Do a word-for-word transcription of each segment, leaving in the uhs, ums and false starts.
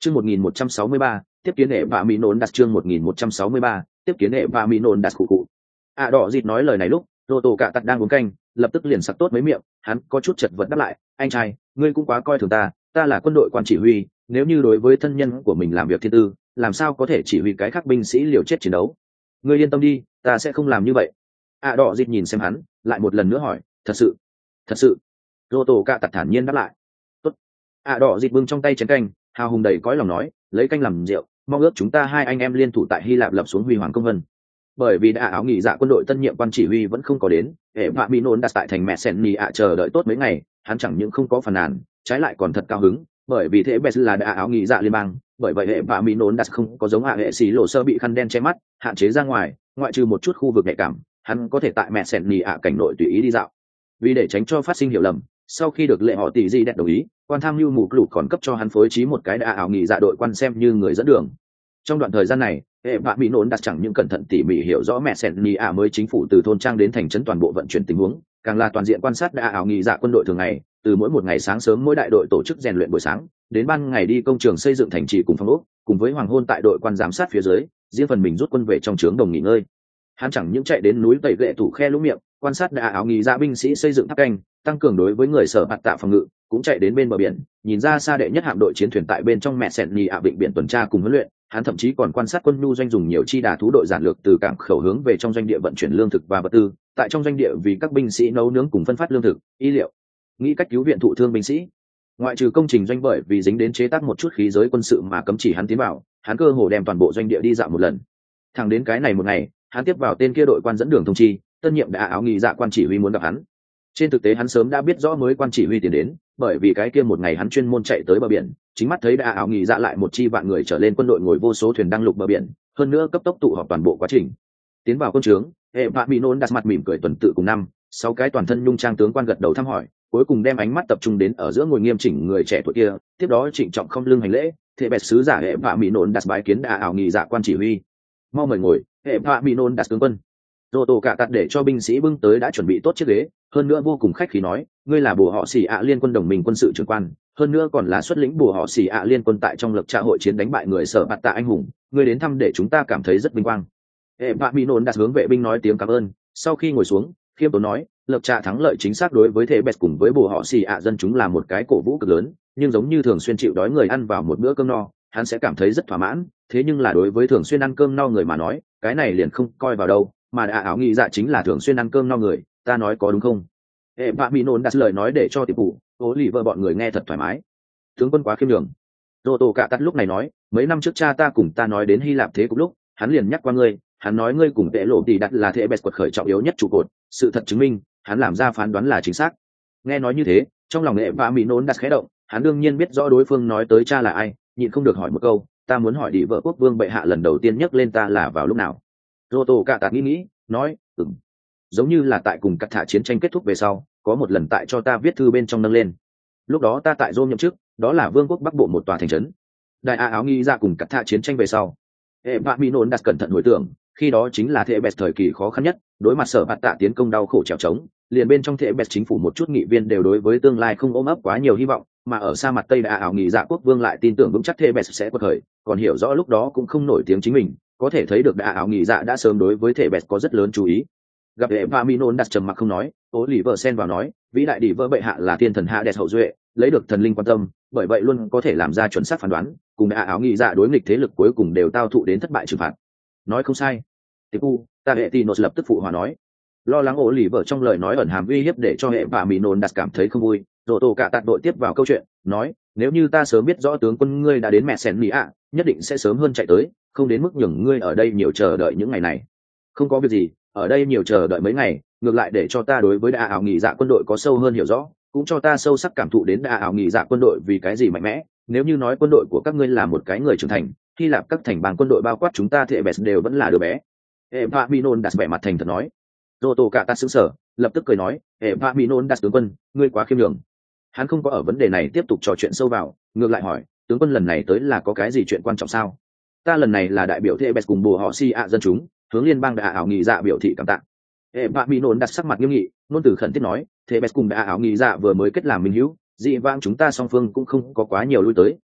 Chương một nghìn một trăm sáu mươi ba, tiếp kiến hệ và mỹ nôn đặt chương một nghìn một trăm sáu mươi ba, tiếp kiến hệ và mỹ nôn đặt cụ cụ. À đỏ dịt nói lời này lúc, Rô Tô Cạ Tặc đang uống canh, lập tức liền sặc tốt mấy miệng, hắn có chút chật vật đáp lại, anh trai, ngươi cũng quá coi thường ta, ta là quân đội quan chỉ huy, nếu như đối với thân nhân của mình làm việc thiên tư, làm sao có thể chỉ huy cái khác binh sĩ liều chết chiến đấu. Ngươi yên tâm đi, ta sẽ không làm như vậy. À đỏ dịt nhìn xem hắn, lại một lần nữa hỏi, thật sự, thật sự. Rô Tô Cạ Tặc thản nhiên đáp lại. Tốt. À đỏ dịt bưng trong tay chén canh, hào hùng đầy cõi lòng nói, lấy canh làm rượu, mong ước chúng ta hai anh em liên thủ tại Hy Lạp lập xuống huy hoàng công vân. Bởi vì đã áo nghỉ dạ quân đội tân nhiệm quan chỉ huy vẫn không có đến, hệ vạ mỹ nôn đặt tại thành mẹ sen nhì ạ chờ đợi tốt mấy ngày, hắn chẳng những không có phàn nàn, trái lại còn thật cao hứng, bởi vì thế bes là đã áo nghỉ dạ liên bang, bởi vậy hệ vạ mỹ nôn đặt không có giống hạ hệ xí lộ sơ bị khăn đen che mắt, hạn chế ra ngoài, ngoại trừ một chút khu vực nhạy cảm, hắn có thể tại mẹ sen nhì ạ cảnh nội tùy ý đi dạo. Vì để tránh cho phát sinh hiểu lầm, sau khi được lệ họ tỷ di đẹp đồng ý, quan tham mưu mù lụt còn cấp cho hắn phối trí một cái đã áo nghỉ dạ đội quan xem như người dẫn đường. Trong đoạn thời gian này, hệ vạ mỹ nôn đặt chẳng những cẩn thận tỉ mỉ hiểu rõ mẹ sen ni ạ mới chính phủ từ thôn trang đến thành trấn toàn bộ vận chuyển tình huống, càng là toàn diện quan sát đã áo nghỉ dạ quân đội thường ngày, từ mỗi một ngày sáng sớm mỗi đại đội tổ chức rèn luyện buổi sáng, đến ban ngày đi công trường xây dựng thành trì cùng phòng ốc, cùng với hoàng hôn tại đội quan giám sát phía dưới, riêng phần mình rút quân về trong trướng đồng nghỉ ngơi. Hắn chẳng những chạy đến núi tẩy gậy thủ khe lũ miệng, quan sát đã áo nghỉ dạ binh sĩ xây dựng tháp canh, tăng cường đối với người sở bạt tạ phòng ngự, cũng chạy đến bên bờ biển, nhìn ra xa đệ nhất hạm đội chiến thuyền tại bên trong mẹ sen ni ạ vịnh biển tuần tra cùng huấn luyện. Hắn thậm chí còn quan sát quân nhu doanh dùng nhiều chi đà thú đội giản lược từ cảng khẩu hướng về trong doanh địa vận chuyển lương thực và vật tư, tại trong doanh địa vì các binh sĩ nấu nướng cùng phân phát lương thực, y liệu, nghĩ cách cứu viện thụ thương binh sĩ. Ngoại trừ công trình doanh bởi vì dính đến chế tác một chút khí giới quân sự mà cấm chỉ hắn tiến vào, hắn cơ hồ đem toàn bộ doanh địa đi dạo một lần. Thẳng đến cái này một ngày, hắn tiếp vào tên kia đội quan dẫn đường thông chi, tân nhiệm đã áo nghỉ dạ quan chỉ huy muốn gặp hắn. Trên thực tế hắn sớm đã biết rõ mới quan chỉ huy tiến đến, bởi vì cái kia một ngày hắn chuyên môn chạy tới bờ biển, chính mắt thấy đã áo nghỉ dạ lại một chi vạn người trở lên quân đội ngồi vô số thuyền đăng lục bờ biển, hơn nữa cấp tốc tụ họp toàn bộ quá trình. Tiến vào quân trướng, hệ vạ mỹ nôn đặt mặt mỉm cười tuần tự cùng năm, sáu cái toàn thân nhung trang tướng quan gật đầu thăm hỏi, cuối cùng đem ánh mắt tập trung đến ở giữa ngồi nghiêm chỉnh người trẻ tuổi kia, tiếp đó trịnh trọng không lưng hành lễ, thế bẹt sứ giả hệ vạ mỹ nôn đặt bái kiến đã áo nghỉ dạ quan chỉ huy. Mau mời ngồi, hệ vạ mỹ nôn đặt tướng quân. Rô Tô Cạ Tặc để cho binh sĩ bưng tới đã chuẩn bị tốt chiếc ghế, hơn nữa vô cùng khách khí nói, ngươi là bùa họ xì ạ liên quân đồng minh quân sự trưởng quan, hơn nữa còn là xuất lĩnh bùa họ xì ạ liên quân tại trong lập trạ hội chiến đánh bại người sở bạt tạ anh hùng, ngươi đến thăm để chúng ta cảm thấy rất vinh quang. Hệ vạ mỹ nôn đặt hướng vệ binh nói tiếng cảm ơn, sau khi ngồi xuống, khiêm tốn nói, lập trạ thắng lợi chính xác đối với thế bẹt cùng với bùa họ xì ạ dân chúng là một cái cổ vũ cực lớn, nhưng giống như thường xuyên chịu đói người ăn vào một bữa cơm no, hắn sẽ cảm thấy rất thỏa mãn, thế nhưng là đối với thường xuyên ăn cơm no người mà nói, cái này liền không coi vào đâu, mà đã áo nghỉ dạ chính là thường xuyên ăn cơm no người, ta nói có đúng không? Hệ vạ mỹ nôn đặt lời nói để cho tiệp phụ ố lì vợ bọn người nghe thật thoải mái. Tướng quân quá khiêm nhường. Rô Tô Cạ Tặc lúc này nói, mấy năm trước cha ta cùng ta nói đến Hy Lạp thế cục lúc, hắn liền nhắc qua ngươi, hắn nói ngươi cùng tệ lộ tỷ đặt là thế bẹt quật khởi trọng yếu nhất trụ cột, sự thật chứng minh, hắn làm ra phán đoán là chính xác. Nghe nói như thế, trong lòng hệ vạ mỹ nôn đặt khẽ động, hắn đương nhiên biết rõ đối phương nói tới cha là ai, nhịn không được hỏi một câu, ta muốn hỏi đi vợ quốc vương bệ hạ lần đầu tiên nhắc lên ta là vào lúc nào? Rô Tô Cạ Tặc nghĩ nghĩ, nói, ừm, giống như là tại cùng cắt thả chiến tranh kết thúc về sau, có một lần tại cho ta viết thư bên trong nâng lên. Lúc đó ta tại Rome nhậm chức, đó là vương quốc bắc bộ một tòa thành trấn. Đại a áo nghi ra cùng cắt thả chiến tranh về sau. Hệ vạ mỹ nôn đặt cẩn thận hồi tưởng, khi đó chính là thế bẹt thời kỳ khó khăn nhất, đối mặt sở bạt tạ tiến công đau khổ trèo trống, liền bên trong thế bẹt chính phủ một chút nghị viên đều đối với tương lai không ôm ấp quá nhiều hy vọng, mà ở xa mặt tây đại áo nghỉ dạ quốc vương lại tin tưởng vững chắc thế bẹt sẽ quật khởi, còn hiểu rõ lúc đó cũng không nổi tiếng chính mình, có thể thấy được đại áo nghỉ dạ đã sớm đối với thể bẹt có rất lớn chú ý. Gặp hệ vạ mỹ nôn đặt trầm mặc không nói, ố lì vợ sen vào nói, vĩ đại đỉ vợ bệ hạ là thiên thần hạ đẹp hậu duệ, lấy được thần linh quan tâm, bởi vậy luôn có thể làm ra chuẩn xác phán đoán, cùng đại áo nghỉ dạ đối nghịch thế lực cuối cùng đều tao thụ đến thất bại trừng phạt. Nói không sai. Tiếp u, ta hệ tì nốt lập tức phụ hòa nói, lo lắng ố lì vợ trong lời nói ẩn hàm uy hiếp để cho hệ vạ mỹ nôn đặt cảm thấy không vui. Rô Tô Cạ Tặc đội tiếp vào câu chuyện, nói, nếu như ta sớm biết rõ tướng quân ngươi đã đến mẹ sen mỹ ạ, nhất định sẽ sớm hơn chạy tới, không đến mức nhường ngươi ở đây nhiều chờ đợi những ngày này. Không có việc gì, ở đây nhiều chờ đợi mấy ngày, ngược lại để cho ta đối với đại áo nghỉ dạ quân đội có sâu hơn hiểu rõ, cũng cho ta sâu sắc cảm thụ đến đại áo nghỉ dạ quân đội vì cái gì mạnh mẽ. Nếu như nói quân đội của các ngươi là một cái người trưởng thành, Hy Lạp các thành bang quân đội bao quát chúng ta thì bẹt đều vẫn là đứa bé. Eva Minon đặt vẻ mặt thành thật nói. Rô Tô Cạ Tặc sững sờ, lập tức cười nói, Eva Minon đặt tướng quân, ngươi quá khiêm nhường. Hắn không có ở vấn đề này tiếp tục trò chuyện sâu vào, ngược lại hỏi, tướng quân lần này tới là có cái gì chuyện quan trọng sao? Ta lần này là đại biểu thế bẹt cùng bùa họ si ạ dân chúng, hướng liên bang đại ảo nghỉ dạ biểu thị cảm tạ. Eva Minon đặt sắc mặt nghiêm nghị, ngôn từ khẩn thiết nói, thế bẹt cùng đại ảo nghỉ dạ vừa mới kết làm minh hữu, dị vãng chúng ta song phương cũng không có quá nhiều lui tới,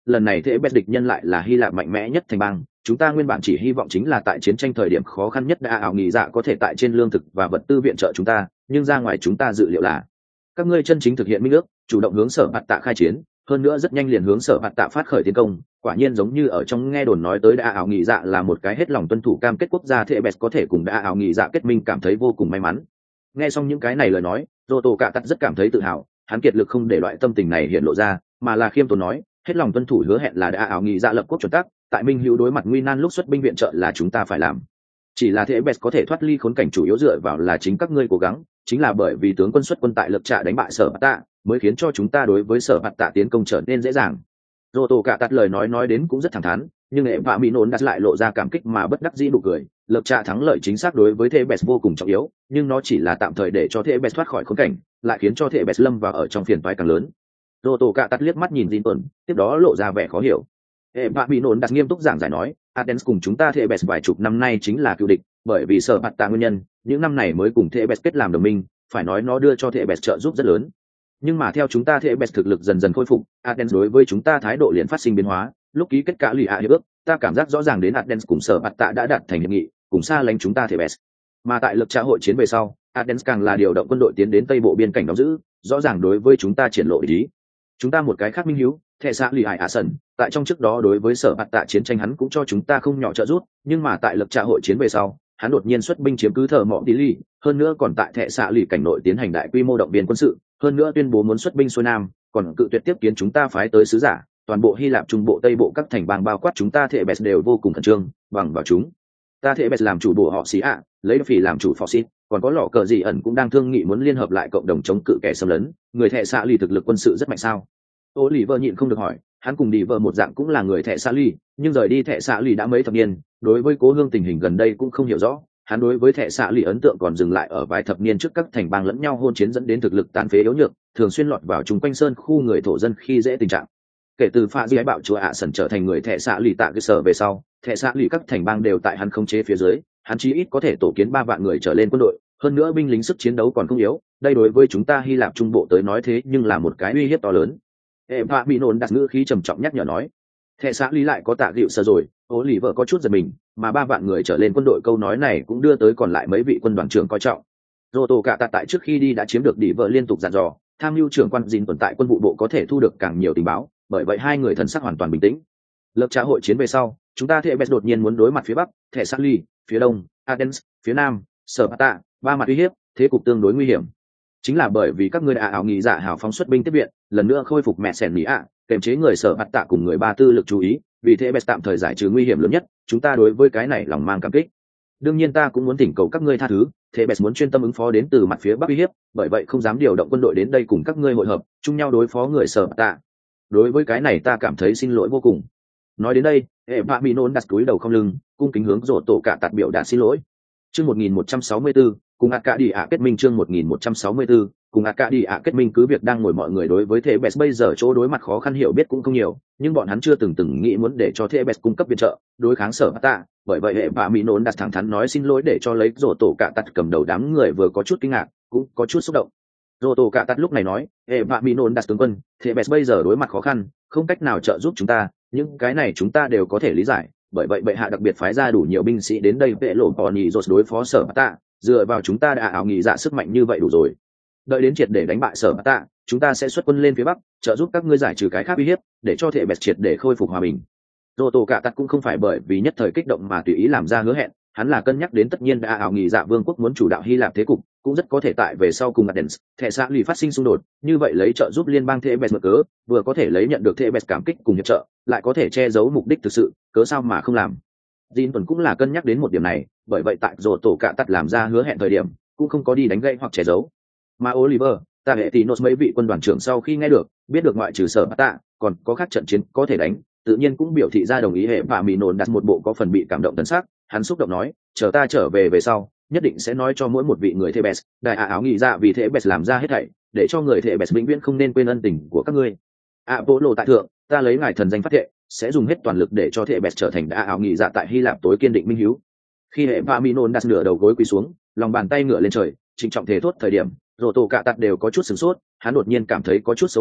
lần này Thebes địch nhân lại là Hy Lạp mạnh mẽ nhất thành bang, chúng ta nguyên bản chỉ hy vọng chính là tại chiến tranh thời điểm khó khăn nhất đã ảo nghị dạ có thể tại trên lương thực và vật tư viện trợ chúng ta, nhưng ra ngoài chúng ta dự liệu là các ngươi chân chính thực hiện minh ước, chủ động hướng Sở Bạt Tạ khai chiến, hơn nữa rất nhanh liền hướng Sở Bạt Tạ phát khởi tiến công. Quả nhiên giống như ở trong nghe đồn nói tới đã ảo nghị dạ là một cái hết lòng tuân thủ cam kết quốc gia, Thebes có thể cùng đã ảo nghị dạ kết minh cảm thấy vô cùng may mắn. Nghe xong những cái này lời nói, Roto Cạ Tặt rất cảm thấy tự hào, hắn kiệt lực không để loại tâm tình này hiện lộ ra, mà là khiêm tốn nói, hết lòng tuân thủ hứa hẹn là đã ảo nghị dạ lập quốc chuẩn tắc, tại minh hữu đối mặt nguy nan lúc xuất binh viện trợ là chúng ta phải làm. Chỉ là Thebes có thể thoát ly khốn cảnh chủ yếu dựa vào là chính các ngươi cố gắng, chính là bởi vì tướng quân xuất quân tại lập trạ đánh bại Sở Bạt Tạ, mới khiến cho chúng ta đối với Sở Bạt Tạ tiến công trở nên dễ dàng. Roto Cạ Tặt lời nói nói đến cũng rất thẳng thắn, nhưng hệ vạ mỹ nôn đặt lại lộ ra cảm kích mà bất đắc dĩ nụ cười. Lập trạ thắng lợi chính xác đối với Thebes vô cùng trọng yếu, nhưng nó chỉ là tạm thời để cho Thebes thoát khỏi khốn cảnh, lại khiến cho Thebes lâm vào ở trong phiền toái càng lớn. Roto Cạ Tặt liếc mắt nhìn Jinton, tiếp đó lộ ra vẻ khó hiểu. Hệ vạ mỹ nôn đặt nghiêm túc giảng giải nói, Athens cùng chúng ta Thebes vài chục năm nay chính là cựu địch, bởi vì Sở Bạt Tạ nguyên nhân, những năm này mới cùng Thebes kết làm đồng minh, phải nói nó đưa cho Thebes trợ giúp rất lớn. Nhưng mà theo chúng ta Thebes thực lực dần dần khôi phục, Athens đối với chúng ta thái độ liền phát sinh biến hóa, lúc ký kết cả lì ạ hiệp ước, ta cảm giác rõ ràng đến Athens cùng Sở Bạt Tạ đã đạt thành hiệp nghị, cùng xa lánh chúng ta Thebes. Mà tại lực tra hội chiến về sau, Athens càng là điều động quân đội tiến đến tây bộ biên cảnh đóng giữ, rõ ràng đối với chúng ta triển lộ ý. Chúng ta một cái khác minh hiếu, Thệ xã lì hải ạ sần, tại trong trước đó đối với Sở Bạt Tạ chiến tranh hắn cũng cho chúng ta không nhỏ trợ giúp, nhưng mà tại lực tra hội chiến về sau, hắn đột nhiên xuất binh chiếm cứ thờ mọ tí ly, hơn nữa còn tại Thệ xã lì cảnh nội tiến hành đại quy mô động viên quân sự, hơn nữa tuyên bố muốn xuất binh xuôi nam, còn cự tuyệt tiếp kiến chúng ta phái tới sứ giả. Toàn bộ Hy Lạp trung bộ tây bộ các thành bang bao quát chúng ta Thebes đều vô cùng khẩn trương, bằng vào chúng ta Thebes làm chủ bộ họ xí ạ, lấy phỉ làm chủ phò xít, còn có lọ cờ gì ẩn cũng đang thương nghị muốn liên hợp lại cộng đồng chống cự kẻ xâm lấn. Người Thệ xã lì thực lực quân sự rất mạnh sao? Ô lì vợ nhịn không được hỏi, hắn cùng đi vợ một dạng cũng là người Thệ xã lì, nhưng rời đi Thệ xã lì đã mấy thập niên, đối với cố hương tình hình gần đây cũng không hiểu rõ. Hắn đối với Thệ xã lì ấn tượng còn dừng lại ở vài thập niên trước các thành bang lẫn nhau hôn chiến dẫn đến thực lực tàn phế yếu nhược, thường xuyên lọt vào chung quanh sơn khu người thổ dân khi dễ tình trạng. Kể từ pha di bạo chúa ạ sần trở thành người Thệ xã lì tạ cơ sở về sau, Thệ xã lì các thành bang đều tại hắn khống chế phía dưới, hắn chí ít có thể tổ kiến ba vạn người trở lên quân đội, hơn nữa binh lính sức chiến đấu còn không yếu. Đây đối với chúng ta Hy Lạp trung bộ tới nói thế nhưng là một cái uy hiếp to lớn. Hệ vạ bị nôn đặt ngữ khí trầm trọng nhắc nhở nói, Thệ xã lì lại có tạ gịu sơ rồi. Ô lì vợ có chút giật mình, mà ba vạn người trở lên quân đội câu nói này cũng đưa tới còn lại mấy vị quân đoàn trưởng coi trọng. Roto Cạ Tặt tại trước khi đi đã chiếm được đỉ vợ liên tục dặn dò, tham mưu trưởng quan dìn tồn tại quân vụ bộ có thể thu được càng nhiều tình báo, bởi vậy hai người thần sắc hoàn toàn bình tĩnh. Lớp trả hội chiến về sau, chúng ta Thebes đột nhiên muốn đối mặt phía bắc, Thệ xã lì, phía đông, Athens, phía nam, Sở Bạt Tạ, ba mặt uy hiếp, thế cục tương đối nguy hiểm. Chính là bởi vì các ngươi đã ảo nghị dạ hào phóng xuất binh tiếp viện, lần nữa khôi phục mẹ sẻn mỹ ạ, kềm chế người Sở Bạt Tạ cùng người Ba Tư lực chú ý, vì Thebes tạm thời giải trừ nguy hiểm lớn nhất, chúng ta đối với cái này lòng mang cảm kích. Đương nhiên ta cũng muốn thỉnh cầu các ngươi tha thứ, Thebes muốn chuyên tâm ứng phó đến từ mặt phía bắc uy hiếp, bởi vậy không dám điều động quân đội đến đây cùng các ngươi hội hợp, chung nhau đối phó người Sở Bạt Tạ. Đối với cái này ta cảm thấy xin lỗi vô cùng. Nói đến đây, hệ vạ mỹ nôn đặt túi đầu không lưng, cung kính hướng rổ tổ cả tạt biểu đạt xin lỗi. Chương một nghìn một trăm sáu mươi tư, cùng ạt cả đi ạ kết minh chương một nghìn một trăm sáu mươi tư, cùng ạt cả đi ạ kết minh cứ việc đang ngồi mọi người đối với Thebes bây giờ chỗ đối mặt khó khăn hiểu biết cũng không nhiều, nhưng bọn hắn chưa từng từng nghĩ muốn để cho Thebes cung cấp viện trợ, đối kháng Sở Bạt Tạ, bởi vậy hệ vạ mỹ nôn đặt thẳng thắn nói xin lỗi để cho lấy rổ tổ cả tạt cầm đầu đám người vừa có chút kinh ngạc, cũng có chút xúc động. Rổ tổ cả tạt lúc này nói, hệ vạ mỹ nôn đặt tướng quân, Thebes bây giờ đối mặt khó khăn, không cách nào trợ giúp chúng ta, những cái này chúng ta đều có thể lý giải, bởi vậy bệ hạ đặc biệt phái ra đủ nhiều binh sĩ đến đây vệ lộ bỏ nhị rột đối phó Sở Bạt Tạ, dựa vào chúng ta đã ảo nghị dạ sức mạnh như vậy đủ rồi. Đợi đến triệt để đánh bại Sở Bạt Tạ, chúng ta sẽ xuất quân lên phía bắc, trợ giúp các ngươi giải trừ cái khác uy hiếp, để cho Thebes triệt để khôi phục hòa bình. Roto Cạ Tặt cũng không phải bởi vì nhất thời kích động mà tùy ý làm ra hứa hẹn, hắn là cân nhắc đến tất nhiên đã ảo nghị dạ vương quốc muốn chủ đạo Hy Lạp thế cục, cũng rất có thể tại về sau cùng Athens, Thệ xã lì phát sinh xung đột, như vậy lấy trợ giúp liên bang Thebes mượn cớ, vừa có thể lấy nhận được Thebes cảm kích cùng hiệp trợ, lại có thể che giấu mục đích thực sự, cớ sao mà không làm. Jin tuần cũng là cân nhắc đến một điểm này, bởi vậy tại Roto Cạ Tặt làm ra hứa hẹn thời điểm, cũng không có đi đánh gãy hoặc che giấu. Mà Oliver, ta hệ tí nốt mấy vị quân đoàn trưởng sau khi nghe được, biết được ngoại trừ Sở Bạt Tạ, còn có khác trận chiến có thể đánh, tự nhiên cũng biểu thị ra đồng ý hệ và mỹ nôn đặt một bộ có phần bị cảm động tấn sắc, hắn xúc động nói, chờ ta trở về về sau, nhất định sẽ nói cho mỗi một vị người Thebes, đại ả áo nghị dạ vì Thebes làm ra hết thảy, để cho người Thebes vĩnh viễn không nên quên ân tình của các ngươi. Apollo tại thượng, ta lấy ngài thần danh phát thệ, sẽ dùng hết toàn lực để cho Thebes trở thành đại áo nghị dạ tại Hy Lạp tối kiên định minh hiếu. Khi hệ và mỹ nôn đặt nửa đầu gối quỳ xuống, lòng bàn tay ngửa lên trời, trịnh trọng thề thốt thời điểm, Roto Cạ Tặt đều có chút sửng sốt, hắn đột nhiên cảm thấy có chút xấu hổ,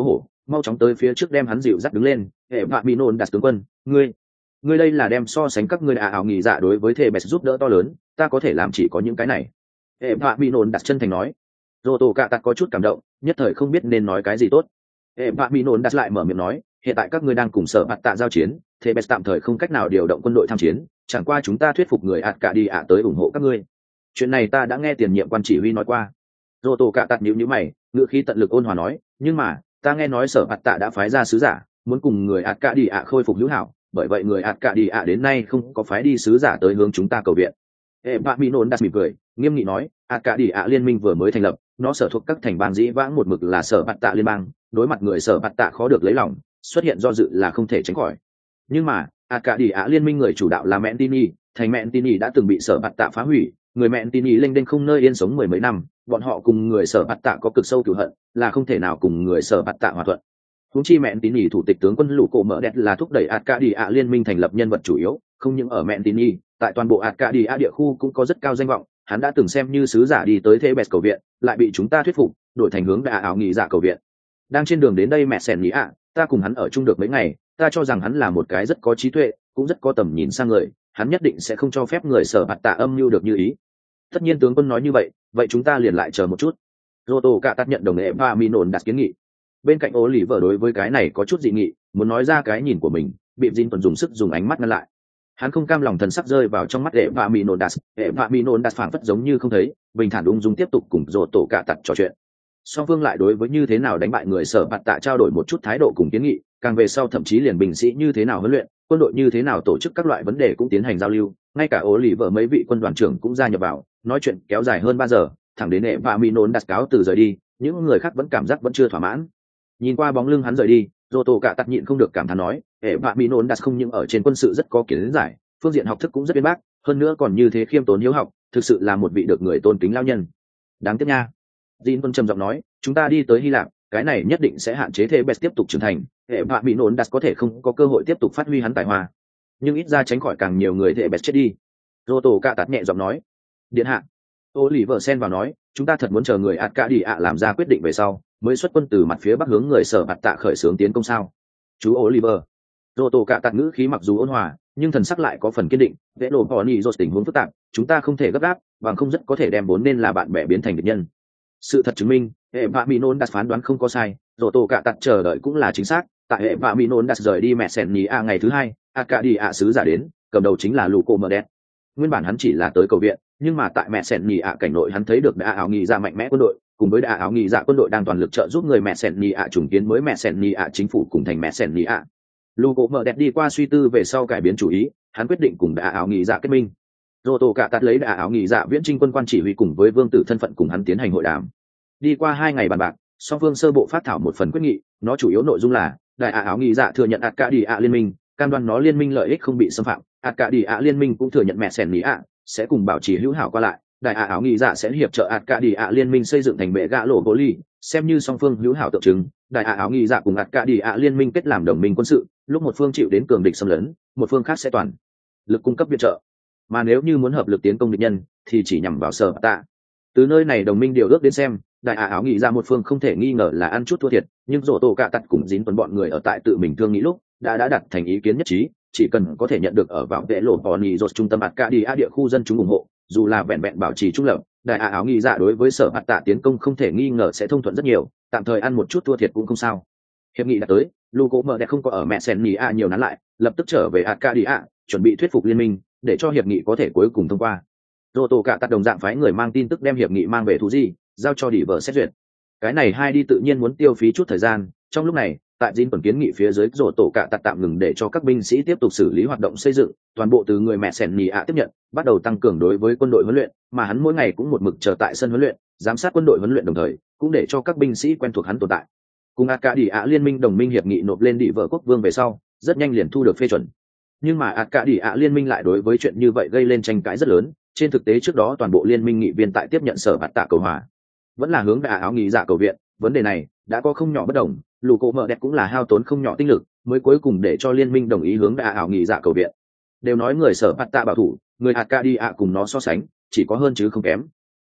mau chóng tới phía trước đem hắn dịu dắt đứng lên. Hệ vạ mỹ nôn đặt tướng quân, ngươi ngươi đây là đem so sánh các ngươi ạ ảo nghỉ dạ đối với thề bẹt giúp đỡ to lớn, ta có thể làm chỉ có những cái này. Hệ vạ mỹ nôn đặt chân thành nói. Rô tổ cạ tặc có chút cảm động, nhất thời không biết nên nói cái gì tốt. Hệ vạ mỹ nôn đặt lại mở miệng nói, hiện tại các ngươi đang cùng sở bạt tạ giao chiến, thề bẹt tạm thời không cách nào điều động quân đội tham chiến, chẳng qua chúng ta thuyết phục người ạt cả đi ạ tới ủng hộ các ngươi. Chuyện này ta đã nghe tiền nhiệm quan chỉ huy nói qua. Rô tổ cạ tặc nhíu nhíu mày, ngữ khí tận lực ôn hòa nói, nhưng mà ta nghe nói sở bạt tạ đã phái ra sứ giả muốn cùng người ạt cả đi ạ khôi phục hữu hảo, bởi vậy người ạt cả đi ạ đến nay không có phái đi sứ giả tới hướng chúng ta cầu viện. Hệ vạ mỹ nôn đặt mỉm cười, nghiêm nghị nói, ạt cả đi ạ liên minh vừa mới thành lập, nó sở thuộc các thành bang dĩ vãng một mực là sở bạt tạ liên bang, đối mặt người sở bạt tạ khó được lấy lòng, xuất hiện do dự là không thể tránh khỏi. Nhưng mà ạt cả đi ạ liên minh người chủ đạo là Mentini, thành Mentini đã từng bị sở bạt tạ phá hủy, người Mentini lênh đênh không nơi yên sống mười mấy năm, bọn họ cùng người sở bạt tạ có cực sâu cửu hận, là không thể nào cùng người sở bạt tạ hòa thuận. Huống chi Mentini thủ tịch tướng quân lũ cổ mở đẹp là thúc đẩy ạt cả đi ạ liên minh thành lập nhân vật chủ yếu, không những ở Mentini, tại toàn bộ ạt cả đi ạ địa khu cũng có rất cao danh vọng, hắn đã từng xem như sứ giả đi tới Thebes cầu viện, lại bị chúng ta thuyết phục, đổi thành hướng đà ảo nghỉ dạ cầu viện. Đang trên đường đến đây mẹ sèn nhĩ ạ, ta cùng hắn ở chung được mấy ngày, ta cho rằng hắn là một cái rất có trí tuệ, cũng rất có tầm nhìn sang người, hắn nhất định sẽ không cho phép người sở bạt tạ âm mưu được như ý. Tất nhiên tướng quân nói như vậy, vậy chúng ta liền lại chờ một chút. Roto cả tác nhận đồng nghệ và mi nổn đặt kiến nghị. Bên cạnh ô lì vợ đối với cái này có chút dị nghị, muốn nói ra cái nhìn của mình, bị Jin tuần dùng sức dùng ánh mắt ngăn lại. Hắn không cam lòng thần sắc rơi vào trong mắt hệ và mi nổn đặt, hệ và mi nổn đặt phảng phất giống như không thấy, bình thản ung dung tiếp tục cùng Roto cả tật trò chuyện. Song phương lại đối với như thế nào đánh bại người sở bạt tạ trao đổi một chút thái độ cùng kiến nghị, càng về sau thậm chí liền binh sĩ như thế nào huấn luyện, quân đội như thế nào tổ chức các loại vấn đề cũng tiến hành giao lưu, ngay cả ố lì vợ mấy vị quân đoàn trưởng cũng gia nhập vào, nói chuyện kéo dài hơn ba giờ, thẳng đến hệ và mi nôn đặt cáo từ rời đi, những người khác vẫn cảm giác vẫn chưa thỏa mãn. Nhìn qua bóng lưng hắn rời đi, Roto cả tặc nhịn không được cảm thán nói, hệ và mi nôn đặt không những ở trên quân sự rất có kiến giải, phương diện học thức cũng rất uyên bác, hơn nữa còn như thế khiêm tốn hiếu học, thực sự là một vị được người tôn kính lao nhân. Đáng tiếc nha. Jin Vân trầm giọng nói, chúng ta đi tới Hy Lạp, cái này nhất định sẽ hạn chế Thebes tiếp tục trưởng thành, hệ vạ bị nổn đặt có thể không có cơ hội tiếp tục phát huy hắn tài hoa, nhưng ít ra tránh khỏi càng nhiều người Thebes chết đi. Roto cạ tạt nhẹ giọng nói, điện hạ. Oliver xen vào nói, chúng ta thật muốn chờ người Arcadi ạ làm ra quyết định về sau, mới xuất quân từ mặt phía bắc hướng người sở bạt tạ khởi xướng tiến công sao? Chú Oliver. Roto cạ tạt ngữ khí mặc dù ôn hòa, nhưng thần sắc lại có phần kiên định. Vẽ lộ bỏ nhị rột tình huống phức tạp, chúng ta không thể gấp gáp, bằng không rất có thể đem vốn nên là bạn bè biến thành địch nhân. Sự thật chứng minh, hệ vạ mỹ nôn đặt phán đoán không có sai, rổ tổ cả tặt chờ đợi cũng là chính xác. Tại hệ vạ mỹ nôn đặt rời đi mẹ sèn nhì a ngày thứ hai, Arcadi ạ sứ giả đến, cầm đầu chính là Luco Merdet. Nguyên bản hắn chỉ là tới cầu viện, nhưng mà tại mẹ sèn nhì ạ cảnh nội hắn thấy được đà áo nghỉ dạ mạnh mẽ quân đội, cùng với đà áo nghỉ dạ quân đội đang toàn lực trợ giúp người mẹ sèn nhì ạ trùng kiến mới mẹ sèn nhì ạ chính phủ cùng thành mẹ sèn nhì ạ. Luco Merdet đi qua suy tư về sau cải biến chủ ý, hắn quyết định cùng đà áo nghỉ dạ kết minh. Rổ tổ cả tặt lấy đà áo nghỉ dạ viễn trinh quân quan chỉ huy cùng với vương tử thân phận cùng hắn tiến hành hội đàm. Đi qua hai ngày bàn bạc, song phương sơ bộ phát thảo một phần quyết nghị, nó chủ yếu nội dung là đại ả áo nghị dạ thừa nhận Arcadi ạ liên minh, cam đoan nó liên minh lợi ích không bị xâm phạm. Arcadi ạ liên minh cũng thừa nhận mẹ sèn nhì ạ sẽ cùng bảo trì hữu hảo qua lại. Đại ả áo nghị dạ sẽ hiệp trợ Arcadi ạ liên minh xây dựng thành bệ gã lộ poly, xem như song phương hữu hảo tượng trưng. Đại ả áo nghị dạ cùng Arcadi ạ liên minh kết làm đồng minh quân sự, lúc một phương chịu đến cường địch xâm lấn, một phương khác sẽ toàn lực cung cấp viện trợ. Mà nếu như muốn hợp lực tiến công địch nhân, thì chỉ nhằm vào sở tạ. Từ nơi này đồng minh điều ước đến xem, đại ả áo nghĩ ra một phương không thể nghi ngờ là ăn chút thua thiệt, nhưng rổ tổ cả tặt cùng dính tuần bọn người ở tại tự mình thương nghĩ lúc đã đã đặt thành ý kiến nhất trí, chỉ cần có thể nhận được ở vào vệ lộ bò nhì rột trung tâm Arcadia địa khu dân chúng ủng hộ, dù là vẹn vẹn bảo trì trung lập, đại ả áo nghĩ ra đối với sở hạt tạ tiến công không thể nghi ngờ sẽ thông thuận rất nhiều, tạm thời ăn một chút thua thiệt cũng không sao. Hiệp nghị đã tới, Luco mở đẹp không có ở mẹ sen nhì a nhiều nán lại, lập tức trở về Arcadia, chuẩn bị thuyết phục liên minh để cho hiệp nghị có thể cuối cùng thông qua. Rổ tổ cả tặt đồng dạng phái người mang tin tức đem hiệp nghị mang về thú gì, giao cho đỉ vợ xét duyệt. Cái này hai đi tự nhiên muốn tiêu phí chút thời gian, trong lúc này tại Jin tuần kiến nghị phía dưới, rổ tổ cả tặt tạm ngừng để cho các binh sĩ tiếp tục xử lý hoạt động xây dựng, toàn bộ từ người mẹ sèn nhì ạ tiếp nhận, bắt đầu tăng cường đối với quân đội huấn luyện, mà hắn mỗi ngày cũng một mực chờ tại sân huấn luyện, giám sát quân đội huấn luyện, đồng thời cũng để cho các binh sĩ quen thuộc hắn tồn tại. Cùng Arcadia ạ liên minh đồng minh hiệp nghị nộp lên đỉ vợ quốc vương về sau, rất nhanh liền thu được phê chuẩn. Nhưng mà Arcadia ạ liên minh lại đối với chuyện như vậy gây lên tranh cãi rất lớn. Trên thực tế trước đó toàn bộ liên minh nghị viên tại tiếp nhận sở bạt tạ cầu hòa, vẫn là hướng đại áo nghị dạ cầu viện. Vấn đề này đã có không nhỏ bất đồng, Luco mở đẹp cũng là hao tốn không nhỏ tinh lực mới cuối cùng để cho liên minh đồng ý hướng đại áo nghị dạ cầu viện. Đều nói người sở bạt tạ bảo thủ, người Arcadia cùng nó so sánh chỉ có hơn chứ không kém.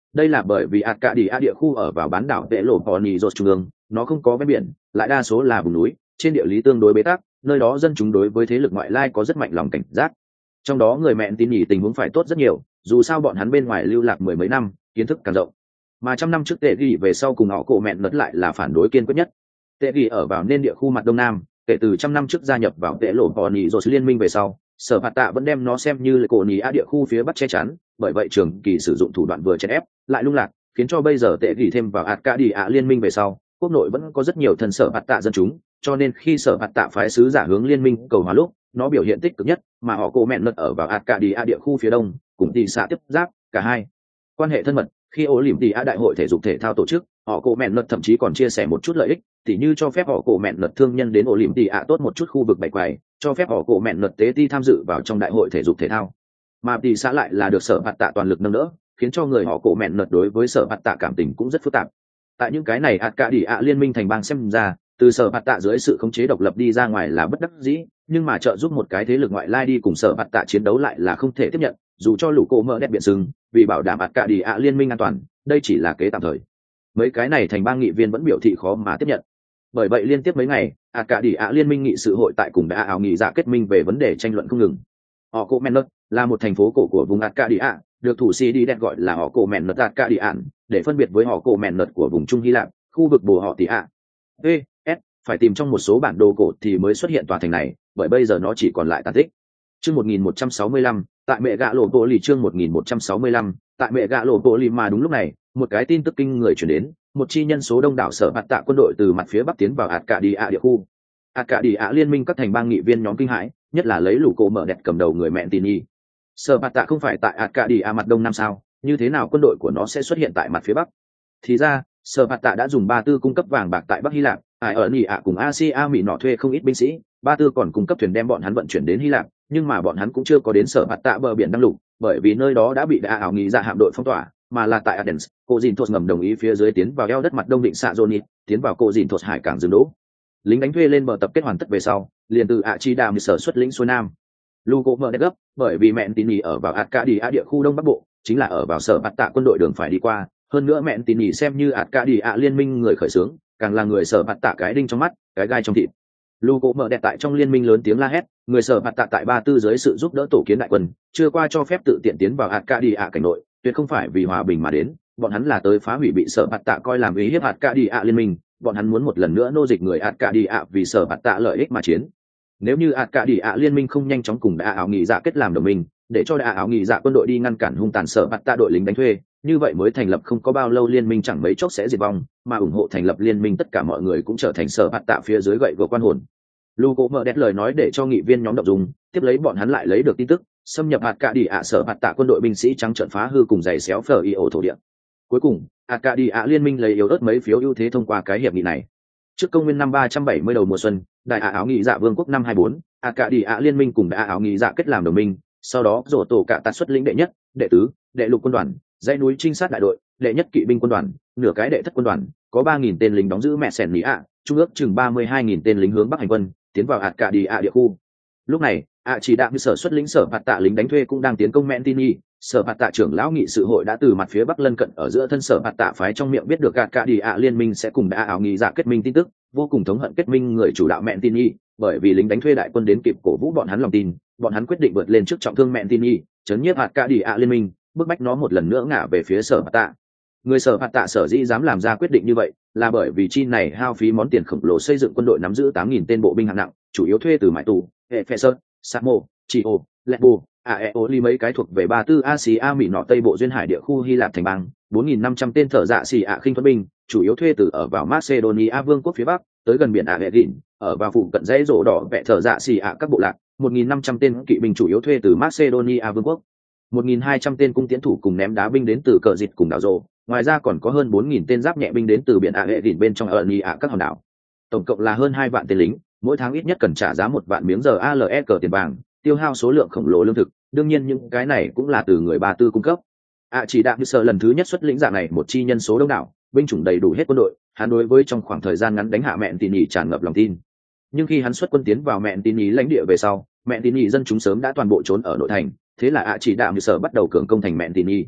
Đây là bởi vì Arcadia địa khu ở vào bán đảo Peloponnese trung ương, nó không có ven biển, lại đa số là vùng núi, trên địa lý tương đối bế tắc, nơi đó dân chúng đối với thế lực ngoại lai có rất mạnh lòng cảnh giác. Trong đó người mẹn tin nhỉ tình huống phải tốt rất nhiều, dù sao bọn hắn bên ngoài lưu lạc mười mấy năm, kiến thức càng rộng. Mà trăm năm trước Tệ Ghi về sau cùng họ cổ mẹn nật lại là phản đối kiên quyết nhất. Tệ Ghi ở vào nên địa khu mặt đông nam, kể từ trăm năm trước gia nhập vào Peloponnese liên minh về sau, Sở Phạt Tạ vẫn đem nó xem như là cổ nhì á địa khu phía bắc che chắn, bởi vậy trường kỳ sử dụng thủ đoạn vừa chèn ép, lại lung lạc, khiến cho bây giờ Tệ Ghi thêm vào Arcadia liên minh về sau, quốc nội vẫn có rất nhiều thần Sở Phạt Tạ dân chúng, cho nên khi Sở Phạt Tạ phái sứ giả hướng liên minh cầu hòa lúc, nó biểu hiện tích cực nhất, mà họ cổ mẹn nật ở vào Arcadia địa khu phía đông, cùng tỷ xã tiếp giáp, cả hai quan hệ thân mật. Khi Olympia đại hội thể dục thể thao tổ chức, họ cổ mẹn nật thậm chí còn chia sẻ một chút lợi ích, tỉ như cho phép họ cổ mẹn nật thương nhân đến Olympia tốt một chút khu vực bày quầy, cho phép họ cổ mẹn nật tế ti tham dự vào trong đại hội thể dục thể thao. Mà tỷ xã lại là được Sở Phạt Tạ toàn lực nâng đỡ, khiến cho người họ cổ mẹn nật đối với Sở Phạt Tạ cảm tình cũng rất phức tạp. Tại những cái này Arcadia liên minh thành bang xem ra, từ Sở Phạt Tạ dưới sự khống chế độc lập đi ra ngoài là bất đắc dĩ, nhưng mà trợ giúp một cái thế lực ngoại lai đi cùng Sở Phạt Tạ chiến đấu lại là không thể tiếp nhận, dù cho lũ cổ mỡ đẹp biện sừng, vì bảo đảm Arcadia liên minh an toàn, đây chỉ là kế tạm thời. Mấy cái này thành bang nghị viên vẫn biểu thị khó mà tiếp nhận. Bởi vậy liên tiếp mấy ngày, Arcadia liên minh nghị sự hội tại cùng đã ảo nghị dạ kết minh về vấn đề tranh luận không ngừng. Họ cổ mẹn nật là một thành phố cổ của vùng Arcadia, được thủ sĩ đi đẹp gọi là họ cổ mẹn nật Arcadian, để phân biệt với họ cổ mẹn nật của vùng Trung Hy Lạp, khu vực bồ họ tỉ ạ. E, S, phải tìm trong một số bản đồ cổ thì mới xuất hiện tòa thành này, bởi bây giờ nó chỉ còn lại tàn tích. Chương một nghìn một trăm sáu mươi lăm, tại mẹ gạ lộ bộ lì chương một nghìn một trăm sáu mươi lăm, tại mẹ gạ lộ bộ lì mà đúng lúc này, một cái tin tức kinh người truyền đến, một chi nhân số đông đảo Sở Phạt Tạ quân đội từ mặt phía bắc tiến vào Arcadia địa khu. Arcadia liên minh các thành bang nghị viên nhóm kinh hãi, nhất là lấy lũ cổ mở đẹp cầm đầu người mẹn tin y. Sở Phạt Tạ không phải tại Arcadia mặt đông nam sao, như thế nào quân đội của nó sẽ xuất hiện tại mặt phía bắc? Thì ra, Sở Phạt Tạ đã dùng Ba Tư cung cấp vàng bạc tại Bắc Hy Lạp, ai ở Nỉ ạ cùng Asia Mỹ nọ thuê không ít binh sĩ, Ba Tư còn cung cấp thuyền đem bọn hắn vận chuyển đến Hy Lạp, nhưng mà bọn hắn cũng chưa có đến Sở Phạt Tạ bờ biển đăng lục, bởi vì nơi đó đã bị đã ảo nghĩ ra hạm đội phong tỏa, mà là tại Athens, cô dìn thột ngầm đồng ý phía dưới tiến vào eo đất mặt đông định xạ Johnny, tiến vào cô dìn thột hải cảng dừng đỗ. Lính đánh thuê lên bờ tập kết hoàn tất về sau, liền từ ạ chi đàm sở xuất lĩnh xuôi nam. Lugo mở đẹp gấp, bởi vì mẹn tín nhì ở vào Arcadia địa khu đông bắc bộ, chính là ở vào Sở Phạt Tạ quân đội đường phải đi qua, hơn nữa mẹn tín nhì xem như Arcadia liên minh người khởi xướng, càng là người Sở Phạt Tạ cái đinh trong mắt, cái gai trong thịt. Lugo mở đẹp tại trong liên minh lớn tiếng la hét, người Sở Phạt Tạ tại Ba Tư dưới sự giúp đỡ tổ kiến đại quân, chưa qua cho phép tự tiện tiến vào Arcadia cảnh nội, tuyệt không phải vì hòa bình mà đến, bọn hắn là tới phá hủy bị Sở Phạt Tạ coi làm uy hiếp Arcadia liên minh, bọn hắn muốn một lần nữa nô dịch người Arcadia vì Sở Phạt Tạ lợi ích mà chiến. Nếu như Arcadia liên minh không nhanh chóng cùng đã ảo nghị dạ kết làm đồng minh, để cho đã ảo nghị dạ quân đội đi ngăn cản hung tàn Sở Phạt Tạ đội lính đánh thuê, như vậy mới thành lập không có bao lâu liên minh chẳng mấy chốc sẽ diệt vong, mà ủng hộ thành lập liên minh tất cả mọi người cũng trở thành Sở Phạt Tạ phía dưới gậy của quan hồn. Lugo mở đẹp lời nói để cho nghị viên nhóm động dung, tiếp lấy bọn hắn lại lấy được tin tức, xâm nhập Arcadia Sở Phạt Tạ quân đội binh sĩ trắng trợn phá hư cùng giày xéo phở y ổ thổ địa. Cuối cùng, Arcadia liên minh lấy yếu ớt mấy phiếu ưu thế thông qua cái hiệp nghị này. Trước công nguyên năm ba trăm bảy mươi đầu mùa xuân, đại ả áo nghị dạ vương quốc năm hai bốn, Arcadia liên minh cùng đại áo nghị dạ kết làm đồng minh, sau đó rổ tổ cả tạt xuất lĩnh đệ nhất, đệ tứ, đệ lục quân đoàn, dãy núi trinh sát đại đội, đệ nhất kỵ binh quân đoàn, nửa cái đệ thất quân đoàn, có ba nghìn tên lính đóng giữ mẹ sẻn mỹ ạ, trung ước chừng ba mươi hai nghìn tên lính hướng bắc hành quân, tiến vào Arcadia địa khu. Lúc này, ạ chỉ đạo như sở xuất lĩnh Sở Phạt Tạ lính đánh thuê cũng đang tiến công Mentini, Sở Phạt Tạ trưởng lão nghị sự hội đã từ mặt phía bắc lân cận ở giữa thân Sở Phạt Tạ phái trong miệng biết được Arcadia liên minh sẽ cùng đã ảo nghị dạ kết minh tin tức, vô cùng thống hận kết minh người chủ đạo Mentini, bởi vì lính đánh thuê đại quân đến kịp cổ vũ bọn hắn lòng tin, bọn hắn quyết định vượt lên trước trọng thương Mentini, chấn nhiếp Arcadia liên minh, bức bách nó một lần nữa ngả về phía Sở Phạt Tạ. Người Sở Phạt Tạ sở dĩ dám làm ra quyết định như vậy, là bởi vì chi này hao phí món tiền khổng lồ xây dựng quân đội nắm giữ tám nghìn tên bộ binh hạng nặng, chủ yếu thuê từ mại tù, Ephesus, Samo, Chio, Leppo, Aeoli mấy cái thuộc về Ba Tư Asia Mỹ nọ Tây bộ duyên hải địa khu Hy Lạp thành bang, bốn nghìn năm trăm tên thợ dạ xì ạ khinh thuẫn binh, chủ yếu thuê từ ở vào Macedonia vương quốc phía bắc, tới gần biển Aegean, ở vào phụ cận dãy rổ đỏ vẽ thợ dạ xì ạ các bộ lạc, một nghìn năm trăm tên kỵ binh chủ yếu thuê từ Macedonia vương quốc, một nghìn hai trăm tên cung tiễn thủ cùng ném đá binh đến từ cờ dịch cùng đảo rổ, ngoài ra còn có hơn bốn nghìn tên giáp nhẹ binh đến từ biển Aegean bên trong Ionia các hòn đảo. Tổng cộng là hơn hai vạn tên lính, mỗi tháng ít nhất cần trả giá một vạn miếng giờ a lờ cờ tiền vàng, tiêu hao số lượng khổng lồ lương thực, đương nhiên những cái này cũng là từ người Ba Tư cung cấp. ạ chỉ đạo như sở lần thứ nhất xuất lĩnh dạng này một chi nhân số đông đảo, binh chủng đầy đủ hết quân đội, hắn đối với trong khoảng thời gian ngắn đánh hạ mẹn tin nhì tràn ngập lòng tin. Nhưng khi hắn xuất quân tiến vào mẹn tin nhì lãnh địa về sau, mẹn tin nhì dân chúng sớm đã toàn bộ trốn ở nội thành, thế là ạ chỉ đạo như sở bắt đầu cường công thành mẹn tin nhì.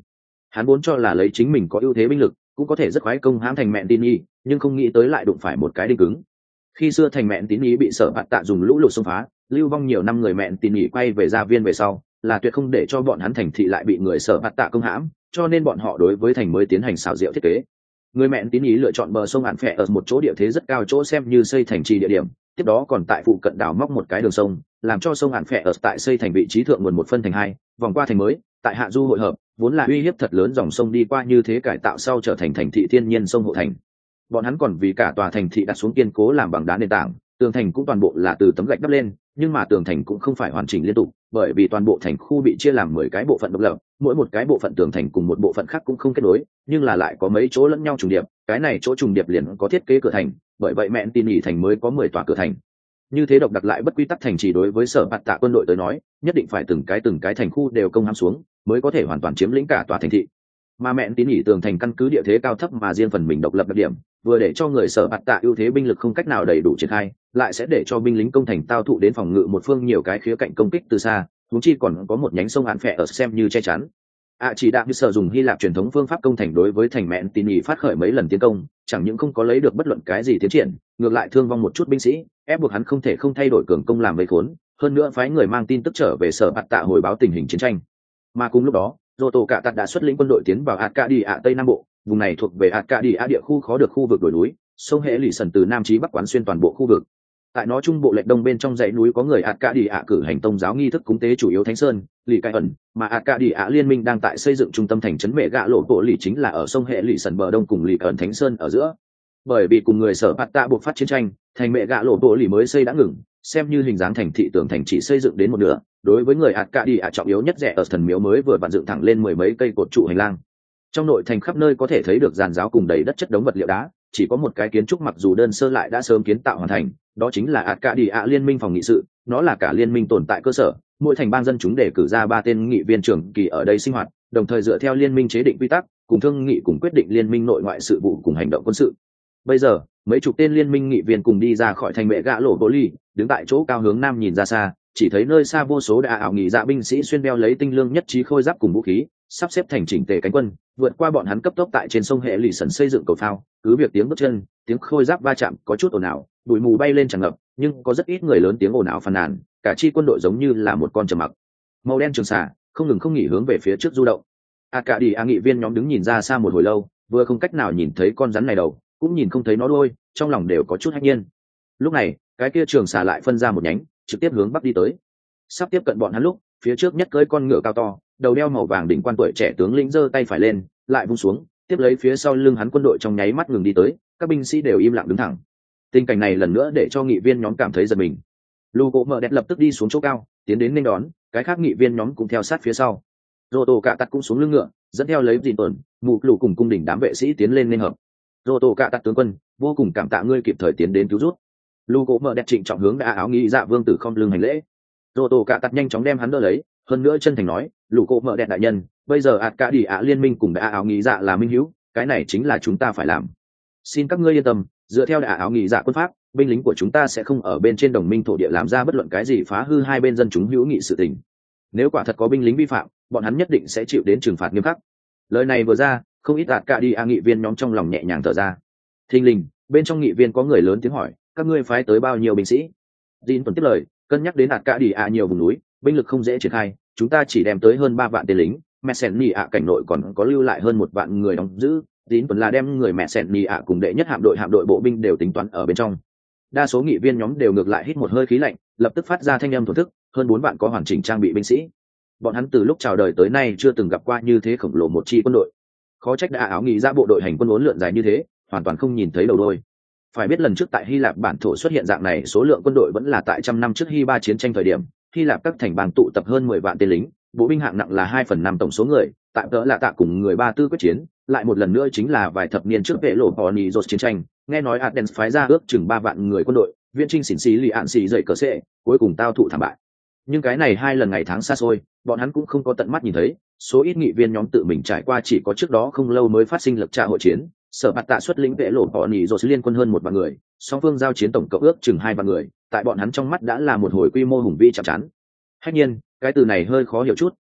Hắn vốn cho là lấy chính mình có ưu thế binh lực cũng có thể rất khoái công hãm thành mẹn tín ý, nhưng không nghĩ tới lại đụng phải một cái đinh cứng. Khi xưa thành mẹn tín ý bị Sở Bạt Tạ dùng lũ lụt xông phá, lưu vong nhiều năm người mẹn tín ý quay về gia viên về sau, là tuyệt không để cho bọn hắn thành thị lại bị người Sở Bạt Tạ công hãm, cho nên bọn họ đối với thành mới tiến hành xảo diệu thiết kế. Người mẹn tín ý lựa chọn bờ sông Ản Phẹ ở một chỗ địa thế rất cao chỗ xem như xây thành trì địa điểm, tiếp đó còn tại phụ cận đào móc một cái đường sông, làm cho sông Ản Phẹ ở tại xây thành vị trí thượng nguồn một phân thành hai, vòng qua thành mới, tại hạ du hội hợp, vốn là uy hiếp thật lớn dòng sông đi qua như thế cải tạo sau trở thành thành thị thiên nhiên sông hộ thành. Bọn hắn còn vì cả tòa thành thị đặt xuống kiên cố làm bằng đá nền tảng, tường thành cũng toàn bộ là từ tấm gạch đắp lên, nhưng mà tường thành cũng không phải hoàn chỉnh liên tục, bởi vì toàn bộ thành khu bị chia làm mười cái bộ phận độc lập, mỗi một cái bộ phận tường thành cùng một bộ phận khác cũng không kết nối, nhưng là lại có mấy chỗ lẫn nhau trùng điệp, cái này chỗ trùng điệp liền có thiết kế cửa thành, bởi vậy mẹn tin nhì thành mới có mười tòa cửa thành. Như thế độc đặc lại bất quy tắc thành chỉ đối với Sở Bạt Tạ quân đội tới nói, nhất định phải từng cái từng cái thành khu đều công hãm xuống, mới có thể hoàn toàn chiếm lĩnh cả tòa thành thị. Mà mẹn tín nhì tường thành căn cứ địa thế cao thấp mà riêng phần mình độc lập đặc điểm, vừa để cho người Sở Bạt Tạ ưu thế binh lực không cách nào đầy đủ triển khai, lại sẽ để cho binh lính công thành tao thụ đến phòng ngự một phương nhiều cái khía cạnh công kích từ xa, huống chi còn có một nhánh sông Ản Phẹ ở xem như che chắn. À chỉ đạo như sở dùng Hy Lạp truyền thống phương pháp công thành đối với thành mẹn tín nhì phát khởi mấy lần tiến công, chẳng những không có lấy được bất luận cái gì tiến triển, ngược lại thương vong một chút binh sĩ, ép buộc hắn không thể không thay đổi cường công làm vây khốn, hơn nữa phái người mang tin tức trở về Sở Bạt Tạ hồi báo tình hình chiến tranh. Mà cùng lúc đó, Dô Tô Cạ Tạt đã xuất lĩnh quân đội tiến vào Arcadia Tây Nam Bộ, vùng này thuộc về Arcadia địa khu khó được khu vực đồi núi, sông hệ lì sần từ nam chí bắc quán xuyên toàn bộ khu vực. Tại nó trung bộ lệch đông bên trong dãy núi có người Arcadia cử hành tông giáo nghi thức cúng tế chủ yếu Thánh Sơn, lì cai ẩn, mà Arcadia liên minh đang tại xây dựng trung tâm thành trấn mẹ gạ lộ bộ lì chính là ở sông hệ lì sần bờ đông cùng lì ẩn Thánh Sơn ở giữa. Bởi vì cùng người Sở Bạt Tạ buộc phát chiến tranh, thành mẹ gạ lộ bộ lì mới xây đã ngừng, xem như hình dáng thành thị tường thành chỉ xây dựng đến một nửa. Đối với người Arcadia trọng yếu nhất rẻ ở thần miếu mới vừa vặn dựng thẳng lên mười mấy cây cột trụ hành lang. Trong nội thành khắp nơi có thể thấy được giàn giáo cùng đầy đất chất đống vật liệu đá, chỉ có một cái kiến trúc mặc dù đơn sơ lại đã sớm kiến tạo hoàn thành, đó chính là Arcadia liên minh phòng nghị sự, nó là cả liên minh tồn tại cơ sở, mỗi thành bang dân chúng để cử ra ba tên nghị viên trưởng kỳ ở đây sinh hoạt, đồng thời dựa theo liên minh chế định quy tắc, cùng thương nghị cùng quyết định liên minh nội ngoại sự vụ cùng hành động quân sự. Bây giờ, mấy chục tên liên minh nghị viên cùng đi ra khỏi thành mẹ gạ lộ bố ly, đứng tại chỗ cao hướng nam nhìn ra xa, chỉ thấy nơi xa vô số đa ảo nghị dạ binh sĩ xuyên đeo lấy tinh lương nhất trí khôi giáp cùng vũ khí, sắp xếp thành chỉnh tề cánh quân, vượt qua bọn hắn cấp tốc tại trên sông hệ lì sần xây dựng cầu phao, cứ việc tiếng bước chân, tiếng khôi giáp va chạm có chút ồn ào, bụi mù bay lên tràn ngập, nhưng có rất ít người lớn tiếng ồn ào phàn nàn, cả chi quân đội giống như là một con trầm mặc. Màu đen trường xà, không ngừng không nghỉ hướng về phía trước du động. Arcadia nghị viên nhóm đứng nhìn ra xa một hồi lâu, vừa không cách nào nhìn thấy con rắn này đầu, cũng nhìn không thấy nó đuôi, trong lòng đều có chút hãi nhiên. Lúc này, cái kia trường xà lại phân ra một nhánh, trực tiếp hướng bắc đi tới. Sắp tiếp cận bọn hắn lúc, phía trước nhất cưỡi con ngựa cao to, đầu đeo màu vàng đỉnh quan tuổi trẻ tướng lĩnh giơ tay phải lên, lại vung xuống, tiếp lấy phía sau lưng hắn quân đội trong nháy mắt ngừng đi tới, các binh sĩ đều im lặng đứng thẳng. Tình cảnh này lần nữa để cho nghị viên nhóm cảm thấy giật mình. Lu Gỗ Mở Đẹp lập tức đi xuống chỗ cao, tiến đến nên đón, cái khác nghị viên nhóm cũng theo sát phía sau. Rô Tô Cạ Tạt cũng xuống lưng ngựa, dẫn theo lấy dìn tuần, mù lù cùng cung đỉnh đám vệ sĩ tiến lên nên hợp. Rô Tô Cạ Tạt tướng quân, vô cùng cảm tạ ngươi kịp thời tiến đến cứu rút. Lu Gỗ Mở Đẹp trịnh trọng hướng đã áo nghĩ dạ vương tử không lưng hành lễ. Rô Tô Cạ Tạt nhanh chóng đem hắn đỡ lấy, hơn nữa chân thành nói, Lu Gỗ Mở Đẹp đại nhân, bây giờ Arcadia liên minh cùng đã áo nghĩ dạ là minh hữu, cái này chính là chúng ta phải làm. Xin các ngươi yên tâm, dựa theo đã áo nghĩ dạ quân pháp, binh lính của chúng ta sẽ không ở bên trên đồng minh thổ địa làm ra bất luận cái gì phá hư hai bên dân chúng hữu nghị sự tình. Nếu quả thật có binh lính vi phạm, bọn hắn nhất định sẽ chịu đến trừng phạt nghiêm khắc. Lời này vừa ra, không ít Arcadia nghị viên nhóm trong lòng nhẹ nhàng thở ra. Thình lình, bên trong nghị viên có người lớn tiếng hỏi, các ngươi phái tới bao nhiêu binh sĩ? Dean tuần tiếp lời, cân nhắc đến Arcadia nhiều vùng núi, binh lực không dễ triển khai, chúng ta chỉ đem tới hơn ba vạn tên lính, mẹ sẹn nỉ ạ cảnh nội còn có lưu lại hơn một vạn người đóng giữ. Dean tuần là đem người mẹ sẹn nỉ ạ cùng đệ nhất hạm đội hạm đội bộ binh đều tính toán ở bên trong. Đa số nghị viên nhóm đều ngược lại hít một hơi khí lạnh, lập tức phát ra thanh âm thổn thức, hơn bốn vạn có hoàn chỉnh trang bị binh sĩ. Bọn hắn từ lúc chào đời tới nay chưa từng gặp qua như thế khổng lồ một chi quân đội. Khó trách đã áo nghĩ ra bộ đội hành quân uốn lượn dài như thế, hoàn toàn không nhìn thấy đầu đuôi. Phải biết lần trước tại Hy Lạp bản thổ xuất hiện dạng này số lượng quân đội vẫn là tại trăm năm trước Hy Ba chiến tranh thời điểm, Hy Lạp các thành bang tụ tập hơn mười vạn tên lính, bộ binh hạng nặng là hai phần năm tổng số người, tại đó là tạ cùng người Ba Tư quyết chiến, lại một lần nữa chính là vài thập niên trước vệ lộ Ponios chiến tranh, nghe nói Athens phái ra ước chừng ba vạn người quân đội, viên trinh xỉn xí lì ạn xì dậy cờ sệ, cuối cùng tao thụ thảm bại. Nhưng cái này hai lần ngày tháng xa xôi, bọn hắn cũng không có tận mắt nhìn thấy, số ít nghị viên nhóm tự mình trải qua chỉ có trước đó không lâu mới phát sinh lập trà hội chiến, Sở Bạt Tạ xuất lĩnh vệ lộ Ponios liên quân hơn một vạn người, song phương giao chiến tổng cộng ước chừng hai vạn người, tại bọn hắn trong mắt đã là một hồi quy mô hùng vĩ chạm chắn. Tất nhiên, cái từ này hơi khó hiểu chút,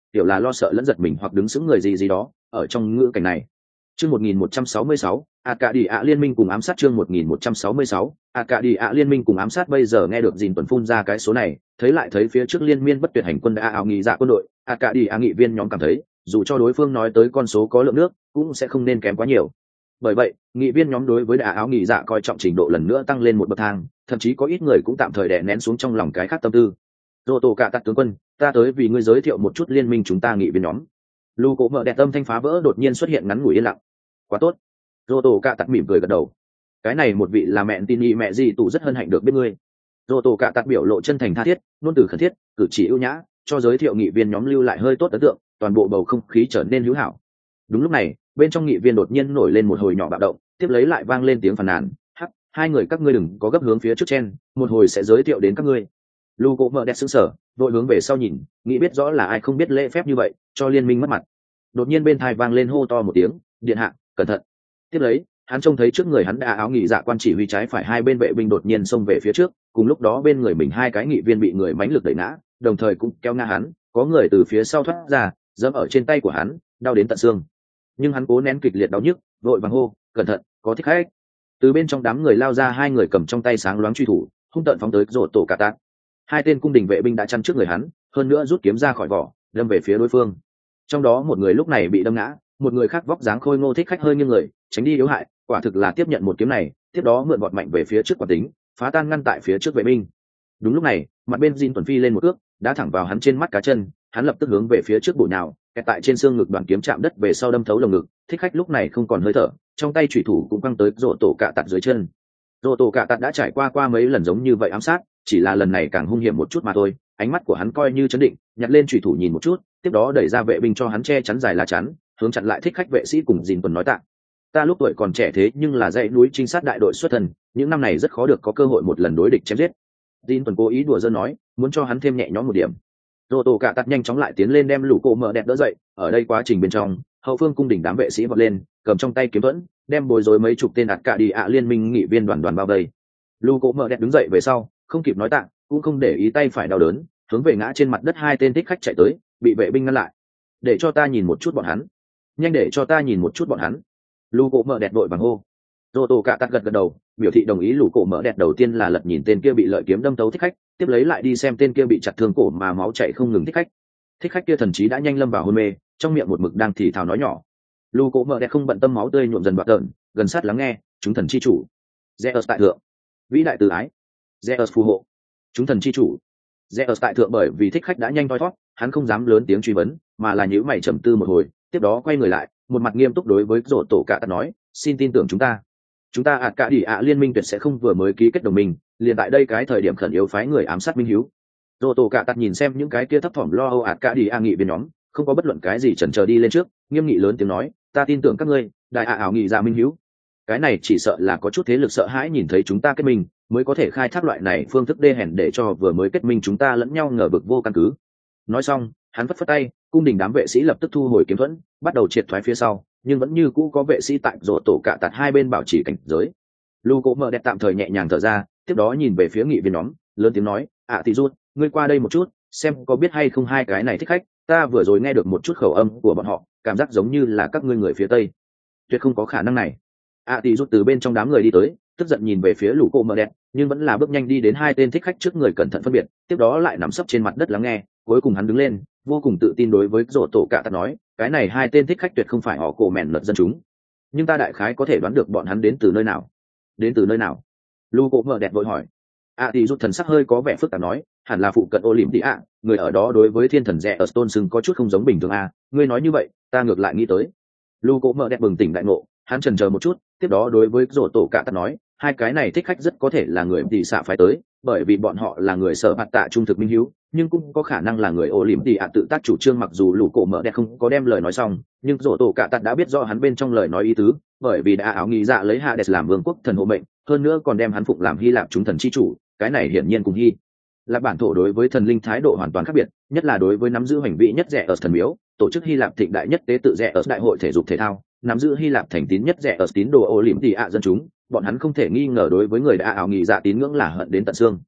kiểu là lo sợ lẫn giật mình hoặc đứng sững người gì gì đó ở trong ngữ cảnh này. Chương một nghìn một trăm sáu mươi sáu, Arcadia liên minh cùng ám sát. Chương một nghìn một trăm sáu mươi sáu, Arcadia liên minh cùng ám sát. Bây giờ nghe được Dìn Tuần phun ra cái số này, thấy lại thấy phía trước liên miên bất tuyệt hành quân đã ảo nghị dạ quân đội, Arcadia nghị viên nhóm cảm thấy, dù cho đối phương nói tới con số có lượng nước, cũng sẽ không nên kém quá nhiều. Bởi vậy, nghị viên nhóm đối với đã áo nghị dạ coi trọng trình độ lần nữa tăng lên một bậc thang, thậm chí có ít người cũng tạm thời đè nén xuống trong lòng cái khác tâm tư. Rô tổ cả tắt tướng quân, ta tới vì ngươi giới thiệu một chút liên minh chúng ta nghị viên nhóm. Lu Cố mở đẹp tâm thanh phá vỡ đột nhiên xuất hiện ngắn ngủi yên lặng. Quá tốt. Rô tổ cả tắt mỉm cười gật đầu. Cái này một vị là mẹ tin nhị mẹ gì tụ rất hân hạnh được biết ngươi. Rô tổ cả tắt biểu lộ chân thành tha thiết, ngôn từ khẩn thiết, cử chỉ ưu nhã, cho giới thiệu nghị viên nhóm lưu lại hơi tốt ấn tượng, toàn bộ bầu không khí trở nên hữu hảo. Đúng lúc này, bên trong nghị viên đột nhiên nổi lên một hồi nhỏ bạo động, tiếp lấy lại vang lên tiếng phàn nàn. Hắc, hai người các ngươi đừng có gấp hướng phía trước chen, một hồi sẽ giới thiệu đến các ngươi. Lu Cố mở đẹp sững sờ, vội hướng về sau nhìn, nghĩ biết rõ là ai không biết lễ phép như vậy, cho liên minh mất mặt. Đột nhiên bên tai vang lên hô to một tiếng, điện hạ, cẩn thận. Tiếp lấy, hắn trông thấy trước người hắn đã áo nghỉ dạ quan chỉ huy trái phải hai bên vệ binh đột nhiên xông về phía trước, cùng lúc đó bên người mình hai cái nghị viên bị người mãnh lực đẩy ngã, đồng thời cũng kéo ngã hắn, có người từ phía sau thoát ra, giẫm ở trên tay của hắn, đau đến tận xương. Nhưng hắn cố nén kịch liệt đau nhức, vội vàng hô, cẩn thận, có thích khách. Từ bên trong đám người lao ra hai người cầm trong tay sáng loáng truy thủ, hung tợn phóng tới rổ tổ cả tát. Hai tên cung đình vệ binh đã chắn trước người hắn, hơn nữa rút kiếm ra khỏi vỏ, đâm về phía đối phương. Trong đó một người lúc này bị đâm ngã, một người khác vóc dáng khôi ngô thích khách hơi nghiêng người, tránh đi yếu hại, quả thực là tiếp nhận một kiếm này, tiếp đó mượn bọt mạnh về phía trước quả tính, phá tan ngăn tại phía trước vệ binh. Đúng lúc này, mặt bên Jin Tuần Phi lên một ước, đã thẳng vào hắn trên mắt cá chân, hắn lập tức hướng về phía trước bổ nhào, kẹt tại trên xương ngực đoạn kiếm chạm đất về sau đâm thấu lồng ngực, thích khách lúc này không còn hơi thở, trong tay chủy thủ cũng căng tới rổ tổ cạ tạt dưới chân. Rổ tổ cạ tạt đã trải qua qua mấy lần giống như vậy ám sát, chỉ là lần này càng hung hiểm một chút mà thôi. Ánh mắt của hắn coi như chấn định, nhặt lên chủy thủ nhìn một chút, tiếp đó đẩy ra vệ binh cho hắn che chắn dài lá chắn, hướng chặn lại thích khách vệ sĩ cùng Jin Tuần nói tạ. Ta lúc tuổi còn trẻ thế nhưng là dãy núi trinh sát đại đội xuất thần, những năm này rất khó được có cơ hội một lần đối địch chém giết. Jin Tuần cố ý đùa giỡn nói, muốn cho hắn thêm nhẹ nhõm một điểm. Rô tổ cả tắt nhanh chóng lại tiến lên đem Lũ Cổ mở đẹp đỡ dậy, ở đây quá trình bên trong, hậu phương cung đình đám vệ sĩ vọt lên, cầm trong tay kiếm thuẫn, đem bối rối mấy chục tên ạt cả đi ạ liên minh nghị viên đoàn đoàn bao vây. Lũ Cổ mở đẹp đứng dậy về sau, không kịp nói tạ, cũng không để ý tay phải đau đớn, hướng về ngã trên mặt đất hai tên thích khách chạy tới, bị vệ binh ngăn lại. Để cho ta nhìn một chút bọn hắn, nhanh để cho ta nhìn một chút bọn hắn. Lũ Cổ mở đẹp vội vàng hô. Rô tổ cả tắt gật gật đầu, biểu thị đồng ý. Lũ Cổ mở đẹp đầu tiên là lật nhìn tên kia bị lợi kiếm đâm tấu thích khách, tiếp lấy lại đi xem tên kia bị chặt thương cổ mà máu chảy không ngừng thích khách. Thích khách kia thần chí đã nhanh lâm vào hôn mê, trong miệng một mực đang thì thào nói nhỏ. Lũ Cổ mở đẹp không bận tâm máu tươi nhuộm dần bọt tợn, gần sát lắng nghe. Chúng thần chi chủ, Zeus tại thượng, vĩ đại từ ái, Zeus phù hộ. Chúng thần chi chủ, Zeus tại thượng. Bởi vì thích khách đã nhanh thoi thoát, hắn không dám lớn tiếng truy vấn, mà là nhíu mày trầm tư một hồi, tiếp đó quay người lại, một mặt nghiêm túc đối với rổ tổ cả tắt nói, xin tin tưởng chúng ta. Chúng ta ạt cả đi ạ liên minh tuyệt sẽ không vừa mới ký kết đồng minh, liền tại đây cái thời điểm khẩn yếu phái người ám sát minh hiếu. Rô tổ cả tắt nhìn xem những cái kia thấp thỏm lo âu ạt cả đi ạ nghị viên nhóm, không có bất luận cái gì chần chờ đi lên trước, nghiêm nghị lớn tiếng nói, ta tin tưởng các ngươi, đại ạ ảo nghị ra minh hiếu. Cái này chỉ sợ là có chút thế lực sợ hãi nhìn thấy chúng ta kết minh, mới có thể khai thác loại này phương thức đê hèn để cho vừa mới kết minh chúng ta lẫn nhau ngờ vực vô căn cứ. Nói xong, hắn phất phất tay, cung đình đám vệ sĩ lập tức thu hồi kiếm thuẫn, bắt đầu triệt thoái phía sau, nhưng vẫn như cũ có vệ sĩ tại rổ tổ cả tạt hai bên bảo trì cảnh giới. Lu Cố mở đẹp tạm thời nhẹ nhàng thở ra, tiếp đó nhìn về phía nghị viên nhóm, lớn tiếng nói, ạ thì rút, ngươi qua đây một chút, xem có biết hay không hai cái này thích khách, ta vừa rồi nghe được một chút khẩu âm của bọn họ, cảm giác giống như là các ngươi người phía tây. Tuyệt không có khả năng này. ạ thì rút từ bên trong đám người đi tới, tức giận nhìn về phía Lu Cố mở đẹp, nhưng vẫn là bước nhanh đi đến hai tên thích khách trước người cẩn thận phân biệt, tiếp đó lại nằm sấp trên mặt đất lắng nghe, cuối cùng hắn đứng lên, vô cùng tự tin đối với rổ tổ cả tạt nói, cái này hai tên thích khách tuyệt không phải họ cổ mèn lật dân chúng, nhưng ta đại khái có thể đoán được bọn hắn đến từ nơi nào. Đến từ nơi nào? Lu Cố mở đẹp vội hỏi. ạ thì rút thần sắc hơi có vẻ phức tạp nói, hẳn là phụ cận ô lìm tị ạ, người ở đó đối với thiên thần rẻ ở tôn sưng có chút không giống bình thường à, ngươi nói như vậy ta ngược lại nghĩ tới. Lu Cố mở đẹp bừng tỉnh đại ngộ, hắn chần chờ một chút, tiếp đó đối với rổ tổ cả tạt nói, hai cái này thích khách rất có thể là người tỷ xạ phái tới, bởi vì bọn họ là người sở bạt tạ trung thực minh hiếu, nhưng cũng có khả năng là người ô lìm tị ạ tự tác chủ trương. Mặc dù Lũ Cổ mở đẹp không có đem lời nói xong, nhưng rổ tổ cả tạt đã biết rõ hắn bên trong lời nói ý tứ, bởi vì đã áo nghĩ dạ lấy Hades làm vương quốc thần hộ mệnh, hơn nữa còn đem hắn phụng làm Hy Lạp chúng thần chi chủ, cái này hiển nhiên cùng Hy Lạp bản thổ đối với thần linh thái độ hoàn toàn khác biệt, nhất là đối với nắm giữ hành vị nhất rẻ ở thần miếu, tổ chức Hy Lạp thịnh đại nhất tế tự rẻ ở đại hội thể dục thể thao, nắm giữ Hy Lạp thành tín nhất rẻ ở tín đồ ô lìm tị ạ dân chúng, bọn hắn không thể nghi ngờ đối với người đã áo nghĩ dạ tín ngưỡng là hận đến tận xương.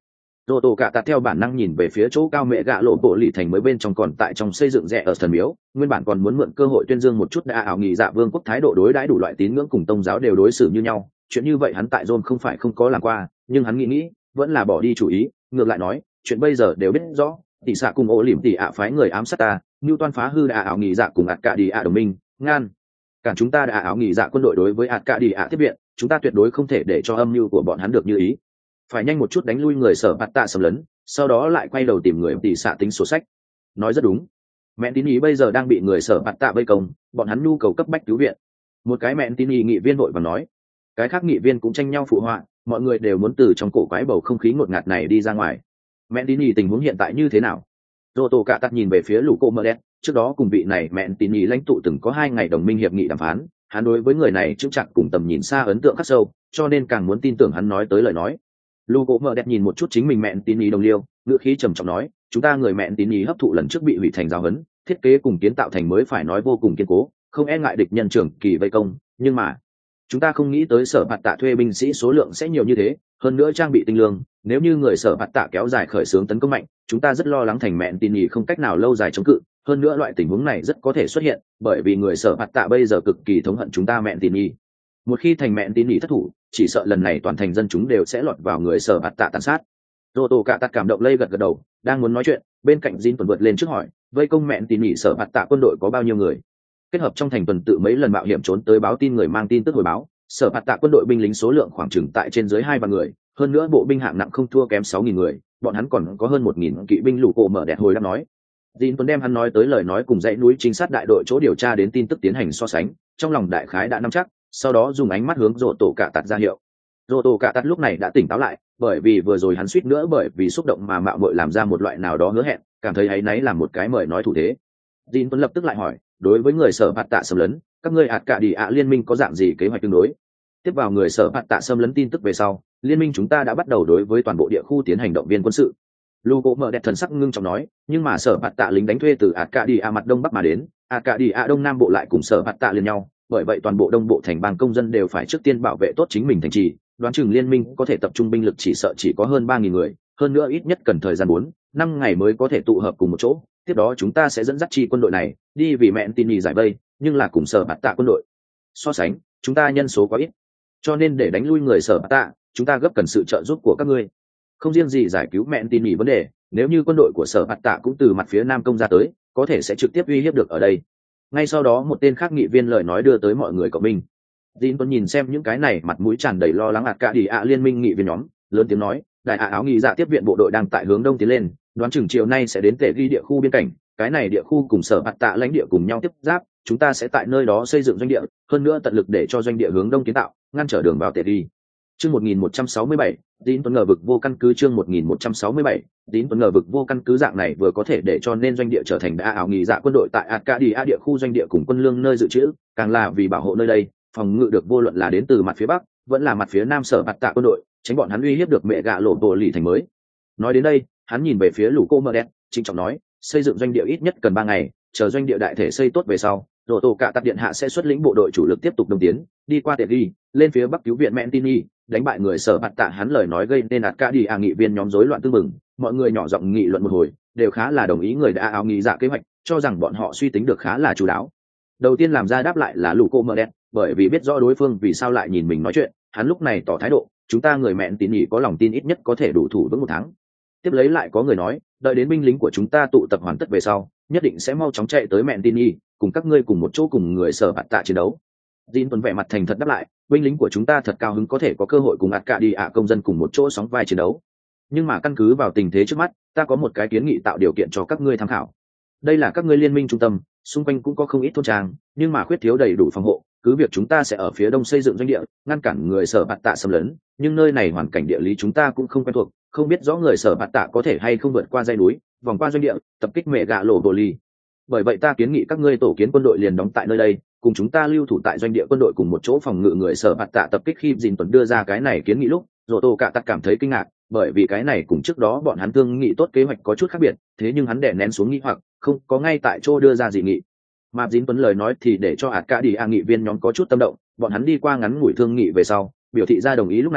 Rô tổ cả tạt theo bản năng nhìn về phía chỗ cao mẹ gạ lộ bộ lì thành mới bên trong còn tại trong xây dựng rẻ ở thần miếu, nguyên bản còn muốn mượn cơ hội tuyên dương một chút đã ảo nghị dạ vương quốc thái độ đối đãi đủ loại tín ngưỡng cùng tôn giáo đều đối xử như nhau, chuyện như vậy hắn tại Rome không phải không có làm qua, nhưng hắn nghĩ nghĩ, vẫn là bỏ đi chủ ý, ngược lại nói, chuyện bây giờ đều biết rõ, tỷ xạ cùng ổ lỉm tỷ ạ phái người ám sát ta, như toan phá hư đã ảo nghị dạ cùng ạt cả đi ạ đồng minh, ngăn cản chúng ta đã ảo nghị dạ quân đội đối với ạt cả đi ạ tiếp viện, chúng ta tuyệt đối không thể để cho âm mưu của bọn hắn được như ý, phải nhanh một chút đánh lui người sở bạt tạ xâm lấn, sau đó lại quay đầu tìm người tỷ xạ tính sổ sách. Nói rất đúng, mẹ tín ý bây giờ đang bị người sở bạt tạ vây công, bọn hắn nhu cầu cấp bách cứu viện. Một cái mẹ tín ý nghị viên vội vàng nói, cái khác nghị viên cũng tranh nhau phụ họa, mọi người đều muốn từ trong cổ quái bầu không khí ngột ngạt này đi ra ngoài. Mẹ tín ý tình huống hiện tại như thế nào? Rô tổ cả tắt nhìn về phía lũ cô mơ đen, trước đó cùng vị này mẹ tín ý lãnh tụ từng có hai ngày đồng minh hiệp nghị đàm phán, hắn đối với người này chững chặt cùng tầm nhìn xa ấn tượng khắc sâu, cho nên càng muốn tin tưởng hắn nói tới lời nói. Lũ cô mơ đen nhìn một chút chính mình mẹ tín ý đồng liêu, ngữ khí trầm trọng nói, chúng ta người mẹ tín ý hấp thụ lần trước bị hủy thành giáo huấn, thiết kế cùng kiến tạo thành mới phải nói vô cùng kiên cố, không e ngại địch nhân trưởng kỳ vây công, nhưng mà chúng ta không nghĩ tới sở bạt tạ thuê binh sĩ số lượng sẽ nhiều như thế, hơn nữa trang bị tinh lương, nếu như người sở bạt tạ kéo dài khởi xướng tấn công mạnh, chúng ta rất lo lắng thành mẹn tin nhì không cách nào lâu dài chống cự, hơn nữa loại tình huống này rất có thể xuất hiện, bởi vì người sở bạt tạ bây giờ cực kỳ thống hận chúng ta mẹn tin nhì. Một khi thành mẹn tin nhì thất thủ, chỉ sợ lần này toàn thành dân chúng đều sẽ lọt vào người sở bạt tạ tàn sát. Rô tô cả tạt cảm động lây gật gật đầu, đang muốn nói chuyện, bên cạnh Jin tuần vượt lên trước hỏi, vây công mẹn tin nhì sở bạt tạ quân đội có bao nhiêu người? Kết hợp trong thành tuần tự mấy lần mạo hiểm trốn tới báo tin người mang tin tức hồi báo, sở bạt tạ quân đội binh lính số lượng khoảng chừng tại trên dưới hai vạn người, hơn nữa bộ binh hạng nặng không thua kém sáu nghìn người, bọn hắn còn có hơn một nghìn kỵ binh lũ cổ mở đẹp hồi đáp nói. Jin tuần đem hắn nói tới lời nói cùng dãy núi trinh sát đại đội chỗ điều tra đến tin tức tiến hành so sánh, trong lòng đại khái đã nắm chắc, sau đó dùng ánh mắt hướng Rô tổ cả tạt ra hiệu. Rô tổ cả tạt lúc này đã tỉnh táo lại, bởi vì vừa rồi hắn suýt nữa bởi vì xúc động mà mạo muội làm ra một loại nào đó hứa hẹn, cảm thấy áy náy làm một cái mời nói thủ thế. Jin tuần lập tức lại hỏi, đối với người sở bạt tạ xâm lấn, các ngươi ạt cả đi ạ liên minh có dạng gì kế hoạch tương đối? Tiếp vào người sở bạt tạ xâm lấn tin tức về sau, liên minh chúng ta đã bắt đầu đối với toàn bộ địa khu tiến hành động viên quân sự. Lugo mở đẹp thần sắc ngưng trọng nói, nhưng mà sở bạt tạ lính đánh thuê từ ạt cả đi ạ mặt đông bắc mà đến, ạt cả đi ạ đông nam bộ lại cùng sở bạt tạ liên nhau, bởi vậy toàn bộ đông bộ thành bang công dân đều phải trước tiên bảo vệ tốt chính mình thành trì, đoán chừng liên minh có thể tập trung binh lực chỉ sợ chỉ có hơn ba nghìn người, hơn nữa ít nhất cần thời gian bốn năm ngày mới có thể tụ hợp cùng một chỗ. Tiếp đó chúng ta sẽ dẫn dắt chi quân đội này đi vì mẹn tin nhì giải vây, nhưng là cùng sở bạt tạ quân đội so sánh, chúng ta nhân số quá ít, cho nên để đánh lui người sở bạt tạ, chúng ta gấp cần sự trợ giúp của các ngươi. Không riêng gì giải cứu mẹn tin nhì vấn đề, nếu như quân đội của sở bạt tạ cũng từ mặt phía nam công ra tới, có thể sẽ trực tiếp uy hiếp được ở đây. Ngay sau đó một tên khác nghị viên lời nói đưa tới mọi người cộng minh. Jin Tuấn nhìn xem những cái này mặt mũi tràn đầy lo lắng ạt cả đi ạ liên minh nghị viên nhóm, lớn tiếng nói, đại ạ áo nghị dạ tiếp viện bộ đội đang tại hướng đông tiến lên, đoán chừng chiều nay sẽ đến tệ ghi địa khu biên cảnh, cái này địa khu cùng sở bạt tạ lãnh địa cùng nhau tiếp giáp, chúng ta sẽ tại nơi đó xây dựng doanh địa, hơn nữa tận lực để cho doanh địa hướng đông kiến tạo, ngăn trở đường vào tệ ghi. Chương một nghìn một trăm sáu mươi bảy, Jin Tuấn ngờ vực vô căn cứ. Chương một nghìn một trăm sáu mươi bảy, Jin Tuấn ngờ vực vô căn cứ. Dạng này vừa có thể để cho nên doanh địa trở thành đã ảo nghị dạ quân đội tại Arcadia địa khu doanh địa cùng quân lương nơi dự trữ, càng là vì bảo hộ nơi đây, phòng ngự được vô luận là đến từ mặt phía bắc, vẫn là mặt phía nam sở bạt tạ quân đội, tránh bọn hắn uy hiếp được mẹ gạ lộ bộ lì thành mới. Nói đến đây, hắn nhìn về phía lũ cô mơ đen, trịnh trọng nói, xây dựng doanh địa ít nhất cần ba ngày, chờ doanh địa đại thể xây tốt về sau, Rô tổ cả tạt điện hạ sẽ xuất lĩnh bộ đội chủ lực tiếp tục đông tiến, đi qua tệ ghi, lên phía bắc cứu viện Mentini, đánh bại người sở bạt tạ. Hắn lời nói gây nên ạt cả đi à nghị viên nhóm rối loạn tương mừng, mọi người nhỏ giọng nghị luận một hồi, đều khá là đồng ý người đã áo nghị dạ kế hoạch, cho rằng bọn họ suy tính được khá là chú đáo. Đầu tiên làm ra đáp lại là lũ cô mơ đen, bởi vì biết rõ đối phương vì sao lại nhìn mình nói chuyện, hắn lúc này tỏ thái độ, chúng ta người mẹn tín nhỉ có lòng tin ít nhất có thể đủ thủ vững một tháng. Tiếp lấy lại có người nói, đợi đến binh lính của chúng ta tụ tập hoàn tất về sau, nhất định sẽ mau chóng chạy tới mẹn tin nhỉ, cùng các ngươi cùng một chỗ cùng người sở bạt tạ chiến đấu. Jin Tuấn vẻ mặt thành thật đáp lại, binh lính của chúng ta thật cao hứng có thể có cơ hội cùng ạt cả đi ạ công dân cùng một chỗ sóng vai chiến đấu. Nhưng mà căn cứ vào tình thế trước mắt, ta có một cái kiến nghị tạo điều kiện cho các ngươi tham khảo. Đây là các ngươi liên minh trung tâm, xung quanh cũng có không ít thôn trang, nhưng mà khuyết thiếu đầy đủ phòng hộ, cứ việc chúng ta sẽ ở phía đông xây dựng doanh địa, ngăn cản người sở bạt tạ xâm lấn, nhưng nơi này hoàn cảnh địa lý chúng ta cũng không quen thuộc, không biết rõ người sở bạt tạ có thể hay không vượt qua dãy núi, vòng qua doanh địa, tập kích mẹ gạ lộ bồ ly. Bởi vậy ta kiến nghị các ngươi tổ kiến quân đội liền đóng tại nơi đây, cùng chúng ta lưu thủ tại doanh địa quân đội cùng một chỗ phòng ngự người sở bạt tạ tập kích. Khi Jin Tuấn đưa ra cái này kiến nghị lúc, Rô tô cả tắt cảm thấy kinh ngạc, bởi vì cái này cùng trước đó bọn hắn thương nghị tốt kế hoạch có chút khác biệt, thế nhưng hắn đè nén xuống nghi hoặc, không có ngay tại chỗ đưa ra dị nghị. Mà Jin Tuấn lời nói thì để cho ạt cả đi a nghị viên nhóm có chút tâm động, bọn hắn đi qua ngắn ngủi thương nghị về sau, biểu thị ra đồng ý. Lúc này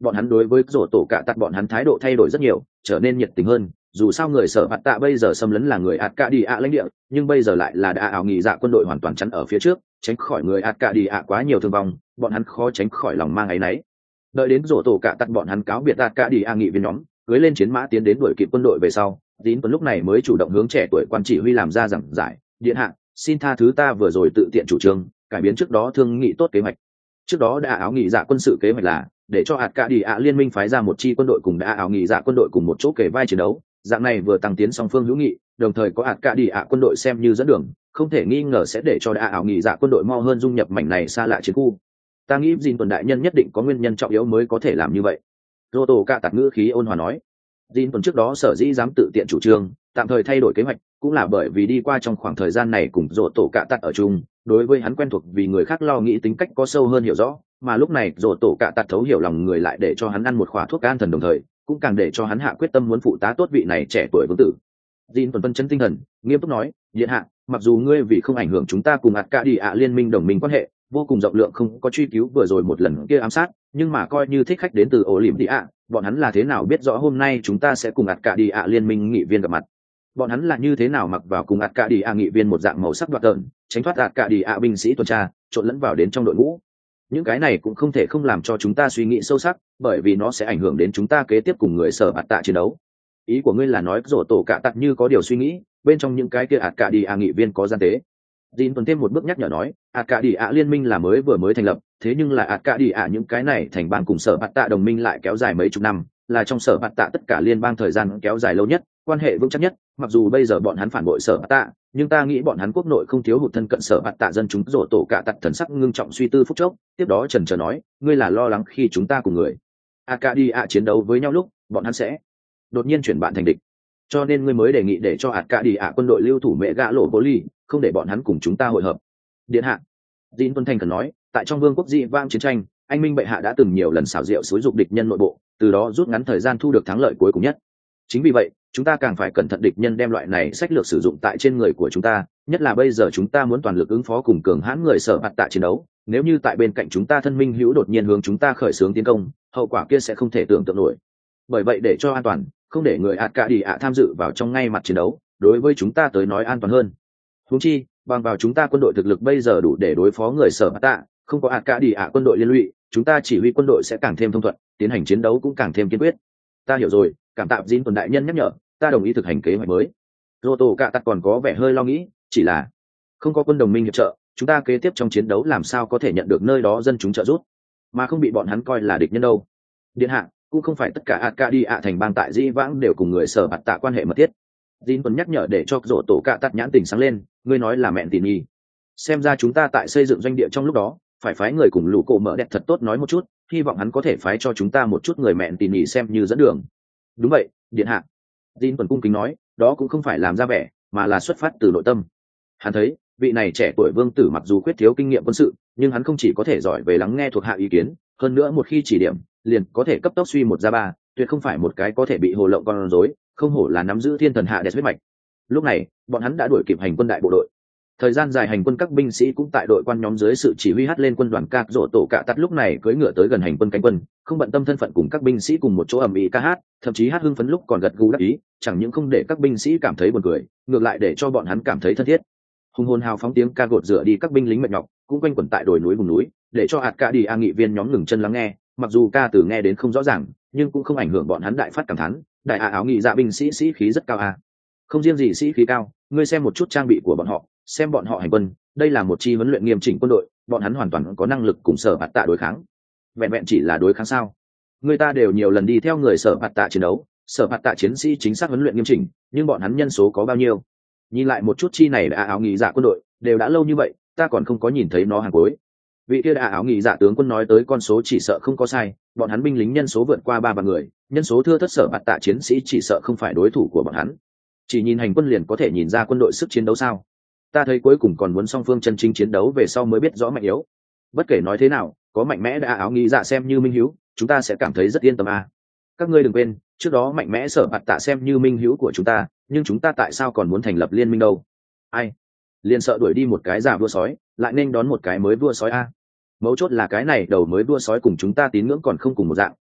bọn hắn đối với rổ tổ cả tắt bọn hắn thái độ thay đổi rất nhiều, trở nên nhiệt tình hơn. Dù sao người sở bạt tạ bây giờ xâm lấn là người Arcadia lãnh địa, nhưng bây giờ lại là đã ảo nghị dạ quân đội hoàn toàn chắn ở phía trước, tránh khỏi người Arcadia quá nhiều thương vong, bọn hắn khó tránh khỏi lòng mang áy náy. Đợi đến rổ tổ cả tắt bọn hắn cáo biệt Arcadia nghị viên nhóm, cưới lên chiến mã tiến đến đuổi kịp quân đội về sau, Tín Tuấn lúc này mới chủ động hướng trẻ tuổi quan chỉ huy làm ra giảng giải, điện hạ, xin tha thứ ta vừa rồi tự tiện chủ trương, cải biến trước đó thương nghị tốt kế hoạch. Trước đó đã áo nghị dạ quân sự kế hoạch là để cho Arcadia liên minh phái ra một chi quân đội cùng đã áo nghị dạ quân đội cùng một chỗ kề vai chiến đấu, dạng này vừa tăng tiến song phương hữu nghị, đồng thời có Arcadia quân đội xem như dẫn đường, không thể nghi ngờ sẽ để cho đã áo nghị dạ quân đội mau hơn dung nhập mảnh này xa lạ chiến khu. Ta nghĩ Jin Tuấn đại nhân nhất định có nguyên nhân trọng yếu mới có thể làm như vậy. Roto cả tạt ngữ khí ôn hòa nói. Jin Tuấn trước đó sở dĩ dám tự tiện chủ trương, tạm thời thay đổi kế hoạch, cũng là bởi vì đi qua trong khoảng thời gian này cùng Roto cả tạt ở chung, đối với hắn quen thuộc vì người khác lo nghĩ tính cách có sâu hơn hiểu rõ, mà lúc này Roto cả tạt thấu hiểu lòng người lại để cho hắn ăn một khỏa thuốc an thần đồng thời, cũng càng để cho hắn hạ quyết tâm muốn phụ tá tốt vị này trẻ tuổi vương tử. Jin Tuấn phân chân tinh thần, nghiêm túc nói, điện hạ, mặc dù ngươi vì không ảnh hưởng chúng ta cùng Arcadia liên minh đồng minh quan hệ, vô cùng rộng lượng không có truy cứu vừa rồi một lần kia ám sát, nhưng mà coi như thích khách đến từ Olympia, bọn hắn là thế nào biết rõ hôm nay chúng ta sẽ cùng Arcadia liên minh nghị viên gặp mặt? Bọn hắn là như thế nào mặc vào cùng Arcadia nghị viên một dạng màu sắc đoạt tợn, tránh thoát Arcadia binh sĩ tuần tra, trộn lẫn vào đến trong đội ngũ? Những cái này cũng không thể không làm cho chúng ta suy nghĩ sâu sắc, bởi vì nó sẽ ảnh hưởng đến chúng ta kế tiếp cùng người sở bạt tạ chiến đấu. Ý của ngươi là nói rổ tổ cả tặc như có điều suy nghĩ, bên trong những cái kia Arcadia nghị viên có gian tế. Jin tuần thêm một bước nhắc nhở nói, Arcadia liên minh là mới vừa mới thành lập, thế nhưng là Arcadia những cái này thành bang cùng sở bạt tạ đồng minh lại kéo dài mấy chục năm, là trong sở bạt tạ tất cả liên bang thời gian kéo dài lâu nhất, quan hệ vững chắc nhất. Mặc dù bây giờ bọn hắn phản bội sở bạt tạ, nhưng ta nghĩ bọn hắn quốc nội không thiếu hụt thân cận sở bạt tạ dân chúng. Rổ tổ cả tặc thần sắc ngưng trọng suy tư phút chốc, tiếp đó trần trờ nói, ngươi là lo lắng khi chúng ta cùng người Arcadia chiến đấu với nhau lúc, bọn hắn sẽ đột nhiên chuyển bạn thành địch, cho nên ngươi mới đề nghị để cho Arcadia quân đội lưu thủ mẹ gã lộ bố ly, không để bọn hắn cùng chúng ta hội hợp. Điện hạ, Jin Tuấn Thành cần nói, tại trong vương quốc dị vang chiến tranh, anh minh bệ hạ đã từng nhiều lần xảo diệu xúi dục địch nhân nội bộ, từ đó rút ngắn thời gian thu được thắng lợi cuối cùng nhất. Chính vì vậy, chúng ta càng phải cẩn thận địch nhân đem loại này sách lược sử dụng tại trên người của chúng ta, nhất là bây giờ chúng ta muốn toàn lực ứng phó cùng cường hãn người sở bạt tạ chiến đấu, nếu như tại bên cạnh chúng ta thân minh hữu đột nhiên hướng chúng ta khởi xướng tiến công, hậu quả kia sẽ không thể tưởng tượng nổi. Bởi vậy để cho an toàn, không để người Arcadia tham dự vào trong ngay mặt chiến đấu, đối với chúng ta tới nói an toàn hơn. Huống chi, bằng vào chúng ta quân đội thực lực bây giờ đủ để đối phó người sở bạt tạ, không có Arcadia quân đội liên lụy, chúng ta chỉ huy quân đội sẽ càng thêm thông thuận, tiến hành chiến đấu cũng càng thêm kiên quyết. Ta hiểu rồi, cảm tạ Jin tuần đại nhân nhắc nhở, ta đồng ý thực hành kế hoạch mới. Roto cả tặc còn có vẻ hơi lo nghĩ, chỉ là không có quân đồng minh hiệp trợ, chúng ta kế tiếp trong chiến đấu làm sao có thể nhận được nơi đó dân chúng trợ giúp, mà không bị bọn hắn coi là địch nhân đâu. Điện hạ, cũng không phải tất cả Arcadia thành bang tại Dĩ Vãng đều cùng người sở bạt tạ quan hệ mật thiết. Jin tuần nhắc nhở để cho rổ tổ cả tắt nhãn tình sáng lên, ngươi nói là mẹn tỉ nhi. Xem ra chúng ta tại xây dựng doanh địa trong lúc đó, phải phái người cùng lũ cổ mở đẹp thật tốt nói một chút, hy vọng hắn có thể phái cho chúng ta một chút người mẹn tỉ nhi xem như dẫn đường. Đúng vậy, điện hạ. Jin tuần cung kính nói, đó cũng không phải làm ra vẻ, mà là xuất phát từ nội tâm. Hắn thấy, vị này trẻ tuổi vương tử mặc dù khuyết thiếu kinh nghiệm quân sự, nhưng hắn không chỉ có thể giỏi về lắng nghe thuộc hạ ý kiến, hơn nữa một khi chỉ điểm, liền có thể cấp tốc suy một ra ba, tuyệt không phải một cái có thể bị hồ lộng con rối, không hổ là nắm giữ thiên thần hạ đẹp huyết mạch. Lúc này, bọn hắn đã đuổi kịp hành quân đại bộ đội. Thời gian dài hành quân các binh sĩ cũng tại đội quan nhóm dưới sự chỉ huy hát lên quân đoàn ca rổ tổ cả tắt lúc này cưỡi ngựa tới gần hành quân cánh quân, không bận tâm thân phận cùng các binh sĩ cùng một chỗ ầm ĩ ca hát, thậm chí hát hưng phấn lúc còn gật gù đắc ý, chẳng những không để các binh sĩ cảm thấy buồn cười, ngược lại để cho bọn hắn cảm thấy thân thiết. Hùng hồn hào phóng tiếng ca gột rửa đi các binh lính mệt nhọc, cũng quanh quẩn tại đồi núi vùng núi, để cho Arcadia nghị viên nhóm ngừng chân lắng nghe, mặc dù ca từ nghe đến không rõ ràng, nhưng cũng không ảnh hưởng bọn hắn đại phát cảm thán, đại a áo nghị dạ binh sĩ sĩ khí rất cao a. Không riêng gì sĩ khí cao, ngươi xem một chút trang bị của bọn họ, xem bọn họ hành quân, đây là một chi huấn luyện nghiêm chỉnh quân đội, bọn hắn hoàn toàn có năng lực cùng sở bạt tạ đối kháng. Vẹn vẹn chỉ là đối kháng sao? Người ta đều nhiều lần đi theo người sở bạt tạ chiến đấu, sở bạt tạ chiến sĩ chính xác huấn luyện nghiêm chỉnh, nhưng bọn hắn nhân số có bao nhiêu? Nhìn lại một chút chi này đã áo nghị dạ quân đội, đều đã lâu như vậy, ta còn không có nhìn thấy nó hàng cuối. Vị kia đã áo nghị dạ tướng quân nói tới con số chỉ sợ không có sai, bọn hắn binh lính nhân số vượt qua ba vạn người, nhân số thưa thất sở bạt tạ chiến sĩ chỉ sợ không phải đối thủ của bọn hắn. Chỉ nhìn hành quân liền có thể nhìn ra quân đội sức chiến đấu sao? Ta thấy cuối cùng còn muốn song phương chân chính chiến đấu về sau mới biết rõ mạnh yếu. Bất kể nói thế nào, có mạnh mẽ đã áo nghị dạ xem như minh hữu, chúng ta sẽ cảm thấy rất yên tâm à. Các ngươi đừng quên, trước đó mạnh mẽ sở bạt tạ xem như minh hữu của chúng ta, nhưng chúng ta tại sao còn muốn thành lập liên minh đâu? Ai? Liền sợ đuổi đi một cái già vua sói, lại nên đón một cái mới vua sói a. Mấu chốt là cái này đầu mới vua sói cùng chúng ta tín ngưỡng còn không cùng một dạng,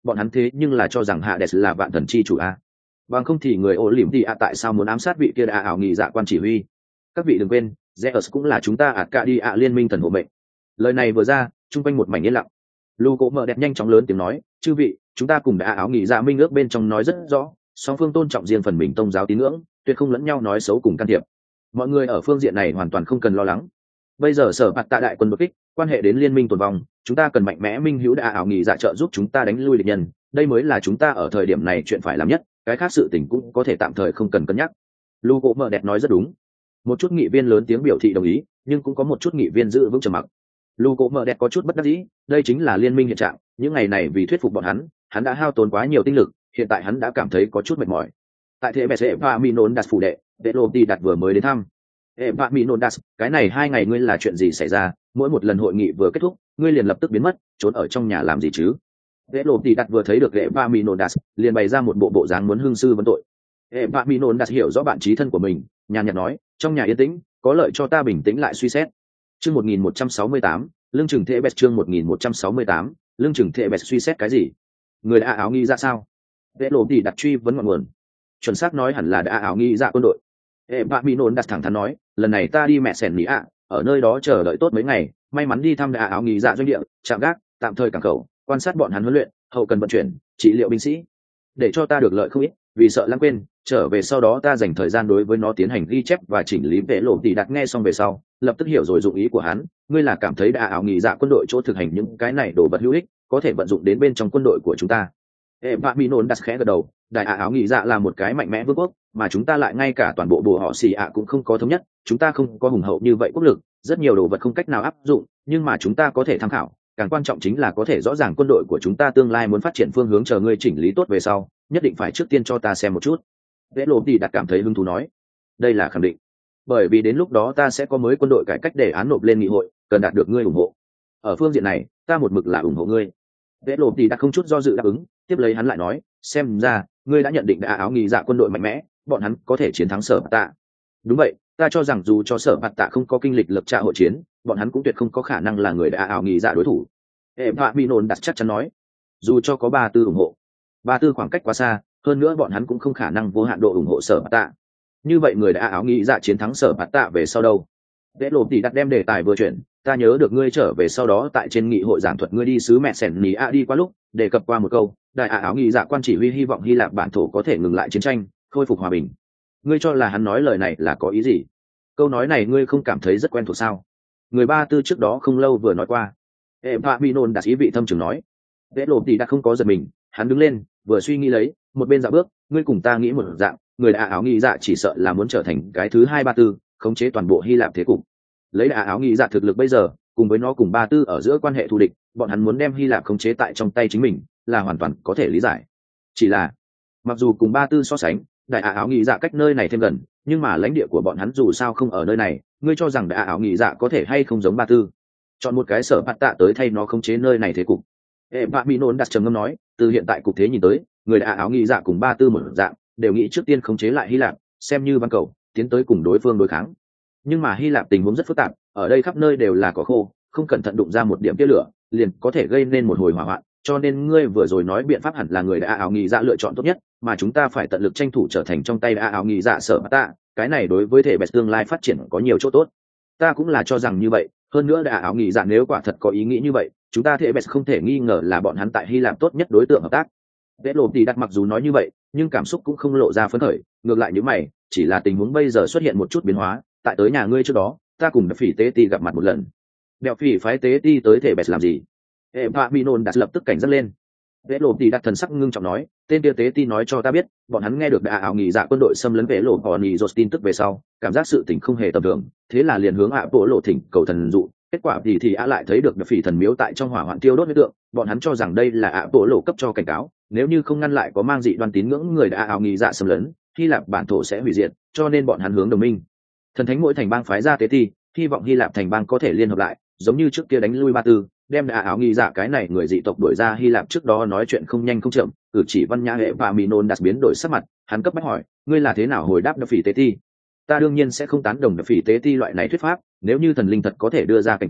bọn hắn thế nhưng là cho rằng Hades là vạn thần chi chủ a. Bằng không thì người Olympia tại sao muốn ám sát vị kia đã ảo nghị dạ quan chỉ huy? Các vị đừng quên, Zeus cũng là chúng ta Arcadia liên minh thần hộ mệnh. Lời này vừa ra, trung quanh một mảnh yên lặng. Lu Cố Mở Đẹp nhanh chóng lớn tiếng nói, chư vị, chúng ta cùng đã áo nghị dạ minh ước bên trong nói rất rõ, song phương tôn trọng riêng phần mình tôn giáo tín ngưỡng, tuyệt không lẫn nhau nói xấu cùng can thiệp. Mọi người ở phương diện này hoàn toàn không cần lo lắng. Bây giờ sở bạt tạ đại quân đột kích, quan hệ đến liên minh tồn vong, chúng ta cần mạnh mẽ minh hữu đã ảo nghị dạ trợ giúp chúng ta đánh lui địch nhân, đây mới là chúng ta ở thời điểm này chuyện phải làm nhất, cái khác sự tình cũng có thể tạm thời không cần cân nhắc. Lu Cố Mở Đẹp nói rất đúng. Một chút nghị viên lớn tiếng biểu thị đồng ý, nhưng cũng có một chút nghị viên giữ vững trầm mặc. Lu Cố Mở Đẹp có chút bất đắc dĩ, đây chính là liên minh hiện trạng, những ngày này vì thuyết phục bọn hắn, hắn đã hao tốn quá nhiều tinh lực, hiện tại hắn đã cảm thấy có chút mệt mỏi. Tại thế bệ sẽ và Minon đặt phủ đệ, đệ lô đi đặt vừa mới đến thăm. Epaminondas, cái này hai ngày ngươi là chuyện gì xảy ra? Mỗi một lần hội nghị vừa kết thúc, ngươi liền lập tức biến mất, trốn ở trong nhà làm gì chứ? Đệ lộ đi đặt vừa thấy được Epaminondas, liền bày ra một bộ bộ dáng muốn hưng sư vấn tội. Epaminondas hiểu rõ bạn trí thân của mình, nhàn nhạt nói, trong nhà yên tĩnh, có lợi cho ta bình tĩnh lại suy xét. Chương một nghìn một trăm sáu mươi tám, lương chừng thệ bẹt chương một nghìn một trăm sáu mươi tám, lương chừng thệ bẹt suy xét cái gì? Người đã áo nghi ra sao? Đệ lộ đi đặt truy vấn ngọn nguồn. Chuẩn xác nói hẳn là đã áo nghi ra quân đội. Epaminondas thẳng thắn nói, lần này ta đi mẹ sẻn mỹ ạ, ở nơi đó chờ đợi tốt mấy ngày, may mắn đi thăm đã áo nghi dạ doanh địa, trạm gác, tạm thời cảng khẩu, quan sát bọn hắn huấn luyện, hậu cần vận chuyển, trị liệu binh sĩ, để cho ta được lợi không ít, vì sợ lãng quên, trở về sau đó ta dành thời gian đối với nó tiến hành ghi chép và chỉnh lý. Vệ lộ tỷ đặt nghe xong về sau, lập tức hiểu rồi dụng ý của hắn, ngươi là cảm thấy đã áo nghi dạ quân đội chỗ thực hành những cái này đồ vật hữu ích, có thể vận dụng đến bên trong quân đội của chúng ta. Epaminondas khẽ gật đầu, đại áo nghi dạ là một cái mạnh mẽ vương quốc, mà chúng ta lại ngay cả toàn bộ bộ họ xì ạ cũng không có thống nhất, chúng ta không có hùng hậu như vậy quốc lực, rất nhiều đồ vật không cách nào áp dụng, nhưng mà chúng ta có thể tham khảo, càng quan trọng chính là có thể rõ ràng quân đội của chúng ta tương lai muốn phát triển phương hướng, chờ ngươi chỉnh lý tốt về sau, nhất định phải trước tiên cho ta xem một chút. Vệ lộ thì đặt cảm thấy hứng thú nói, đây là khẳng định, bởi vì đến lúc đó ta sẽ có mới quân đội cải cách đề án nộp lên nghị hội, cần đạt được ngươi ủng hộ. Ở phương diện này, ta một mực là ủng hộ ngươi. Vệ lộ thì đặt không chút do dự đáp ứng, tiếp lấy hắn lại nói, xem ra ngươi đã nhận định đã áo nghi dạ quân đội mạnh mẽ, bọn hắn có thể chiến thắng sở bạt tạ. Đúng vậy, ta cho rằng dù cho sở bạt tạ không có kinh lịch lập trạ hội chiến, bọn hắn cũng tuyệt không có khả năng là người đã áo nghi dạ đối thủ. Epaminondas chắc chắn nói, dù cho có ba tư ủng hộ, ba tư khoảng cách quá xa, hơn nữa bọn hắn cũng không khả năng vô hạn độ ủng hộ sở bạt tạ. Như vậy người đã áo nghi dạ chiến thắng sở bạt tạ về sau đâu? Vệ lộ tỷ đặt đem đề tài vừa chuyển, ta nhớ được ngươi trở về sau đó tại trên nghị hội giảng thuật ngươi đi sứ mẹ sẻn nỉ a đi qua lúc đề cập qua một câu, đại ả áo nghi dạ quan chỉ huy hy vọng Hy Lạp bản thổ có thể ngừng lại chiến tranh, khôi phục hòa bình. Ngươi cho là hắn nói lời này là có ý gì? Câu nói này ngươi không cảm thấy rất quen thuộc sao? Người ba tư trước đó không lâu vừa nói qua. Epaminondas ý vị thâm trường nói. Vệ lộ tỷ đã không có giật mình, hắn đứng lên, vừa suy nghĩ lấy, một bên dạo bước, ngươi cùng ta nghĩ một dạng, người đã áo nghi dạ chỉ sợ là muốn trở thành cái thứ hai ba tư, khống chế toàn bộ Hy Lạp thế cục. Lấy đã áo nghi dạ thực lực bây giờ, cùng với nó cùng ba tư ở giữa quan hệ thù địch, bọn hắn muốn đem Hy Lạp khống chế tại trong tay chính mình, là hoàn toàn có thể lý giải. Chỉ là, mặc dù cùng ba tư so sánh, đại ả áo nghị dạ cách nơi này thêm gần, nhưng mà lãnh địa của bọn hắn dù sao không ở nơi này, ngươi cho rằng đại ả áo nghị dạ có thể hay không giống ba tư? Chọn một cái sở bạt tạ tới thay nó khống chế nơi này thế cục. Epaminondas trầm ngâm nói, từ hiện tại cục thế nhìn tới, người đại ả áo nghị dạ cùng ba tư một dạng, đều nghĩ trước tiên khống chế lại Hy Lạp, xem như ban cầu, tiến tới cùng đối phương đối kháng. Nhưng mà Hy Lạp tình huống rất phức tạp, ở đây khắp nơi đều là cỏ khô, không cẩn thận đụng ra một điểm tia lửa, liền có thể gây nên một hồi hỏa hoạn. Cho nên ngươi vừa rồi nói biện pháp hẳn là người đã áo nghi dạ lựa chọn tốt nhất, mà chúng ta phải tận lực tranh thủ trở thành trong tay đã áo nghi dạ sở bạt tạ, cái này đối với thể bẹt tương lai phát triển có nhiều chỗ tốt. Ta cũng là cho rằng như vậy, hơn nữa đã áo nghi dạ nếu quả thật có ý nghĩ như vậy, chúng ta thể bẹt không thể nghi ngờ là bọn hắn tại Hy Lạp tốt nhất đối tượng hợp tác. Vệ lộ thì đặt mặc dù nói như vậy, nhưng cảm xúc cũng không lộ ra phấn khởi, ngược lại như mày, chỉ là tình huống bây giờ xuất hiện một chút biến hóa, tại tới nhà ngươi trước đó, ta cùng Đập Phỉ Tế Ti gặp mặt một lần. Đeo Phỉ phái Tế Ti tới thể bẹt làm gì? Epaminondas lập tức cảnh giác lên. Vệ lộ thì đặt thần sắc ngưng trọng nói, tên kia Tế Ti nói cho ta biết, bọn hắn nghe được đã áo nghỉ dạ quân đội xâm lấn vệ lộ còn nhì tin tức về sau, cảm giác sự tình không hề tầm thường, thế là liền hướng ạ bộ lộ thỉnh cầu thần dụ. Kết quả thì thì ạ lại thấy được Đập Phỉ thần miếu tại trong hỏa hoạn tiêu đốt huyết tượng, bọn hắn cho rằng đây là ạ bộ lộ cấp cho cảnh cáo, nếu như không ngăn lại có mang dị đoan tín ngưỡng người đã áo nghỉ dạ xâm lấn, Hy Lạp bản thổ sẽ hủy diệt, cho nên bọn hắn hướng đồng minh thần thánh mỗi thành bang phái ra Tế Ti, hy vọng Hy Lạp thành bang có thể liên hợp lại, giống như trước kia đánh lui ba tư, đem đã áo nghi dạ cái này người dị tộc đuổi ra Hy Lạp. Trước đó nói chuyện không nhanh không chậm, cử chỉ văn nhã hệ và Minondas biến đổi sắc mặt, hắn cấp bách hỏi, ngươi là thế nào hồi đáp Đập Phỉ Tế Ti? Ta đương nhiên sẽ không tán đồng Đập Phỉ Tế Ti loại này thuyết pháp, nếu như thần linh thật có thể đưa ra cảnh cáo,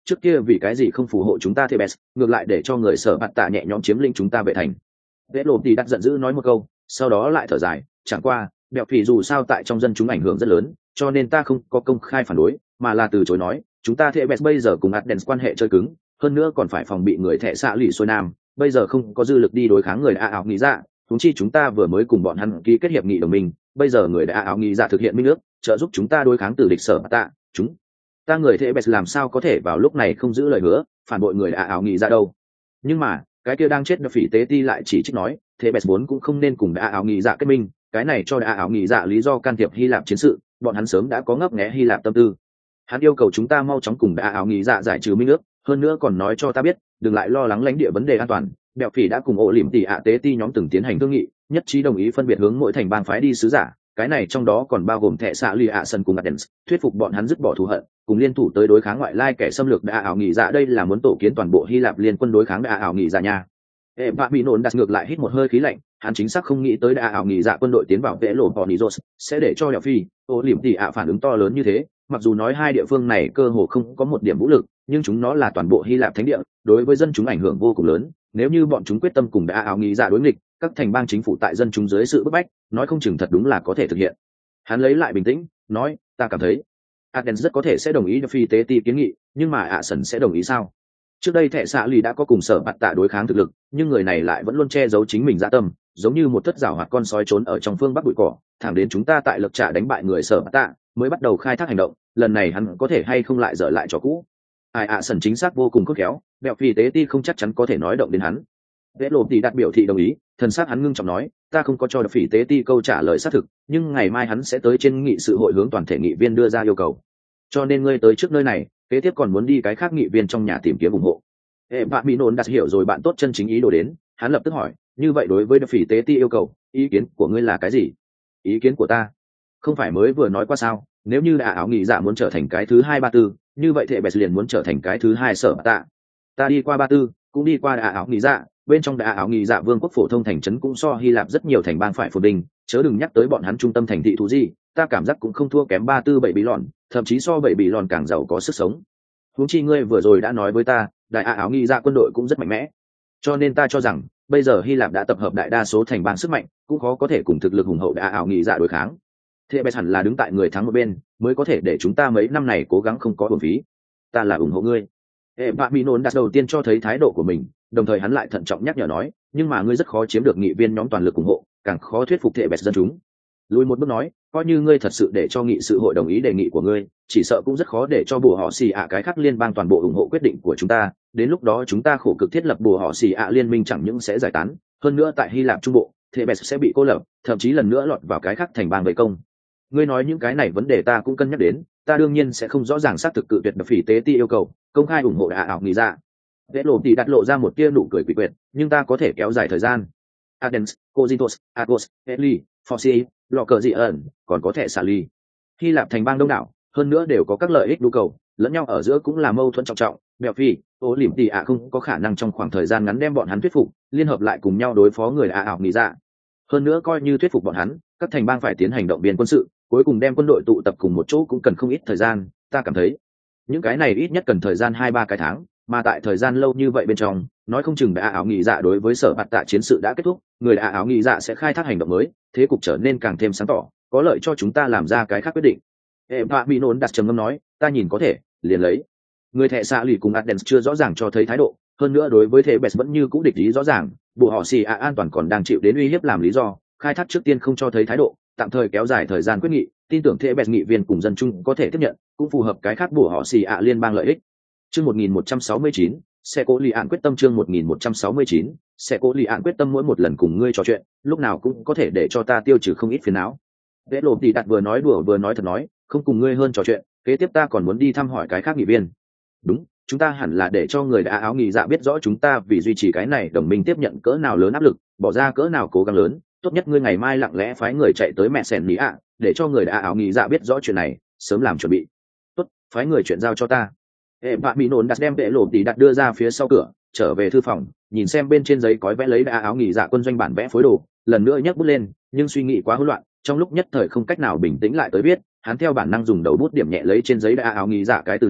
trước kia vì cái gì không phù hộ chúng ta Thebes, ngược lại để cho người sở bạt tạ nhẹ nhõm chiếm lĩnh chúng ta về thành. Vệ lộ thì đặt giận dữ nói một câu, sau đó lại thở dài, chẳng qua bẹo phì dù sao tại trong dân chúng ảnh hưởng rất lớn, cho nên ta không có công khai phản đối, mà là từ chối nói chúng ta Thebes bây giờ cùng Athens quan hệ chơi cứng, hơn nữa còn phải phòng bị người thệ xạ lì xuôi nam, bây giờ không có dư lực đi đối kháng người a áo nghĩ dạ, chúng chi chúng ta vừa mới cùng bọn hắn ký kết hiệp nghị đồng minh, bây giờ người đã áo nghĩ dạ thực hiện minh ước trợ giúp chúng ta đối kháng từ địch sở tạ, chúng ta người Thebes làm sao có thể vào lúc này không giữ lời hứa phản bội người a áo nghĩ dạ đâu. Nhưng mà cái kia đang chết đ phỉ tế ti lại chỉ trích nói Thebes vốn cũng không nên cùng đã áo nghĩ dạ kết minh, cái này cho đã áo nghĩ dạ lý do can thiệp Hy Lạp chiến sự, bọn hắn sớm đã có ngấp nghé Hy Lạp tâm tư. Hắn yêu cầu chúng ta mau chóng cùng đã áo nghĩ dạ giải trừ minh ước, hơn nữa còn nói cho ta biết đừng lại lo lắng lãnh địa vấn đề an toàn. Bẹo phỉ đã cùng ổ lỉm tỉ ạ tế ti nhóm từng tiến hành thương nghị, nhất trí đồng ý phân biệt hướng mỗi thành bang phái đi sứ giả, cái này trong đó còn bao gồm thệ xạ lì ạ sân cùng Athens, thuyết phục bọn hắn dứt bỏ thù hận, cùng liên thủ tới đối kháng ngoại lai kẻ xâm lược đã ảo nghĩ dạ. Đây là muốn tổ kiến toàn bộ Hy Lạp liên quân đối kháng đã ảo nghĩ dạ nha. Ê bạ bị nổn đặt ngược lại hít một hơi khí lạnh, hắn chính xác không nghĩ tới đã ảo nghĩ dạ quân đội tiến vào vẽ lộ Ponizos sẽ để cho Bẹo phỉ, ổ lỉm tỉ ạ phản ứng to lớn như thế. Mặc dù nói hai địa phương này cơ hồ không có một điểm vũ lực, nhưng chúng nó là toàn bộ Hy Lạp thánh địa, đối với dân chúng ảnh hưởng vô cùng lớn. Nếu như bọn chúng quyết tâm cùng đã áo nghĩ dạ đối nghịch, các thành bang chính phủ tại dân chúng dưới sự bức bách, nói không chừng thật đúng là có thể thực hiện. Hắn lấy lại bình tĩnh, nói, ta cảm thấy Athens rất có thể sẽ đồng ý phi tế ti kiến nghị, nhưng mà ạ sần sẽ đồng ý sao? Trước đây thệ xạ lì đã có cùng sở bạt tạ đối kháng thực lực, nhưng người này lại vẫn luôn che giấu chính mình dạ tâm, giống như một thất rào hoạt con sói trốn ở trong phương bắc bụi cỏ, thẳng đến chúng ta tại lực trả đánh bại người sở bạt tạ mới bắt đầu khai thác hành động. Lần này hắn có thể hay không lại dở lại trò cũ? Ai ạ sần chính xác vô cùng khôn khéo, bẹo phi tế ti không chắc chắn có thể nói động đến hắn. Vệ lộ thì đặt biểu thị đồng ý, thần sắc hắn ngưng trọng nói, ta không có cho phỉ tế ti câu trả lời xác thực, nhưng ngày mai hắn sẽ tới trên nghị sự hội hướng toàn thể nghị viên đưa ra yêu cầu. Cho nên ngươi tới trước nơi này, kế tiếp còn muốn đi cái khác nghị viên trong nhà tìm kiếm ủng hộ. Hệ bạn bị nôn đặt hiểu rồi bạn tốt chân chính ý đồ đến, hắn lập tức hỏi, như vậy đối với phỉ tế ti yêu cầu, ý kiến của ngươi là cái gì? Ý kiến của ta? Không phải mới vừa nói qua sao, nếu như đã áo nghị dạ muốn trở thành cái thứ hai ba tư, như vậy Thebes liền muốn trở thành cái thứ hai sở tạ. Ta đi qua ba tư, cũng đi qua đã áo nghị dạ, bên trong đã áo nghị dạ vương quốc phổ thông thành trấn cũng so Hy Lạp rất nhiều thành bang phải phồn bình, chớ đừng nhắc tới bọn hắn trung tâm thành thị thú gì, ta cảm giác cũng không thua kém ba tư bảy bị lòn, thậm chí so bảy bị lòn càng giàu có sức sống. Huống chi ngươi vừa rồi đã nói với ta, đại áo nghị dạ quân đội cũng rất mạnh mẽ, cho nên ta cho rằng bây giờ Hy Lạp đã tập hợp đại đa số thành bang sức mạnh, cũng khó có thể cùng thực lực hùng hậu đã áo nghị dạ đối kháng. Thebes hẳn là đứng tại người thắng một bên, mới có thể để chúng ta mấy năm này cố gắng không có uổng phí. Ta là ủng hộ ngươi. Hệ bạ mỹ nôn đặt đầu tiên cho thấy thái độ của mình, đồng thời hắn lại thận trọng nhắc nhở nói, nhưng mà ngươi rất khó chiếm được nghị viên nhóm toàn lực ủng hộ, càng khó thuyết phục Thebes dân chúng. Lùi một bước nói, coi như ngươi thật sự để cho nghị sự hội đồng ý đề nghị của ngươi, chỉ sợ cũng rất khó để cho bùa họ xì ạ cái khác liên bang toàn bộ ủng hộ quyết định của chúng ta. Đến lúc đó chúng ta khổ cực thiết lập bùa họ xì ạ liên minh chẳng những sẽ giải tán, hơn nữa tại Hy Lạp trung bộ, Thebes sẽ bị cô lập, thậm chí lần nữa lọt vào cái khác thành bang vây công. Ngươi nói những cái này vấn đề ta cũng cân nhắc đến, ta đương nhiên sẽ không rõ ràng xác thực cự tuyệt đập phỉ tế ti yêu cầu công khai ủng hộ đã ảo nghĩ ra. Vệ lộ thì đặt lộ ra một tia nụ cười quỷ quyệt, nhưng ta có thể kéo dài thời gian. Athens, Corinthos, Argos, Eli, Phoci, lọ cờ dị ẩn, còn có thể xả ly. Hy Lạp thành bang đông đảo, hơn nữa đều có các lợi ích nhu cầu, lẫn nhau ở giữa cũng là mâu thuẫn trọng trọng. Bẹo phi, ô lỉm tì ạ không có khả năng trong khoảng thời gian ngắn đem bọn hắn thuyết phục, liên hợp lại cùng nhau đối phó người đã ảo nghĩ ra. Hơn nữa coi như thuyết phục bọn hắn, các thành bang phải tiến hành động viên quân sự, cuối cùng đem quân đội tụ tập cùng một chỗ cũng cần không ít thời gian. Ta cảm thấy những cái này ít nhất cần thời gian hai ba cái tháng, mà tại thời gian lâu như vậy bên trong, nói không chừng đã áo nghị dạ đối với sở bạt tạ chiến sự đã kết thúc, người đã áo nghị dạ sẽ khai thác hành động mới, thế cục trở nên càng thêm sáng tỏ, có lợi cho chúng ta làm ra cái khác quyết định. Hệ bạ bị nôn đặt trầm ngâm nói, ta nhìn có thể liền lấy. Người thệ xạ lì cùng Athens chưa rõ ràng cho thấy thái độ, hơn nữa đối với Thebes vẫn như cũ địch ý rõ ràng, bộ họ xì ạ an toàn còn đang chịu đến uy hiếp làm lý do, khai thác trước tiên không cho thấy thái độ, tạm thời kéo dài thời gian quyết nghị, tin tưởng Thebes nghị viên cùng dân chung có thể tiếp nhận, cũng phù hợp cái khác bộ họ xì ạ liên bang lợi ích. Chương một nghìn một trăm sáu mươi chín, sẽ cố lì án quyết tâm chương một nghìn một trăm sáu mươi chín, sẽ cố lì án quyết tâm mỗi một lần cùng ngươi trò chuyện, lúc nào cũng có thể để cho ta tiêu trừ không ít phiền não. Vệ lộ thì đặt vừa nói đùa vừa nói thật nói, không cùng ngươi hơn trò chuyện, kế tiếp ta còn muốn đi thăm hỏi cái khác nghị viên. Đúng, chúng ta hẳn là để cho người đã áo nghị dạ biết rõ chúng ta vì duy trì cái này đồng minh tiếp nhận cỡ nào lớn áp lực, bỏ ra cỡ nào cố gắng lớn, tốt nhất ngươi ngày mai lặng lẽ phái người chạy tới mẹ sèn mỹ ạ, để cho người đã áo nghị dạ biết rõ chuyện này, sớm làm chuẩn bị. Tốt, phái người chuyện giao cho ta. Hệ bạ bị nôn đặt đem vệ lộ thì đặt đưa ra phía sau cửa, trở về thư phòng, nhìn xem bên trên giấy cói vẽ lấy đã áo nghị dạ quân doanh bản vẽ phối đồ, lần nữa nhấc bút lên, nhưng suy nghĩ quá hỗn loạn, trong lúc nhất thời không cách nào bình tĩnh lại tới viết, hắn theo bản năng dùng đầu bút điểm nhẹ lấy trên giấy đã áo nghị dạ cái từ này,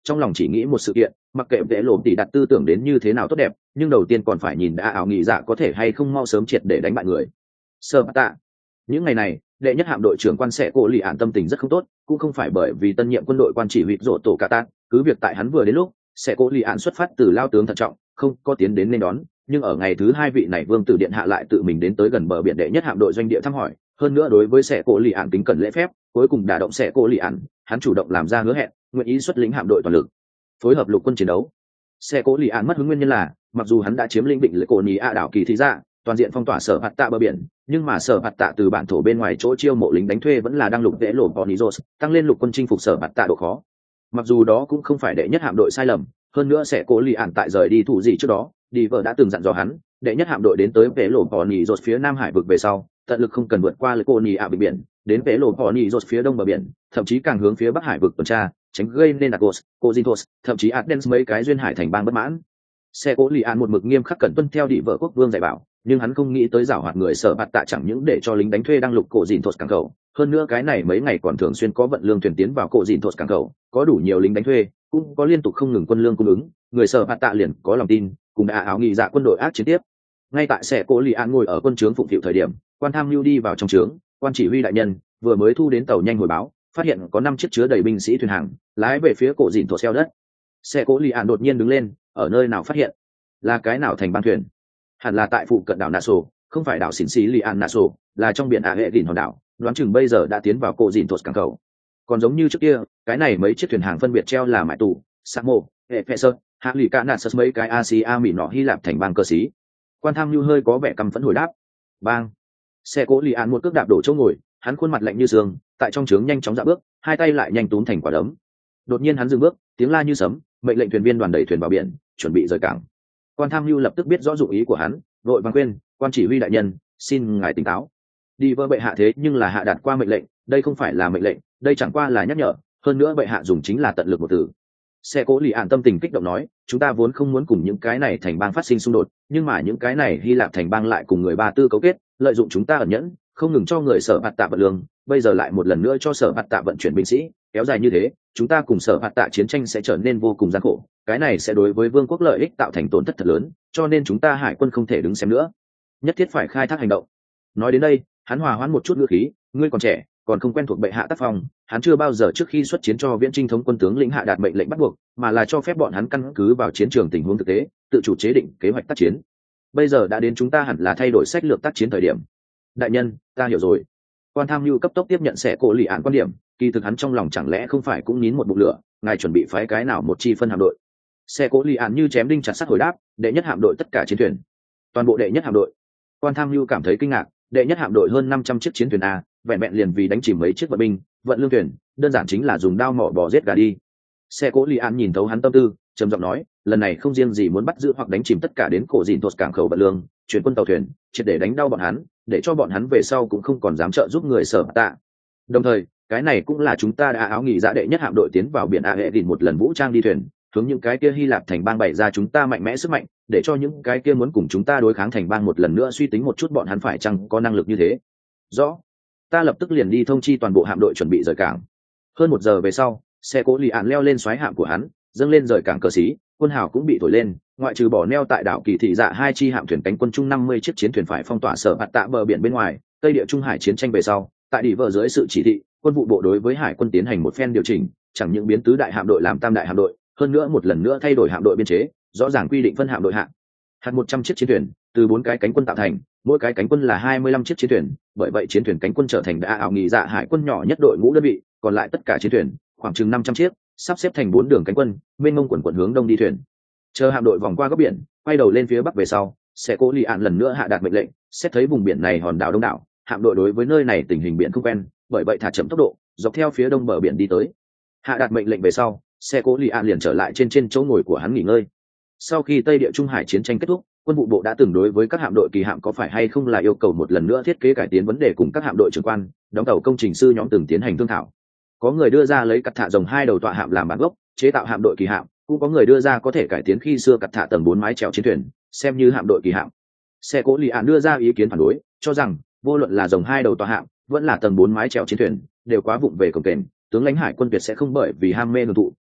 trong lòng chỉ nghĩ một sự kiện, mặc kệ vệ lộ tỷ đặt tư tưởng đến như thế nào tốt đẹp, nhưng đầu tiên còn phải nhìn đã ảo nghĩ dạ có thể hay không mau sớm triệt để đánh bại người sơ bạt tạ. Những ngày này đệ nhất hạm đội trưởng quan sẽ cô lì ạn tâm tình rất không tốt, cũng không phải bởi vì tân nhiệm quân đội quan chỉ huy rộ tổ cả tát, cứ việc tại hắn vừa đến lúc sẽ cô lì ạn xuất phát từ lao tướng thận trọng, không có tiến đến nên đón, nhưng ở ngày thứ hai vị này vương tử điện hạ lại tự mình đến tới gần bờ biển đệ nhất hạm đội doanh địa thăm hỏi, hơn nữa đối với sẽ cô lì ạn kính cẩn lễ phép, cuối cùng đả động sẽ cô lì ạn, hắn chủ động làm ra hứa hẹn nguyện ý xuất lĩnh hạm đội toàn lực phối hợp lục quân chiến đấu. Sẽ cố lì ạn mất hứng nguyên nhân là mặc dù hắn đã chiếm lĩnh vịnh lệ cổ nhì a đảo kỳ thị ra, toàn diện phong tỏa sở hạt tạ bờ biển, nhưng mà sở hạt tạ từ bản thổ bên ngoài chỗ chiêu mộ lính đánh thuê vẫn là đang lục vẽ lộ Bonizos, tăng lên lục quân chinh phục sở hạt tạ độ khó. Mặc dù đó cũng không phải đệ nhất hạm đội sai lầm, hơn nữa sẽ cố lì ạn tại rời đi thủ gì trước đó, đi vợ đã từng dặn dò hắn, đệ nhất hạm đội đến tới vẽ lộ Bonizos phía nam hải vực về sau, tận lực không cần vượt qua lệ cổ nhì a biển, đến vẽ lộ Bonizos phía đông bờ biển, thậm chí càng hướng phía bắc hải vực tuần tra, tránh gây nên Argos, Corinthos, thậm chí Athens mấy cái duyên hải thành bang bất mãn. Xe cố lì an một mực nghiêm khắc cẩn tuân theo địa vợ quốc vương dạy bảo, nhưng hắn không nghĩ tới giảo hoạt người sở bạt tạ chẳng những để cho lính đánh thuê đang lục Corinthos cảng cầu, hơn nữa cái này mấy ngày còn thường xuyên có vận lương thuyền tiến vào Corinthos cảng cầu, có đủ nhiều lính đánh thuê, cũng có liên tục không ngừng quân lương cung ứng, người sở bạt tạ liền có lòng tin, cùng đã áo nghị dạ quân đội ác chiến tiếp. Ngay tại xe cố lì an ngồi ở quân trướng phụng phịu thời điểm, quan tham lưu đi vào trong trướng, quan chỉ huy đại nhân vừa mới thu đến tàu nhanh hồi báo, phát hiện có năm chiếc chứa đầy binh sĩ thuyền hàng lái về phía cổ dìn thổ xeo đất. Xe cố lì ạn đột nhiên đứng lên, ở nơi nào phát hiện? Là cái nào thành bang thuyền? Hẳn là tại phụ cận đảo Nassau, không phải đảo xỉn xì lì ạn Nassau, là trong biển ả hệ đỉnh hòn đảo, đoán chừng bây giờ đã tiến vào cổ dìn thổ cảng cầu. Còn giống như trước kia, cái này mấy chiếc thuyền hàng phân biệt treo là mại tù, Samo, Ephesus, hạ lì cả Nassau mấy cái Asia mỹ nọ Hy Lạp thành bang cơ sĩ. Quan tham lưu hơi có vẻ căm phẫn hồi đáp. Bang. Xe cố lì ạn một cước đạp đổ chỗ ngồi, hắn khuôn mặt lạnh như sương, tại trong trướng nhanh chóng dạo bước, hai tay lại nhanh túm thành quả đấm. Đột nhiên hắn dừng bước, tiếng la như sấm, mệnh lệnh thuyền viên đoàn đẩy thuyền vào biển, chuẩn bị rời cảng. Quan tham lưu lập tức biết rõ dụng ý của hắn, vội vàng khuyên, quan chỉ huy đại nhân, xin ngài tỉnh táo. Đi vơ bệ hạ thế nhưng là hạ đạt qua mệnh lệnh, đây không phải là mệnh lệnh, đây chẳng qua là nhắc nhở, hơn nữa bệ hạ dùng chính là tận lực một từ. Xe cố lì ạn tâm tình kích động nói, chúng ta vốn không muốn cùng những cái này thành bang phát sinh xung đột, nhưng mà những cái này Hy Lạp thành bang lại cùng người Ba Tư cấu kết, lợi dụng chúng ta ẩn nhẫn, không ngừng cho người sở bạt tạ vận lương, bây giờ lại một lần nữa cho sở bạt tạ vận chuyển binh sĩ, kéo dài như thế, chúng ta cùng sở bạt tạ chiến tranh sẽ trở nên vô cùng gian khổ, cái này sẽ đối với vương quốc lợi ích tạo thành tổn thất thật lớn, cho nên chúng ta hải quân không thể đứng xem nữa, nhất thiết phải khai thác hành động. Nói đến đây, hắn hòa hoãn một chút ngữ khí, ngươi còn trẻ, còn không quen thuộc bệ hạ tác phong, hắn chưa bao giờ trước khi xuất chiến cho viễn trinh thống quân tướng lĩnh hạ đạt mệnh lệnh bắt buộc, mà là cho phép bọn hắn căn cứ vào chiến trường tình huống thực tế, tự chủ chế định kế hoạch tác chiến. Bây giờ đã đến chúng ta hẳn là thay đổi sách lược tác chiến thời điểm. Đại nhân, ta hiểu rồi. Quan tham mưu cấp tốc tiếp nhận sẽ cổ lì án quan điểm, kỳ thực hắn trong lòng chẳng lẽ không phải cũng nín một bụng lửa, ngài chuẩn bị phái cái nào một chi phân hạm đội? Xe cổ lì án như chém đinh chặt sắt hồi đáp, đệ nhất hạm đội tất cả chiến thuyền, toàn bộ đệ nhất hạm đội. Quan tham mưu cảm thấy kinh ngạc, đệ nhất hạm đội hơn năm trăm chiếc chiến thuyền a, vẹn vẹn liền vì đánh chìm mấy chiếc vận binh, vận lương thuyền, đơn giản chính là dùng đao mỏ bò giết gà đi. Xe cố Lý An nhìn thấu hắn tâm tư, trầm giọng nói, lần này không riêng gì muốn bắt giữ hoặc đánh chìm tất cả đến cổ dìn tuột cảng khẩu vận lương, chuyển quân tàu thuyền, triệt để đánh đau bọn hắn, để cho bọn hắn về sau cũng không còn dám trợ giúp người sở tạ. Đồng thời, cái này cũng là chúng ta đã áo nghỉ dạ đệ nhất hạm đội tiến vào biển A hệ đỉnh một lần vũ trang đi thuyền, hướng những cái kia Hy Lạp thành bang bày ra chúng ta mạnh mẽ sức mạnh, để cho những cái kia muốn cùng chúng ta đối kháng thành bang một lần nữa suy tính một chút bọn hắn phải chăng có năng lực như thế. Rõ. Ta lập tức liền đi thông chi toàn bộ hạm đội chuẩn bị rời cảng. Hơn một giờ về sau, xe cố Lý An leo lên xoáy hạm của hắn, dâng lên rời cảng cờ xí, quân hào cũng bị thổi lên, ngoại trừ bỏ neo tại đảo Kỳ Thị Dạ hai chi hạm thuyền cánh quân chung năm mươi chiếc chiến thuyền phải phong tỏa sở hạt tạ bờ biển bên ngoài, Tây địa Trung Hải chiến tranh về sau, tại đỉ vợ dưới sự chỉ thị, quân vụ bộ đối với hải quân tiến hành một phen điều chỉnh, chẳng những biến tứ đại hạm đội làm tam đại hạm đội, hơn nữa một lần nữa thay đổi hạm đội biên chế, rõ ràng quy định phân hạm đội hạng. Hạt một trăm chiếc chiến thuyền, từ bốn cái cánh quân tạo thành, mỗi cái cánh quân là hai mươi lăm chiếc chiến thuyền, bởi vậy chiến thuyền cánh quân trở thành đã ảo nghỉ dạ hải quân nhỏ nhất đội ngũ đơn vị, còn lại tất cả chiến thuyền, khoảng chừng năm trăm chiếc, sắp xếp thành bốn đường cánh quân, bên mông quần quần hướng đông đi thuyền. Chờ hạm đội vòng qua góc biển, quay đầu lên phía bắc về sau, sẽ cố Lý An lần nữa hạ đạt mệnh lệnh, xét thấy vùng biển này hòn đảo đông đảo, hạm đội đối với nơi này tình hình biển không quen, bởi vậy thả chậm tốc độ, dọc theo phía đông bờ biển đi tới. Hạ đạt mệnh lệnh về sau, xe cố Lý An liền trở lại trên trên chỗ ngồi của hắn nghỉ ngơi. Sau khi Tây địa Trung Hải chiến tranh kết thúc, quân vụ bộ đã từng đối với các hạm đội kỳ hạm có phải hay không là yêu cầu một lần nữa thiết kế cải tiến vấn đề cùng các hạm đội trưởng quan, đóng tàu công trình sư nhóm từng tiến hành thương thảo. Có người đưa ra lấy cắt thả rồng hai đầu tọa hạm làm bản gốc, chế tạo hạm đội kỳ hạm, cũng có người đưa ra có thể cải tiến khi xưa cắt thả tầng bốn mái chèo chiến thuyền, xem như hạm đội kỳ hạm. Xe cố Lý An đưa ra ý kiến phản đối, cho rằng vô luận là rồng hai đầu tọa hạm, vẫn là tầng bốn mái chèo chiến thuyền, đều quá vụng về cồng kềnh, tướng lãnh hải quân Việt sẽ không bởi vì ham mê hưởng thụ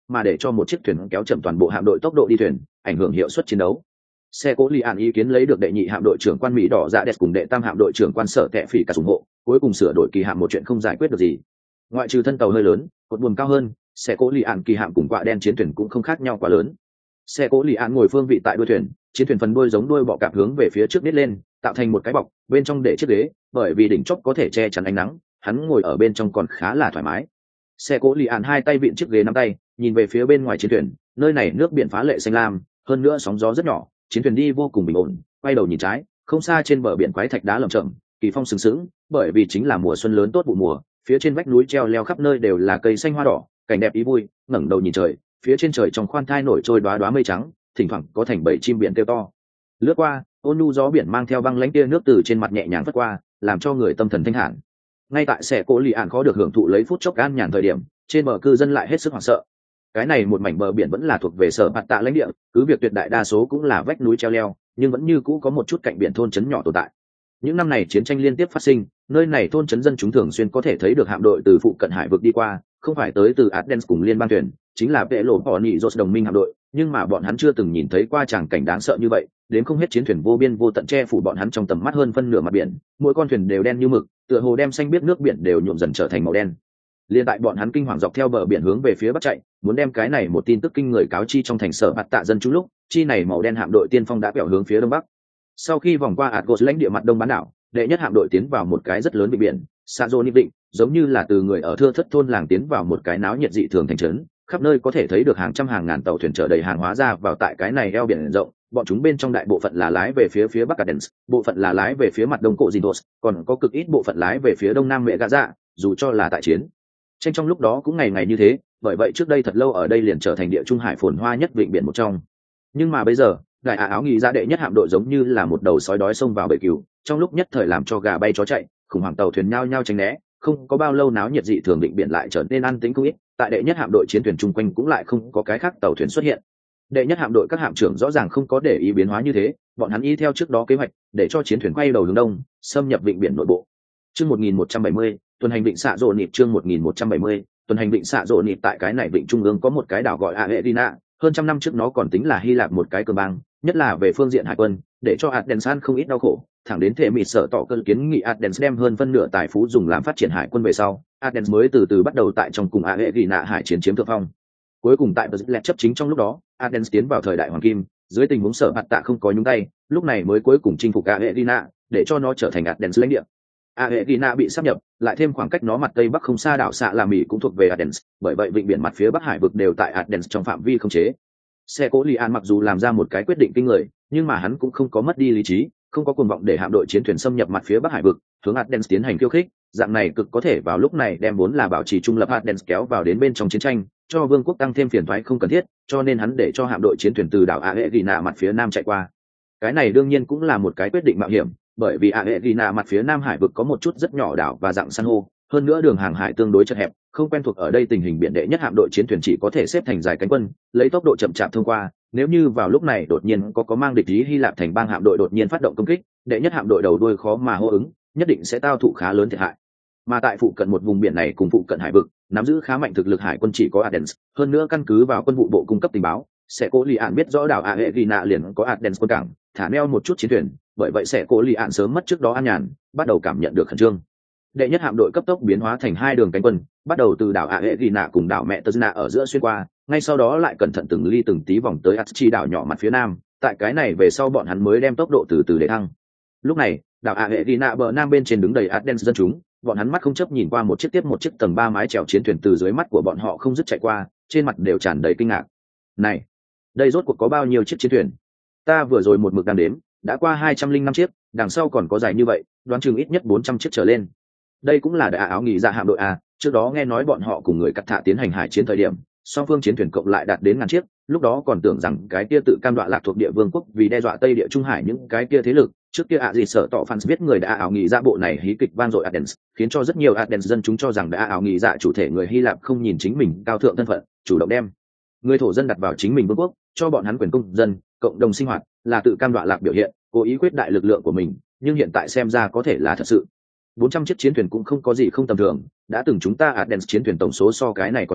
mà để cho một chiếc thuyền kéo chậm toàn bộ hạm đội tốc độ đi thuyền, ảnh hưởng hiệu suất chiến đấu. Xe cố li an ý kiến lấy được đệ nhị hạm đội trưởng quan Mỹ đỏ dạ đẹp cùng đệ tam hạm đội trưởng quan sở tệ phỉ cả ủng hộ, cuối cùng sửa đổi kỳ hạm một chuyện không giải quyết được gì. Ngoại trừ thân tàu hơi lớn, cột buồm cao hơn, xe cố li an kỳ hạm cùng quạ đen chiến thuyền cũng không khác nhau quá lớn. Xe cố li an ngồi phương vị tại đuôi thuyền, chiến thuyền phần đuôi giống đuôi bọ cạp hướng về phía trước nít lên, tạo thành một cái bọc, bên trong để chiếc ghế, bởi vì đỉnh chóp có thể che chắn ánh nắng, hắn ngồi ở bên trong còn khá là thoải mái. Xe cố li an hai tay vịn chiếc ghế nắm tay, nhìn về phía bên ngoài chiến thuyền, nơi này nước biển phá lệ xanh lam, hơn nữa sóng gió rất nhỏ, chiến thuyền đi vô cùng bình ổn. Quay đầu nhìn trái, không xa trên bờ biển quái thạch đá lởm chởm, kỳ phong sừng sững, bởi vì chính là mùa xuân lớn tốt vụ mùa, phía trên vách núi treo leo khắp nơi đều là cây xanh hoa đỏ, cảnh đẹp ý vui. Ngẩng đầu nhìn trời, phía trên trời trong khoan thai nổi trôi đóa đóa mây trắng, thỉnh thoảng có thành bầy chim biển kêu to lướt qua, ôn nhu gió biển mang theo băng lãnh tia nước từ trên mặt nhẹ nhàng vất qua, làm cho người tâm thần thanh hẳn. Ngay tại xe cố li an khó được hưởng thụ lấy phút chốc an nhàn thời điểm, trên bờ cư dân lại hết sức hoảng sợ. Cái này một mảnh bờ biển vẫn là thuộc về sở bạt tạ lãnh địa, cứ việc tuyệt đại đa số cũng là vách núi treo leo, nhưng vẫn như cũ có một chút cạnh biển thôn trấn nhỏ tồn tại. Những năm này chiến tranh liên tiếp phát sinh, nơi này thôn trấn dân chúng thường xuyên có thể thấy được hạm đội từ phụ cận hải vực đi qua, không phải tới từ Athens cùng liên bang thuyền, chính là vệ lộ họ nhị rốt đồng minh hạm đội, nhưng mà bọn hắn chưa từng nhìn thấy qua tràng cảnh đáng sợ như vậy, đến không hết chiến thuyền vô biên vô tận che phủ bọn hắn trong tầm mắt hơn phân nửa mặt biển, mỗi con thuyền đều đen như mực, tựa hồ đem xanh biết nước biển đều nhuộm dần trở thành màu đen. Liên tại bọn hắn kinh hoàng dọc theo bờ biển hướng về phía bắc chạy, muốn đem cái này một tin tức kinh người cáo chi trong thành sở bạt tạ dân chúng lúc, chi này màu đen hạm đội tiên phong đã quẹo hướng phía đông bắc. Sau khi vòng qua Argos lãnh địa mặt đông bán đảo, đệ nhất hạm đội tiến vào một cái rất lớn vịnh biển, Sazo định, giống như là từ người ở thưa thất thôn làng tiến vào một cái náo nhiệt dị thường thành trấn, khắp nơi có thể thấy được hàng trăm hàng ngàn tàu thuyền chở đầy hàng hóa ra vào tại cái này eo biển rộng, bọn chúng bên trong đại bộ phận là lái về phía phía bắc Athens, bộ phận là lái về phía mặt đông cổ Zintos, còn có cực ít bộ phận lái về phía đông nam Mẹ Gaza, dù cho là tại chiến tranh trong lúc đó cũng ngày ngày như thế, bởi vậy trước đây thật lâu ở đây liền trở thành địa trung hải phồn hoa nhất vịnh biển một trong. Nhưng mà bây giờ, đại ả áo nghĩ ra đệ nhất hạm đội giống như là một đầu sói đói xông vào bầy cừu, trong lúc nhất thời làm cho gà bay chó chạy, khủng hoảng tàu thuyền nhao nhao tránh né, không có bao lâu náo nhiệt dị thường vịnh biển lại trở nên an tĩnh không ít, tại đệ nhất hạm đội chiến thuyền chung quanh cũng lại không có cái khác tàu thuyền xuất hiện. Đệ nhất hạm đội các hạm trưởng rõ ràng không có để ý biến hóa như thế, bọn hắn y theo trước đó kế hoạch, để cho chiến thuyền quay đầu hướng đông, xâm nhập vịnh biển nội bộ. Chương một nghìn một trăm bảy mươi, tuần hành vịnh xạ rộ nịp chương một nghìn một trăm bảy mươi, tuần hành vịnh xạ rộ nịp tại cái này vịnh trung ương có một cái đảo gọi Aegina, hơn trăm năm trước nó còn tính là Hy Lạp một cái cường bang, nhất là về phương diện hải quân, để cho Athens không ít đau khổ, thẳng đến thể mịt sở tỏ cơn kiến nghị Athens đem hơn phân nửa tài phú dùng làm phát triển hải quân về sau, Athens mới từ từ bắt đầu tại trong cùng Aegina hải chiến chiếm thượng phong. Cuối cùng tại Berlin chấp chính trong lúc đó, Athens tiến vào thời đại hoàng kim, dưới tình huống sở bạt tạ không có nhúng tay, lúc này mới cuối cùng chinh phục Aegina, để cho nó trở thành Athens lãnh địa. Aegina bị sáp nhập, lại thêm khoảng cách nó mặt tây bắc không xa đảo xạ là Mỹ cũng thuộc về Athens, bởi vậy vịnh biển mặt phía bắc hải vực đều tại Athens trong phạm vi không chế. Xe cố Lian mặc dù làm ra một cái quyết định kinh người, nhưng mà hắn cũng không có mất đi lý trí, không có cuồng vọng để hạm đội chiến thuyền xâm nhập mặt phía bắc hải vực, hướng Athens tiến hành khiêu khích, dạng này cực có thể vào lúc này đem vốn là bảo trì trung lập Athens kéo vào đến bên trong chiến tranh, cho vương quốc tăng thêm phiền toái không cần thiết, cho nên hắn để cho hạm đội chiến thuyền từ đảo Aegina mặt phía nam chạy qua. Cái này đương nhiên cũng là một cái quyết định mạo hiểm, bởi vì Aegina mặt phía nam hải vực có một chút rất nhỏ đảo và dạng san hô, hơn nữa đường hàng hải tương đối chật hẹp, không quen thuộc ở đây tình hình biển đệ nhất hạm đội chiến thuyền chỉ có thể xếp thành dài cánh quân, lấy tốc độ chậm chạp thông qua. Nếu như vào lúc này đột nhiên có có mang địch ý Hy Lạp thành bang hạm đội đột nhiên phát động công kích, đệ nhất hạm đội đầu đuôi khó mà hô ứng, nhất định sẽ tao thụ khá lớn thiệt hại. Mà tại phụ cận một vùng biển này cùng phụ cận hải vực, nắm giữ khá mạnh thực lực hải quân chỉ có Athens, hơn nữa căn cứ vào quân vụ bộ cung cấp tình báo, sẽ cố Lian biết rõ đảo Aegina liền có Athens quân cảng, thả neo một chút chiến thuyền, bởi vậy sẽ cố Lian sớm mất trước đó an nhàn, bắt đầu cảm nhận được khẩn trương. Đệ nhất hạm đội cấp tốc biến hóa thành hai đường cánh quân, bắt đầu từ đảo Aegina cùng đảo Mẹ Tezna ở giữa xuyên qua, ngay sau đó lại cẩn thận từng ly từng tí vòng tới Atchi đảo nhỏ mặt phía nam, tại cái này về sau bọn hắn mới đem tốc độ từ từ để thăng. Lúc này, đảo Aegina bờ nam bên trên đứng đầy Athens dân chúng, bọn hắn mắt không chấp nhìn qua một chiếc tiếp một chiếc tầng ba mái chèo chiến thuyền từ dưới mắt của bọn họ không dứt chạy qua, trên mặt đều tràn đầy kinh ngạc. Này, đây rốt cuộc có bao nhiêu chiếc chiến thuyền? Ta vừa rồi một mực đang đếm, đã qua hai trăm linh năm chiếc, đằng sau còn có dài như vậy, đoán chừng ít nhất bốn trăm chiếc trở lên. Đây cũng là đại áo nghỉ ra hạm đội a, trước đó nghe nói bọn họ cùng người cắt thạ tiến hành hải chiến thời điểm, song phương chiến thuyền cộng lại đạt đến ngàn chiếc, lúc đó còn tưởng rằng cái kia tự cam đoạ lạc thuộc địa vương quốc vì đe dọa Tây địa Trung Hải những cái kia thế lực, trước kia ạ gì sợ tỏ fans biết người đã áo nghỉ ra bộ này hí kịch vang dội Athens, khiến cho rất nhiều Athens dân chúng cho rằng đã áo nghỉ dạ chủ thể người Hy Lạp không nhìn chính mình cao thượng thân phận, chủ động đem người thổ dân đặt vào chính mình vương quốc, cho bọn hắn quyền công dân, cộng đồng sinh hoạt, là tự cam đoạ lạc biểu hiện, cố ý quyết đại lực lượng của mình, nhưng hiện tại xem ra có thể là thật sự. bốn trăm chiếc chiến thuyền cũng không có gì không tầm thường, đã từng chúng ta Athens chiến thuyền tổng số so cái này còn nhiều,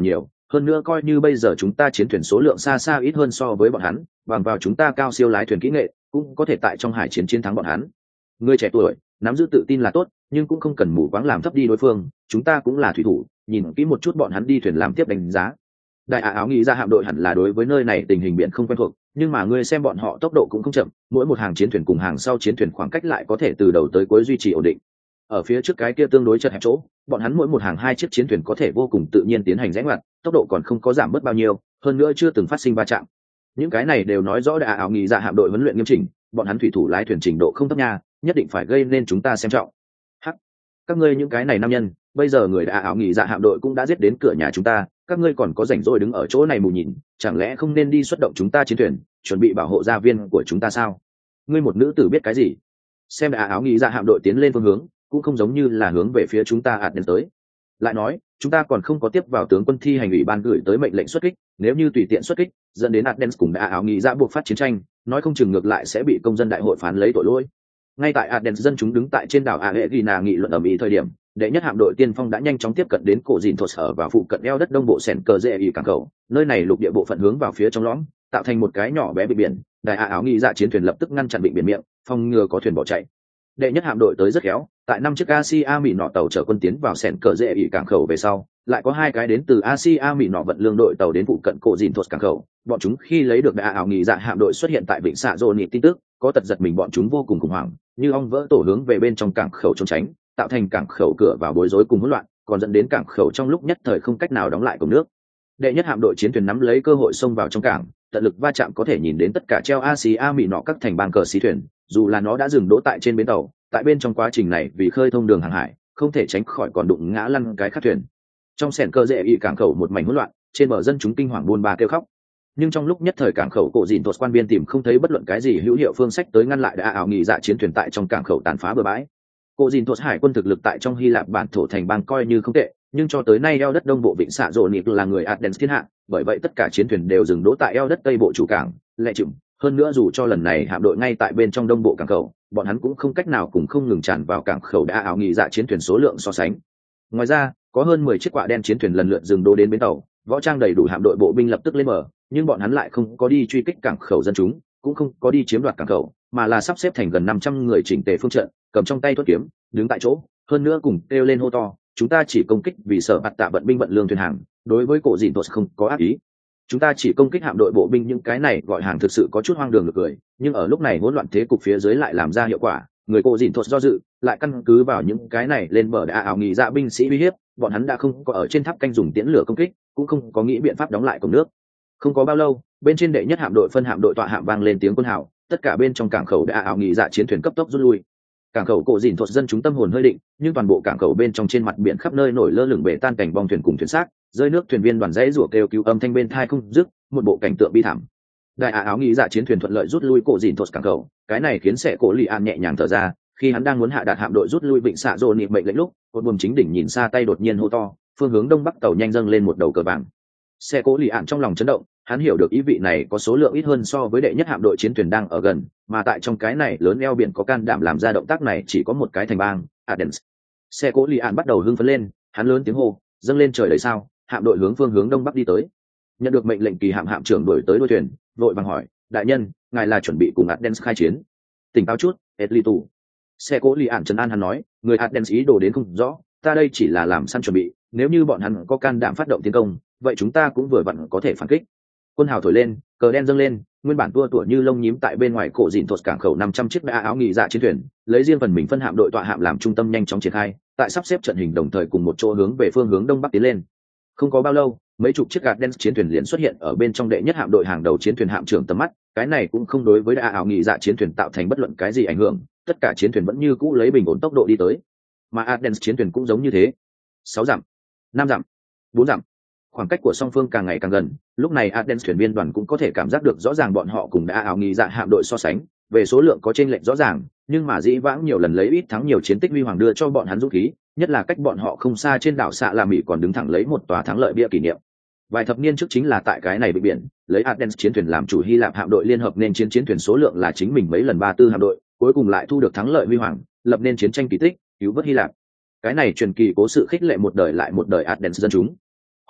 hơn nữa coi như bây giờ chúng ta chiến thuyền số lượng xa xa ít hơn so với bọn hắn, bằng vào chúng ta cao siêu lái thuyền kỹ nghệ cũng có thể tại trong hải chiến chiến thắng bọn hắn. Người trẻ tuổi nắm giữ tự tin là tốt, nhưng cũng không cần mù quáng làm thấp đi đối phương, chúng ta cũng là thủy thủ, nhìn kỹ một chút bọn hắn đi thuyền làm tiếp đánh giá. Đại Á áo nghĩ ra hạm đội hẳn là đối với nơi này tình hình biển không quen thuộc, nhưng mà ngươi xem bọn họ tốc độ cũng không chậm, mỗi một hàng chiến thuyền cùng hàng sau chiến thuyền khoảng cách lại có thể từ đầu tới cuối duy trì ổn định. Ở phía trước cái kia tương đối chật hẹp chỗ, bọn hắn mỗi một hàng hai chiếc chiến thuyền có thể vô cùng tự nhiên tiến hành rẽ ngoặt, tốc độ còn không có giảm bớt bao nhiêu, hơn nữa chưa từng phát sinh va chạm. Những cái này đều nói rõ Đại Á áo nghĩ ra hạm đội huấn luyện nghiêm chỉnh, bọn hắn thủy thủ lái thuyền trình độ không thấp nha, nhất định phải gây nên chúng ta xem trọng. Hắc, các ngươi những cái này nam nhân, bây giờ người Đại Á áo nghĩ ra hạm đội cũng đã giết đến cửa nhà chúng ta, các ngươi còn có rảnh rỗi đứng ở chỗ này mù nhìn, chẳng lẽ không nên đi xuất động chúng ta chiến thuyền, chuẩn bị bảo hộ gia viên của chúng ta sao? Ngươi một nữ tử biết cái gì? Xem Đại Á áo nghĩ ra hạm đội tiến lên phương hướng, cũng không giống như là hướng về phía chúng ta ạt đến tới. Lại nói, chúng ta còn không có tiếp vào tướng quân thi hành ủy ban gửi tới mệnh lệnh xuất kích, nếu như tùy tiện xuất kích, dẫn đến Athens cùng Đại Á áo nghĩ ra buộc phát chiến tranh, nói không chừng ngược lại sẽ bị công dân đại hội phán lấy tội lỗi. Ngay tại Athens dân chúng đứng tại trên đảo Aegina nghị luận ở mỹ thời điểm, đệ nhất hạm đội tiên phong đã nhanh chóng tiếp cận đến cổ dìn thổ sở và phụ cận eo đất đông bộ sẻn cờ dễ ý cảng cầu, nơi này lục địa bộ phận hướng vào phía trong lõm, tạo thành một cái nhỏ bé bị biển. Đại Á áo nghĩ ra chiến thuyền lập tức ngăn chặn bị biển miệng, phòng ngừa có thuyền bỏ chạy. Đệ nhất hạm đội tới rất khéo, tại năm chiếc Asia mỹ nọ tàu chở quân tiến vào sẻn cờ dễ ỉ cảng khẩu về sau, lại có hai cái đến từ Asia mỹ nọ vận lương đội tàu đến phụ cận cổ dìn thột cảng khẩu. Bọn chúng khi lấy được Đại Á áo nghĩ dạ hạm đội xuất hiện tại vịnh xạ dô nị tin tức, có tật giật mình, bọn chúng vô cùng khủng hoảng, như ong vỡ tổ hướng về bên trong cảng khẩu trốn tránh, tạo thành cảng khẩu cửa vào bối rối cùng hỗn loạn, còn dẫn đến cảng khẩu trong lúc nhất thời không cách nào đóng lại cổng nước. Đệ nhất hạm đội chiến thuyền nắm lấy cơ hội xông vào trong cảng, tận lực va chạm có thể nhìn đến tất cả treo Asia mỹ nọ các thành bang cờ xí thuyền, dù là nó đã dừng đỗ tại trên bến tàu, tại bên trong quá trình này vì khơi thông đường hàng hải, không thể tránh khỏi còn đụng ngã lăn cái khác thuyền. Trong sẻn cơ dễ ị cảng khẩu một mảnh hỗn loạn, trên bờ dân chúng kinh hoàng buôn ba kêu khóc. Nhưng trong lúc nhất thời cảng khẩu cổ dìn tuột quan biên tìm không thấy bất luận cái gì hữu hiệu phương sách tới ngăn lại Đại Á áo nghĩ dạ chiến thuyền tại trong cảng khẩu tàn phá bừa bãi. Cổ dìn tuột hải quân thực lực tại trong Hy Lạp bản thổ thành bang coi như không tệ, nhưng cho tới nay eo đất đông bộ vịnh xạ dỗ nịp là người Athens thiên hạ, bởi vậy tất cả chiến thuyền đều dừng đỗ tại eo đất tây bộ chủ cảng lệ chịu. Hơn nữa dù cho lần này hạm đội ngay tại bên trong đông bộ cảng khẩu, bọn hắn cũng không cách nào cùng không ngừng tràn vào cảng khẩu Đại Á áo nghĩ dạ chiến thuyền số lượng so sánh. Ngoài ra, có hơn mười chiếc quạ đen chiến thuyền lần lượt dừng đỗ đến bến tàu, võ trang đầy đủ hạm đội bộ binh lập tức lên bờ, nhưng bọn hắn lại không có đi truy kích cảng khẩu dân chúng, cũng không có đi chiếm đoạt cảng khẩu, mà là sắp xếp thành gần năm trăm người chỉnh tề phương trận, cầm trong tay thuẫn kiếm, đứng tại chỗ, hơn nữa cùng kêu lên hô to, chúng ta chỉ công kích vì sở bạt tạ vận binh vận lương thuyền hàng, đối với cổ dìn tuột không có ác ý. Chúng ta chỉ công kích hạm đội bộ binh, những cái này gọi hàng thực sự có chút hoang đường được cười, nhưng ở lúc này hỗn loạn thế cục phía dưới lại làm ra hiệu quả, người cổ dìn tuột do dự, lại căn cứ vào những cái này lên bờ Đại Á áo nghĩ dạ binh sĩ uy hiếp, bọn hắn đã không có ở trên tháp canh dùng tiễn lửa công kích, cũng không có nghĩ biện pháp đóng lại cổng nước. Không có bao lâu, bên trên đệ nhất hạm đội phân hạm đội tọa hạm vang lên tiếng quân hào, tất cả bên trong cảng khẩu Đại Á áo nghĩ dạ chiến thuyền cấp tốc rút lui. Cảng khẩu cổ dìn thuộc dân chúng tâm hồn hơi định, nhưng toàn bộ cảng khẩu bên trong trên mặt biển khắp nơi nổi lơ lửng bể tan cảnh bong thuyền cùng thuyền xác, rơi nước thuyền viên đoàn rẽ rủa kêu cứu âm thanh bên tai không dứt, một bộ cảnh tượng bi thảm. Đại Á áo nghĩ dạ chiến thuyền thuận lợi rút lui cổ dìn thuộc cảng khẩu, cái này khiến Sẻ Cổ Lì An nhẹ nhàng thở ra, khi hắn đang muốn hạ đạt hạm đội rút lui vịnh xạ dô nịp mệnh lệnh lúc, một buồm chính đỉnh nhìn xa tay đột nhiên hô to, phương hướng đông bắc tàu nhanh dâng lên một đầu cờ vàng. Sẻ Cổ Lì An trong lòng chấn động, hắn hiểu được ý vị này có số lượng ít hơn so với đệ nhất hạm đội chiến thuyền đang ở gần, mà tại trong cái này lớn eo biển có can đảm làm ra động tác này chỉ có một cái thành bang Athens. Sẻ Cổ Lì An bắt đầu hưng phấn lên, hắn lớn tiếng hô, dâng lên trời đầy sao, hạm đội hướng phương hướng đông bắc đi tới. Nhận được mệnh lệnh, kỳ hạm hạm trưởng đuổi tới đuôi thuyền, vội vàng hỏi, đại nhân, ngài là chuẩn bị cùng Athens khai chiến? Tỉnh táo chút, Etlitu. Sẻ Cổ Lì An trấn an hắn nói, người Athens ý đồ đến không rõ, ta đây chỉ là làm săn chuẩn bị, nếu như bọn hắn có can đảm phát động tiến công, vậy chúng ta cũng vừa vặn có thể phản kích. Quân hào thổi lên, cờ đen dâng lên, nguyên bản tua tủa như lông nhím tại bên ngoài cổ dìn thột cảng khẩu năm trăm chiếc Đại Á áo nghĩ dạ chiến thuyền, lấy riêng phần mình phân hạm đội tọa hạm làm trung tâm nhanh chóng triển khai, tại sắp xếp trận hình đồng thời cùng một chỗ hướng về phương hướng đông bắc tiến lên. Không có bao lâu, mấy chục chiếc gạt đen chiến thuyền liền xuất hiện ở bên trong đệ nhất hạm đội hàng đầu chiến thuyền hạm trưởng tầm mắt, cái này cũng không đối với Đại Á áo nghĩ dạ chiến thuyền tạo thành bất luận cái gì ảnh hưởng, tất cả chiến thuyền vẫn như cũ lấy bình ổn tốc độ đi tới. Mà Athens chiến thuyền cũng giống như thế. sáu dặm, năm dặm, bốn dặm. Khoảng cách của song phương càng ngày càng gần, lúc này Athens thuyền viên đoàn cũng có thể cảm giác được rõ ràng bọn họ cùng Đại Á áo nghĩ dạ hạm đội so sánh, về số lượng có chênh lệch rõ ràng, nhưng mà dĩ vãng nhiều lần lấy ít thắng nhiều chiến tích huy hoàng đưa cho bọn hắn dũng khí, nhất là cách bọn họ không xa trên đảo xạ La Mỹ còn đứng thẳng lấy một tòa thắng lợi bia kỷ niệm. Vài thập niên trước chính là tại cái này bị biển, lấy Athens chiến thuyền làm chủ Hy Lạp hạm đội liên hợp nên chiến chiến thuyền số lượng là chính mình mấy lần ba tư hạm đội, cuối cùng lại thu được thắng lợi huy hoàng, lập nên chiến tranh kỳ tích, cứu vớt Hy Lạp. Cái này truyền kỳ cố sự khích lệ một đời lại một đời Athens dân chúng.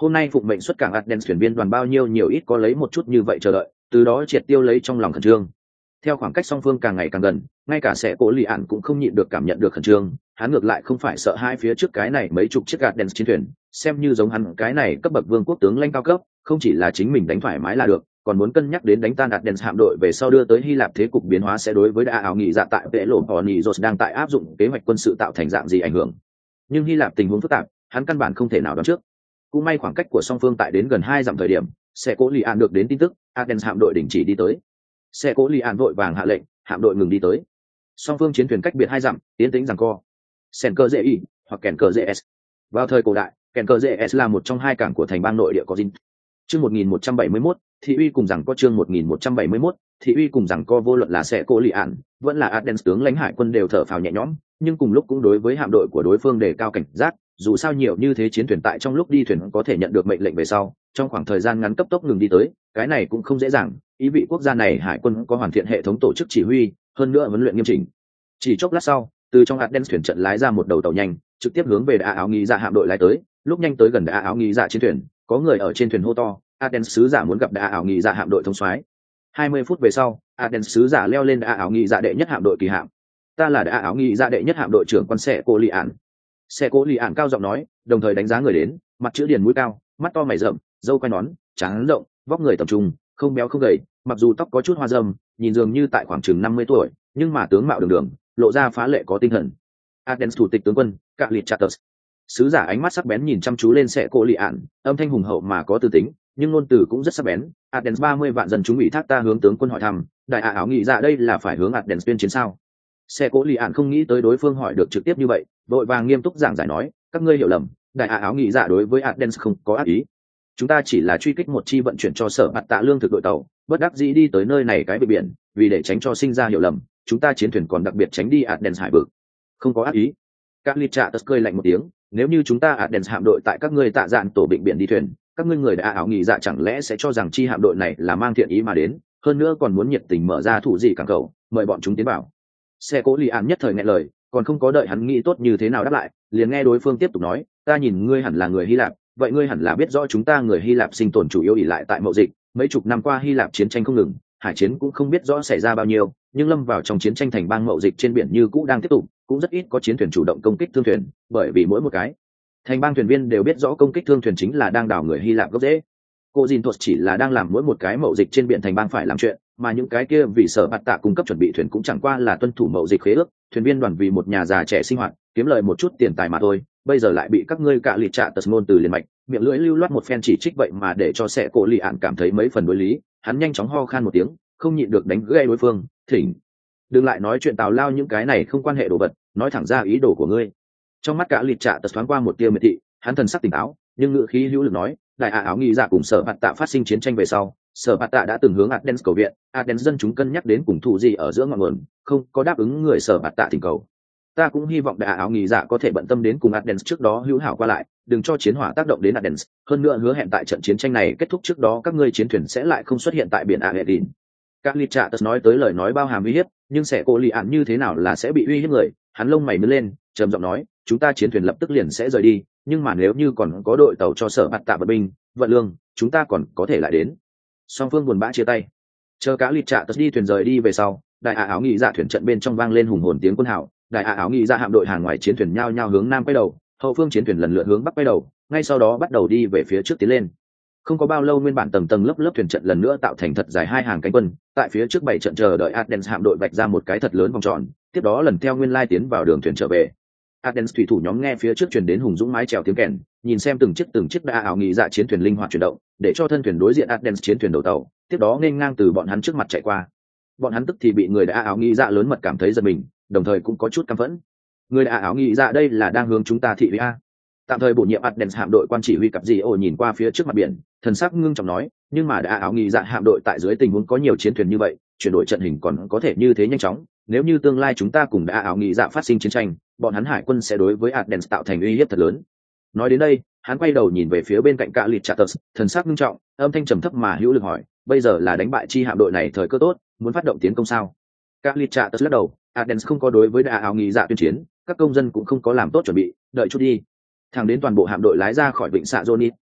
hôm nay phụng mệnh xuất cảng Athens thuyền viên đoàn bao nhiêu nhiều ít có lấy một chút như vậy chờ đợi, từ đó triệt tiêu lấy trong lòng khẩn trương. Theo khoảng cách song phương càng ngày càng gần, ngay cả sẽ cố lì ạn cũng không nhịn được cảm nhận được khẩn trương, hắn ngược lại không phải sợ hai phía trước cái này mấy chục chiếc Athens chiến thuyền, xem như giống hắn cái này cấp bậc vương quốc tướng lãnh cao cấp, không chỉ là chính mình đánh thoải mái là được, còn muốn cân nhắc đến đánh tan Athens hạm đội về sau đưa tới Hy Lạp thế cục biến hóa sẽ đối với đa ảo nghị dạ tại vệ lộ Ponizos đang tại áp dụng kế hoạch quân sự tạo thành dạng gì ảnh hưởng. Nhưng Hy Lạp tình huống phức tạp, hắn căn bản không thể nào đoán trước. Cũng may khoảng cách của song phương tại đến gần hai dặm thời điểm, xe cố lì an được đến tin tức, Athens hạm đội đình chỉ đi tới. Xe cố lì an vội vàng hạ lệnh, hạm đội ngừng đi tới. Song phương chiến thuyền cách biệt hai dặm, tiến tính giằng co. Sen cơ dễ y hoặc kèn cơ dễ s. Vào thời cổ đại, kèn cơ dễ s là một trong hai cảng của thành bang nội địa có dinh. Chương một nghìn một trăm bảy mươi mốt, thị uy cùng rằng có chương một nghìn một trăm bảy mươi mốt, thị uy cùng rằng co vô luận là xe cố lì an, vẫn là Athens tướng lãnh hải quân đều thở phào nhẹ nhõm, nhưng cùng lúc cũng đối với hạm đội của đối phương đề cao cảnh giác. Dù sao nhiều như thế chiến thuyền tại trong lúc đi thuyền có thể nhận được mệnh lệnh về sau, trong khoảng thời gian ngắn cấp tốc ngừng đi tới, cái này cũng không dễ dàng, ý vị quốc gia này hải quân có hoàn thiện hệ thống tổ chức chỉ huy, hơn nữa huấn luyện nghiêm chỉnh. Chỉ chốc lát sau, từ trong Athens thuyền trận lái ra một đầu tàu nhanh, trực tiếp hướng về Đa Áo Nghĩ Dạ hạm đội lái tới, lúc nhanh tới gần Đa Áo Nghĩ Dạ chiến thuyền, có người ở trên thuyền hô to, Athens sứ giả muốn gặp Đa Áo Nghĩ Dạ hạm đội thống soái. hai mươi phút về sau, Athens sứ giả leo lên Đa Áo Nghĩ Dạ đệ nhất hạm đội kỳ hạm. Ta là Đa Áo Nghĩ Dạ đệ nhất hạm đội trưởng quan xe cô Li Ản. Xe cố lì ạn cao giọng nói, đồng thời đánh giá người đến, mặt chữ điển mũi cao, mắt to mày rậm, râu quai nón, trán rộng, vóc người tầm trung, không béo không gầy, mặc dù tóc có chút hoa râm, nhìn dường như tại khoảng chừng năm mươi tuổi, nhưng mà tướng mạo đường đường, lộ ra phá lệ có tinh thần. Athens thủ tịch tướng quân, Kallichatus. Sứ giả ánh mắt sắc bén nhìn chăm chú lên xe cố lì ạn, âm thanh hùng hậu mà có tư tính, nhưng ngôn từ cũng rất sắc bén. Athens ba mươi vạn dân chúng ủy thác ta hướng tướng quân hỏi thăm, đại ả áo nghĩ ra đây là phải hướng Athens tuyên chiến sao? Xe cố lì ạn không nghĩ tới đối phương hỏi được trực tiếp như vậy, đội vàng nghiêm túc giảng giải nói, các ngươi hiểu lầm, đại ả áo nghĩ dạ đối với Athens không có ác ý, chúng ta chỉ là truy kích một chi vận chuyển cho sở bạt tạ lương thực đội tàu, bất đắc dĩ đi tới nơi này cái bờ biển, vì để tránh cho sinh ra hiểu lầm, chúng ta chiến thuyền còn đặc biệt tránh đi Athens hải vực, không có ác ý. Các ly trạ tật cười lạnh một tiếng, nếu như chúng ta Athens hạm đội tại các ngươi tạ dạn tổ bệnh biển đi thuyền, các ngươi người đại áo nghĩ dạ chẳng lẽ sẽ cho rằng chi hạm đội này là mang thiện ý mà đến, hơn nữa còn muốn nhiệt tình mở ra thủ gì cảng cầu, mời bọn chúng tiến vào. Xe cố lì ạn nhất thời nghe lời, còn không có đợi hắn nghĩ tốt như thế nào đáp lại, liền nghe đối phương tiếp tục nói, ta nhìn ngươi hẳn là người Hy Lạp, vậy ngươi hẳn là biết rõ chúng ta người Hy Lạp sinh tồn chủ yếu ỷ lại tại mậu dịch, mấy chục năm qua Hy Lạp chiến tranh không ngừng, hải chiến cũng không biết rõ xảy ra bao nhiêu, nhưng lâm vào trong chiến tranh thành bang mậu dịch trên biển như cũ đang tiếp tục, cũng rất ít có chiến thuyền chủ động công kích thương thuyền, bởi vì mỗi một cái thành bang thuyền viên đều biết rõ công kích thương thuyền chính là đang đào người Hy Lạp gốc rễ. Cô Dìn Thuật chỉ là đang làm mỗi một cái mậu dịch trên biển thành bang phải làm chuyện, mà những cái kia vì sở bạt tạ cung cấp chuẩn bị thuyền cũng chẳng qua là tuân thủ mậu dịch khế ước, thuyền viên đoàn vì một nhà già trẻ sinh hoạt, kiếm lời một chút tiền tài mà thôi, bây giờ lại bị các ngươi cạ lì trạ tật ngôn từ liền mạch, miệng lưỡi lưu loát một phen chỉ trích, vậy mà để cho sẽ cổ lì ạn cảm thấy mấy phần đối lý, hắn nhanh chóng ho khan một tiếng, không nhịn được đánh gãy đối phương, thỉnh đừng lại nói chuyện tào lao những cái này không quan hệ đồ vật, nói thẳng ra ý đồ của ngươi. Trong mắt cạ lì trạ tật thoáng qua một tia miệt thị, hắn thần sắc tỉnh táo, nhưng ngữ khí hữu lực nói, đại ả áo nghĩ dạ cùng sở bạt tạ phát sinh chiến tranh về sau, sở bạt tạ đã từng hướng Athens cầu viện, Athens dân chúng cân nhắc đến cùng thủ gì ở giữa ngọn nguồn, không có đáp ứng người sở bạt tạ thỉnh cầu. Ta cũng hy vọng đại ả áo nghĩ dạ có thể bận tâm đến cùng Athens trước đó hữu hảo qua lại, đừng cho chiến hỏa tác động đến Athens, hơn nữa hứa hẹn tại trận chiến tranh này kết thúc trước đó các ngươi chiến thuyền sẽ lại không xuất hiện tại biển Aegean. Kallichatus nói tới lời nói bao hàm uy hiếp, nhưng sẽ cô lì ạn như thế nào là sẽ bị uy hiếp người, hắn lông mày nhướng lên, trầm giọng nói, chúng ta chiến thuyền lập tức liền sẽ rời đi, nhưng mà nếu như còn có đội tàu cho sở bạt tạ vận binh vận lương, chúng ta còn có thể lại đến. Song phương buồn bã chia tay, chờ cá lịt trạ tật đi thuyền rời đi về sau, đại ả áo nghĩ dạ thuyền trận bên trong vang lên hùng hồn tiếng quân hào, đại ả áo nghĩ dạ hạm đội hàng ngoài chiến thuyền nhao nhao hướng nam quay đầu, hậu phương chiến thuyền lần lượt hướng bắc quay đầu, ngay sau đó bắt đầu đi về phía trước tiến lên. Không có bao lâu nguyên bản tầng tầng lớp lớp thuyền trận lần nữa tạo thành thật dài hai hàng cánh quân, tại phía trước bảy trận chờ đợi Athens hạm đội vạch ra một cái thật lớn vòng tròn, tiếp đó lần theo nguyên lai tiến vào đường thuyền trở về. Athens thủy thủ nhóm nghe phía trước truyền đến hùng dũng mái chèo tiếng kèn, nhìn xem từng chiếc từng chiếc đại ảo nghĩ dạ chiến thuyền linh hoạt chuyển động, để cho thân thuyền đối diện Athens chiến thuyền đầu tàu, tiếp đó nên ngang từ bọn hắn trước mặt chạy qua. Bọn hắn tức thì bị người đại ảo nghĩ dạ lớn mật cảm thấy giật mình, đồng thời cũng có chút căm phẫn. Người đại ảo nghĩ dạ đây là đang hướng chúng ta thị uy a. Tạm thời bổ nhiệm Athens hạm đội quan chỉ huy cặp gì ồ nhìn qua phía trước mặt biển, thần sắc ngưng trọng nói, nhưng mà đại ảo nghĩ dạ hạm đội tại dưới tình huống có nhiều chiến thuyền như vậy, chuyển đổi trận hình còn có thể như thế nhanh chóng, nếu như tương lai chúng ta cùng đại ảo nghĩ dạ phát sinh chiến tranh, bọn hắn hải quân sẽ đối với Athens tạo thành uy hiếp thật lớn. Nói đến đây, hắn quay đầu nhìn về phía bên cạnh cạ lịt Chatus, thần sắc nghiêm trọng, âm thanh trầm thấp mà hữu lực hỏi, bây giờ là đánh bại chi hạm đội này thời cơ tốt, muốn phát động tiến công sao? Cạ lịt Chatus lắc đầu, Athens không có đối với đại ảo nghĩ dạ tuyên chiến, các công dân cũng không có làm tốt chuẩn bị, đợi chút đi. Thẳng đến toàn bộ hạm đội lái ra khỏi vịnh xạ Johnny,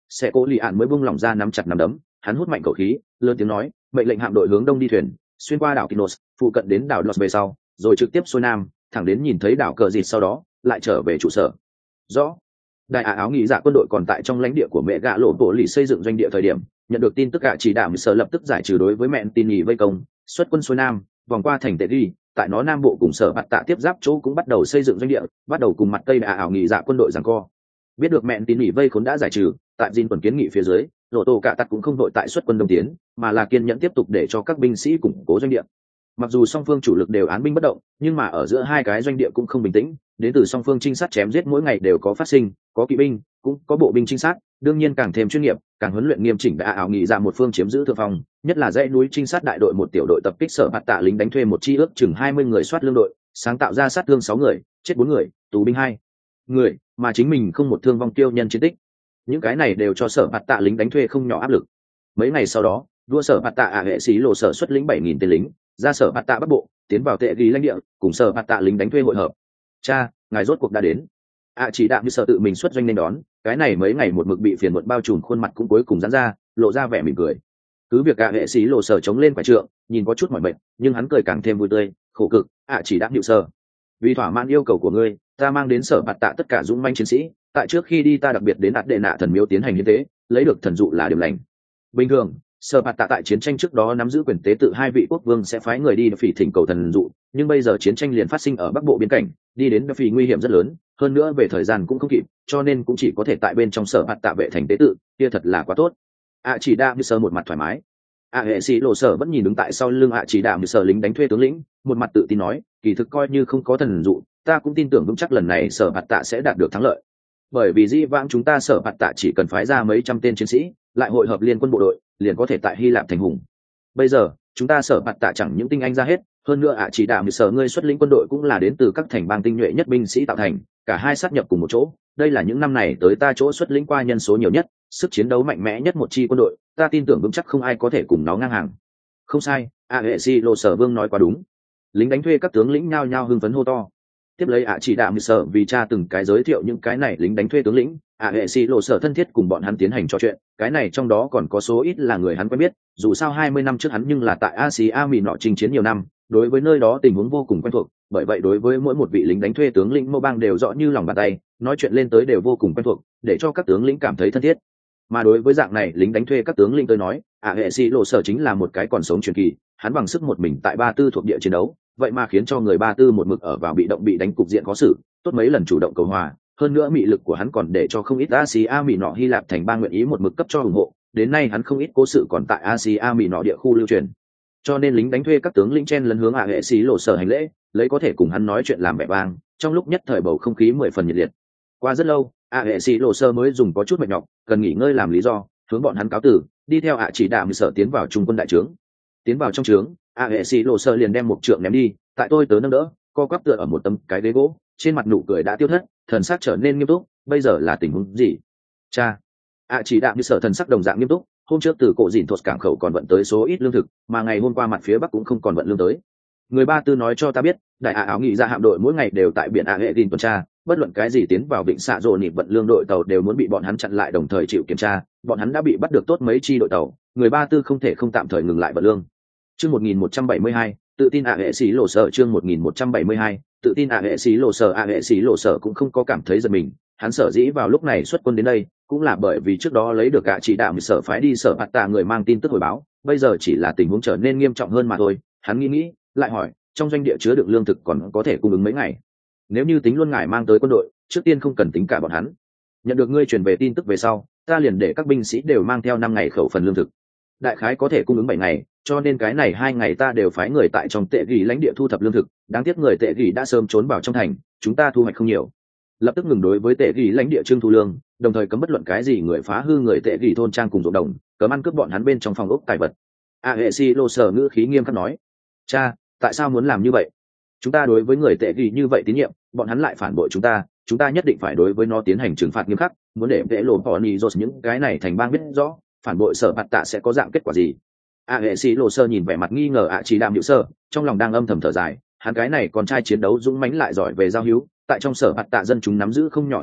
sẽ cố lì ạn mới buông lỏng ra nắm chặt nắm đấm, hắn hút mạnh khẩu khí, lớn tiếng nói, mệnh lệnh hạm đội hướng đông đi thuyền, xuyên qua đảo Kinos, phụ cận đến đảo Los về sau, rồi trực tiếp xuôi nam, thẳng đến nhìn thấy đảo cờ dịt sau đó, lại trở về trụ sở. Rõ. Đại ả áo nghĩ dạ quân đội còn tại trong lãnh địa của mẹ gạ lộ bộ lì xây dựng doanh địa thời điểm, nhận được tin tức gạ chỉ đạo sở lập tức giải trừ đối với mẹn tin nhì vây công, xuất quân xuôi nam, vòng qua thành tệ ghi, tại nó nam bộ cùng sở bạt tạ tiếp giáp chỗ cũng bắt đầu xây dựng doanh địa, bắt đầu cùng mặt tây đại ảo nghị dạ quân đội giằng co. Biết được mẹn tin nhì vây khốn đã giải trừ, tại Jin quần kiến nghị phía dưới, Rồ Tổ Cạ Tặc cũng không đội tại xuất quân đông tiến, mà là kiên nhẫn tiếp tục để cho các binh sĩ củng cố doanh địa. Mặc dù song phương chủ lực đều án binh bất động, nhưng mà ở giữa hai cái doanh địa cũng không bình tĩnh, đến từ song phương trinh sát chém giết mỗi ngày đều có phát sinh, có kỵ binh, cũng có bộ binh trinh sát, đương nhiên càng thêm chuyên nghiệp, càng huấn luyện nghiêm chỉnh đã ảo nghị ra một phương chiếm giữ thượng phong, nhất là dãy núi trinh sát đại đội một tiểu đội tập kích sở bạt tạ lính đánh thuê một chi ước chừng hai mươi người soát lương đội, sáng tạo ra sát thương sáu người, chết bốn người, tù binh hai người, mà chính mình không một thương vong tiêu nhân chiến tích. Những cái này đều cho sở bạt tạ lính đánh thuê không nhỏ áp lực. Mấy ngày sau đó, đua sở bạt tạ ả hệ sĩ lộ sở xuất lĩnh bảy nghìn tên lính, ra sở bạt tạ bắc bộ, tiến vào tệ ghi lãnh địa, cùng sở bạt tạ lính đánh thuê hội hợp. Cha, ngài rốt cuộc đã đến. ạ chỉ đạo như sợ tự mình xuất doanh nên đón, cái này mấy ngày một mực bị phiền muộn bao trùm khuôn mặt cũng cuối cùng giãn ra, lộ ra vẻ mỉm cười. Cứ việc ả hệ sĩ lộ sở chống lên quả trượng, nhìn có chút mỏi mệt, nhưng hắn cười càng thêm vui tươi, khổ cực, ạ chỉ đạo như sợ. Vì thỏa mãn yêu cầu của ngươi, ta mang đến sở bạt tạ tất cả dũng manh chiến sĩ, tại trước khi đi ta đặc biệt đến ạt đệ nạ thần miếu tiến hành hiến tế, lấy được thần dụ là điểm lành. Bình thường, sở bạt tạ tại chiến tranh trước đó nắm giữ quyền tế tự hai vị quốc vương sẽ phái người đi phỉ thỉnh cầu thần dụ, nhưng bây giờ chiến tranh liền phát sinh ở bắc bộ biên cảnh, đi đến phỉ nguy hiểm rất lớn, hơn nữa về thời gian cũng không kịp, cho nên cũng chỉ có thể tại bên trong sở bạt tạ vệ thành tế tự, kia thật là quá tốt. ạ chỉ đạo như sơ một mặt thoải mái. ạ hệ sĩ lộ sở vẫn nhìn đứng tại sau lưng ạ chỉ đạo như sở lính đánh thuê tướng lĩnh, một mặt tự tin nói, kỳ thực coi như không có thần dụ, ta cũng tin tưởng vững chắc lần này sở bạt tạ sẽ đạt được thắng lợi, bởi vì di vãng chúng ta sở bạt tạ chỉ cần phái ra mấy trăm tên chiến sĩ, lại hội hợp liên quân bộ đội, liền có thể tại Hy Lạp thành hùng. Bây giờ chúng ta sở bạt tạ chẳng những tinh anh ra hết, hơn nữa ạ chỉ đạo như sở ngươi xuất lĩnh quân đội cũng là đến từ các thành bang tinh nhuệ nhất binh sĩ tạo thành, cả hai sát nhập cùng một chỗ, đây là những năm này tới ta chỗ xuất lĩnh qua nhân số nhiều nhất, sức chiến đấu mạnh mẽ nhất một chi quân đội, ta tin tưởng vững chắc không ai có thể cùng nó ngang hàng. Không sai, a hệ si lô sở vương nói quá đúng. Lính đánh thuê các tướng lĩnh nhao nhao hưng phấn hô to. Tiếp lấy ạ chỉ đạo như sở vì cha từng cái giới thiệu những cái này lính đánh thuê tướng lĩnh, a hệ si lô sở thân thiết cùng bọn hắn tiến hành trò chuyện, cái này trong đó còn có số ít là người hắn quen biết, dù sao hai mươi năm trước hắn nhưng là tại Asia Mỹ nọ chinh chiến nhiều năm, đối với nơi đó tình huống vô cùng quen thuộc, bởi vậy đối với mỗi một vị lính đánh thuê tướng lĩnh Mô Bang đều rõ như lòng bàn tay, nói chuyện lên tới đều vô cùng quen thuộc, để cho các tướng lĩnh cảm thấy thân thiết. Mà đối với dạng này lính đánh thuê các tướng lĩnh tới nói, ạ hệ sĩ lộ sở chính là một cái còn sống truyền kỳ, hắn bằng sức một mình tại Ba Tư thuộc địa chiến đấu, vậy mà khiến cho người Ba Tư một mực ở vào bị động bị đánh cục diện khó xử, tốt mấy lần chủ động cầu hòa, hơn nữa mị lực của hắn còn để cho không ít Asia Mỹ nọ Hy Lạp thành bang nguyện ý một mực cấp cho ủng hộ, đến nay hắn không ít cố sự còn tại Asia Mỹ nọ địa khu lưu truyền. Cho nên lính đánh thuê các tướng lĩnh chen lấn hướng ạ hệ sĩ lộ sở hành lễ, lấy có thể cùng hắn nói chuyện làm vẻ vang, trong lúc nhất thời bầu không khí mười phần nhiệt liệt. Qua rất lâu, ạ hệ sĩ lộ sở mới dùng có chút mệt nhọc, cần nghỉ ngơi làm lý do, hướng bọn hắn cáo từ, đi theo ạ chỉ đạo như sở tiến vào trung quân đại trướng. Tiến vào trong trướng, ạ hệ sĩ lộ sở liền đem một trượng ném đi, tại tôi tớ nâng đỡ, co quắp tựa ở một tấm cái ghế gỗ, trên mặt nụ cười đã tiêu thất, thần sắc trở nên nghiêm túc. Bây giờ là tình huống gì? Cha. ạ chỉ đạo như sở thần sắc đồng dạng nghiêm túc. Hôm trước từ cổ dìn thuật cảng khẩu còn vận tới số ít lương thực, mà ngày hôm qua mặt phía bắc cũng không còn vận lương tới. Người Ba Tư nói cho ta biết, đại ạ áo nghị ra hạm đội mỗi ngày đều tại biển ạ hệ tin tuần tra, bất luận cái gì tiến vào vịnh xạ rồ nịp vận lương đội tàu đều muốn bị bọn hắn chặn lại đồng thời chịu kiểm tra, bọn hắn đã bị bắt được tốt mấy chi đội tàu, người Ba Tư không thể không tạm thời ngừng lại vận lương. Chương một nghìn một trăm bảy mươi hai, tự tin ạ hệ sĩ lộ sở chương một nghìn một trăm bảy mươi hai, tự tin ạ hệ sĩ lộ sở ạ hệ sĩ lộ sở cũng không có cảm thấy giật mình, hắn sở dĩ vào lúc này xuất quân đến đây, cũng là bởi vì trước đó lấy được cả chỉ đạo sở phái đi sở bạt tạ người mang tin tức hồi báo, bây giờ chỉ là tình huống trở nên nghiêm trọng hơn mà thôi. Hắn nghĩ nghĩ, lại hỏi, trong doanh địa chứa đựng lương thực còn có thể cung ứng mấy ngày? Nếu như tính luôn ngài mang tới quân đội, trước tiên không cần tính cả bọn hắn. Nhận được ngươi truyền về tin tức về sau, ta liền để các binh sĩ đều mang theo năm ngày khẩu phần lương thực, đại khái có thể cung ứng bảy ngày, cho nên cái này hai ngày ta đều phái người tại trong tệ gỉ lãnh địa thu thập lương thực. Đáng tiếc người tệ gỉ đã sớm trốn vào trong thành, chúng ta thu hoạch không nhiều. Lập tức ngừng đối với tệ gỉ lãnh địa trưng thu lương, đồng thời cấm bất luận cái gì người phá hư người tệ gỉ thôn trang cùng ruộng đồng, cấm ăn cướp bọn hắn bên trong phòng ốc tài vật. a hệ si lô sở ngữ khí nghiêm khắc nói. Cha, tại sao muốn làm như vậy? Chúng ta đối với người tệ gỉ như vậy tín nhiệm, bọn hắn lại phản bội chúng ta, chúng ta nhất định phải đối với nó tiến hành trừng phạt nghiêm khắc, muốn để vệ lộ bỏ nì rột những cái này thành bang biết rõ phản bội sở bạt tạ sẽ có dạng kết quả gì. a hệ si lô sơ nhìn vẻ mặt nghi ngờ ạ chỉ đạm hữu sơ, trong lòng đang âm thầm thở dài, hắn cái này con trai chiến đấu dũng mãnh lại giỏi về giao hữu, tại trong sở bạt tạ dân chúng nắm giữ không nhỏ thanh vọng,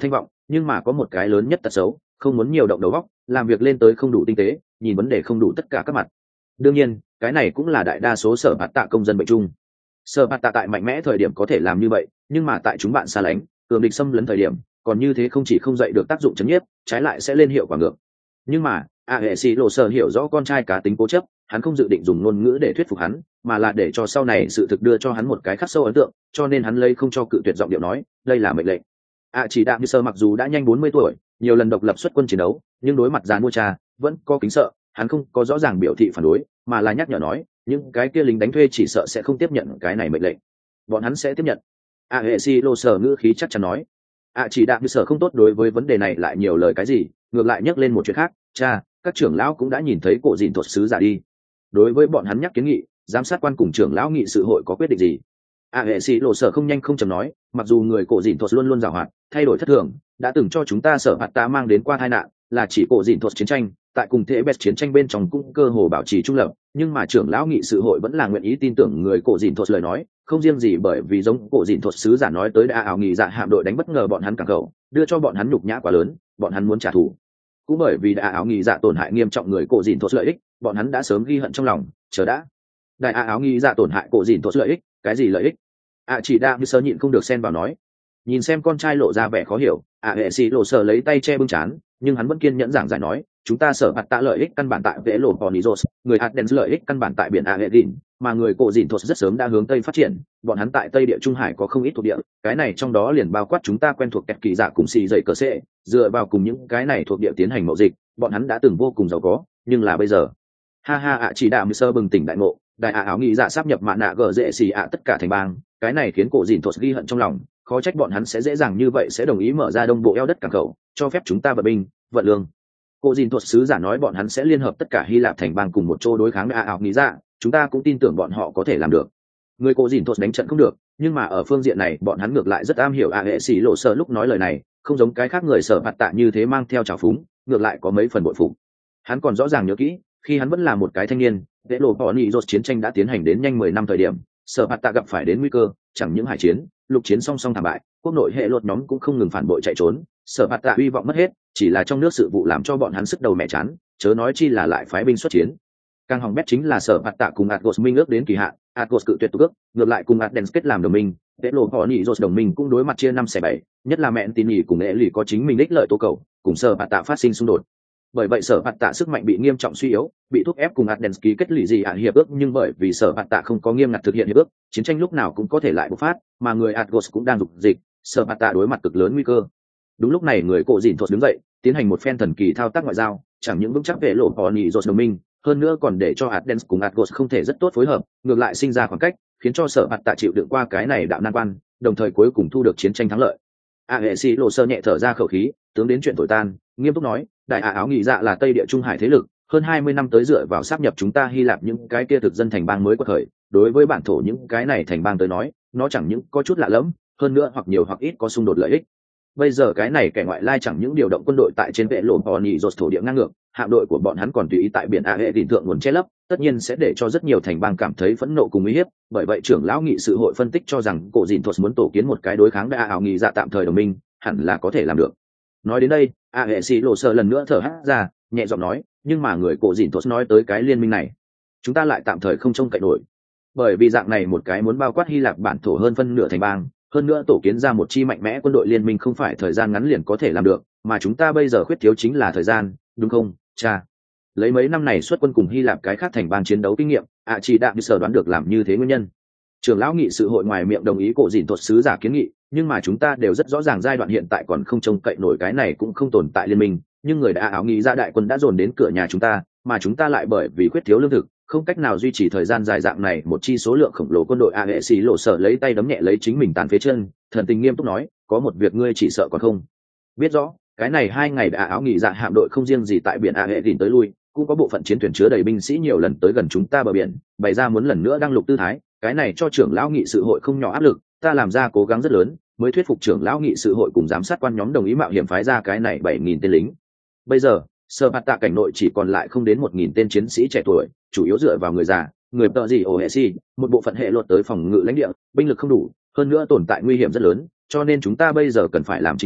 nhưng mà có một cái lớn nhất tật xấu, không muốn nhiều động đầu óc, làm việc lên tới không đủ tinh tế, nhìn vấn đề không đủ tất cả các mặt. Đương nhiên cái này cũng là đại đa số sở bạt tạ công dân bệnh chung. Sở bạt tạ tại mạnh mẽ thời điểm có thể làm như vậy, nhưng mà tại chúng bạn xa lánh cường địch xâm lấn thời điểm còn như thế không chỉ không dạy được tác dụng chấn nhiếp, trái lại sẽ lên hiệu quả ngược. Nhưng mà a hệ sĩ lộ sở hiểu rõ con trai cá tính cố chấp, hắn không dự định dùng ngôn ngữ để thuyết phục hắn, mà là để cho sau này sự thực đưa cho hắn một cái khắc sâu ấn tượng, cho nên hắn lấy không cho cự tuyệt giọng điệu nói đây là mệnh lệnh. a chỉ đạm như sơ mặc dù đã nhanh bốn mươi tuổi, nhiều lần độc lập xuất quân chiến đấu, nhưng đối mặt giàn mua cha vẫn có kính sợ, hắn không có rõ ràng biểu thị phản đối, mà là nhắc nhở nói những cái kia lính đánh thuê chỉ sợ sẽ không tiếp nhận cái này mệnh lệnh. Bọn hắn sẽ tiếp nhận. a hệ sĩ lộ sở ngữ khí chắc chắn nói. a chỉ đạm như sở không tốt đối với vấn đề này lại nhiều lời cái gì, ngược lại nhắc lên một chuyện khác. Cha, các trưởng lão cũng đã nhìn thấy cổ dìn thuật sứ giả đi. Đối với bọn hắn nhắc kiến nghị, giám sát quan cùng trưởng lão nghị sự hội có quyết định gì? a hệ sĩ lộ sở không nhanh không chậm nói, mặc dù người cổ dìn thuật luôn luôn giàu hoạt, thay đổi thất thường, đã từng cho chúng ta sở hạt tá mang đến qua tai nạn, là chỉ cổ dìn thuật chiến tranh, tại cùng thế best chiến tranh bên trong cũng cơ hồ bảo trì trung lập, nhưng mà trưởng lão nghị sự hội vẫn là nguyện ý tin tưởng người cổ dìn thuật lời nói, không riêng gì bởi vì giống cổ dìn thuật sứ giả nói tới đã ảo nghị dạ hạm đội đánh bất ngờ bọn hắn cảng khẩu, đưa cho bọn hắn nhục nhã quá lớn, bọn hắn muốn trả thù. Cũng bởi vì đã áo nghị dạ tổn hại nghiêm trọng người cổ dìn thuật lợi ích, bọn hắn đã sớm ghi hận trong lòng, chờ đã. Đại a áo nghị dạ tổn hại cổ dìn thuật lợi ích, cái gì lợi ích? A chỉ đa như sơ nhịn không được xen vào nói. Nhìn xem con trai lộ ra vẻ khó hiểu, a hệ sĩ lộ sở lấy tay che bưng chán, nhưng hắn vẫn kiên nhẫn giảng giải nói, chúng ta sở hạt tạ lợi ích căn bản tại vẽ lộ Ponizos, người hạt đen lợi ích căn bản tại biển Aegin, mà người cổ dìn thuật rất sớm đã hướng tây phát triển, bọn hắn tại tây địa trung hải có không ít thuộc địa, cái này trong đó liền bao quát chúng ta quen thuộc kẹt kỳ dạ cùng xì dậy cờ sệ, dựa vào cùng những cái này thuộc địa tiến hành mậu dịch, bọn hắn đã từng vô cùng giàu có, nhưng là bây giờ. Ha ha ạ chỉ đạo sơ bừng tỉnh đại ngộ, đại ạ áo nghĩ dạ sắp nhập mạn nạ gờ dễ xì ạ tất cả thành bang, cái này khiến cổ dìn thuật ghi hận trong lòng, khó trách bọn hắn sẽ dễ dàng như vậy sẽ đồng ý mở ra đông bộ eo đất cảng khẩu, cho phép chúng ta vận binh vận lương. Cổ dìn thuật sứ giả nói bọn hắn sẽ liên hợp tất cả Hy Lạp thành bang cùng một chỗ đối kháng với a ảo nghĩ dạ, chúng ta cũng tin tưởng bọn họ có thể làm được. Người cổ dìn thuật đánh trận không được, nhưng mà ở phương diện này bọn hắn ngược lại rất am hiểu a hệ sĩ lộ sở lúc nói lời này, không giống cái khác người sở bạt tạ như thế mang theo trào phúng, ngược lại có mấy phần bội phục. Hắn còn rõ ràng nhớ kỹ, khi hắn vẫn là một cái thanh niên, vệ lộ bỏ nhị rốt chiến tranh đã tiến hành đến nhanh mười năm thời điểm, sở bạt tạ gặp phải đến nguy cơ, chẳng những hải chiến, lục chiến song song thảm bại, quốc nội hệ luật nhóm cũng không ngừng phản bội chạy trốn, sở bạt tạ hy vọng mất hết, chỉ là trong nước sự vụ làm cho bọn hắn sức đầu mẹ chán, chớ nói chi là lại phái binh xuất chiến. Càng hỏng bét chính là sở bạt tạ cùng Athos minh ước đến kỳ hạn, Athos cự tuyệt ước, ngược lại cùng Athens kết làm đồng minh, vệ lộ bỏ nhị rốt đồng minh cũng đối mặt chia năm xẻ bảy, nhất là mẹ tin nhị cùng nghệ lì có chính mình đích lợi tố cầu, cùng sở bạt tạ phát sinh xung đột. Bởi vậy sở bạt tạ sức mạnh bị nghiêm trọng suy yếu, bị thúc ép cùng Athens ký kết lì gì ạ hiệp ước, nhưng bởi vì sở bạt tạ không có nghiêm ngặt thực hiện hiệp ước, chiến tranh lúc nào cũng có thể lại bộc phát, mà người Athos cũng đang dục dịch, sở bạt tạ đối mặt cực lớn nguy cơ. Đúng lúc này người cổ dìn thuật đứng dậy, tiến hành một phen thần kỳ thao tác ngoại giao, chẳng những vững chắc vệ lộ bỏ nhị rốt đồng minh, hơn nữa còn để cho Athens cùng Athos không thể rất tốt phối hợp, ngược lại sinh ra khoảng cách, khiến cho sở bạt tạ chịu đựng qua cái này đạo nan quan, đồng thời cuối cùng thu được chiến tranh thắng lợi. A hệ sĩ lộ sơ nhẹ thở ra khẩu khí, tướng đến chuyện thổi tan, nghiêm túc nói, đại ả áo nghị dạ là tây địa trung hải thế lực, hơn hai mươi năm tới dựa vào sáp nhập chúng ta Hy Lạp những cái kia thực dân thành bang mới quật khởi, đối với bản thổ những cái này thành bang tới nói, nó chẳng những có chút lạ lẫm, hơn nữa hoặc nhiều hoặc ít có xung đột lợi ích. Bây giờ cái này kẻ ngoại lai chẳng những điều động quân đội tại trên vệ lộ bò nhị rột thổ địa ngang ngược, hạm đội của bọn hắn còn tùy ý tại biển a hệ đỉnh thượng nguồn che lấp, tất nhiên sẽ để cho rất nhiều thành bang cảm thấy phẫn nộ cùng uy hiếp. Bởi vậy trưởng lão nghị sự hội phân tích cho rằng cổ dìn thuật muốn tổ kiến một cái đối kháng với a ảo nghị dạ tạm thời đồng minh, hẳn là có thể làm được. Nói đến đây, a hệ sĩ lộ sơ lần nữa thở hắt ra, nhẹ giọng nói, nhưng mà người cổ dìn thuật nói tới cái liên minh này, chúng ta lại tạm thời không trông cậy nổi, bởi vì dạng này một cái muốn bao quát Hy Lạp bản thổ hơn phân nửa thành bang, hơn nữa tổ kiến ra một chi mạnh mẽ quân đội liên minh không phải thời gian ngắn liền có thể làm được, mà chúng ta bây giờ khuyết thiếu chính là thời gian, đúng không, cha? Lấy mấy năm này xuất quân cùng Hy Lạp cái khác thành bang chiến đấu kinh nghiệm, ạ chỉ đạm như sở đoán được làm như thế nguyên nhân. Trưởng lão nghị sự hội ngoài miệng đồng ý cổ dìn thuật sứ giả kiến nghị, nhưng mà chúng ta đều rất rõ ràng giai đoạn hiện tại còn không trông cậy nổi cái này cũng không tồn tại liên minh, nhưng người đã áo nghĩ ra đại quân đã dồn đến cửa nhà chúng ta, mà chúng ta lại bởi vì khuyết thiếu lương thực, không cách nào duy trì thời gian dài dạng này một chi số lượng khổng lồ quân đội. A hệ sĩ lộ sở lấy tay đấm nhẹ lấy chính mình tàn phế chân, thần tình nghiêm túc nói, có một việc ngươi chỉ sợ còn không biết rõ, cái này hai ngày đã áo nghỉ dạ hạm đội không riêng gì tại biển A hệ tìm tới lui, cũng có bộ phận chiến thuyền chứa đầy binh sĩ nhiều lần tới gần chúng ta bờ biển, bày ra muốn lần nữa đăng lục tư thái, cái này cho trưởng lão nghị sự hội không nhỏ áp lực, ta làm ra cố gắng rất lớn mới thuyết phục trưởng lão nghị sự hội cùng giám sát quan nhóm đồng ý mạo hiểm phái ra cái này bảy nghìn tên lính. Bây giờ sơ bạt tạ cảnh nội chỉ còn lại không đến một nghìn tên chiến sĩ trẻ tuổi, chủ yếu dựa vào người già, người tợ gì ổ hệ si, một bộ phận hệ luật tới phòng ngự lãnh địa, binh lực không đủ, hơn nữa tồn tại nguy hiểm rất lớn, cho nên chúng ta bây giờ cần phải làm chính là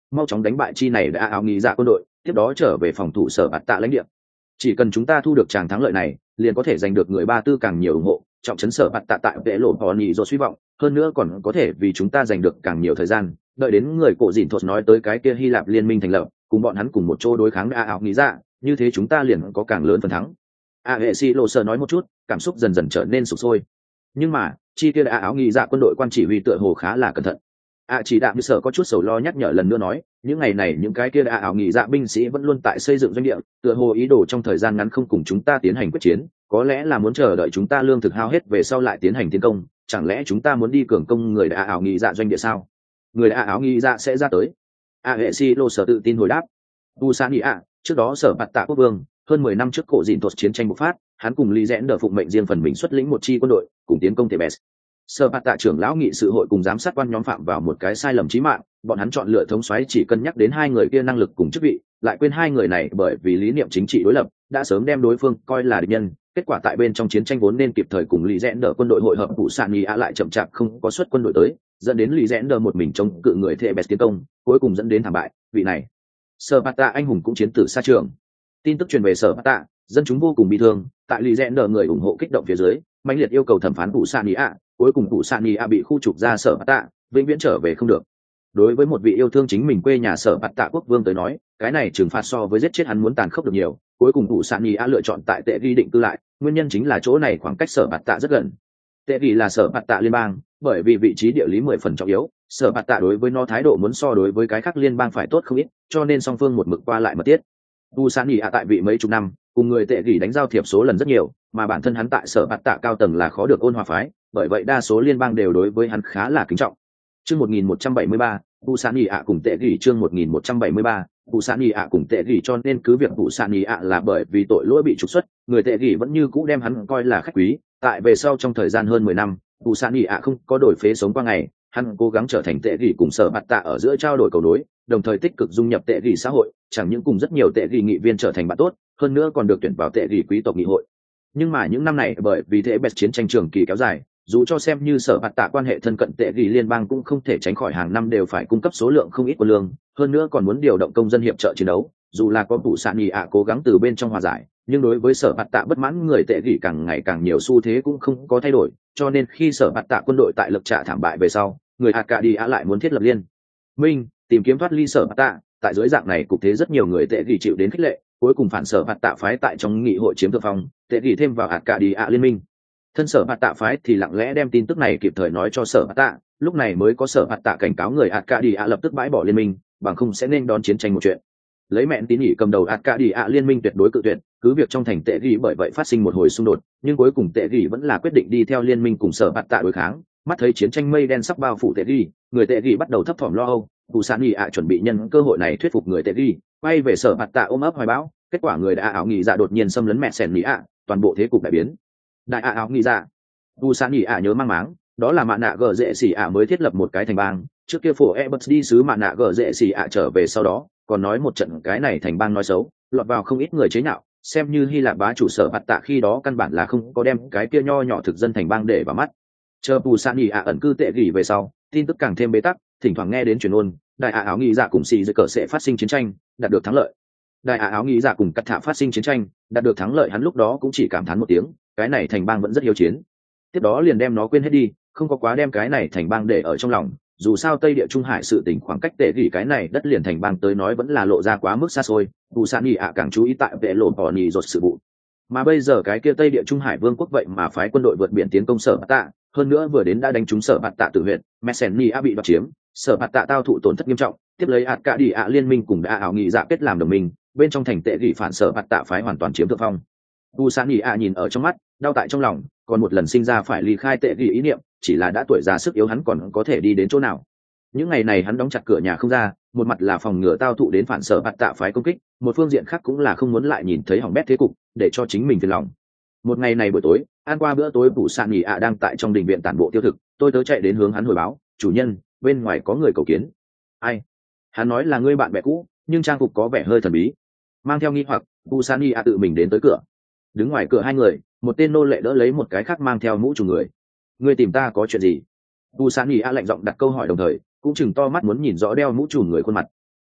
mau chóng đánh bại chi này đã áo nghĩ dạ quân đội, tiếp đó trở về phòng thủ sở bạt tạ lãnh địa. Chỉ cần chúng ta thu được tràng thắng lợi này, liền có thể giành được người ba tư càng nhiều ủng hộ, trọng trấn sở bạt tạ tại vệ lộ họ nhị rồi suy vọng, hơn nữa còn có thể vì chúng ta giành được càng nhiều thời gian, đợi đến người cổ dịn thuật nói tới cái kia Hy Lạp liên minh thành lập, cùng bọn hắn cùng một chỗ đối kháng đã áo nghĩ dạ, như thế chúng ta liền có càng lớn phần thắng. A hệ si lô sơ nói một chút, cảm xúc dần dần trở nên sục sôi. Nhưng mà chi kia đã áo nghĩ dạ quân đội quan chỉ huy tựa hồ khá là cẩn thận. A chỉ đạm như sợ có chút sầu lo nhắc nhở lần nữa nói, những ngày này những cái kia đã áo nghĩ dạ binh sĩ vẫn luôn tại xây dựng doanh địa, tựa hồ ý đồ trong thời gian ngắn không cùng chúng ta tiến hành quyết chiến, có lẽ là muốn chờ đợi chúng ta lương thực hao hết về sau lại tiến hành tiến công. Chẳng lẽ chúng ta muốn đi cường công người đã áo nghĩ dạ doanh địa sao? Người đã áo nghĩ dạ sẽ ra tới. A hệ si lô sơ tự tin hồi đáp. Busani a, trước đó sở bạt tạ quốc vương, hơn mười năm trước cổ dịn thuật chiến tranh bộc phát, hắn cùng Lý Rẽn đỡ phụng mệnh riêng phần mình xuất lĩnh một chi quân đội, cùng tiến công Thebes. Sở bạt tạ trưởng lão nghị sự hội cùng giám sát quan nhóm phạm vào một cái sai lầm chí mạng, bọn hắn chọn lựa thống soái chỉ cân nhắc đến hai người kia năng lực cùng chức vị, lại quên hai người này bởi vì lý niệm chính trị đối lập, đã sớm đem đối phương coi là địch nhân. Kết quả tại bên trong chiến tranh vốn nên kịp thời cùng Lý Rẽn đỡ quân đội hội hợp, Busani a lại chậm chạp không có xuất quân đội tới, dẫn đến Lý Rẽn đỡ một mình chống cự người Thebes tiến công, cuối cùng dẫn đến thảm bại. Vị này sở bạt tạ anh hùng cũng chiến tử xa trường. Tin tức truyền về sở bạt tạ, dân chúng vô cùng bị thương, tại Lý Rẽn đỡ người ủng hộ kích động phía dưới, mãnh liệt yêu cầu thẩm phán Busani a, cuối cùng Busani a bị khu trục ra sở bạt tạ, vĩnh viễn trở về không được. Đối với một vị yêu thương chính mình quê nhà sở bạt tạ quốc vương tới nói, cái này trừng phạt so với giết chết hắn muốn tàn khốc được nhiều. Cuối cùng Busani a lựa chọn tại Tệ Ghi định cư lại, nguyên nhân chính là chỗ này khoảng cách sở bạt tạ rất gần. Tệ Ghi là sở bạt tạ liên bang, bởi vì vị trí địa lý mười phần trọng yếu, sở bạt tạ đối với nó thái độ muốn so đối với cái khác liên bang phải tốt không ít, cho nên song phương một mực qua lại mật thiết. Busani a tại vị mấy chục năm, cùng người Tệ Ghi đánh giao thiệp số lần rất nhiều, mà bản thân hắn tại sở bạt tạ cao tầng là khó được ôn hòa phái, bởi vậy đa số liên bang đều đối với hắn khá là kính trọng. Chương một nghìn một trăm bảy mươi ba, Busani a cùng Tệ Ghi chương một nghìn một trăm bảy mươi ba, Busani a cùng Tệ Ghi cho nên cứ việc Busani a là bởi vì tội lỗi bị trục xuất, người Tệ Ghi vẫn như cũ đem hắn coi là khách quý, tại về sau trong thời gian hơn mười năm, Busani a không có đổi phế sống qua ngày, hắn cố gắng trở thành Tệ Ghi cùng sở bạt tạ ở giữa trao đổi cầu nối, đồng thời tích cực dung nhập Tệ Ghi xã hội, chẳng những cùng rất nhiều Tệ Ghi nghị viên trở thành bạn tốt, hơn nữa còn được tuyển vào Tệ Ghi quý tộc nghị hội. Nhưng mà những năm này bởi vì Thebes chiến tranh trường kỳ kéo dài, dù cho xem như sở bạt tạ quan hệ thân cận Tệ Ghi liên bang cũng không thể tránh khỏi hàng năm đều phải cung cấp số lượng không ít quân lương, hơn nữa còn muốn điều động công dân hiệp trợ chiến đấu. Dù là có Busani a cố gắng từ bên trong hòa giải, nhưng đối với sở bạt tạ bất mãn người Tệ Ghi càng ngày càng nhiều, xu thế cũng không có thay đổi, cho nên khi sở bạt tạ quân đội tại lực trả thảm bại về sau, người Arcadia lại muốn thiết lập liên minh tìm kiếm thoát ly sở bạt tạ. Tại dưới dạng này cục thế rất nhiều người Tệ Ghi chịu đến khích lệ, cuối cùng phản sở bạt tạ phái tại trong nghị hội chiếm thượng phong, Tệ Ghi thêm vào Arcadia liên minh. Thân sở bạt tạ phái thì lặng lẽ đem tin tức này kịp thời nói cho sở bạt tạ, lúc này mới có sở bạt tạ cảnh cáo người Arcadia lập tức bãi bỏ liên minh, bằng không sẽ nên đón chiến tranh một chuyện. Lấy mẹn tín nhị cầm đầu Arcadia liên minh tuyệt đối cự tuyệt, cứ việc trong thành Tệ Ghi bởi vậy phát sinh một hồi xung đột, nhưng cuối cùng Tệ Ghi vẫn là quyết định đi theo liên minh cùng sở bạt tạ đối kháng. Mắt thấy chiến tranh mây đen sắp bao phủ Tệ Ghi, người Tệ Ghi bắt đầu thấp thỏm lo âu. Busani a chuẩn bị nhân cơ hội này thuyết phục người Tệ Ghi quay về sở bạt tạ ôm ấp hoài bão, kết quả người đã áo nghĩ dạ đột nhiên xâm lấn mẹ sẻn nỉ ạ, toàn bộ thế cục đại biến. Đại a áo nghĩ dạ, Busani a nhớ mang máng, đó là mạ nạ gờ dễ xỉ ạ mới thiết lập một cái thành bang, trước kia phổ Ebert đi sứ mạ nạ gờ dễ xỉ ạ trở về sau đó, còn nói một trận cái này thành bang nói xấu, lọt vào không ít người chế nhạo, xem như Hy Lạp bá chủ sở bạt tạ khi đó căn bản là không có đem cái kia nho nhỏ thực dân thành bang để vào mắt. Chờ Busani a ẩn cư Tệ Ghi về sau, tin tức càng thêm bế tắc, thỉnh thoảng nghe đến truyền ôn đại ả áo nghĩ dạ cùng xì dưới cờ sẽ phát sinh chiến tranh, đạt được thắng lợi. Đại ả áo nghĩ dạ cùng cắt thả phát sinh chiến tranh, đạt được thắng lợi, hắn lúc đó cũng chỉ cảm thán một tiếng, cái này thành bang vẫn rất hiếu chiến. Tiếp đó liền đem nó quên hết đi, không có quá đem cái này thành bang để ở trong lòng, dù sao Tây Địa Trung Hải sự tình khoảng cách Tệ Ghi cái này đất liền thành bang tới nói vẫn là lộ ra quá mức xa xôi. Busani a càng chú ý tại vệ lộ bỏ nhì rột sự vụ, mà bây giờ cái kia Tây Địa Trung Hải vương quốc vậy mà phái quân đội vượt biển tiến công sở bạt tạ, hơn nữa vừa đến đã đánh trúng sở bạt tạ tử huyện Messenia bị đoạt chiếm, sở bạt tạ tao thụ tổn thất nghiêm trọng, tiếp lấy Arcadia liên minh cùng đã ảo nghị dạ kết làm đồng minh, bên trong thành Tệ Ghi phản sở bạt tạ phái hoàn toàn chiếm thượng phong. Busani a nhìn ở trong mắt, đau tại trong lòng, còn một lần sinh ra phải ly khai Tệ Ghi ý niệm, chỉ là đã tuổi già sức yếu hắn còn có thể đi đến chỗ nào. Những ngày này hắn đóng chặt cửa nhà không ra, một mặt là phòng ngừa tao thụ đến phản sở bạt tạ phái công kích, một phương diện khác cũng là không muốn lại nhìn thấy hỏng bét thế cục, để cho chính mình phiền lòng. Một ngày này buổi tối, ăn qua bữa tối, Busani a đang tại trong đình viện tản bộ tiêu thực, tôi tớ chạy đến hướng hắn hồi báo, chủ nhân, bên ngoài có người cầu kiến. Ai? Hắn nói là ngươi bạn bè cũ, nhưng trang phục có vẻ hơi thần bí. Mang theo nghi hoặc, Busani a tự mình đến tới cửa. Đứng ngoài cửa hai người, một tên nô lệ đỡ lấy một cái khác mang theo mũ trùm người. Ngươi tìm ta có chuyện gì? Busani a lạnh giọng đặt câu hỏi, đồng thời cũng chừng to mắt muốn nhìn rõ đeo mũ trùm người khuôn mặt.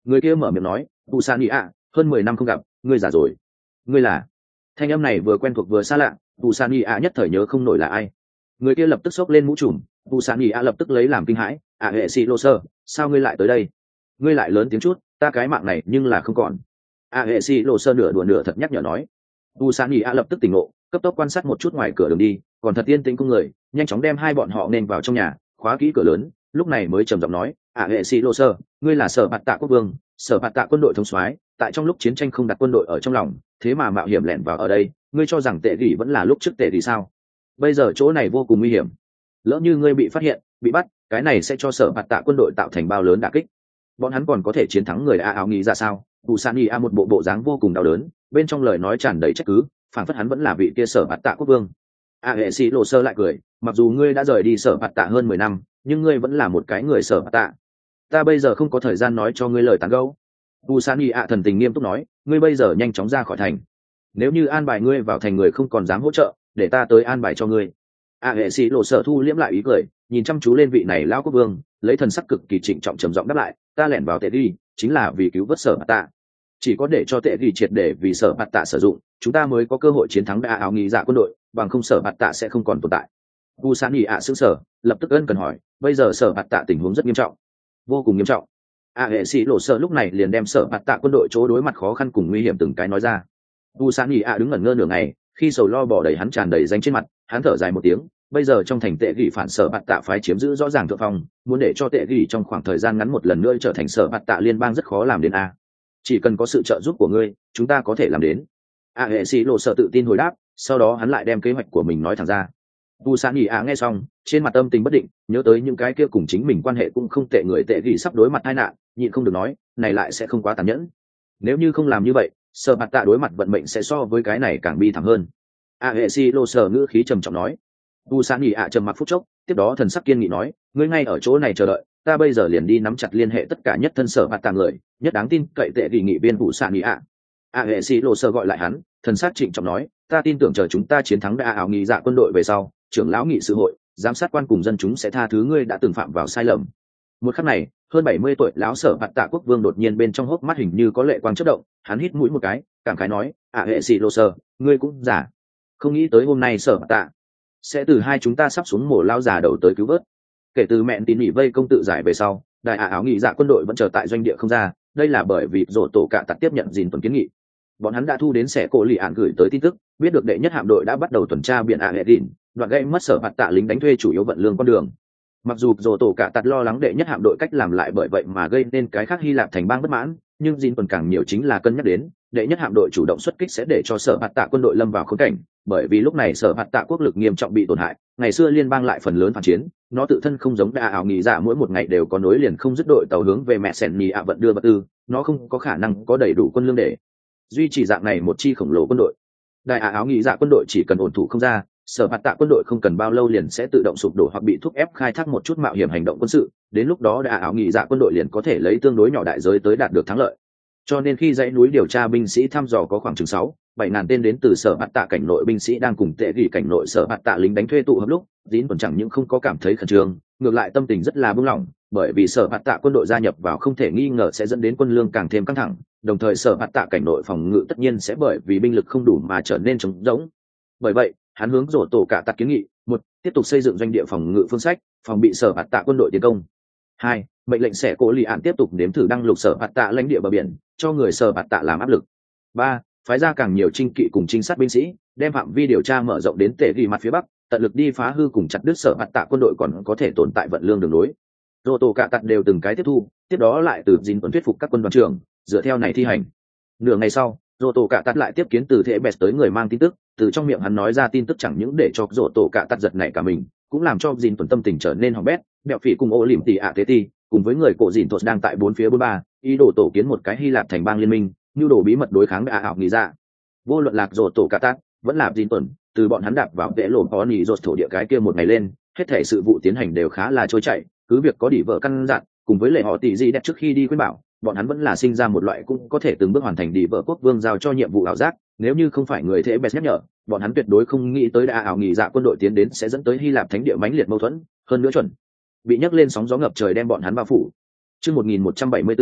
Người kia mở miệng nói, tu san ý ạ, hơn mười năm không gặp, ngươi già rồi. Ngươi là? Thanh âm này vừa quen thuộc vừa xa lạ, tu san ý ạ nhất thời nhớ không nổi là ai. Người kia lập tức xốc lên mũ trùm, tu san ý ạ lập tức lấy làm kinh hãi, ạ hệ sĩ lô sơ, sao ngươi lại tới đây? Ngươi lại lớn tiếng chút, ta cái mạng này nhưng là không còn. ạ hệ sĩ lô sơ nửa đùa nửa thật nhắc nhở nói. Tu san ý ạ lập tức tỉnh ngộ, cấp tốc quan sát một chút ngoài cửa đường đi, còn thật yên tĩnh cung người, nhanh chóng đem hai bọn họ nên vào trong nhà, khóa kỹ cửa lớn, lúc này mới trầm giọng nói, ạ hệ sĩ lô sơ, ngươi là sở bạt tạ quốc vương, sở bạt tạ quân đội thống soái, tại trong lúc chiến tranh không đặt quân đội ở trong lòng, thế mà mạo hiểm lẻn vào ở đây, ngươi cho rằng tệ gỉ vẫn là lúc trước tệ thì sao? Bây giờ chỗ này vô cùng nguy hiểm, lỡ như ngươi bị phát hiện, bị bắt, cái này sẽ cho sở bạt tạ quân đội tạo thành bao lớn đả kích. Bọn hắn còn có thể chiến thắng người a áo nghĩ ra sao? Bù San Y a một bộ bộ dáng vô cùng đau đớn, bên trong lời nói tràn đầy trách cứ, phản phất hắn vẫn là vị kia sở bạt tạ quốc vương. A hệ sĩ lộ sơ lại cười, mặc dù ngươi đã rời đi sở bạt tạ hơn mười năm, nhưng ngươi vẫn là một cái người sở bạt tạ. Ta bây giờ không có thời gian nói cho ngươi lời tán gẫu. Bù San Y a thần tình nghiêm túc nói, ngươi bây giờ nhanh chóng ra khỏi thành. Nếu như an bài ngươi vào thành người không còn dám hỗ trợ, để ta tới an bài cho ngươi. A hệ sĩ lộ sở thu liễm lại ý cười, nhìn chăm chú lên vị này lão quốc vương, lấy thần sắc cực kỳ trịnh trọng trầm giọng đáp lại, ta lẻn vào tệ đi, chính là vì cứu vớt sở bạt tạ. Chỉ có để cho tệ đi triệt để vì sở bạt tạ sử dụng, chúng ta mới có cơ hội chiến thắng đa áo nghĩ dạ quân đội, bằng không sở bạt tạ sẽ không còn tồn tại. Bù San Y ạ sững sờ, lập tức ân cần hỏi, bây giờ sở bạt tạ tình huống rất nghiêm trọng, vô cùng nghiêm trọng. A hệ sĩ lộ sở lúc này liền đem sở bạt tạ quân đội chỗ đối mặt khó khăn cùng nguy hiểm từng cái nói ra. Bù San Y ạ đứng ngẩn ngơ nửa ngày, khi sầu lo bỏ đầy hắn tràn đầy danh trên mặt, hắn thở dài một tiếng, bây giờ trong thành tệ gỉ phản sở bạt tạ phái chiếm giữ rõ ràng thượng phong, muốn để cho tệ gỉ trong khoảng thời gian ngắn một lần nữa trở thành sở bạt tạ liên bang rất khó làm đến a. Chỉ cần có sự trợ giúp của ngươi, chúng ta có thể làm đến. A hệ sĩ lộ sở tự tin hồi đáp, sau đó hắn lại đem kế hoạch của mình nói thẳng ra. Bù San Y ạ nghe xong, trên mặt âm tình bất định, nhớ tới những cái kia cùng chính mình quan hệ cũng không tệ người tệ gỉ sắp đối mặt tai nạn, nhịn không được nói, này lại sẽ không quá tàn nhẫn. Nếu như không làm như vậy, sở bạt tạ đối mặt vận mệnh sẽ so với cái này càng bi thảm hơn. A hệ sĩ lộ sở ngữ khí trầm trọng nói. Bù San Y ạ trầm mặc phút chốc, tiếp đó thần sắc kiên nghị nói, ngươi ngay ở chỗ này chờ đợi, ta bây giờ liền đi nắm chặt liên hệ tất cả nhất thân sở bạt tạ người, nhất đáng tin cậy tệ gỉ nghị viên Bù San Y ạ. A hệ sĩ lộ sở gọi lại hắn, thần sắc trịnh trọng nói, ta tin tưởng chờ chúng ta chiến thắng đa áo nghị dạ quân đội về sau, trưởng lão nghị sự hội, giám sát quan cùng dân chúng sẽ tha thứ ngươi đã từng phạm vào sai lầm. Một khắc này, hơn bảy mươi tuổi lão sở bạt tạ quốc vương đột nhiên bên trong hốc mắt hình như có lệ quang chớp động, hắn hít mũi một cái, cảm khái nói, à hệ sĩ lô sơ, ngươi cũng giả. Không nghĩ tới hôm nay sở bạt tạ sẽ từ hai chúng ta sắp xuống mổ lao già đầu tới cứu vớt. Kể từ mẹn tín nghỉ vây công tự giải về sau, đại ả áo nghị dạ quân đội vẫn chờ tại doanh địa không ra, đây là bởi vì rổ tổ cả tặc tiếp nhận dìn tuần kiến nghị. Bọn hắn đã thu đến xẻ cổ lì ạn gửi tới tin tức, biết được đệ nhất hạm đội đã bắt đầu tuần tra biển ả hệ đỉnh, đoạn gây mất sở bạt tạ lính đánh thuê chủ yếu vận lương con đường. Mặc dù rổ tổ cả tặc lo lắng đệ nhất hạm đội cách làm lại bởi vậy mà gây nên cái khác Hy Lạp thành bang bất mãn, nhưng dìn tuần càng nhiều chính là cân nhắc đến đệ nhất hạm đội chủ động xuất kích sẽ để cho sở bạt tạ quân đội lâm vào khốn cảnh, bởi vì lúc này sở bạt tạ quốc lực nghiêm trọng bị tổn hại, ngày xưa liên bang lại phần lớn phản chiến, nó tự thân không giống đa ảo nghỉ dạ mỗi một ngày đều có nối liền không dứt đội tàu hướng về mẹ sẻn nhì ạ vận đưa vật tư, nó không có khả năng có đầy đủ quân lương để duy trì dạng này một chi khổng lồ quân đội. Đại ả áo nghỉ dạ quân đội chỉ cần ổn thủ không ra, sở bạt tạ quân đội không cần bao lâu liền sẽ tự động sụp đổ hoặc bị thúc ép khai thác một chút mạo hiểm hành động quân sự, đến lúc đó đại ả áo nghỉ dạ quân đội liền có thể lấy tương đối nhỏ đại giới tới đạt được thắng lợi. Cho nên khi dãy núi điều tra binh sĩ thăm dò có khoảng chừng sáu bảy ngàn tên đến từ sở bạt tạ cảnh nội binh sĩ đang cùng tệ gỉ cảnh nội sở bạt tạ lính đánh thuê tụ hợp lúc, dín còn chẳng những không có cảm thấy khẩn trương, ngược lại tâm tình rất là buông lỏng, bởi vì sở bạt tạ quân đội gia nhập vào không thể nghi ngờ sẽ dẫn đến quân lương càng thêm căng thẳng, đồng thời sở bạt tạ cảnh nội phòng ngự tất nhiên sẽ bởi vì binh lực không đủ mà trở nên trống rỗng. Bởi vậy, hắn hướng rổ tổ cả tặc kiến nghị, một, tiếp tục xây dựng doanh địa phòng ngự phương sách, phòng bị sở bạt tạ quân đội tiến công. Hai, mệnh lệnh sẽ cố lì ạn tiếp tục nếm thử đăng lục sở bạt tạ lãnh địa bờ biển, cho người sở bạt tạ làm áp lực. Ba, phái ra càng nhiều trinh kỵ cùng trinh sát binh sĩ, đem phạm vi điều tra mở rộng đến tệ ghi mặt phía bắc, tận lực đi phá hư cùng chặt đứt sở bạt tạ quân đội còn có thể tồn tại vận lương đường đối. Rổ tổ cả tặc đều từng cái tiếp thu, tiếp đó lại từ dinh tuần thuyết phục các quân đoàn trưởng, dựa theo này thi hành. Nửa ngày sau, rổ tổ cả tặc lại tiếp kiến từ thế bẹt tới người mang tin tức, từ trong miệng hắn nói ra tin tức chẳng những để cho rổ tổ cả tặc giật nảy cả mình, cũng làm cho dinh tuần tâm tình trở nên hỏng bét. Bẹo phỉ cùng ô lỉm tỉ ạ tế ti cùng với người cổ dìn thuật đang tại bốn phía bốn ba ý đồ tổ kiến một cái Hy Lạp thành bang liên minh, nhu đồ bí mật đối kháng ả ảo nghĩ ra. Vô luận lạc rổ tổ cả tát vẫn là dìn tuần, từ bọn hắn đạp vào vẽ lộ có nỉ rột thổ địa cái kia một ngày lên, hết thể sự vụ tiến hành đều khá là trôi chảy, cứ việc có đỉ vợ căn dặn cùng với lệ họ tỷ gì đẹp trước khi đi khuyên bảo, bọn hắn vẫn là sinh ra một loại cũng có thể từng bước hoàn thành đỉ vợ quốc vương giao cho nhiệm vụ ảo giác. Nếu như không phải người thế bẹt nhắc nhở, bọn hắn tuyệt đối không nghĩ tới ả ảo nghĩ dạ quân đội tiến đến sẽ dẫn tới Hy Lạp thánh địa mãnh liệt mâu thuẫn, hơn nữa chuẩn bị nhấc lên sóng gió ngập trời đem bọn hắn bao phủ. Chương một nghìn một trăm bảy mươi bốn,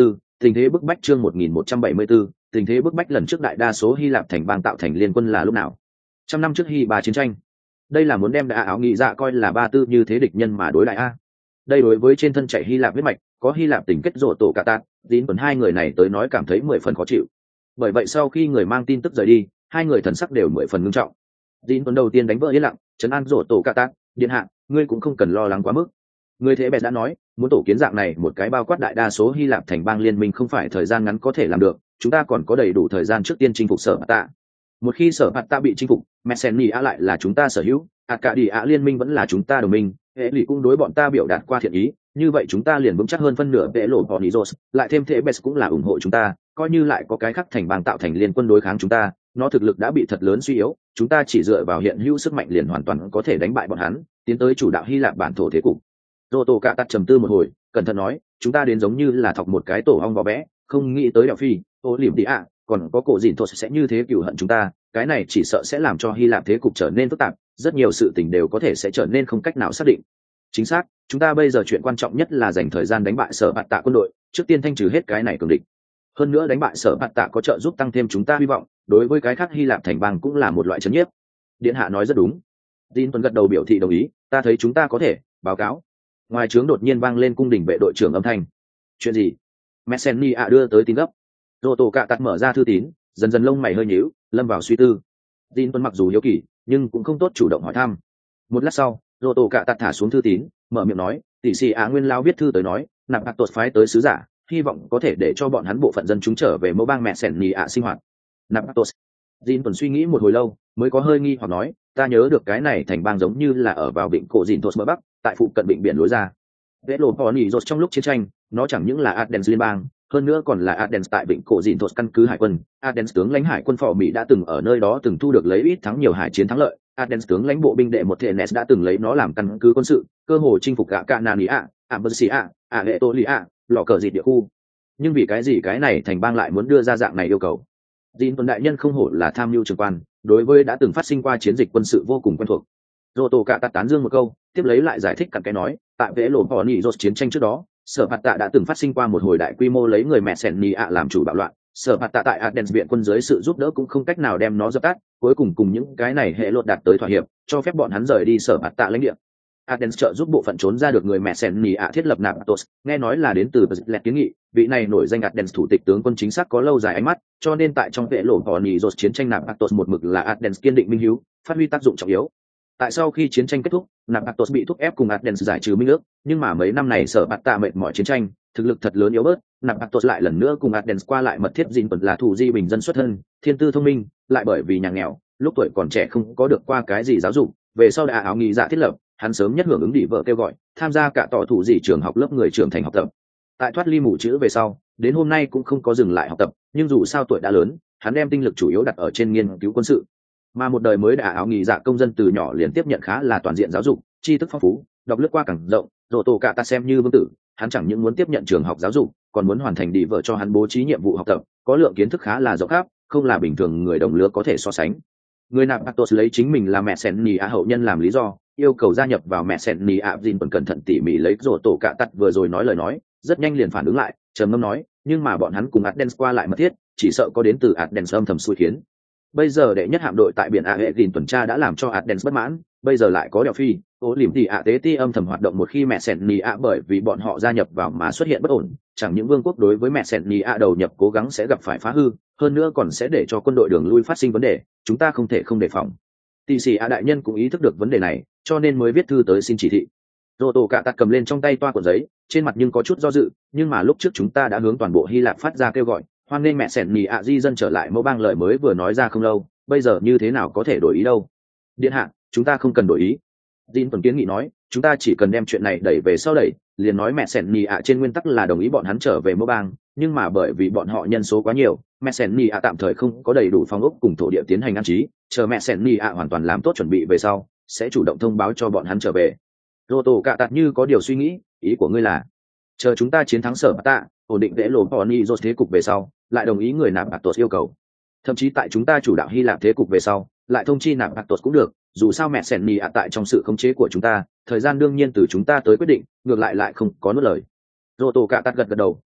Tình thế bức bách chương một nghìn một trăm bảy mươi bốn, tình thế bức bách lần trước đại đa số Hy Lạp thành bang tạo thành liên quân là lúc nào? Trăm năm trước Hy Ba chiến tranh. Đây là muốn đem đại áo nghị dạ coi là ba tư như thế địch nhân mà đối lại a. Đây đối với trên thân chạy Hy Lạp huyết mạch, có Hy Lạp tình kết rộ tổ cả tạc, tín tuần hai người này tới nói cảm thấy mười phần khó chịu. Bởi vậy sau khi người mang tin tức rời đi, hai người thần sắc đều mười phần nghiêm trọng. Tín tuần đầu tiên đánh vỡ yên lặng, trấn an rộ tổ cả tạc, điện hạ, ngươi cũng không cần lo lắng quá mức. Người thế bè đã nói, muốn tổ kiến dạng này một cái bao quát đại đa số Hy Lạp thành bang liên minh không phải thời gian ngắn có thể làm được, chúng ta còn có đầy đủ thời gian trước tiên chinh phục Sở Bạt Tạ. Một khi Sở Bạt Tạ bị chinh phục, Messenia lại là chúng ta sở hữu, Arcadia liên minh vẫn là chúng ta đồng minh, hệ lụy cũng đối bọn ta biểu đạt qua thiện ý, như vậy chúng ta liền vững chắc hơn phân nửa vệ lộ Ponizos, lại thêm thế Bes cũng là ủng hộ chúng ta, coi như lại có cái khác thành bang tạo thành liên quân đối kháng chúng ta, nó thực lực đã bị thật lớn suy yếu, chúng ta chỉ dựa vào hiện hữu sức mạnh liền hoàn toàn có thể đánh bại bọn hắn, tiến tới chủ đạo Hy Lạp bản thổ thế cục. Rô tô cả tắt trầm tư một hồi, cẩn thận nói, chúng ta đến giống như là thọc một cái tổ ong vò bé, không nghĩ tới đèo phi, ô liềm tị ạ, còn có cổ dịn thuật sẽ như thế cừu hận chúng ta, cái này chỉ sợ sẽ làm cho Hy Lạp thế cục trở nên phức tạp, rất nhiều sự tình đều có thể sẽ trở nên không cách nào xác định. Chính xác, chúng ta bây giờ chuyện quan trọng nhất là dành thời gian đánh bại Sở Bạt Tạ quân đội, trước tiên thanh trừ hết cái này cường địch. Hơn nữa đánh bại Sở Bạt Tạ có trợ giúp tăng thêm chúng ta hy vọng, đối với cái khác Hy Lạp thành bang cũng là một loại trấn nhiếp. Điện hạ nói rất đúng. Jin Tuấn gật đầu biểu thị đồng ý, ta thấy chúng ta có thể báo cáo. Ngoài trướng đột nhiên vang lên cung đình vệ đội trưởng âm thanh. Chuyện gì? Messenia đưa tới tin gấp. Rô tổ cạ tắt mở ra thư tín, dần dần lông mày hơi nhíu, lâm vào suy tư. Jin Tuấn mặc dù hiếu kỳ, nhưng cũng không tốt chủ động hỏi thăm. Một lát sau, Rô tổ cạ tắt thả xuống thư tín, mở miệng nói, tỷ sĩ Á Nguyên lao viết thư tới nói, nạp bạc tột phái tới sứ giả, hy vọng có thể để cho bọn hắn bộ phận dân chúng trở về mẫu bang Messenia sinh hoạt. Nạp bạc tột. Jin Tuấn suy nghĩ một hồi lâu, mới có hơi nghi hoặc nói, ta nhớ được cái này thành bang giống như là ở vào vịnh cổ dìn thos bờ bắc, tại phụ cận vịnh biển lối ra. Vết lộ Pony rột trong lúc chiến tranh, nó chẳng những là Athens liên bang, hơn nữa còn là Athens tại vịnh cổ dìn thos căn cứ hải quân. Athens tướng lãnh hải quân phò Mỹ đã từng ở nơi đó từng thu được lấy ít thắng nhiều hải chiến thắng lợi. Athens tướng lãnh bộ binh đệ một Thenes đã từng lấy nó làm căn cứ quân sự, cơ hồ chinh phục cả Canania, Ambersia, Aetolia, lọ cờ dịt địa khu. Nhưng vì cái gì cái này thành bang lại muốn đưa ra dạng này yêu cầu? Jin Tuấn đại nhân không hổ là tham mưu trưởng quan, đối với đã từng phát sinh qua chiến dịch quân sự vô cùng quen thuộc. Rô tổ cả tán dương một câu, tiếp lấy lại giải thích cặn cái nói, tại vẽ lộ bỏ nỉ rột chiến tranh trước đó, Sở Bạt Tạ đã từng phát sinh qua một hồi đại quy mô lấy người mẹ sẻn nỉ ạ làm chủ bạo loạn. Sở Bạt Tạ tại Athens viện quân dưới sự giúp đỡ cũng không cách nào đem nó dập tắt, cuối cùng cùng những cái này hệ luật đạt tới thỏa hiệp, cho phép bọn hắn rời đi Sở Bạt Tạ lãnh địa. Athens trợ giúp bộ phận trốn ra được người mẹ sẻn nỉ ạ thiết lập nạp Athos, nghe nói là đến từ Lẹt kiến nghị, vị này nổi danh Athens thủ tịch tướng quân chính xác có lâu dài ánh mắt, cho nên tại trong vệ lộ bỏ nỉ rột chiến tranh nạp Athos một mực là Athens kiên định minh hiếu, phát huy tác dụng trọng yếu. Tại sau khi chiến tranh kết thúc, nạp Athos bị thúc ép cùng Athens giải trừ minh ước, nhưng mà mấy năm này Sở Bạt Tạ mệt mỏi chiến tranh, thực lực thật lớn yếu bớt, nạp Athos lại lần nữa cùng Athens qua lại mật thiết Jin Tuấn là thủ di bình dân xuất thân, thiên tư thông minh, lại bởi vì nhà nghèo, lúc tuổi còn trẻ không có được qua cái gì giáo dục, về sau đã áo nghị dạ thiết lập, hắn sớm nhất hưởng ứng đi vợ kêu gọi, tham gia cả tỏ thủ dị trường học lớp người trưởng thành học tập. Tại thoát ly mù chữ về sau, đến hôm nay cũng không có dừng lại học tập, nhưng dù sao tuổi đã lớn, hắn đem tinh lực chủ yếu đặt ở trên nghiên cứu quân sự. Mà một đời mới đã áo nghị dạ công dân từ nhỏ liền tiếp nhận khá là toàn diện giáo dục, tri thức phong phú, đọc lướt qua càng rộng, rổ tổ cả ta xem như vương tử, hắn chẳng những muốn tiếp nhận trường học giáo dục, còn muốn hoàn thành đi vợ cho hắn bố trí nhiệm vụ học tập, có lượng kiến thức khá là rộng khắp, không là bình thường người đồng lứa có thể so sánh. Người nạp Athos lấy chính mình là mẹ sen nỉ ạ hậu nhân làm lý do, yêu cầu gia nhập vào mẹ sen nỉ ạ. Jin còn cẩn thận tỉ mỉ lấy rổ tổ cả tắt vừa rồi nói lời nói, rất nhanh liền phản ứng lại, trầm ngâm nói, nhưng mà bọn hắn cùng Athens qua lại mật thiết, chỉ sợ có đến từ Athens âm thầm xui khiến. Bây giờ đệ nhất hạm đội tại biển Aegean tuần tra đã làm cho Athens bất mãn, bây giờ lại có đèo phi, ô liềm thì ạ tế ti âm thầm hoạt động một khi mẹ sen nỉ ạ bởi vì bọn họ gia nhập vào mà xuất hiện bất ổn, chẳng những vương quốc đối với mẹ sen nỉ ạ đầu nhập cố gắng sẽ gặp phải phá hư, hơn nữa còn sẽ để cho quân đội đường lui phát sinh vấn đề, chúng ta không thể không đề phòng. Tỷ sĩ A đại nhân cũng ý thức được vấn đề này, cho nên mới viết thư tới xin chỉ thị. Rô tổ cả tắt cầm lên trong tay toa cuộn giấy, trên mặt nhưng có chút do dự, nhưng mà lúc trước chúng ta đã hướng toàn bộ Hy Lạp phát ra kêu gọi, hoan nghênh mẹ sẻn nỉ ạ di dân trở lại mẫu bang lời mới vừa nói ra không lâu, bây giờ như thế nào có thể đổi ý đâu. Điện hạ, chúng ta không cần đổi ý. Jin Tuấn kiến nghị nói, chúng ta chỉ cần đem chuyện này đẩy về sau đẩy, liền nói mẹ sẻn nỉ ạ trên nguyên tắc là đồng ý bọn hắn trở về mẫu bang, nhưng mà bởi vì bọn họ nhân số quá nhiều, mẹ sẻn nỉ ạ tạm thời không có đầy đủ phòng ốc cùng thổ địa tiến hành an trí, chờ mẹ sẻn nỉ ạ hoàn toàn làm tốt chuẩn bị về sau, sẽ chủ động thông báo cho bọn hắn trở về. Rô tổ cạ tạt như có điều suy nghĩ, ý của ngươi là chờ chúng ta chiến thắng Sở Bạt Tạ, ổn định vẽ lộ Pony rột thế cục về sau, lại đồng ý người nạp Athos yêu cầu. Thậm chí tại chúng ta chủ đạo Hy Lạp thế cục về sau, lại thông chi nạp Athos cũng được, dù sao mẹ sẻn nỉ ạ tại trong sự khống chế của chúng ta, thời gian đương nhiên từ chúng ta tới quyết định, ngược lại lại không có nuốt lời. Rô tổ cạ tạt gật gật đầu,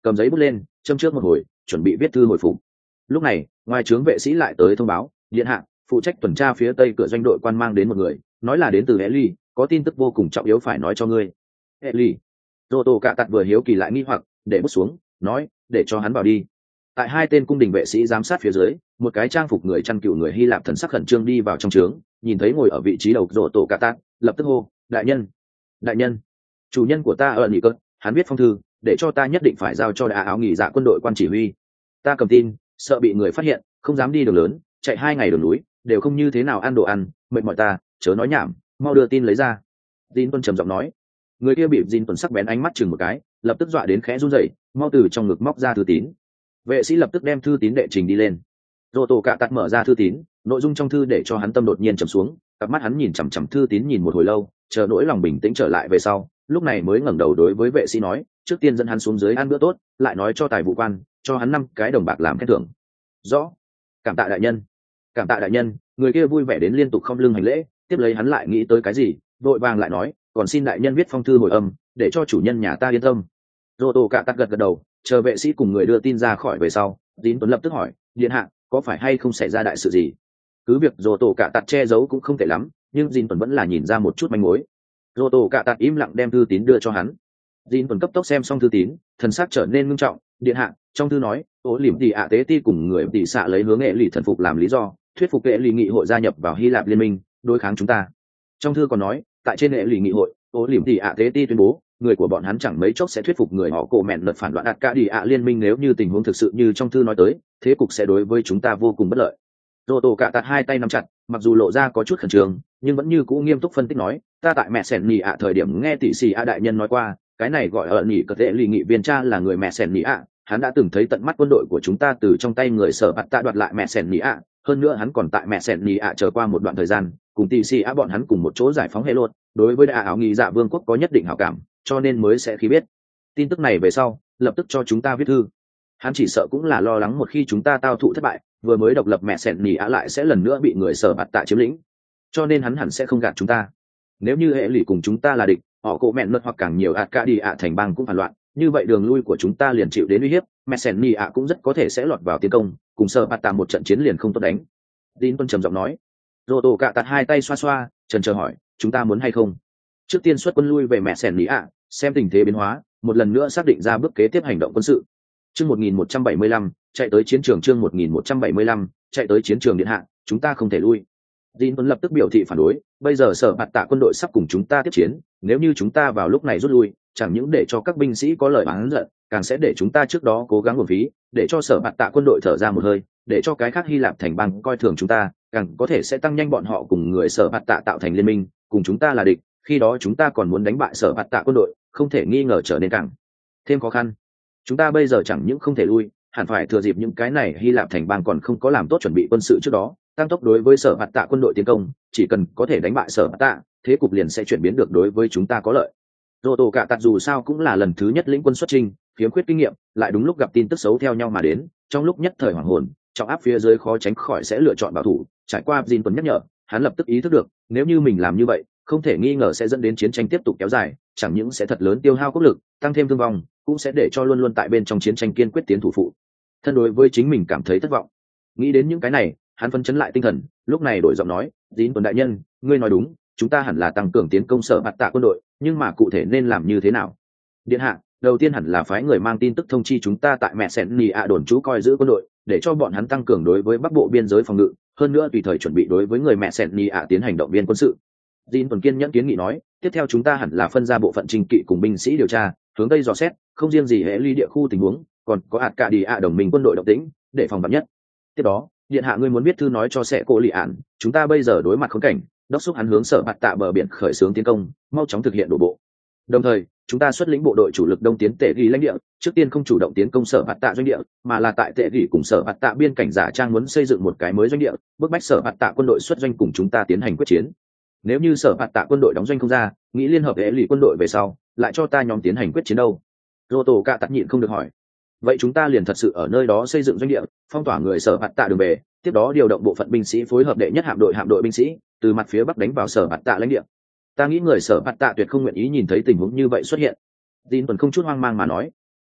cầm giấy bút lên châm trước một hồi chuẩn bị viết thư hồi phục. Lúc này ngoài trướng vệ sĩ lại tới thông báo, điện hạ, phụ trách tuần tra phía tây cửa doanh đội quan mang đến một người, nói là đến từ Eli, có tin tức vô cùng trọng yếu phải nói cho ngươi. Eli. Rô tô cạ tặt vừa hiếu kỳ lại nghi hoặc, để bút xuống, nói, để cho hắn vào đi. Tại hai tên cung đình vệ sĩ giám sát phía dưới, một cái trang phục người chăn cừu người Hy Lạp thần sắc khẩn trương đi vào trong trướng, nhìn thấy ngồi ở vị trí đầu rô tô cạ tặt, lập tức hô, đại nhân, đại nhân, chủ nhân của ta ở nghỉ cơn, hắn viết phong thư, để cho ta nhất định phải giao cho đại áo nghỉ dạ quân đội quan chỉ huy. Ta cầm tin, sợ bị người phát hiện, không dám đi đường lớn, chạy hai ngày đường núi, đều không như thế nào ăn đồ ăn, mệt mỏi ta, chớ nói nhảm, mau đưa tin lấy ra. Jin Tuân trầm giọng nói. Người kia bị Jin Tuân sắc bén ánh mắt chừng một cái, lập tức dọa đến khẽ run rẩy, mau từ trong ngực móc ra thư tín. Vệ sĩ lập tức đem thư tín đệ trình đi lên. Rô tổ cạ tặt mở ra thư tín, nội dung trong thư để cho hắn tâm đột nhiên trầm xuống, cặp mắt hắn nhìn chằm chằm thư tín nhìn một hồi lâu, chờ nỗi lòng bình tĩnh trở lại về sau, lúc này mới ngẩng đầu đối với vệ sĩ nói, trước tiên dẫn hắn xuống dưới ăn bữa tốt, lại nói cho tài vụ quan, cho hắn năm cái đồng bạc làm khen thưởng. Rõ. Cảm tạ đại nhân. Cảm tạ đại nhân. Người kia vui vẻ đến liên tục không lưng hành lễ, tiếp lấy hắn lại nghĩ tới cái gì, vội vàng lại nói, còn xin đại nhân viết phong thư hồi âm, để cho chủ nhân nhà ta yên tâm. Rô tô cạ tắt gật gật đầu, chờ vệ sĩ cùng người đưa tin ra khỏi về sau, Tín Tuấn lập tức hỏi, điện hạ, có phải hay không xảy ra đại sự gì? Cứ việc Rô tô cạ tắt che giấu cũng không tệ lắm, nhưng Tín Tuấn vẫn là nhìn ra một chút manh mối. Rô tô cạ tắt im lặng đem thư tín đưa cho hắn. Tín Tuấn cấp tốc xem xong thư tín, thần sắc trở nên nghiêm trọng, điện hạ, trong thư nói, ố liềm tỷ ạ tế ti cùng người tỷ xạ lấy hướng nghệ lì thần phục làm lý do, thuyết phục nghệ lì nghị hội gia nhập vào Hy Lạp liên minh, đối kháng chúng ta. Trong thư còn nói, tại trên nghệ lì nghị hội, ố liềm tỷ ạ tế ti tuyên bố, người của bọn hắn chẳng mấy chốc sẽ thuyết phục người họ cổ mẹn lật phản loạn ạt cả đi ạ liên minh nếu như tình huống thực sự như trong thư nói tới, thế cục sẽ đối với chúng ta vô cùng bất lợi. Rô tô cạ tạt hai tay nắm chặt, mặc dù lộ ra có chút khẩn trương, nhưng vẫn như cũ nghiêm túc phân tích nói, ta tại mẹ sẻn nhì ạ thời điểm nghe tỷ sĩ a đại nhân nói qua, cái này gọi ở nhì cờ tệ lì nghị viên cha là người mẹ sẻn nhì ạ, hắn đã từng thấy tận mắt quân đội của chúng ta từ trong tay người sở bạt tạ đoạt lại mẹ sẻn nhì ạ, hơn nữa hắn còn tại mẹ sẻn nhì ạ chờ qua một đoạn thời gian, cùng tỷ sĩ a bọn hắn cùng một chỗ giải phóng hệ luật, đối với đại áo nghị dạ vương quốc có nhất định hảo cảm, cho nên mới sẽ khi biết tin tức này về sau, lập tức cho chúng ta viết thư. Hắn chỉ sợ cũng là lo lắng một khi chúng ta tao thụ thất bại, vừa mới độc lập mẹ sẻn nhì ạ lại sẽ lần nữa bị người sở bạt tạ chiếm lĩnh, cho nên hắn hẳn sẽ không gạt chúng ta. Nếu như hệ lụy cùng chúng ta là địch, họ cổ mẹn luật hoặc càng nhiều ạt cả đi ạ thành bang cũng phản loạn, như vậy đường lui của chúng ta liền chịu đến uy hiếp, mẹ sẻn nhì ạ cũng rất có thể sẽ lọt vào tiến công, cùng sở bạt tạ một trận chiến liền không tốt đánh. Tín Tuân trầm giọng nói. Rô tô cạ tạt hai tay xoa xoa, trần chờ hỏi, chúng ta muốn hay không trước tiên xuất quân lui về mẹ sẻn nhì ạ, xem tình thế biến hóa, một lần nữa xác định ra bước kế tiếp hành động quân sự. Chương một nghìn một trăm bảy mươi lăm, chạy tới chiến trường. Chương một nghìn một trăm bảy mươi lăm, chạy tới chiến trường điện hạ, chúng ta không thể lui. Tín Tuấn lập tức biểu thị phản đối, bây giờ sở bạt tạ quân đội sắp cùng chúng ta tiếp chiến, nếu như chúng ta vào lúc này rút lui, chẳng những để cho các binh sĩ có lời oán giận, càng sẽ để chúng ta trước đó cố gắng uổng phí, để cho sở bạt tạ quân đội thở ra một hơi, để cho cái khác Hy Lạp thành bang coi thường chúng ta, càng có thể sẽ tăng nhanh bọn họ cùng người sở bạt tạ tạo thành liên minh, cùng chúng ta là địch, khi đó chúng ta còn muốn đánh bại sở bạt tạ quân đội, không thể nghi ngờ trở nên càng thêm khó khăn. Chúng ta bây giờ chẳng những không thể lui, hẳn phải thừa dịp những cái này Hy Lạp thành bang còn không có làm tốt chuẩn bị quân sự trước đó, tăng tốc đối với sở bạt tạ quân đội tiến công, chỉ cần có thể đánh bại sở bạt tạ, thế cục liền sẽ chuyển biến được đối với chúng ta có lợi. Rô tô cạ tạt dù sao cũng là lần thứ nhất lĩnh quân xuất chinh, khiếm khuyết kinh nghiệm, lại đúng lúc gặp tin tức xấu theo nhau mà đến, trong lúc nhất thời hoảng hồn, trọng áp phía dưới khó tránh khỏi sẽ lựa chọn bảo thủ. Trải qua Jin Tuấn nhắc nhở, hắn lập tức ý thức được, nếu như mình làm như vậy, không thể nghi ngờ sẽ dẫn đến chiến tranh tiếp tục kéo dài, chẳng những sẽ thật lớn tiêu hao quốc lực, tăng thêm thương vong, cũng sẽ để cho luôn luôn tại bên trong chiến tranh kiên quyết tiến thủ phụ thân đối với chính mình cảm thấy thất vọng. Nghĩ đến những cái này, hắn phấn chấn lại tinh thần, lúc này đổi giọng nói, Tín Tuấn đại nhân, ngươi nói đúng, chúng ta hẳn là tăng cường tiến công sở bạt tạ quân đội, nhưng mà cụ thể nên làm như thế nào? Điện hạ, đầu tiên hẳn là phái người mang tin tức thông chi chúng ta tại mẹ sẻn nhì ạ đồn trú coi giữ quân đội, để cho bọn hắn tăng cường đối với bắc bộ biên giới phòng ngự, hơn nữa tùy thời chuẩn bị đối với người mẹ sẻn nhì ạ tiến hành động viên quân sự. Tín Tuấn kiên nhẫn kiến nghị nói, tiếp theo chúng ta hẳn là phân ra bộ phận trình kỵ cùng binh sĩ điều tra, hướng tây dò xét, không riêng gì hệ ly địa khu tình huống, còn có ạt cả đi ạ đồng minh quân đội động tĩnh, để phòng vạn nhất. Tiếp đó, điện hạ ngươi muốn viết thư nói cho sẽ cô lì ản, chúng ta bây giờ đối mặt khốn cảnh, đốc thúc hắn hướng sở bạt tạ bờ biển khởi xướng tiến công, mau chóng thực hiện đổ bộ. Đồng thời, chúng ta xuất lĩnh bộ đội chủ lực đông tiến tệ ghi lãnh địa, trước tiên không chủ động tiến công sở bạt tạ doanh địa, mà là tại tệ ghi cùng sở bạt tạ biên cảnh giả trang muốn xây dựng một cái mới doanh địa, bức bách sở bạt tạ quân đội xuất doanh cùng chúng ta tiến hành quyết chiến. Nếu như sở bạt tạ quân đội đóng doanh không ra, nghĩ liên hợp hệ lụy quân đội về sau, lại cho ta nhóm tiến hành quyết chiến đâu? Rô tô cạ tắt nhịn không được hỏi. Vậy chúng ta liền thật sự ở nơi đó xây dựng doanh địa, phong tỏa người sở bạt tạ đường về, tiếp đó điều động bộ phận binh sĩ phối hợp đệ nhất hạm đội hạm đội binh sĩ từ mặt phía bắc đánh vào sở bạt tạ lãnh địa. Ta nghĩ người sở bạt tạ tuyệt không nguyện ý nhìn thấy tình huống như vậy xuất hiện. Tín Tuấn không chút hoang mang mà nói.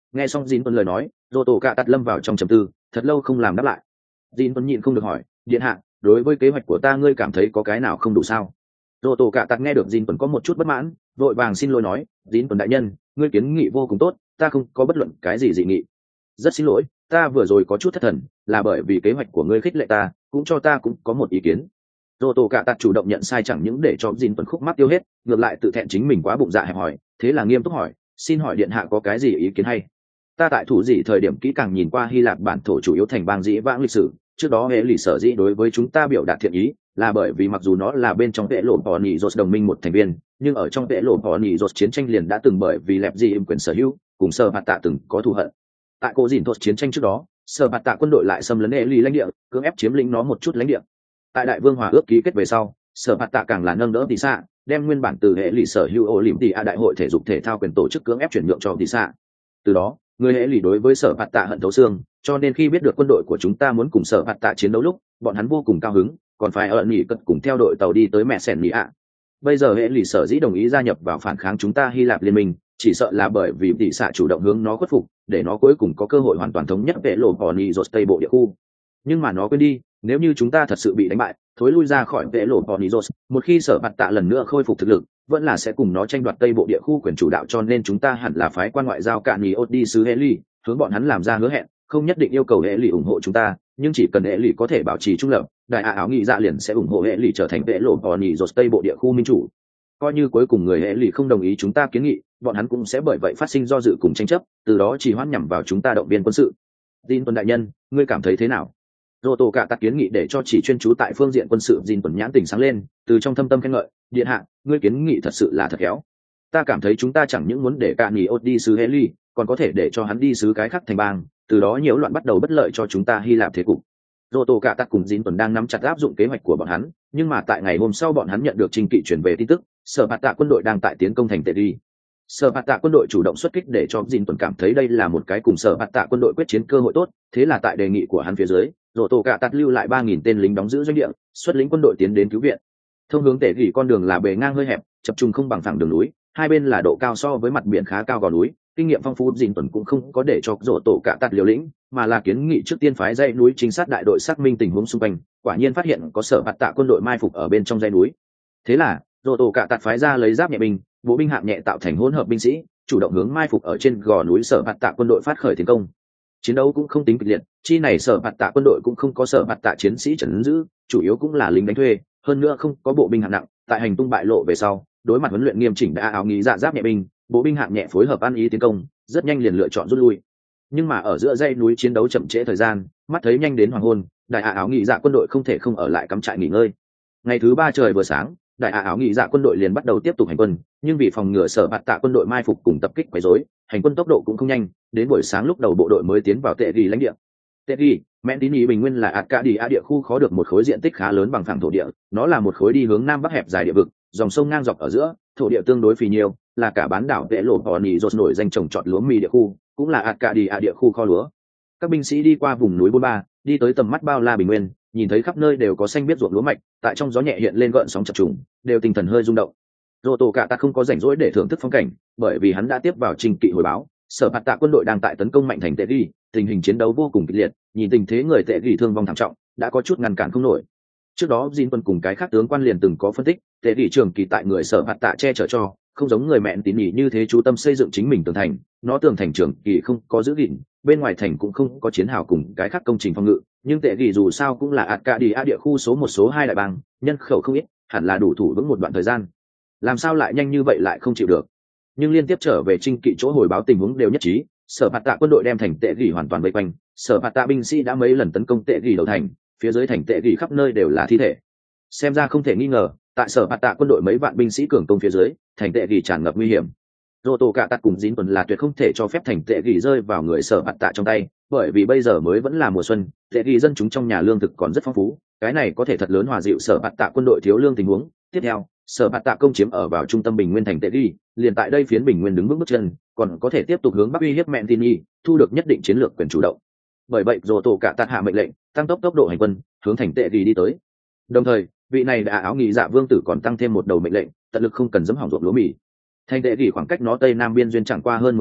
Nghe xong Jin tuần lời nói, rô tổ cạ tắt lâm vào trong trầm tư, thật lâu không làm đáp lại. Jin tuần nhịn không được hỏi, điện hạ, đối với kế hoạch của ta ngươi cảm thấy có cái nào không đủ sao? Rô tổ cạ tắt nghe được Jin tuần có một chút bất mãn, vội vàng xin lỗi nói, Jin tuần đại nhân, ngươi kiến nghị vô cùng tốt, ta không có bất luận cái gì dị nghị. Rất xin lỗi, ta vừa rồi có chút thất thần, là bởi vì kế hoạch của ngươi khích lệ ta, cũng cho ta cũng có một ý kiến. Rô tổ cạ tắt chủ động nhận sai chẳng những để cho Jin tuần khúc mắc tiêu hết, ngược lại tự thẹn chính mình quá bụng dạ hẹp hòi, thế là nghiêm túc hỏi, xin hỏi điện hạ có cái gì ý kiến hay? Ta tại thủ dị thời điểm kỹ càng nhìn qua Hy Lạp bản thổ chủ yếu thành bang dĩ vãng lịch sử, trước đó hệ lì sở dĩ đối với chúng ta biểu đạt thiện ý là bởi vì mặc dù nó là bên trong vệ lộ bỏ nỉ rột đồng minh một thành viên, nhưng ở trong vệ lộ bỏ nỉ rột chiến tranh liền đã từng bởi vì lẹp dị im quyền sở hữu cùng sơ bạt tạ từng có thù hận. Tại cô dìn thốt chiến tranh trước đó, sơ bạt tạ quân đội lại xâm lấn hệ lì lãnh địa, cưỡng ép chiếm lĩnh nó một chút lãnh địa. Tại đại vương hòa ước ký kết về sau, sơ bạt tạ càng là nâng đỡ tỷ xạ, đem nguyên bản từ hệ lì sở hữu ô lìm tỷ a đại hội thể dục thể thao quyền tổ chức cưỡng ép chuyển nhượng cho tỷ xạ. Từ đó người hệ lì đối với sở bạt tạ hận thấu xương, cho nên khi biết được quân đội của chúng ta muốn cùng sở bạt tạ chiến đấu lúc, bọn hắn vô cùng cao hứng, còn phải ở nghỉ cất cùng theo đội tàu đi tới mẹ sẻn mỹ ạ. Bây giờ hệ lì sở dĩ đồng ý gia nhập vào phản kháng chúng ta Hy Lạp liên minh, chỉ sợ là bởi vì tỷ xạ chủ động hướng nó khuất phục, để nó cuối cùng có cơ hội hoàn toàn thống nhất vệ lộ bỏ nỉ rột tây bộ địa khu. Nhưng mà nó quên đi, nếu như chúng ta thật sự bị đánh bại, thối lui ra khỏi vệ lộ bỏ nỉ rột, một khi sở bạt tạ lần nữa khôi phục thực lực, vẫn là sẽ cùng nó tranh đoạt tây bộ địa khu quyền chủ đạo, cho nên chúng ta hẳn là phái quan ngoại giao cạn nhì ốt đi sứ hệ lì, hướng bọn hắn làm ra hứa hẹn, không nhất định yêu cầu hệ lì ủng hộ chúng ta, nhưng chỉ cần hệ lì có thể bảo trì trung lập, đại ả áo nghị dạ liền sẽ ủng hộ hệ lì trở thành vệ lộ bỏ nỉ rột tây bộ địa khu minh chủ. Coi như cuối cùng người hệ lì không đồng ý chúng ta kiến nghị, bọn hắn cũng sẽ bởi vậy phát sinh do dự cùng tranh chấp, từ đó chỉ hoãn nhằm vào chúng ta động viên quân sự. Jin tuần đại nhân, ngươi cảm thấy thế nào? Rô tổ cả tạc kiến nghị để cho chỉ chuyên trú tại phương diện quân sự. Jin tuần nhãn tỉnh sáng lên, từ trong thâm tâm khen ngợi, điện hạ, ngươi kiến nghị thật sự là thật khéo. Ta cảm thấy chúng ta chẳng những muốn để cạn nhì ốt đi sứ Heli, còn có thể để cho hắn đi sứ cái khác thành bang, từ đó nhiễu loạn bắt đầu bất lợi cho chúng ta Hy Lạp thế cục. Rô tổ cả tạc cùng Jin tuần đang nắm chặt áp dụng kế hoạch của bọn hắn, nhưng mà tại ngày hôm sau bọn hắn nhận được trình kỵ truyền về tin tức, sở bạt tạ quân đội đang tại tiến công thành Tệ đi. Sở bạt tạ quân đội chủ động xuất kích để cho Jin tuần cảm thấy đây là một cái cùng sở bạt tạ quân đội quyết chiến cơ hội tốt, thế là tại đề nghị của hắn phía dưới, Rô tổ cả tạc lưu lại ba nghìn tên lính đóng giữ doanh địa, xuất lĩnh quân đội tiến đến cứu viện. Thông hướng Tệ gỉ con đường là bề ngang hơi hẹp, chập trùng không bằng phẳng đường núi, hai bên là độ cao so với mặt biển khá cao gò núi. Kinh nghiệm phong phú Jin tuần cũng không có để cho Rô tổ cả tạc liều lĩnh, mà là kiến nghị trước tiên phái dãy núi trinh sát đại đội xác minh tình huống xung quanh, quả nhiên phát hiện có sở bạt tạ quân đội mai phục ở bên trong dãy núi. Thế là Rô tổ cả tạc phái ra lấy giáp nhẹ binh, bộ binh hạng nhẹ tạo thành hỗn hợp binh sĩ, chủ động hướng mai phục ở trên gò núi sở bạt tạ quân đội phát khởi tiến công. Chiến đấu cũng không tính kịch liệt, chi này sở bạt tạ quân đội cũng không có sở bạt tạ chiến sĩ trấn giữ, chủ yếu cũng là lính đánh thuê, hơn nữa không có bộ binh hạng nặng. Tại hành tung bại lộ về sau, đối mặt huấn luyện nghiêm chỉnh đã áo nghĩ dạ giáp nhẹ binh, bộ binh hạng nhẹ phối hợp ăn ý tiến công, rất nhanh liền lựa chọn rút lui. Nhưng mà ở giữa dãy núi chiến đấu chậm trễ thời gian, mắt thấy nhanh đến hoàng hôn, đại ả áo nghĩ dạ quân đội không thể không ở lại cắm trại nghỉ ngơi. Ngày thứ ba trời vừa sáng, đại ả áo nghĩ dạ quân đội liền bắt đầu tiếp tục hành quân, nhưng vì phòng ngừa sở bạt tạ quân đội mai phục cùng tập kích quấy rối, hành quân tốc độ cũng không nhanh, đến buổi sáng lúc đầu bộ đội mới tiến vào Tệ gỉ lãnh địa. Tệ gỉ, Mendini bình nguyên là Arcadia địa khu khó được một khối diện tích khá lớn bằng phẳng thổ địa, nó là một khối đi hướng nam bắc hẹp dài địa vực, dòng sông ngang dọc ở giữa, thổ địa tương đối phì nhiêu, là cả bán đảo Vệ lộ Bỏ Nỉ Rột nổi danh trồng trọt lúa mì địa khu, cũng là Arcadia địa khu kho lúa. Các binh sĩ đi qua vùng núi Bôn Ba, đi tới tầm mắt bao la bình nguyên, nhìn thấy khắp nơi đều có xanh biếc ruộng lúa mạch, tại trong gió nhẹ hiện lên gợn sóng chập trùng, đều tinh thần hơi rung động. Rô tổ cả ta không có rảnh rỗi để thưởng thức phong cảnh, bởi vì hắn đã tiếp vào trình kỵ hồi báo, sở bạt tạ quân đội đang tại tấn công mạnh thành Tệ gỉ, tình hình chiến đấu vô cùng kịch liệt, nhìn tình thế người Tệ gỉ thương vong thảm trọng, đã có chút ngăn cản không nổi. Trước đó Jin tuần cùng cái khác tướng quan liền từng có phân tích, Tệ gỉ trường kỳ tại người sở bạt tạ che chở cho, không giống người mẹn tín nhỉ như thế chú tâm xây dựng chính mình tường thành, nó tường thành trường kỳ không có giữ gìn, bên ngoài thành cũng không có chiến hào cùng cái khác công trình phòng ngự, nhưng Tệ gỉ dù sao cũng là Arcadia địa khu số một số hai đại bang, nhân khẩu không ít, hẳn là đủ thủ vững một đoạn thời gian. Làm sao lại nhanh như vậy lại không chịu được? Nhưng liên tiếp trở về trinh kỵ chỗ hồi báo tình huống đều nhất trí, sở bạt tạ quân đội đem thành Tệ gỉ hoàn toàn vây quanh, sở bạt tạ binh sĩ đã mấy lần tấn công Tệ gỉ đầu thành, phía dưới thành Tệ gỉ khắp nơi đều là thi thể. Xem ra không thể nghi ngờ, tại sở bạt tạ quân đội mấy vạn binh sĩ cường công phía dưới, thành Tệ gỉ tràn ngập nguy hiểm. Rô tổ cả tạc cùng Jin tuần là tuyệt không thể cho phép thành Tệ gỉ rơi vào người sở bạt tạ trong tay, bởi vì bây giờ mới vẫn là mùa xuân, Tệ gỉ dân chúng trong nhà lương thực còn rất phong phú, cái này có thể thật lớn hòa dịu sở bạt tạ quân đội thiếu lương tình huống. Tiếp theo, sở bạt tạ công chiếm ở vào trung tâm bình nguyên thành Tệ gỉ, liền tại đây phiến bình nguyên đứng vững bước chân, còn có thể tiếp tục hướng bắc uy hiếp Mentini, thu được nhất định chiến lược quyền chủ động. Bởi vậy Rô tổ cả tạc hạ mệnh lệnh, tăng tốc tốc độ hành quân, hướng thành Tệ gỉ đi tới. Đồng thời, vị này đã áo nghị dạ vương tử còn tăng thêm một đầu mệnh lệnh, tận lực không cần dẫm hỏng ruộng lúa mì. Thành Tệ gỉ khoảng cách nó tây nam biên duyên chẳng qua hơn mười dặm,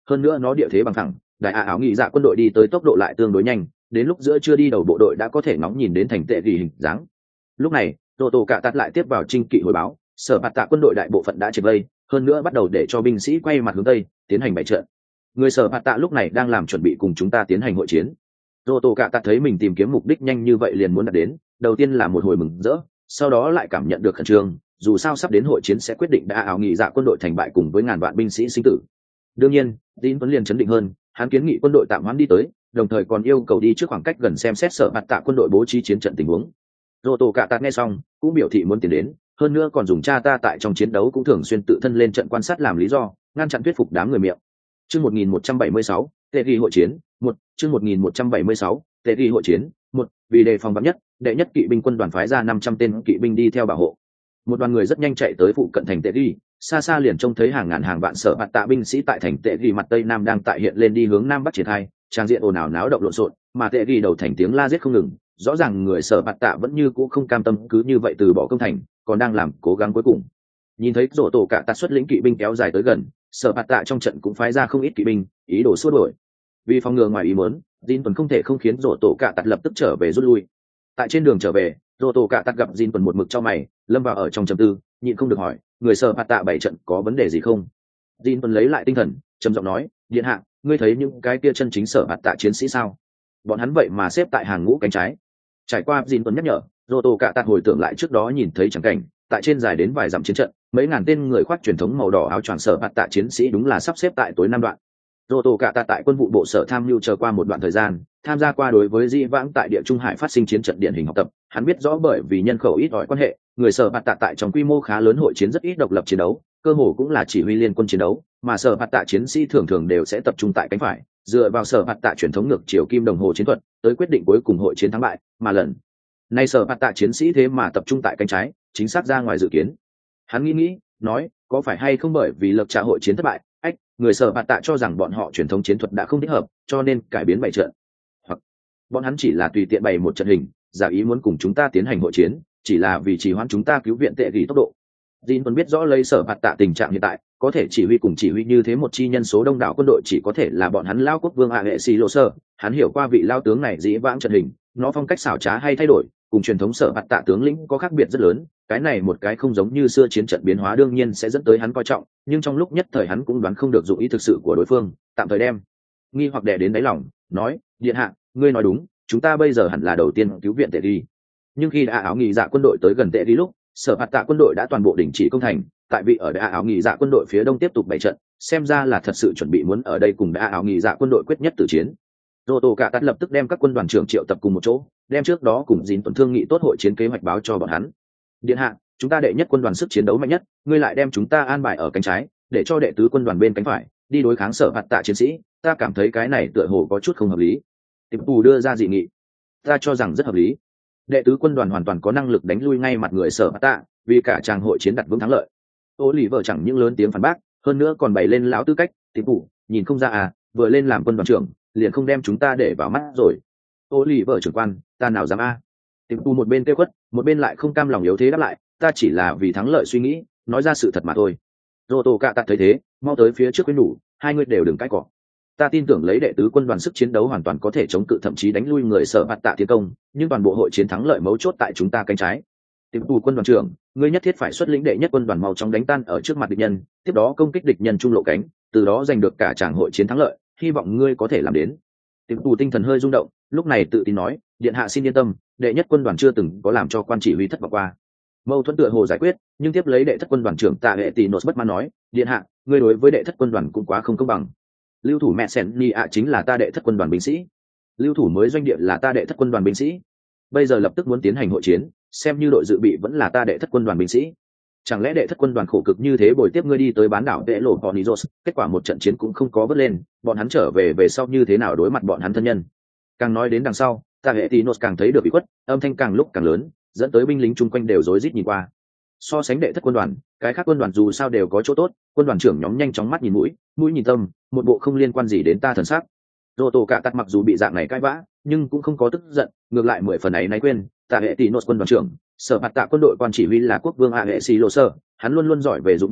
hơn nữa nó địa thế bằng thẳng, đại ạ áo nghị dạ quân đội đi tới tốc độ lại tương đối nhanh, đến lúc giữa chưa đi đầu bộ đội đã có thể ngóng nhìn đến thành tệ ghi hình dáng. Lúc này Rồ Tổ Cạ Tạt lại tiếp vào trinh kỵ hồi báo, sở bạt tạ quân đội đại bộ phận đã triệt vây, hơn nữa bắt đầu để cho binh sĩ quay mặt hướng tây tiến hành bày trận. Người sở bạt tạ lúc này đang làm chuẩn bị cùng chúng ta tiến hành hội chiến. Rồ Tổ Cạ Tạt thấy mình tìm kiếm mục đích nhanh như vậy liền muốn đạt đến, đầu tiên là một hồi mừng rỡ, sau đó lại cảm nhận được khẩn trương, dù sao sắp đến hội chiến sẽ quyết định đã ảo nghị dạ quân đội thành bại cùng với ngàn vạn binh sĩ sinh tử. Đương nhiên Tín Tuấn liền chấn định hơn, hắn kiến nghị quân đội tạm hoãn đi tới, đồng thời còn yêu cầu đi trước khoảng cách gần xem xét sở bạt tạ quân đội bố trí chiến trận tình huống. Rồ Tổ Cạ Tạt nghe xong cũng biểu thị muốn tiến đến, hơn nữa còn dùng cha ta tại trong chiến đấu cũng thường xuyên tự thân lên trận quan sát làm lý do, ngăn chặn thuyết phục đám người miệng. Chương một nghìn một trăm bảy mươi sáu, Tệ ghi hội chiến, một, chương một nghìn một trăm bảy mươi sáu, Tệ ghi hội chiến, một, vì đề phòng vắn nhất, đệ nhất kỵ binh quân đoàn phái ra năm trăm tên kỵ binh đi theo bảo hộ. Một đoàn người rất nhanh chạy tới phụ cận thành Tệ ghi, xa xa liền trông thấy hàng ngàn hàng vạn sở bạt tạ binh sĩ tại thành Tệ ghi mặt tây nam đang tại hiện lên đi hướng nam bắc triển khai, trang diện ồn ào náo động lộn xộn, mà Tệ ghi đầu thành tiếng la giết không ngừng, rõ ràng người sở bạt tạ vẫn như cũ không cam tâm cứ như vậy từ bỏ công thành, còn đang làm cố gắng cuối cùng. Nhìn thấy Rồ Tổ Cạ Tạt xuất lĩnh kỵ binh kéo dài tới gần, sở bạt tạ trong trận cũng phái ra không ít kỵ binh, ý đồ xua đuổi. Vì phòng ngừa ngoài ý muốn, Jin Tuần không thể không khiến Rồ Tổ Cạ Tạt lập tức trở về rút lui. Tại trên đường trở về, Rồ Tổ Cạ Tạt gặp Jin Tuần một mực cho mày, lâm vào ở trong trầm tư, nhịn không được hỏi, người sở bạt tạ bảy trận có vấn đề gì không? Jin Tuần lấy lại tinh thần, trầm giọng nói, điện hạ, ngươi thấy những cái kia chân chính sở bạt tạ chiến sĩ sao? Bọn hắn vậy mà xếp tại hàng ngũ cánh trái. Trải qua Jin Tuần nhắc nhở, Rồ Tổ Cạ Tạt hồi tưởng lại trước đó nhìn thấy chẳng cảnh, tại trên dài đến vài dặm chiến trận, mấy ngàn tên người khoác truyền thống màu đỏ áo choàng sở bạt tạ chiến sĩ đúng là sắp xếp tại tối năm đoạn. Rồ Tổ Cạ Tạt tại quân vụ bộ sở tham mưu chờ qua một đoạn thời gian, tham gia qua đối với di vãng tại địa trung hải phát sinh chiến trận điển hình học tập, hắn biết rõ bởi vì nhân khẩu ít ỏi quan hệ, người sở bạt tạ tại trong quy mô khá lớn hội chiến rất ít độc lập chiến đấu, cơ hồ cũng là chỉ huy liên quân chiến đấu, mà sở bạt tạ chiến sĩ thường thường đều sẽ tập trung tại cánh phải, dựa vào sở bạt tạ truyền thống ngược chiều kim đồng hồ chiến thuật, tới quyết định cuối cùng hội chiến thắng bại, mà lần này sở bạt tạ chiến sĩ thế mà tập trung tại cánh trái, chính xác ra ngoài dự kiến. Hắn nghĩ nghĩ, nói, có phải hay không bởi vì lập trà hội chiến thất bại, ách, người sở bạt tạ cho rằng bọn họ truyền thống chiến thuật đã không thích hợp, cho nên cải biến bày trận, hoặc bọn hắn chỉ là tùy tiện bày một trận hình, giả ý muốn cùng chúng ta tiến hành hội chiến, chỉ là vì trì hoãn chúng ta cứu viện Tệ ghi tốc độ. Jin Tuấn biết rõ lấy sở bạt tạ tình trạng hiện tại, có thể chỉ huy cùng chỉ huy như thế một chi nhân số đông đảo quân đội chỉ có thể là bọn hắn lao quốc vương a hệ xì lô sơ. Hắn hiểu qua vị lao tướng này dĩ vãng trận hình, nó phong cách xảo trá hay thay đổi, cùng truyền thống sở bạt tạ tướng lĩnh có khác biệt rất lớn. Cái này một cái không giống như xưa chiến trận biến hóa đương nhiên sẽ dẫn tới hắn coi trọng, nhưng trong lúc nhất thời hắn cũng đoán không được dụng ý thực sự của đối phương, tạm thời đem nghi hoặc đè đến đáy lòng, nói, điện hạ, ngươi nói đúng, chúng ta bây giờ hẳn là đầu tiên cứu viện Tệ ghi. Nhưng khi đã áo nghị dạ quân đội tới gần Tệ ghi lúc, sở bạt tạ quân đội đã toàn bộ đình chỉ công thành, tại vị ở đã áo nghị dạ quân đội phía đông tiếp tục bày trận, xem ra là thật sự chuẩn bị muốn ở đây cùng đã áo nghị dạ quân đội quyết nhất tử chiến. Rồ Tổ Cạ Tạt lập tức đem các quân đoàn trưởng triệu tập cùng một chỗ, đem trước đó cùng Jin Tuần thương nghị tốt hội chiến kế hoạch báo cho bọn hắn. Điện hạ, chúng ta đệ nhất quân đoàn sức chiến đấu mạnh nhất, ngươi lại đem chúng ta an bài ở cánh trái, để cho đệ tứ quân đoàn bên cánh phải đi đối kháng sở bạt tạ chiến sĩ, ta cảm thấy cái này tựa hồ có chút không hợp lý. Tiệp Tù đưa ra dị nghị, ta cho rằng rất hợp lý. Đệ tứ quân đoàn hoàn toàn có năng lực đánh lui ngay mặt người sở bạt tạ, vì cả tràng hội chiến đặt vững thắng lợi. Ô lì vợ chẳng những lớn tiếng phản bác, hơn nữa còn bày lên lão tư cách, Tiệp Tù, nhìn không ra à, vừa lên làm quân đoàn trưởng, liền không đem chúng ta để vào mắt rồi. Ô lì vợ trưởng quan, ta nào dám a? À. Tiệp Tù một bên kêu quất, một bên lại không cam lòng yếu thế đáp lại, ta chỉ là vì thắng lợi suy nghĩ, nói ra sự thật mà thôi. Rồ Tổ Cạ Tạt thấy thế, mau tới phía trước quyến đủ, hai người đều đừng cãi cọ. Ta tin tưởng lấy đệ tứ quân đoàn sức chiến đấu hoàn toàn có thể chống cự thậm chí đánh lui người sở bạt tạ tiến công, nhưng toàn bộ hội chiến thắng lợi mấu chốt tại chúng ta cánh trái. Tiệp Tù quân đoàn trưởng, ngươi nhất thiết phải xuất lĩnh đệ nhất quân đoàn mau chóng đánh tan ở trước mặt địch nhân, tiếp đó công kích địch nhân trung lộ cánh, từ đó giành được cả tràng hội chiến thắng lợi, hy vọng ngươi có thể làm đến. Tiệp Tù tinh thần hơi rung động, lúc này tự tin nói, điện hạ xin yên tâm, đệ nhất quân đoàn chưa từng có làm cho quan chỉ huy thất vọng qua. Mâu thuẫn tựa hồ giải quyết, nhưng tiếp lấy đệ thất quân đoàn trưởng Tạ Hệ Tỷ Nốt bất mãn nói, điện hạ, ngươi đối với đệ thất quân đoàn cũng quá không công bằng. Lưu thủ mẹ sen ni ạ chính là ta đệ thất quân đoàn binh sĩ, lưu thủ mới doanh địa là ta đệ thất quân đoàn binh sĩ, bây giờ lập tức muốn tiến hành hội chiến, xem như đội dự bị vẫn là ta đệ thất quân đoàn binh sĩ. Chẳng lẽ đệ thất quân đoàn khổ cực như thế bồi tiếp ngươi đi tới bán đảo Vệ Lộ Ponizos, kết quả một trận chiến cũng không có vớt lên, bọn hắn trở về về sau như thế nào đối mặt bọn hắn thân nhân? Càng nói đến đằng sau, Tạ Hệ Tỷ Nốt càng thấy được bị khuất, âm thanh càng lúc càng lớn, dẫn tới binh lính chung quanh đều rối rít nhìn qua. So sánh đệ thất quân đoàn, cái khác quân đoàn dù sao đều có chỗ tốt, quân đoàn trưởng nhóm nhanh chóng mắt nhìn mũi, mũi nhìn tâm, một bộ không liên quan gì đến ta thần sắc. Rồ Tổ Cạ Tạt mặc dù bị dạng này cãi vã, nhưng cũng không có tức giận, ngược lại mười phần ấy náy quên, Tạ Hệ Tỷ Nốt quân đoàn trưởng, sở bạt tạ quân đội quan chỉ huy là quốc vương a hệ xì lộ sơ, hắn luôn luôn giỏi về dụ binh,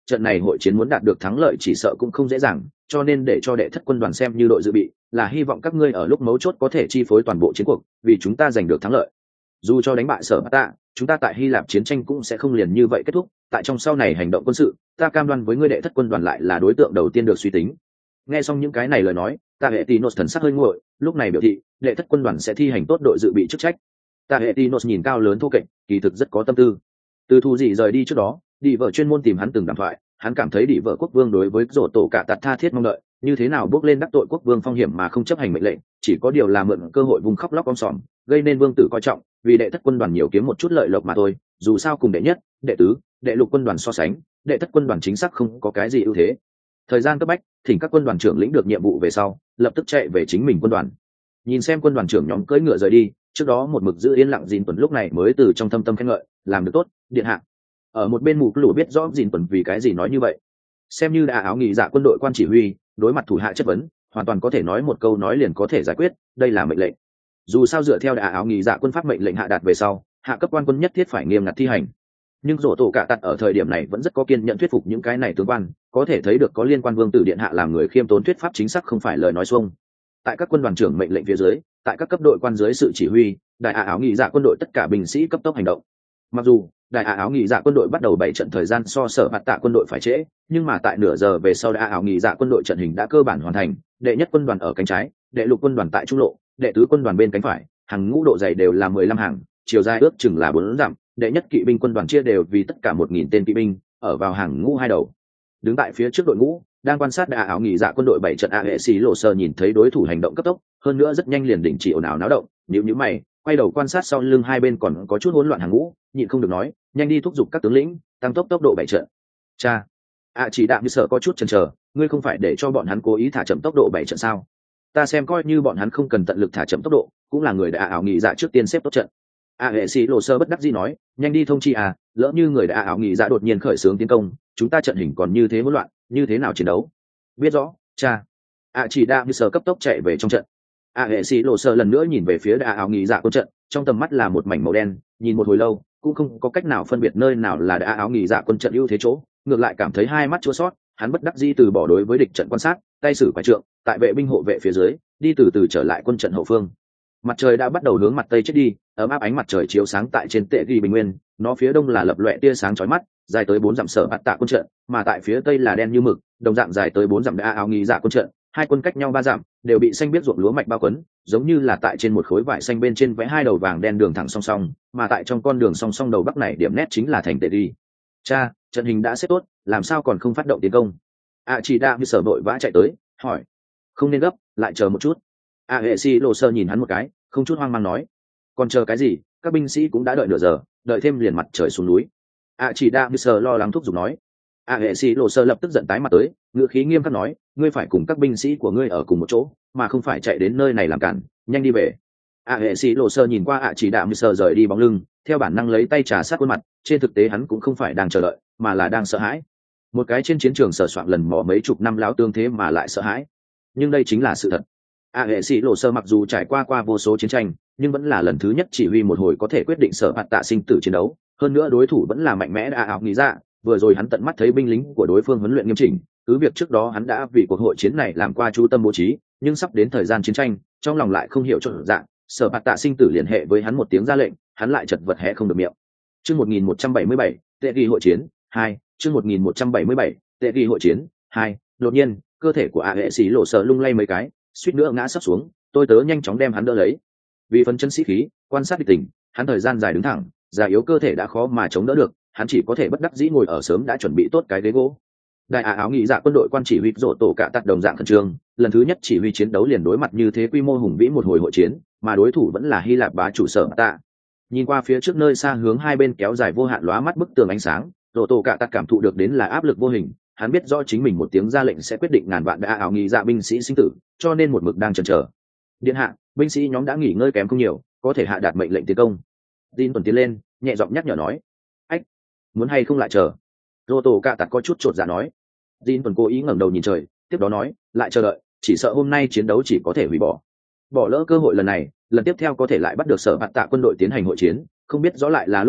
trận này hội chiến muốn đạt được thắng lợi chỉ sợ cũng không dễ dàng, cho nên để cho đệ thất quân đoàn xem như đội dự bị, là hy vọng các ngươi ở lúc mấu chốt có thể chi phối toàn bộ chiến cuộc, vì chúng ta giành được thắng lợi. Dù cho đánh bại Sở Bạt Tạ, chúng ta tại Hy Lạp chiến tranh cũng sẽ không liền như vậy kết thúc, tại trong sau này hành động quân sự, ta cam đoan với ngươi đệ thất quân đoàn lại là đối tượng đầu tiên được suy tính. Nghe xong những cái này lời nói, Ta Hệ Tinos thần sắc hơi nguội, lúc này biểu thị, đệ thất quân đoàn sẽ thi hành tốt đội dự bị chức trách. Ta Hệ Tinos nhìn cao lớn thô kệch, kỳ thực rất có tâm tư. Từ thu dị rời đi trước đó, đi vợ chuyên môn tìm hắn từng đàm thoại, hắn cảm thấy đi vợ quốc vương đối với rổ tổ cả tạt tha thiết mong đợi, như thế nào bước lên đắc tội quốc vương phong hiểm mà không chấp hành mệnh lệnh, chỉ có điều là mượn cơ hội vùng khóc lóc om sòm, gây nên vương tử coi trọng, vì đệ thất quân đoàn nhiều kiếm một chút lợi lộc mà thôi, dù sao cùng đệ nhất, đệ tứ, đệ lục quân đoàn so sánh, đệ thất quân đoàn chính xác không có cái gì ưu thế. Thời gian cấp bách, thỉnh các quân đoàn trưởng lĩnh được nhiệm vụ về sau, lập tức chạy về chính mình quân đoàn. Nhìn xem quân đoàn trưởng nhóm cưỡi ngựa rời đi, trước đó một mực giữ yên lặng Dìn Tuần lúc này mới từ trong thâm tâm khen ngợi, làm được tốt, điện hạ. Ở một bên mù lũ biết rõ Dìn Tuần vì cái gì nói như vậy, xem như đã áo nghỉ dạ quân đội quan chỉ huy, đối mặt thủ hạ chất vấn, hoàn toàn có thể nói một câu nói liền có thể giải quyết, đây là mệnh lệnh. Dù sao dựa theo đã áo nghỉ dạ quân pháp mệnh lệnh hạ đạt về sau, hạ cấp quan quân nhất thiết phải nghiêm ngặt thi hành. Nhưng rổ tổ cả tạt ở thời điểm này vẫn rất có kiên nhẫn thuyết phục những cái này tướng quan, có thể thấy được có liên quan vương tử điện hạ làm người khiêm tốn thuyết pháp chính xác không phải lời nói xuông. Tại các quân đoàn trưởng mệnh lệnh phía dưới, tại các cấp đội quan dưới sự chỉ huy, đại ả áo nghỉ dạ quân đội tất cả binh sĩ cấp tốc hành động. Mặc dù đại ả áo nghỉ dạ quân đội bắt đầu bảy trận thời gian so sở bạt tạ quân đội phải trễ, nhưng mà tại nửa giờ về sau đại áo nghỉ dạ quân đội trận hình đã cơ bản hoàn thành. Đệ nhất quân đoàn ở cánh trái, đệ lục quân đoàn tại trung lộ, đệ tứ quân đoàn bên cánh phải, hàng ngũ độ dày đều là mười lăm hàng, chiều dài ước chừng là bốn dặm. Đệ nhất kỵ binh quân đoàn chia đều vì tất cả một nghìn tên kỵ binh ở vào hàng ngũ hai đầu. Đứng tại phía trước đội ngũ, đang quan sát đại áo nghỉ dạ quân đội bảy trận a hệ xì lộ sơ nhìn thấy đối thủ hành động cấp tốc, hơn nữa rất nhanh liền đình chỉ ồn ào náo động, nhíu nhíu mày, quay đầu quan sát sau lưng hai bên còn có chút hỗn loạn hàng ngũ, nhịn không được nói, nhanh đi thúc giục các tướng lĩnh tăng tốc tốc độ bảy trận. Cha, ạ chỉ đạm như sợ có chút chần chờ, ngươi không phải để cho bọn hắn cố ý thả chậm tốc độ bảy trận sao? Ta xem coi như bọn hắn không cần tận lực thả chậm tốc độ, cũng là người đại áo nghỉ dạ trước tiên xếp tốt trận. A hệ sĩ lộ sơ bất đắc dĩ nói, nhanh đi thông chi à, lỡ như người đã áo nghỉ dạ đột nhiên khởi xướng tiến công, chúng ta trận hình còn như thế hỗn loạn, như thế nào chiến đấu? Biết rõ, cha. A chỉ đa như sơ cấp tốc chạy về trong trận. A hệ sĩ lộ sơ lần nữa nhìn về phía đã áo nghỉ dạ quân trận, trong tầm mắt là một mảnh màu đen, nhìn một hồi lâu, cũng không có cách nào phân biệt nơi nào là đã áo nghỉ dạ quân trận ưu thế chỗ, ngược lại cảm thấy hai mắt chua xót, hắn bất đắc dĩ từ bỏ đối với địch trận quan sát, tay sử quả trượng, tại vệ binh hộ vệ phía dưới, đi từ từ trở lại quân trận hậu phương. Mặt trời đã bắt đầu hướng mặt tây chết đi, ấm áp ánh mặt trời chiếu sáng tại trên tệ ghi bình nguyên, nó phía đông là lập loè tia sáng chói mắt, dài tới bốn dặm sở bạt tạ quân trận, mà tại phía tây là đen như mực, đồng dạng dài tới bốn dặm đã áo nghỉ dạ quân trận, hai quân cách nhau ba dặm, đều bị xanh biếc ruộng lúa mạch bao quấn, giống như là tại trên một khối vải xanh bên trên vẽ hai đầu vàng đen đường thẳng song song, mà tại trong con đường song song đầu bắc này điểm nét chính là thành tệ ghi. Cha, trận hình đã xếp tốt, làm sao còn không phát động tiến công? A chỉ đa như sở vội vã chạy tới, hỏi. Không nên gấp, lại chờ một chút. A hệ si lộ sơ nhìn hắn một cái, không chút hoang mang nói, còn chờ cái gì, các binh sĩ cũng đã đợi nửa giờ, đợi thêm liền mặt trời xuống núi. A chỉ đa như sơ lo lắng thúc giục nói. A hệ si lộ sơ lập tức giận tái mặt tới, ngữ khí nghiêm khắc nói, ngươi phải cùng các binh sĩ của ngươi ở cùng một chỗ, mà không phải chạy đến nơi này làm cản, nhanh đi về. A hệ si lộ sơ nhìn qua A chỉ đa như sơ rời đi bóng lưng, theo bản năng lấy tay trà sát khuôn mặt, trên thực tế hắn cũng không phải đang chờ đợi, mà là đang sợ hãi. Một cái trên chiến trường sờ soạn lần mò mấy chục năm láo tương thế mà lại sợ hãi, nhưng đây chính là sự thật. A hệ sĩ lộ sơ mặc dù trải qua qua vô số chiến tranh, nhưng vẫn là lần thứ nhất chỉ huy một hồi có thể quyết định sở hạt tạ sinh tử chiến đấu, hơn nữa đối thủ vẫn là mạnh mẽ đã áo nghĩ ra. Vừa rồi hắn tận mắt thấy binh lính của đối phương huấn luyện nghiêm chỉnh, cứ việc trước đó hắn đã vì cuộc hội chiến này làm qua chú tâm bố trí, nhưng sắp đến thời gian chiến tranh, trong lòng lại không hiểu chỗ dạng, sở hạt tạ sinh tử liên hệ với hắn một tiếng ra lệnh, hắn lại chật vật hé không được miệng. Chương một nghìn một trăm bảy mươi bảy, tệ ghi hội chiến hai. Chương một nghìn một trăm bảy mươi bảy, tệ ghi hội chiến hai. Đột nhiên, cơ thể của A hệ sĩ lộ sơ lung lay mấy cái, suýt nữa ngã sấp xuống, tôi tớ nhanh chóng đem hắn đỡ lấy. Vì phấn chân sĩ khí, quan sát địch tình, hắn thời gian dài đứng thẳng, già yếu cơ thể đã khó mà chống đỡ được, hắn chỉ có thể bất đắc dĩ ngồi ở sớm đã chuẩn bị tốt cái ghế gỗ. Đại ả áo nghỉ dạ quân đội quan chỉ huy rổ tổ cả tạt đồng dạng khẩn trương, lần thứ nhất chỉ huy chiến đấu liền đối mặt như thế quy mô hùng vĩ một hồi hội chiến, mà đối thủ vẫn là Hy Lạp bá chủ Sở Tạ. Nhìn qua phía trước nơi xa hướng hai bên kéo dài vô hạn lóa mắt bức tường ánh sáng, rổ tổ cả tạt cảm thụ được đến là áp lực vô hình. Hắn biết rõ chính mình một tiếng ra lệnh sẽ quyết định ngàn vạn đã áo nghỉ dạ binh sĩ sinh tử, cho nên một mực đang chần chờ. Điện hạ, binh sĩ nhóm đã nghỉ ngơi kém không nhiều, có thể hạ đạt mệnh lệnh tiến công. Jin tuần tiến lên, nhẹ giọng nhắc nhở nói. Ách, muốn hay không lại chờ? Rô tổ cạ tạt có chút chột dạ nói. Jin tuần cố ý ngẩng đầu nhìn trời, tiếp đó nói, lại chờ đợi, chỉ sợ hôm nay chiến đấu chỉ có thể hủy bỏ. Bỏ lỡ cơ hội lần này, lần tiếp theo có thể lại bắt được sở bạt tạ quân đội tiến hành hội chiến, không biết rõ lại là lúc nào,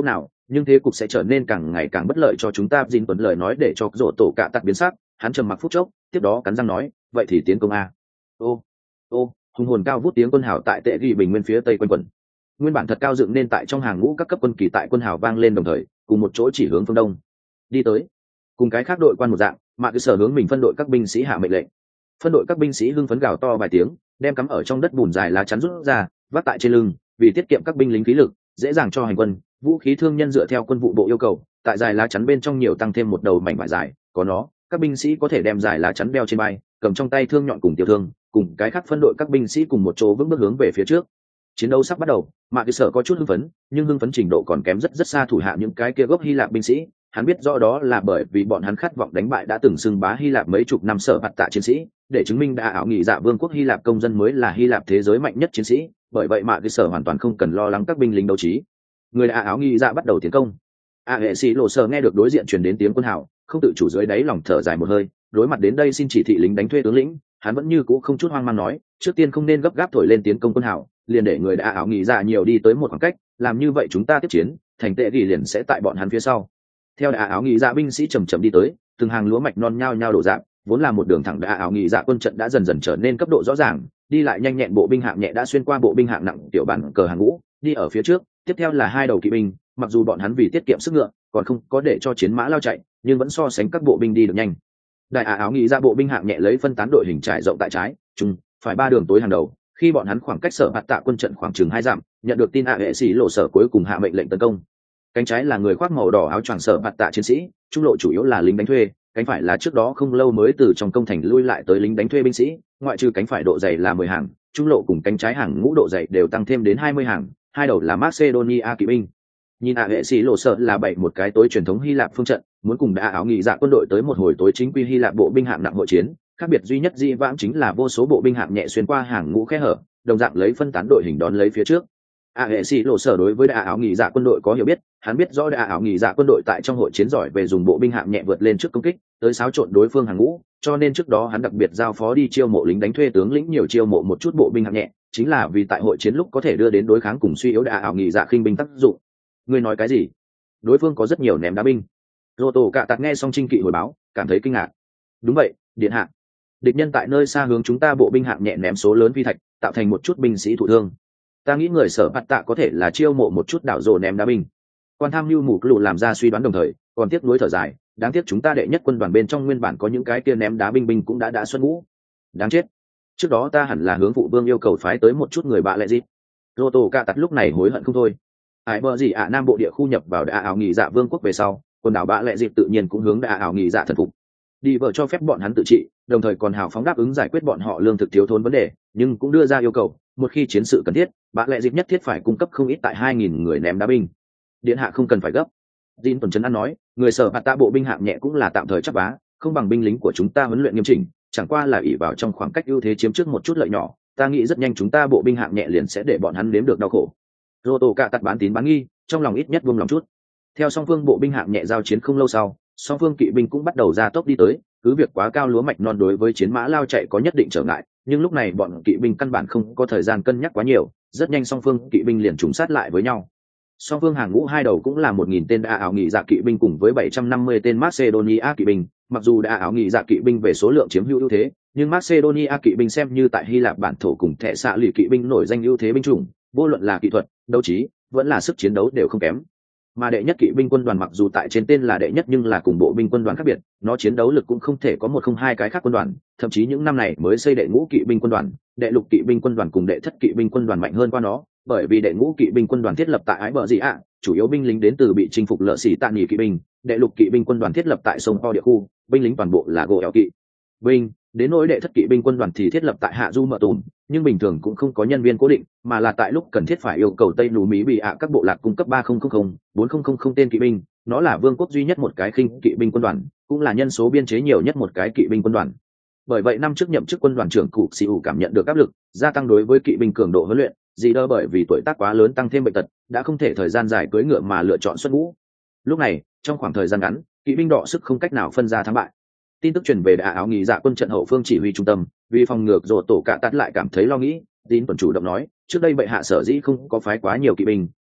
nhưng thế cục sẽ trở nên càng ngày càng bất lợi cho chúng ta. Jin Tuấn lời nói để cho rổ tổ cạ tặc biến sắc, hắn trầm mặc phút chốc, tiếp đó cắn răng nói, vậy thì tiến công a. Ô ô hùng hồn cao vút tiếng quân hào tại tệ ghi bình nguyên phía tây quân quần, nguyên bản thật cao dựng nên tại trong hàng ngũ các cấp quân kỳ tại quân hào vang lên đồng thời cùng một chỗ chỉ hướng phương đông đi tới. Cùng cái khác đội quan một dạng, mạ cứ sở hướng mình phân đội các binh sĩ hạ mệnh lệnh. Phân đội các binh sĩ hưng phấn gào to vài tiếng, đem cắm ở trong đất bùn dài lá chắn rút ra vác tại trên lưng, vì tiết kiệm các binh lính khí lực, dễ dàng cho hành quân. Vũ khí thương nhân dựa theo quân vụ bộ yêu cầu, tại dài lá chắn bên trong nhiều tăng thêm một đầu mảnh vải dài, có nó các binh sĩ có thể đem dài lá chắn đeo trên vai, cầm trong tay thương nhọn cùng tiểu thương, cùng cái khác phân đội các binh sĩ cùng một chỗ vững bước hướng về phía trước. Chiến đấu sắp bắt đầu, mạ cứ sở có chút hưng phấn, nhưng hưng phấn trình độ còn kém rất rất xa thủ hạ những cái kia gốc Hy Lạp binh sĩ. Hắn biết rõ đó là bởi vì bọn hắn khát vọng đánh bại đã từng xưng bá Hy Lạp mấy chục năm sở bạt tạ chiến sĩ, để chứng minh đã ảo nghị dạ vương quốc Hy Lạp công dân mới là Hy Lạp thế giới mạnh nhất chiến sĩ. Bởi vậy mạ cứ sở hoàn toàn không cần lo lắng các binh lính đấu trí. Người đã ảo nghị dạ bắt đầu tiến công. A hệ sĩ lộ sở nghe được đối diện truyền đến tiếng quân hào, không tự chủ dưới đáy lòng thở dài một hơi. Đối mặt đến đây xin chỉ thị lính đánh thuê tướng lĩnh, hắn vẫn như cũ không chút hoang mang nói, trước tiên không nên gấp gáp thổi lên tiến công quân hào, liền để người đã ảo nghị dạ nhiều đi tới một khoảng cách, làm như vậy chúng ta tiếp chiến, thành tệ ghi liền sẽ tại bọn hắn phía sau. Theo đã áo nghị dạ binh sĩ chầm chậm đi tới, từng hàng lúa mạch non nhao nhao đổ dạng, vốn là một đường thẳng đã áo nghị dạ quân trận đã dần dần trở nên cấp độ rõ ràng, đi lại nhanh nhẹn bộ binh hạng nhẹ đã xuyên qua bộ binh hạng nặng tiểu bản cờ hàng ngũ, đi ở phía trước. Tiếp theo là hai đầu kỵ binh, mặc dù bọn hắn vì tiết kiệm sức ngựa, còn không có để cho chiến mã lao chạy, nhưng vẫn so sánh các bộ binh đi được nhanh. Đại áo nghị dạ bộ binh hạng nhẹ lấy phân tán đội hình trải rộng tại trái, trung, phải ba đường tối hàng đầu. Khi bọn hắn khoảng cách sở bạt tạ quân trận khoảng chừng hai dặm, nhận được tin A hệ sĩ lộ sở cuối cùng hạ mệnh lệnh tấn công. Cánh trái là người khoác màu đỏ áo choàng sở bạt tạ chiến sĩ, trung lộ chủ yếu là lính đánh thuê, cánh phải là trước đó không lâu mới từ trong công thành lui lại tới lính đánh thuê binh sĩ, ngoại trừ cánh phải độ dày là mười hàng, trung lộ cùng cánh trái hàng ngũ độ dày đều tăng thêm đến hai mươi hàng, hai đầu là Macedonia kỵ binh. Nhìn A hệ sĩ lộ sở là bảy một cái tối truyền thống Hy Lạp phương trận, muốn cùng đã áo nghị dạ quân đội tới một hồi tối chính quy Hy Lạp bộ binh hạng nặng hội chiến, khác biệt duy nhất dĩ vãng chính là vô số bộ binh hạng nhẹ xuyên qua hàng ngũ khe hở, đồng dạng lấy phân tán đội hình đón lấy phía trước. A hệ sĩ lộ sở đối với đã áo nghị dạ quân đội có hiểu biết, hắn biết rõ đã áo nghị dạ quân đội tại trong hội chiến giỏi về dùng bộ binh hạng nhẹ vượt lên trước công kích, tới xáo trộn đối phương hàng ngũ, cho nên trước đó hắn đặc biệt giao phó đi chiêu mộ lính đánh thuê tướng lĩnh nhiều chiêu mộ một chút bộ binh hạng nhẹ, chính là vì tại hội chiến lúc có thể đưa đến đối kháng cùng suy yếu đã áo nghị dạ khinh binh tác dụng. Ngươi nói cái gì? Đối phương có rất nhiều ném đá binh. Rô tổ cạ tạt nghe xong Trinh Kỵ hồi báo, cảm thấy kinh ngạc. Đúng vậy, điện hạ. Địch nhân tại nơi xa hướng chúng ta bộ binh hạng nhẹ ném số lớn phi thạch, tạo thành một chút binh sĩ thụ thương. Ta nghĩ người sở bạt tạ có thể là chiêu mộ một chút đảo rồ ném đá binh. Quan tham mưu mù lù làm ra suy đoán đồng thời, còn tiếc nuối thở dài, đáng tiếc chúng ta đệ nhất quân đoàn bên trong nguyên bản có những cái kia ném đá binh binh cũng đã đã xuất ngũ. Đáng chết. Trước đó ta hẳn là hướng phụ vương yêu cầu phái tới một chút người bạ lệ gì. Rô tổ cạ tạt lúc này hối hận không thôi. Ai bờ gì ạ nam bộ địa khu nhập vào đã ảo nghỉ dạ vương quốc về sau, quần đảo bạ lệ dịp tự nhiên cũng hướng đã ảo nghỉ dạ thần phục. Đi vợ cho phép bọn hắn tự trị, đồng thời còn hào phóng đáp ứng giải quyết bọn họ lương thực thiếu thốn vấn đề, nhưng cũng đưa ra yêu cầu, một khi chiến sự cần thiết, bạ lệ dịp nhất thiết phải cung cấp không ít tại hai nghìn người ném đá binh. Điện hạ không cần phải gấp. Jin tuần trấn an nói, người sở bạt tạ bộ binh hạng nhẹ cũng là tạm thời chấp bá, không bằng binh lính của chúng ta huấn luyện nghiêm chỉnh, chẳng qua là ỷ vào trong khoảng cách ưu thế chiếm trước một chút lợi nhỏ, ta nghĩ rất nhanh chúng ta bộ binh hạng nhẹ liền sẽ để bọn hắn nếm được đau khổ. Rô tổ cạ tạt bán tín bán nghi, trong lòng ít nhất buông lòng chút. Theo song phương bộ binh hạng nhẹ giao chiến không lâu sau, song phương kỵ binh cũng bắt đầu ra tốc đi tới, cứ việc quá cao lúa mạch non đối với chiến mã lao chạy có nhất định trở ngại, nhưng lúc này bọn kỵ binh căn bản không có thời gian cân nhắc quá nhiều, rất nhanh song phương kỵ binh liền trùng sát lại với nhau. Song phương hàng ngũ hai đầu cũng là một nghìn tên đã ảo nghị dạ kỵ binh cùng với bảy trăm năm mươi tên Macedonia kỵ binh, mặc dù đã ảo nghị dạ kỵ binh về số lượng chiếm hữu ưu thế, nhưng Macedonia kỵ binh xem như tại Hy Lạp bản thổ cùng thệ xạ lì kỵ binh nổi danh ưu thế binh chủng, vô luận là kỹ thuật, đấu trí, vẫn là sức chiến đấu đều không kém. Mà đệ nhất kỵ binh quân đoàn mặc dù tại trên tên là đệ nhất nhưng là cùng bộ binh quân đoàn khác biệt, nó chiến đấu lực cũng không thể có một không hai cái khác quân đoàn, thậm chí những năm này mới xây đệ ngũ kỵ binh quân đoàn, đệ lục kỵ binh quân đoàn cùng đệ thất kỵ binh quân đoàn mạnh hơn qua nó, bởi vì đệ ngũ kỵ binh quân đoàn thiết lập tại ái bờ gì ạ, chủ yếu binh lính đến từ bị chinh phục lợ xỉ tạ nghỉ kỵ binh, đệ lục kỵ binh quân đoàn thiết lập tại sông Po địa khu, binh lính toàn bộ là gỗ eo kỵ binh, đến nỗi đệ thất kỵ binh quân đoàn thì thiết lập tại hạ du mợ tùn, nhưng bình thường cũng không có nhân viên cố định, mà là tại lúc cần thiết phải yêu cầu tây nú mỹ bị ạ các bộ lạc cung cấp ba nghìn bốn nghìn tên kỵ binh, nó là vương quốc duy nhất một cái khinh kỵ binh quân đoàn, cũng là nhân số biên chế nhiều nhất một cái kỵ binh quân đoàn. Bởi vậy năm trước nhậm chức quân đoàn trưởng cụ xì ủ cảm nhận được áp lực gia tăng đối với kỵ binh cường độ huấn luyện, gì đỡ bởi vì tuổi tác quá lớn tăng thêm bệnh tật, đã không thể thời gian dài cưỡi ngựa mà lựa chọn xuất ngũ. Lúc này trong khoảng thời gian ngắn, kỵ binh đọ sức không cách nào phân ra thắng bại. Tin tức truyền về đã áo nghỉ dạ quân trận hậu phương chỉ huy trung tâm, vì phòng ngừa rồ tổ cạ tắt lại cảm thấy lo nghĩ, Tín tuần chủ động nói, trước đây bệ hạ sở dĩ không có phái quá nhiều kỵ binh,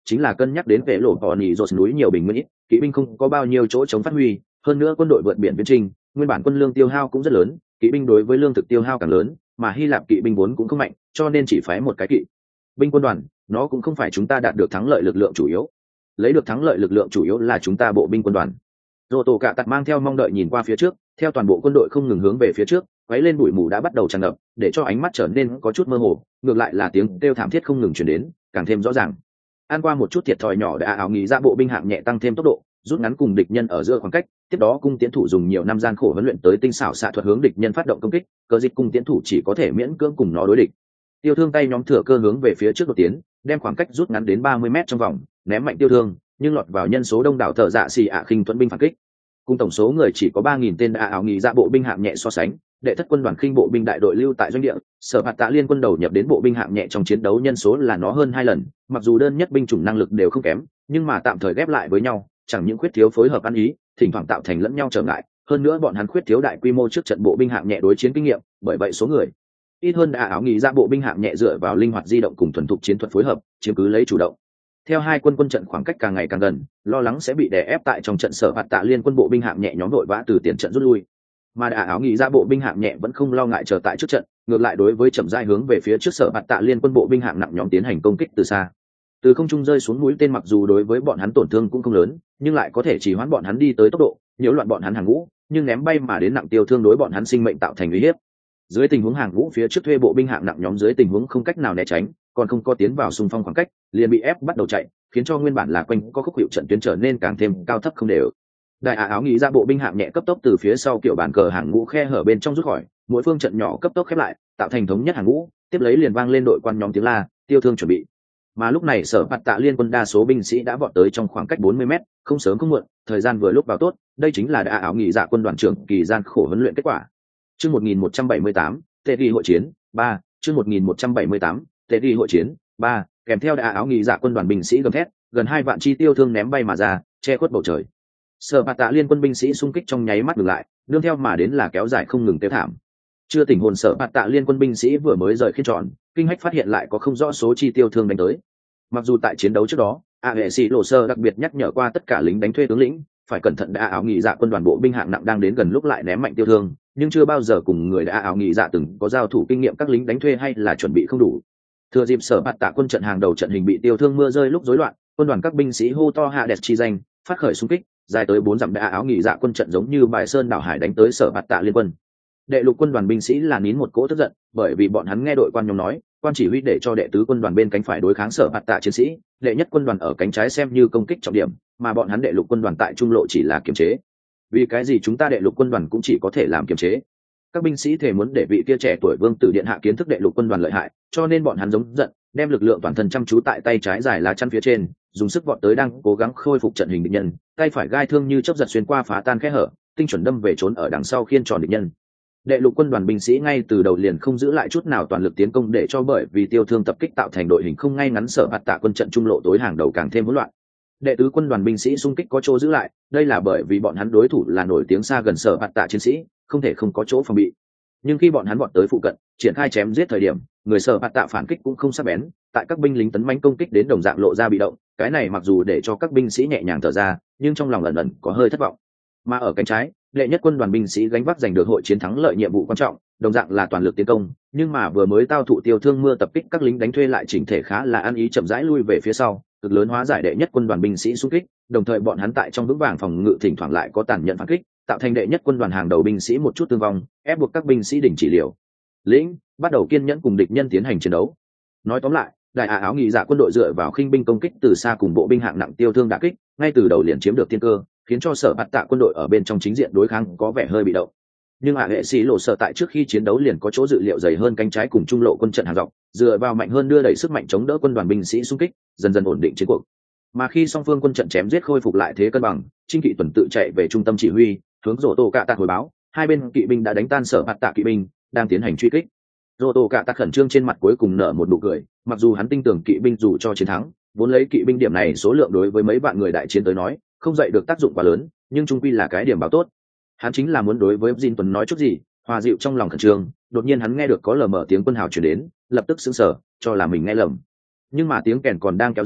chính là cân nhắc đến vệ lộ bỏ nỉ rột núi nhiều bình nguyên ít, kỵ binh không có bao nhiêu chỗ chống phát huy, hơn nữa quân đội vượt biển viễn trình, nguyên bản quân lương tiêu hao cũng rất lớn, kỵ binh đối với lương thực tiêu hao càng lớn, mà Hy Lạp kỵ binh vốn cũng không mạnh, cho nên chỉ phái một cái kỵ binh quân đoàn, nó cũng không phải chúng ta đạt được thắng lợi lực lượng chủ yếu. Lấy được thắng lợi lực lượng chủ yếu là chúng ta bộ binh quân đoàn. Rô tổ cạ tặc mang theo mong đợi nhìn qua phía trước, theo toàn bộ quân đội không ngừng hướng về phía trước, quấy lên bụi mù đã bắt đầu tràn ngập, để cho ánh mắt trở nên có chút mơ hồ, ngược lại là tiếng kêu thảm thiết không ngừng truyền đến, càng thêm rõ ràng. An qua một chút thiệt thòi nhỏ đã ảo nghĩ ra bộ binh hạng nhẹ tăng thêm tốc độ, rút ngắn cùng địch nhân ở giữa khoảng cách, tiếp đó cung tiến thủ dùng nhiều năm gian khổ huấn luyện tới tinh xảo xạ thuật hướng địch nhân phát động công kích, cờ dịch cung tiến thủ chỉ có thể miễn cưỡng cùng nó đối địch. Tiêu thương tay nhóm thừa cơ hướng về phía trước đột tiến, đem khoảng cách rút ngắn đến ba mươi mét trong vòng, ném mạnh tiêu thương, nhưng lọt vào nhân số đông đảo thợ dạ xì ạ khinh thuẫn binh phản kích. Cùng tổng số người chỉ có ba nghìn tên đã ảo nghĩ ra bộ binh hạng nhẹ so sánh, đệ thất quân đoàn khinh bộ binh đại đội lưu tại doanh địa, sở hạt tạ liên quân đầu nhập đến bộ binh hạng nhẹ trong chiến đấu nhân số là nó hơn hai lần, mặc dù đơn nhất binh chủng năng lực đều không kém, nhưng mà tạm thời ghép lại với nhau, chẳng những khuyết thiếu phối hợp ăn ý, thỉnh thoảng tạo thành lẫn nhau trở ngại, hơn nữa bọn hắn khuyết thiếu đại quy mô trước trận bộ binh hạng nhẹ đối chiến kinh nghiệm, bởi vậy số người ít hơn đã ảo nghĩ ra bộ binh hạng nhẹ dựa vào linh hoạt di động cùng thuần thục chiến thuật phối hợp, chiếm cứ lấy chủ động. Theo hai quân quân trận khoảng cách càng ngày càng gần, lo lắng sẽ bị đè ép tại trong trận sở hạt tạ liên quân bộ binh hạng nhẹ nhóm đội vã từ tiền trận rút lui, mà đã áo nghĩ ra bộ binh hạng nhẹ vẫn không lo ngại chờ tại trước trận, ngược lại đối với chậm rãi hướng về phía trước sở hạt tạ liên quân bộ binh hạng nặng nhóm tiến hành công kích từ xa. Từ không trung rơi xuống mũi tên mặc dù đối với bọn hắn tổn thương cũng không lớn, nhưng lại có thể chỉ hoãn bọn hắn đi tới tốc độ, nhiễu loạn bọn hắn hàng ngũ, nhưng ném bay mà đến nặng tiêu thương đối bọn hắn sinh mệnh tạo thành uy hiếp. Dưới tình huống hàng ngũ phía trước thuê bộ binh hạng nặng nhóm dưới tình huống không cách nào né tránh, còn không có tiến vào xung phong khoảng cách, liền bị ép bắt đầu chạy, khiến cho nguyên bản là quanh có khúc hiệu trận tuyến trở nên càng thêm cao thấp không đều. Đại ả áo nghĩ ra bộ binh hạng nhẹ cấp tốc từ phía sau kiểu bàn cờ hàng ngũ khe hở bên trong rút khỏi, mỗi phương trận nhỏ cấp tốc khép lại, tạo thành thống nhất hàng ngũ, tiếp lấy liền vang lên đội quan nhóm tiếng la, tiêu thương chuẩn bị. Mà lúc này sở bạt tạ liên quân đa số binh sĩ đã vọt tới trong khoảng cách bốn mươi mét, không sớm không muộn, thời gian vừa lúc vào tốt, đây chính là đại ả áo nghĩ dạ quân đoàn trưởng kỳ gian khổ huấn luyện kết quả. Chương một nghìn một trăm bảy mươi tám, tệ đi hội chiến ba, chương một nghìn một trăm bảy mươi tám, tệ đi hội chiến ba, kèm theo đại áo nghĩ dạ quân đoàn binh sĩ gầm thét, gần hai vạn chi tiêu thương ném bay mà ra, che khuất bầu trời. Sở bạt tạ liên quân binh sĩ xung kích trong nháy mắt ngừng lại, nương theo mà đến là kéo dài không ngừng tiêu thảm. Chưa tỉnh hồn sở bạt tạ liên quân binh sĩ vừa mới rời khiên tròn, kinh hách phát hiện lại có không rõ số chi tiêu thương đánh tới. Mặc dù tại chiến đấu trước đó, a hệ sĩ lộ sơ đặc biệt nhắc nhở qua tất cả lính đánh thuê tướng lĩnh phải cẩn thận đã áo nghị dạ quân đoàn bộ binh hạng nặng đang đến gần lúc lại ném mạnh tiêu thương, nhưng chưa bao giờ cùng người đã áo nghị dạ từng có giao thủ kinh nghiệm các lính đánh thuê hay là chuẩn bị không đủ. Thừa dịp sở bạt tạ quân trận hàng đầu trận hình bị tiêu thương mưa rơi lúc rối loạn, quân đoàn các binh sĩ hô to hạ đẹp chi danh, phát khởi xung kích, dài tới bốn dặm đã áo nghị dạ quân trận giống như bài sơn đảo hải đánh tới sở bạt tạ liên quân. Đệ lục quân đoàn binh sĩ là nín một cỗ tức giận, bởi vì bọn hắn nghe đội quan nhóm nói, quan chỉ huy để cho đệ tứ quân đoàn bên cánh phải đối kháng sở bạt tạ chiến sĩ, đệ nhất quân đoàn ở cánh trái xem như công kích trọng điểm, mà bọn hắn đệ lục quân đoàn tại trung lộ chỉ là kiềm chế. Vì cái gì chúng ta đệ lục quân đoàn cũng chỉ có thể làm kiềm chế? Các binh sĩ thể muốn để vị kia trẻ tuổi vương tử điện hạ kiến thức đệ lục quân đoàn lợi hại, cho nên bọn hắn giống giận, đem lực lượng toàn thân chăm chú tại tay trái dài lá chắn phía trên, dùng sức vọt tới đang cố gắng khôi phục trận hình địch nhân, tay phải gai thương như chớp giật xuyên qua phá tan khe hở, tinh chuẩn đâm về trốn ở đằng sau khiên tròn địch nhân. Đệ lục quân đoàn binh sĩ ngay từ đầu liền không giữ lại chút nào toàn lực tiến công để cho bởi vì tiêu thương tập kích tạo thành đội hình không ngay ngắn sở bạt tạ quân trận trung lộ tối hàng đầu càng thêm hỗn loạn. Đệ tứ quân đoàn binh sĩ xung kích có chỗ giữ lại, đây là bởi vì bọn hắn đối thủ là nổi tiếng xa gần sở bạt tạ chiến sĩ, không thể không có chỗ phòng bị. Nhưng khi bọn hắn vọt tới phụ cận, triển khai chém giết thời điểm, người sở bạt tạ phản kích cũng không sắc bén, tại các binh lính tấn mãnh công kích đến đồng dạng lộ ra bị động, cái này mặc dù để cho các binh sĩ nhẹ nhàng thở ra, nhưng trong lòng ẩn ẩn có hơi thất vọng. Mà ở cánh trái, đệ nhất quân đoàn binh sĩ gánh vác giành được hội chiến thắng lợi nhiệm vụ quan trọng, đồng dạng là toàn lực tiến công, nhưng mà vừa mới tao thụ tiêu thương mưa tập kích các lính đánh thuê lại chỉnh thể khá là ăn ý chậm rãi lui về phía sau, cực lớn hóa giải đệ nhất quân đoàn binh sĩ xung kích, đồng thời bọn hắn tại trong vững vàng phòng ngự thỉnh thoảng lại có tàn nhẫn phản kích, tạo thành đệ nhất quân đoàn hàng đầu binh sĩ một chút thương vong, ép buộc các binh sĩ đình chỉ liều lĩnh, bắt đầu kiên nhẫn cùng địch nhân tiến hành chiến đấu. Nói tóm lại, đại ả áo nghị dạ quân đội dựa vào khinh binh công kích từ xa cùng bộ binh hạng nặng tiêu thương đả kích, ngay từ đầu liền chiếm được tiên cơ, khiến cho sở bạt tạ quân đội ở bên trong chính diện đối kháng có vẻ hơi bị động. Nhưng ả hệ sĩ lộ sở tại trước khi chiến đấu liền có chỗ dự liệu dày hơn cánh trái cùng trung lộ quân trận hàng dọc, dựa vào mạnh hơn đưa đẩy sức mạnh chống đỡ quân đoàn binh sĩ xung kích, dần dần ổn định chiến cuộc. Mà khi song phương quân trận chém giết khôi phục lại thế cân bằng, Trinh kỵ tuần tự chạy về trung tâm chỉ huy, hướng rổ tổ cạ tạc hồi báo, hai bên kỵ binh đã đánh tan sở bạt tạ kỵ binh, đang tiến hành truy kích. Rổ tổ cạ tạc khẩn trương trên mặt cuối cùng nở một nụ cười, mặc dù hắn tin tưởng kỵ binh dù cho chiến thắng, vốn lấy kỵ binh điểm này số lượng đối với mấy vạn người đại chiến tới nói, không dậy được tác dụng quá lớn, nhưng trung quy là cái điểm báo tốt. Hắn chính là muốn đối với Jin Tuấn nói chút gì, hòa dịu trong lòng khẩn trương, đột nhiên hắn nghe được có lờ mờ tiếng quân hào truyền đến, lập tức sững sờ, cho là mình nghe lầm. Nhưng mà tiếng kèn còn đang kéo dài,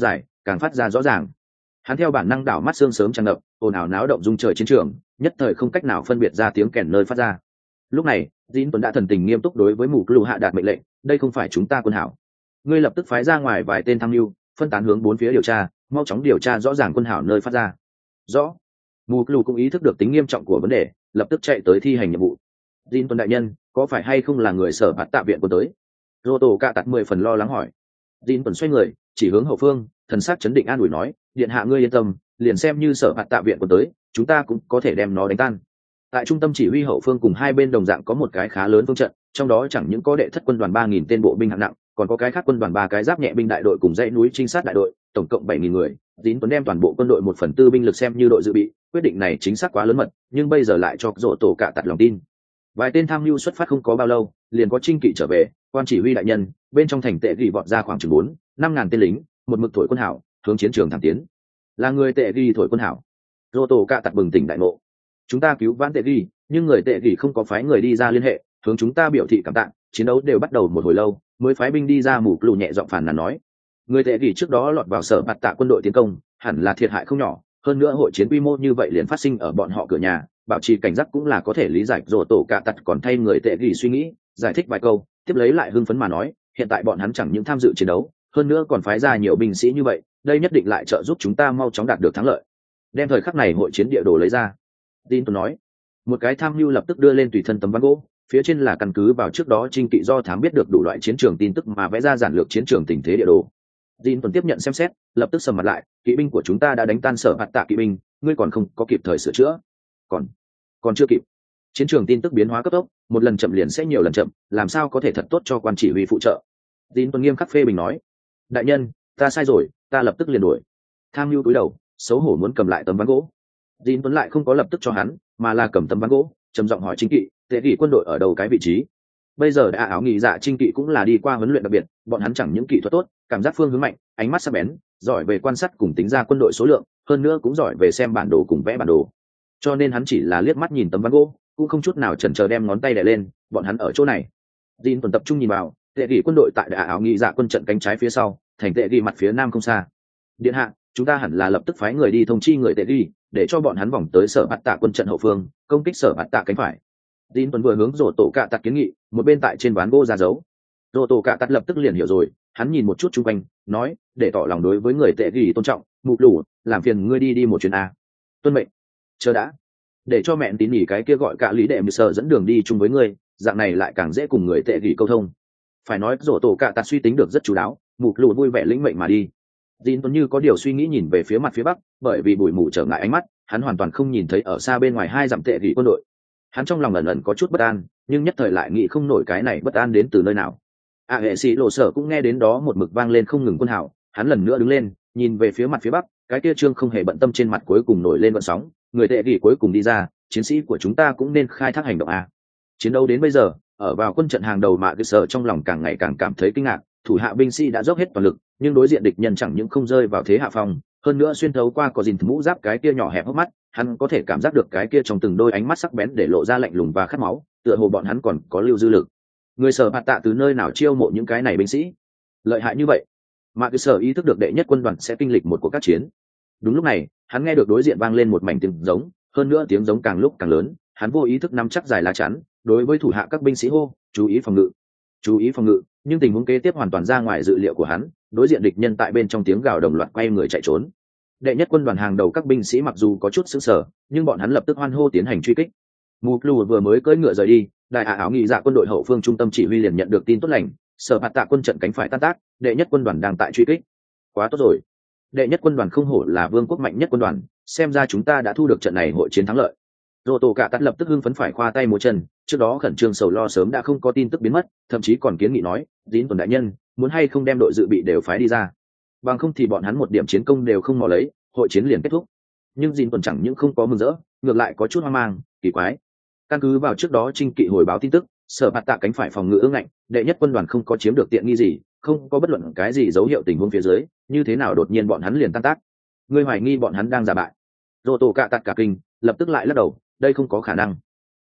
càng phát ra rõ ràng. Hắn theo bản năng đảo mắt sương sớm tràn ngập, ồn ào náo động rung trời chiến trường, nhất thời không cách nào phân biệt ra tiếng kèn nơi phát ra. Lúc này Dĩn Tuấn đã thần tình nghiêm túc đối với mù lù hạ đạt mệnh lệnh, đây không phải chúng ta quân hảo, ngươi lập tức phái ra ngoài vài tên tham mưu, phân tán hướng bốn phía điều tra, mau chóng điều tra rõ ràng quân hảo nơi phát ra. Rõ. Mù lù cũng ý thức được tính nghiêm trọng của vấn đề, lập tức chạy tới thi hành nhiệm vụ. Dĩn Tuấn đại nhân, có phải hay không là người sở bạt tạ viện quân tới? Rô tổ cạ tạt mười phần lo lắng hỏi. Dĩn Tuấn xoay người chỉ hướng hậu phương, thần sắc chấn định an ủi nói, điện hạ ngươi yên tâm, liền xem như sở bạt tạ viện quân tới, chúng ta cũng có thể đem nó đánh tan. Tại trung tâm chỉ huy hậu phương cùng hai bên đồng dạng có một cái khá lớn phương trận, trong đó chẳng những có đệ thất quân đoàn ba nghìn tên bộ binh hạng nặng, còn có cái khác quân đoàn ba cái giáp nhẹ binh đại đội cùng dãy núi trinh sát đại đội, tổng cộng bảy nghìn người. Dĩn Tuấn đem toàn bộ quân đội một phần tư binh lực xem như đội dự bị, quyết định này chính xác quá lớn mật, nhưng bây giờ lại cho rộ tổ cạ tạt lòng tin. Vài tên tham mưu xuất phát không có bao lâu, liền có trinh kỵ trở về, quan chỉ huy đại nhân, bên trong thành tệ gỉ vọt ra khoảng chừng bốn năm ngàn tên lính, một mực thổi quân hảo, hướng chiến trường thẳng tiến. Là người tệ gỉ thổi quân hảo. Rô tổ cạ tạt bừng tỉnh đại ngộ. Chúng ta cứu vãn tệ gỉ, nhưng người tệ gỉ không có phái người đi ra liên hệ, hướng chúng ta biểu thị cảm tạ. Chiến đấu đều bắt đầu một hồi lâu, mới phái binh đi ra. Mù lù nhẹ giọng phàn nàn nói, người tệ gỉ trước đó lọt vào sở bạt tạ quân đội tiến công, hẳn là thiệt hại không nhỏ. Hơn nữa hội chiến quy mô như vậy liền phát sinh ở bọn họ cửa nhà, bảo trì cảnh giác cũng là có thể lý giải. Rô tổ cạ tạt còn thay người tệ gỉ suy nghĩ, giải thích vài câu, tiếp lấy lại hưng phấn mà nói, hiện tại bọn hắn chẳng những tham dự chiến đấu, hơn nữa còn phái ra nhiều binh sĩ như vậy, đây nhất định lại trợ giúp chúng ta mau chóng đạt được thắng lợi. Đem thời khắc này hội chiến địa đồ lấy ra. Tin tôi nói. Một cái tham mưu lập tức đưa lên tùy thân tấm ván gỗ, phía trên là căn cứ vào trước đó trinh kỵ do thám biết được đủ loại chiến trường tin tức mà vẽ ra giản lược chiến trường tình thế địa đồ. Tin tuần tiếp nhận xem xét, lập tức sầm mặt lại, kỵ binh của chúng ta đã đánh tan sở bạt tạ kỵ binh, ngươi còn không có kịp thời sửa chữa. Còn, còn chưa kịp. Chiến trường tin tức biến hóa cấp tốc, một lần chậm liền sẽ nhiều lần chậm, làm sao có thể thật tốt cho quan chỉ huy phụ trợ. Tin tuần nghiêm khắc phê bình nói, đại nhân, ta sai rồi, ta lập tức liền đuổi. Tham mưu cúi đầu, xấu hổ muốn cầm lại tấm ván gỗ. Dĩn Tuấn lại không có lập tức cho hắn, mà là cầm tấm ván gỗ, trầm giọng hỏi chính kỵ, tệ kỵ quân đội ở đâu cái vị trí? Bây giờ đã áo nghỉ dạ trinh kỵ cũng là đi qua huấn luyện đặc biệt, bọn hắn chẳng những kỹ thuật tốt, cảm giác phương hướng mạnh, ánh mắt sắc bén, giỏi về quan sát cùng tính ra quân đội số lượng, hơn nữa cũng giỏi về xem bản đồ cùng vẽ bản đồ. Cho nên hắn chỉ là liếc mắt nhìn tấm ván gỗ, cũng không chút nào chần chờ đem ngón tay đè lên, bọn hắn ở chỗ này. Dĩn Tuấn tập trung nhìn vào, tệ kỵ quân đội tại đại áo nghỉ dạ quân trận cánh trái phía sau, thành tệ kỵ mặt phía nam không xa. Điện hạ, chúng ta hẳn là lập tức phái người đi thông chi người tệ kỵ, để cho bọn hắn vòng tới sở bạt tạ quân trận hậu phương, công kích sở bạt tạ cánh phải. Dĩn Tuấn vừa hướng rổ tổ cạ tạt kiến nghị, một bên tại trên ván gỗ ra dấu. Rổ tổ cạ tạt lập tức liền hiểu rồi, hắn nhìn một chút chung quanh, nói, để tỏ lòng đối với người tệ kỵ tôn trọng, mục lù, làm phiền ngươi đi đi một chuyến a. Tuân mệnh. Chờ đã. Để cho mẹ tín nhỉ cái kia gọi cả lý đệ mười sở dẫn đường đi chung với ngươi, dạng này lại càng dễ cùng người tệ kỵ câu thông. Phải nói rổ tổ cạ tạt suy tính được rất chú đáo, mục lù vui vẻ lĩnh mệnh mà đi. Dĩn Tuấn như có điều suy nghĩ nhìn về phía mặt phía bắc, bởi vì bụi mù trở ngại ánh mắt, hắn hoàn toàn không nhìn thấy ở xa bên ngoài hai dặm tệ gỉ quân đội. Hắn trong lòng ẩn ẩn có chút bất an, nhưng nhất thời lại nghĩ không nổi cái này bất an đến từ nơi nào. A hệ sĩ lộ sở cũng nghe đến đó một mực vang lên không ngừng quân hào, hắn lần nữa đứng lên, nhìn về phía mặt phía bắc, cái kia trương không hề bận tâm trên mặt cuối cùng nổi lên gợn sóng, người tệ gỉ cuối cùng đi ra, chiến sĩ của chúng ta cũng nên khai thác hành động a. Chiến đấu đến bây giờ, ở vào quân trận hàng đầu mà cơ sở trong lòng càng ngày càng cảm thấy kinh ngạc, thủ hạ binh sĩ đã dốc hết toàn lực, nhưng đối diện địch nhân chẳng những không rơi vào thế hạ phong, hơn nữa xuyên thấu qua có dìn mũ giáp cái kia nhỏ hẹp hốc mắt, hắn có thể cảm giác được cái kia trong từng đôi ánh mắt sắc bén để lộ ra lạnh lùng và khát máu, tựa hồ bọn hắn còn có lưu dư lực. Người sở bạt tạ từ nơi nào chiêu mộ những cái này binh sĩ lợi hại như vậy? Mà cơ sở ý thức được đệ nhất quân đoàn sẽ kinh lịch một cuộc các chiến. Đúng lúc này, hắn nghe được đối diện vang lên một mảnh tiếng giống, hơn nữa tiếng giống càng lúc càng lớn, hắn vô ý thức nắm chắc dài lá chắn, đối với thủ hạ các binh sĩ hô, chú ý phòng ngự, chú ý phòng ngự. Nhưng tình huống kế tiếp hoàn toàn ra ngoài dự liệu của hắn, đối diện địch nhân tại bên trong tiếng gào đồng loạt quay người chạy trốn. Đệ nhất quân đoàn hàng đầu các binh sĩ mặc dù có chút sững sờ, nhưng bọn hắn lập tức hoan hô tiến hành truy kích. Mù Lù vừa mới cưỡi ngựa rời đi, đại ả áo nghị dạ quân đội hậu phương trung tâm chỉ huy liền nhận được tin tốt lành, sở bạt tạ quân trận cánh phải tan tác, đệ nhất quân đoàn đang tại truy kích. Quá tốt rồi, đệ nhất quân đoàn không hổ là vương quốc mạnh nhất quân đoàn, xem ra chúng ta đã thu được trận này hội chiến thắng lợi. Rô tổ cả tắt lập tức hưng phấn phải khoa tay múa chân, trước đó khẩn trương sầu lo sớm đã không có tin tức biến mất, thậm chí còn kiến nghị nói, Dĩn Tuần đại nhân, muốn hay không đem đội dự bị đều phái đi ra, bằng không thì bọn hắn một điểm chiến công đều không mò lấy, hội chiến liền kết thúc. Nhưng Dĩn Tuần chẳng những không có mừng rỡ, ngược lại có chút hoang mang, kỳ quái. Căn cứ vào trước đó Trinh Kỵ hồi báo tin tức, sở bạt tạ cánh phải phòng ngự ương ngạnh, đệ nhất quân đoàn không có chiếm được tiện nghi gì, không có bất luận cái gì dấu hiệu tình huống phía dưới, như thế nào đột nhiên bọn hắn liền tan tác? Ngươi hoài nghi bọn hắn đang giả bại? Rô tổ cả tắt cả kinh, lập tức lại lắc đầu, đây không có khả năng.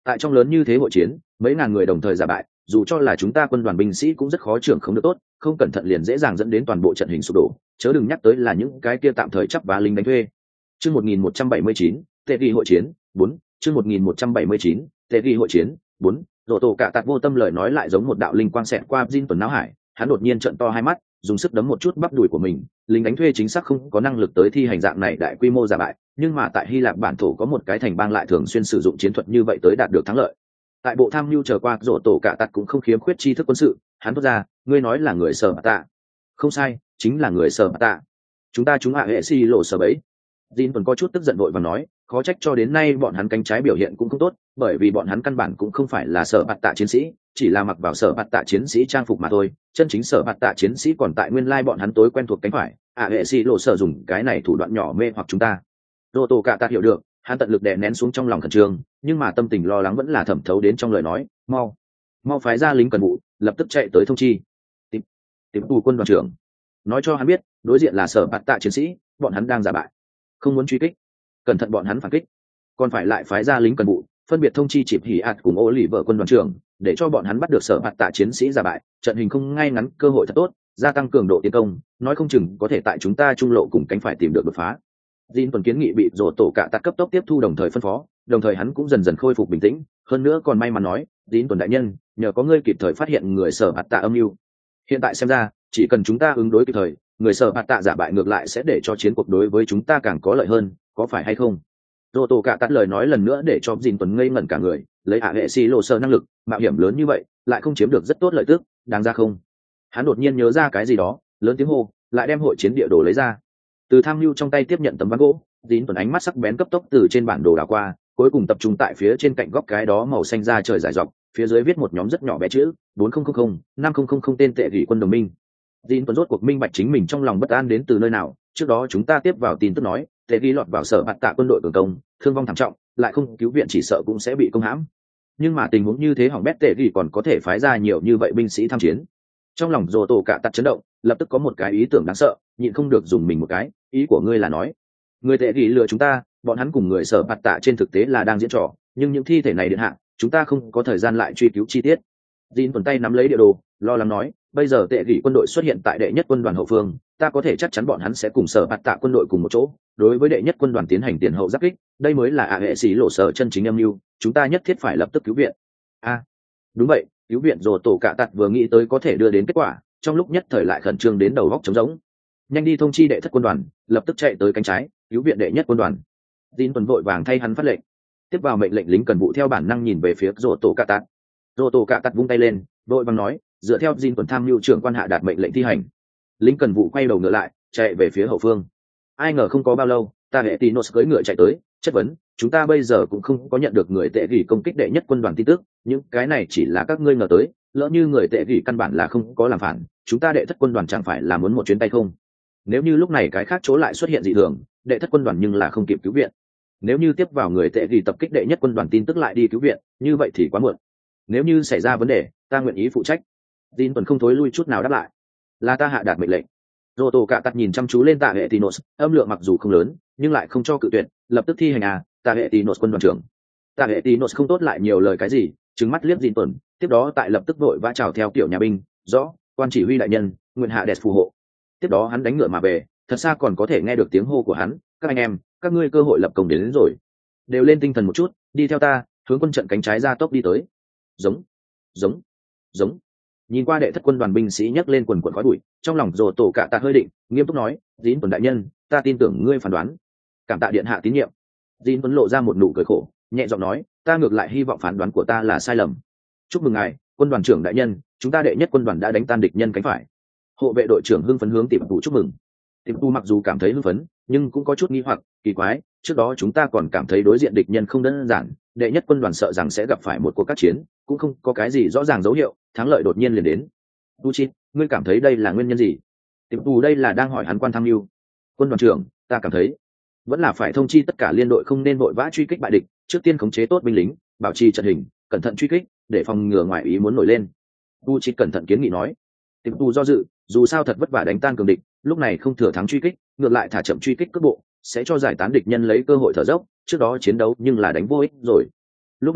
tại trong lớn như thế hội chiến mấy ngàn người đồng thời giả bại, dù cho là chúng ta quân đoàn binh sĩ cũng rất khó trưởng không được tốt, không cẩn thận liền dễ dàng dẫn đến toàn bộ trận hình sụp đổ, chớ đừng nhắc tới là những cái kia tạm thời chấp vá lính đánh thuê. Chương một nghìn một trăm bảy mươi chín, tệ ghi hội chiến bốn. Chương một nghìn một trăm bảy mươi chín, tệ ghi hội chiến bốn. Rồ tổ cả tạt vô tâm lời nói lại giống một đạo linh quang xẹt qua Jin tuần não hải, hắn đột nhiên trợn to hai mắt, dùng sức đấm một chút bắp đùi của mình. Lính đánh thuê chính xác không có năng lực tới thi hành dạng này đại quy mô giả bại, nhưng mà tại Hy Lạp bản thổ có một cái thành bang lại thường xuyên sử dụng chiến thuật như vậy tới đạt được thắng lợi. Tại bộ tham mưu chờ qua, Rồ tổ cả tạt cũng không khiếm khuyết tri thức quân sự, hắn thốt ra, ngươi nói là người Sở Bạt Tạ? Không sai, chính là người Sở Bạt Tạ. Chúng ta chúng hạ hệ si lộ sở bấy. Jin tuần có chút tức giận vội và nói, khó trách cho đến nay bọn hắn cánh trái biểu hiện cũng không tốt, bởi vì bọn hắn căn bản cũng không phải là Sở Bạt Tạ chiến sĩ, chỉ là mặc vào Sở Bạt Tạ chiến sĩ trang phục mà thôi, chân chính Sở Bạt Tạ chiến sĩ còn tại nguyên lai bọn hắn tối quen thuộc cánh phải, à hệ si lộ sở dùng cái này thủ đoạn nhỏ mê hoặc chúng ta. Rồ tổ cả ta hiểu được, hắn tận lực đè nén xuống trong lòng khẩn trương, nhưng mà tâm tình lo lắng vẫn là thẩm thấu đến trong lời nói, mau, mau phái ra lính cần vụ, lập tức chạy tới thông chi. Tìm, tìm tù quân đoàn trưởng, nói cho hắn biết, đối diện là Sở Bạt Tạ chiến sĩ, bọn hắn đang giả bại, không muốn truy kích, cẩn thận bọn hắn phản kích, còn phải lại phái ra lính cần vụ, phân biệt thông chi Chịp Hỉ ạt cùng Ô Lì vợ quân đoàn trưởng, để cho bọn hắn bắt được Sở Bạt Tạ chiến sĩ giả bại, trận hình không ngay ngắn, cơ hội thật tốt, gia tăng cường độ tiến công, nói không chừng có thể tại chúng ta trung lộ cùng cánh phải tìm được đột phá. Jin tuần kiến nghị bị Rồ tổ cả tạt cấp tốc tiếp thu đồng thời phân phó, đồng thời hắn cũng dần dần khôi phục bình tĩnh, hơn nữa còn may mắn nói, Jin tuần đại nhân, nhờ có ngươi kịp thời phát hiện người Sở Bạt Tạ âm mưu. Hiện tại xem ra, chỉ cần chúng ta ứng đối kịp thời, người Sở Bạt Tạ giả bại ngược lại sẽ để cho chiến cuộc đối với chúng ta càng có lợi hơn, có phải hay không? Rồ tổ cả tạt lời nói lần nữa để cho Jin tuần ngây ngẩn cả người, lấy hạ hệ si lộ sơ năng lực, mạo hiểm lớn như vậy, lại không chiếm được rất tốt lợi tức, đáng ra không? Hắn đột nhiên nhớ ra cái gì đó, lớn tiếng hô, lại đem hội chiến địa đồ lấy ra. Từ tham mưu trong tay tiếp nhận tấm ván gỗ, Jin tuần ánh mắt sắc bén cấp tốc từ trên bản đồ đảo qua, cuối cùng tập trung tại phía trên cạnh góc cái đó màu xanh ra trời dài dọc, phía dưới viết một nhóm rất nhỏ bé chữ bốn không không không năm không không không tên tệ gỉ quân đồng minh. Jin tuần rốt cuộc minh bạch chính mình trong lòng bất an đến từ nơi nào. Trước đó chúng ta tiếp vào tin tức nói tệ gỉ lọt vào Sở Bạt Tạ quân đội cường công, thương vong thảm trọng, lại không cứu viện chỉ sợ cũng sẽ bị công hãm. Nhưng mà tình huống như thế hỏng bét, tệ gỉ còn có thể phái ra nhiều như vậy binh sĩ tham chiến. Trong lòng Rồ tổ cả tạt chấn động, lập tức có một cái ý tưởng đáng sợ, nhịn không được dùng mình một cái. Ý của ngươi là nói người tệ gỉ lừa chúng ta? Bọn hắn cùng người Sở Bạt Tạ trên thực tế là đang diễn trò, nhưng những thi thể này điện hạ, chúng ta không có thời gian lại truy cứu chi tiết. Jin tuần tay nắm lấy địa đồ, lo lắng nói, bây giờ tệ gỉ quân đội xuất hiện tại đệ nhất quân đoàn hậu phương, ta có thể chắc chắn bọn hắn sẽ cùng Sở Bạt Tạ quân đội cùng một chỗ, đối với đệ nhất quân đoàn tiến hành tiền hậu giáp kích, đây mới là ạ hệ sĩ lộ sở chân chính âm mưu, chúng ta nhất thiết phải lập tức cứu viện. A, à, đúng vậy, cứu viện. Rồi tổ cả tạt vừa nghĩ tới có thể đưa đến kết quả, trong lúc nhất thời lại khẩn trương đến đầu góc trống rỗng. Nhanh đi thông chi đệ thất quân đoàn, lập tức chạy tới cánh trái, cứu viện đệ nhất quân đoàn. Jin tuần vội vàng thay hắn phát lệnh. Tiếp vào mệnh lệnh, lính cần vụ theo bản năng nhìn về phía Rồ tổ cả tạt. Rồ tổ cả tạt vung tay lên, vội vàng nói, dựa theo Jin tuần tham mưu trưởng quan hạ đạt mệnh lệnh thi hành. Lính cần vụ quay đầu ngựa lại, chạy về phía hậu phương. Ai ngờ không có bao lâu, ta hệ Tinos cưỡi ngựa chạy tới, chất vấn, chúng ta bây giờ cũng không có nhận được người tệ gỉ công kích đệ nhất quân đoàn tin tức, những cái này chỉ là các ngươi ngờ tới, lỡ như người tệ gỉ căn bản là không có làm phản, chúng ta đệ thất quân đoàn chẳng phải là muốn một chuyến tay không? Nếu như lúc này cái khác chỗ lại xuất hiện dị thường, đệ thất quân đoàn nhưng là không kịp cứu viện. Nếu như tiếp vào người tệ gỉ tập kích đệ nhất quân đoàn tin tức lại đi cứu viện, như vậy thì quá muộn. Nếu như xảy ra vấn đề, ta nguyện ý phụ trách. Jin tuần không thối lui chút nào đáp lại, là ta hạ đạt mệnh lệnh. Rồ tổ cả tắt nhìn chăm chú lên tạ hệ Tinos, âm lượng mặc dù không lớn, nhưng lại không cho cự tuyệt, lập tức thi hành. À, tạ hệ Tinos quân đoàn trưởng. Tạ hệ Tinos không tốt lại nhiều lời cái gì, trừng mắt liếc Jin tuần, tiếp đó tại lập tức vội vã chào theo kiểu nhà binh, rõ, quan chỉ huy đại nhân, nguyện hạ đẹp phù hộ. Tiếp đó hắn đánh ngựa mà về, thật xa còn có thể nghe được tiếng hô của hắn, các anh em, các ngươi cơ hội lập công đến, đến rồi, đều lên tinh thần một chút, đi theo ta, hướng quân trận cánh trái ra tốc đi tới. Giống, giống, giống. Nhìn qua đệ thất quân đoàn binh sĩ nhấc lên quần quần khói bụi, trong lòng Rồ tổ cả tạt hơi định, nghiêm túc nói, Jin tuần đại nhân, ta tin tưởng ngươi phán đoán, cảm tạ điện hạ tín nhiệm. Jin tuần lộ ra một nụ cười khổ, nhẹ giọng nói, ta ngược lại hy vọng phán đoán của ta là sai lầm. Chúc mừng ngài, quân đoàn trưởng đại nhân, chúng ta đệ nhất quân đoàn đã đánh tan địch nhân cánh phải. Hộ vệ đội trưởng hưng phấn hướng Tiệp Tù chúc mừng. Tiệp Tù mặc dù cảm thấy hưng phấn, nhưng cũng có chút nghi hoặc, kỳ quái, trước đó chúng ta còn cảm thấy đối diện địch nhân không đơn giản, đệ nhất quân đoàn sợ rằng sẽ gặp phải một cuộc các chiến, cũng không có cái gì rõ ràng dấu hiệu, thắng lợi đột nhiên liền đến. Tucci, ngươi cảm thấy đây là nguyên nhân gì? Tiệp Tù đây là đang hỏi hắn quan tham mưu. Quân đoàn trưởng, ta cảm thấy vẫn là phải thông chi tất cả liên đội không nên vội vã truy kích bại địch, trước tiên khống chế tốt binh lính, bảo trì trận hình, cẩn thận truy kích, để phòng ngừa ngoại ý muốn nổi lên. Tucci cẩn thận kiến nghị nói. Tiệp Tù do dự, dù sao thật vất vả đánh tan cường địch, lúc này không thừa thắng truy kích, ngược lại thả chậm truy kích cước bộ, sẽ cho giải tán địch nhân lấy cơ hội thở dốc, trước đó chiến đấu nhưng là đánh vô ích rồi. Lúc này,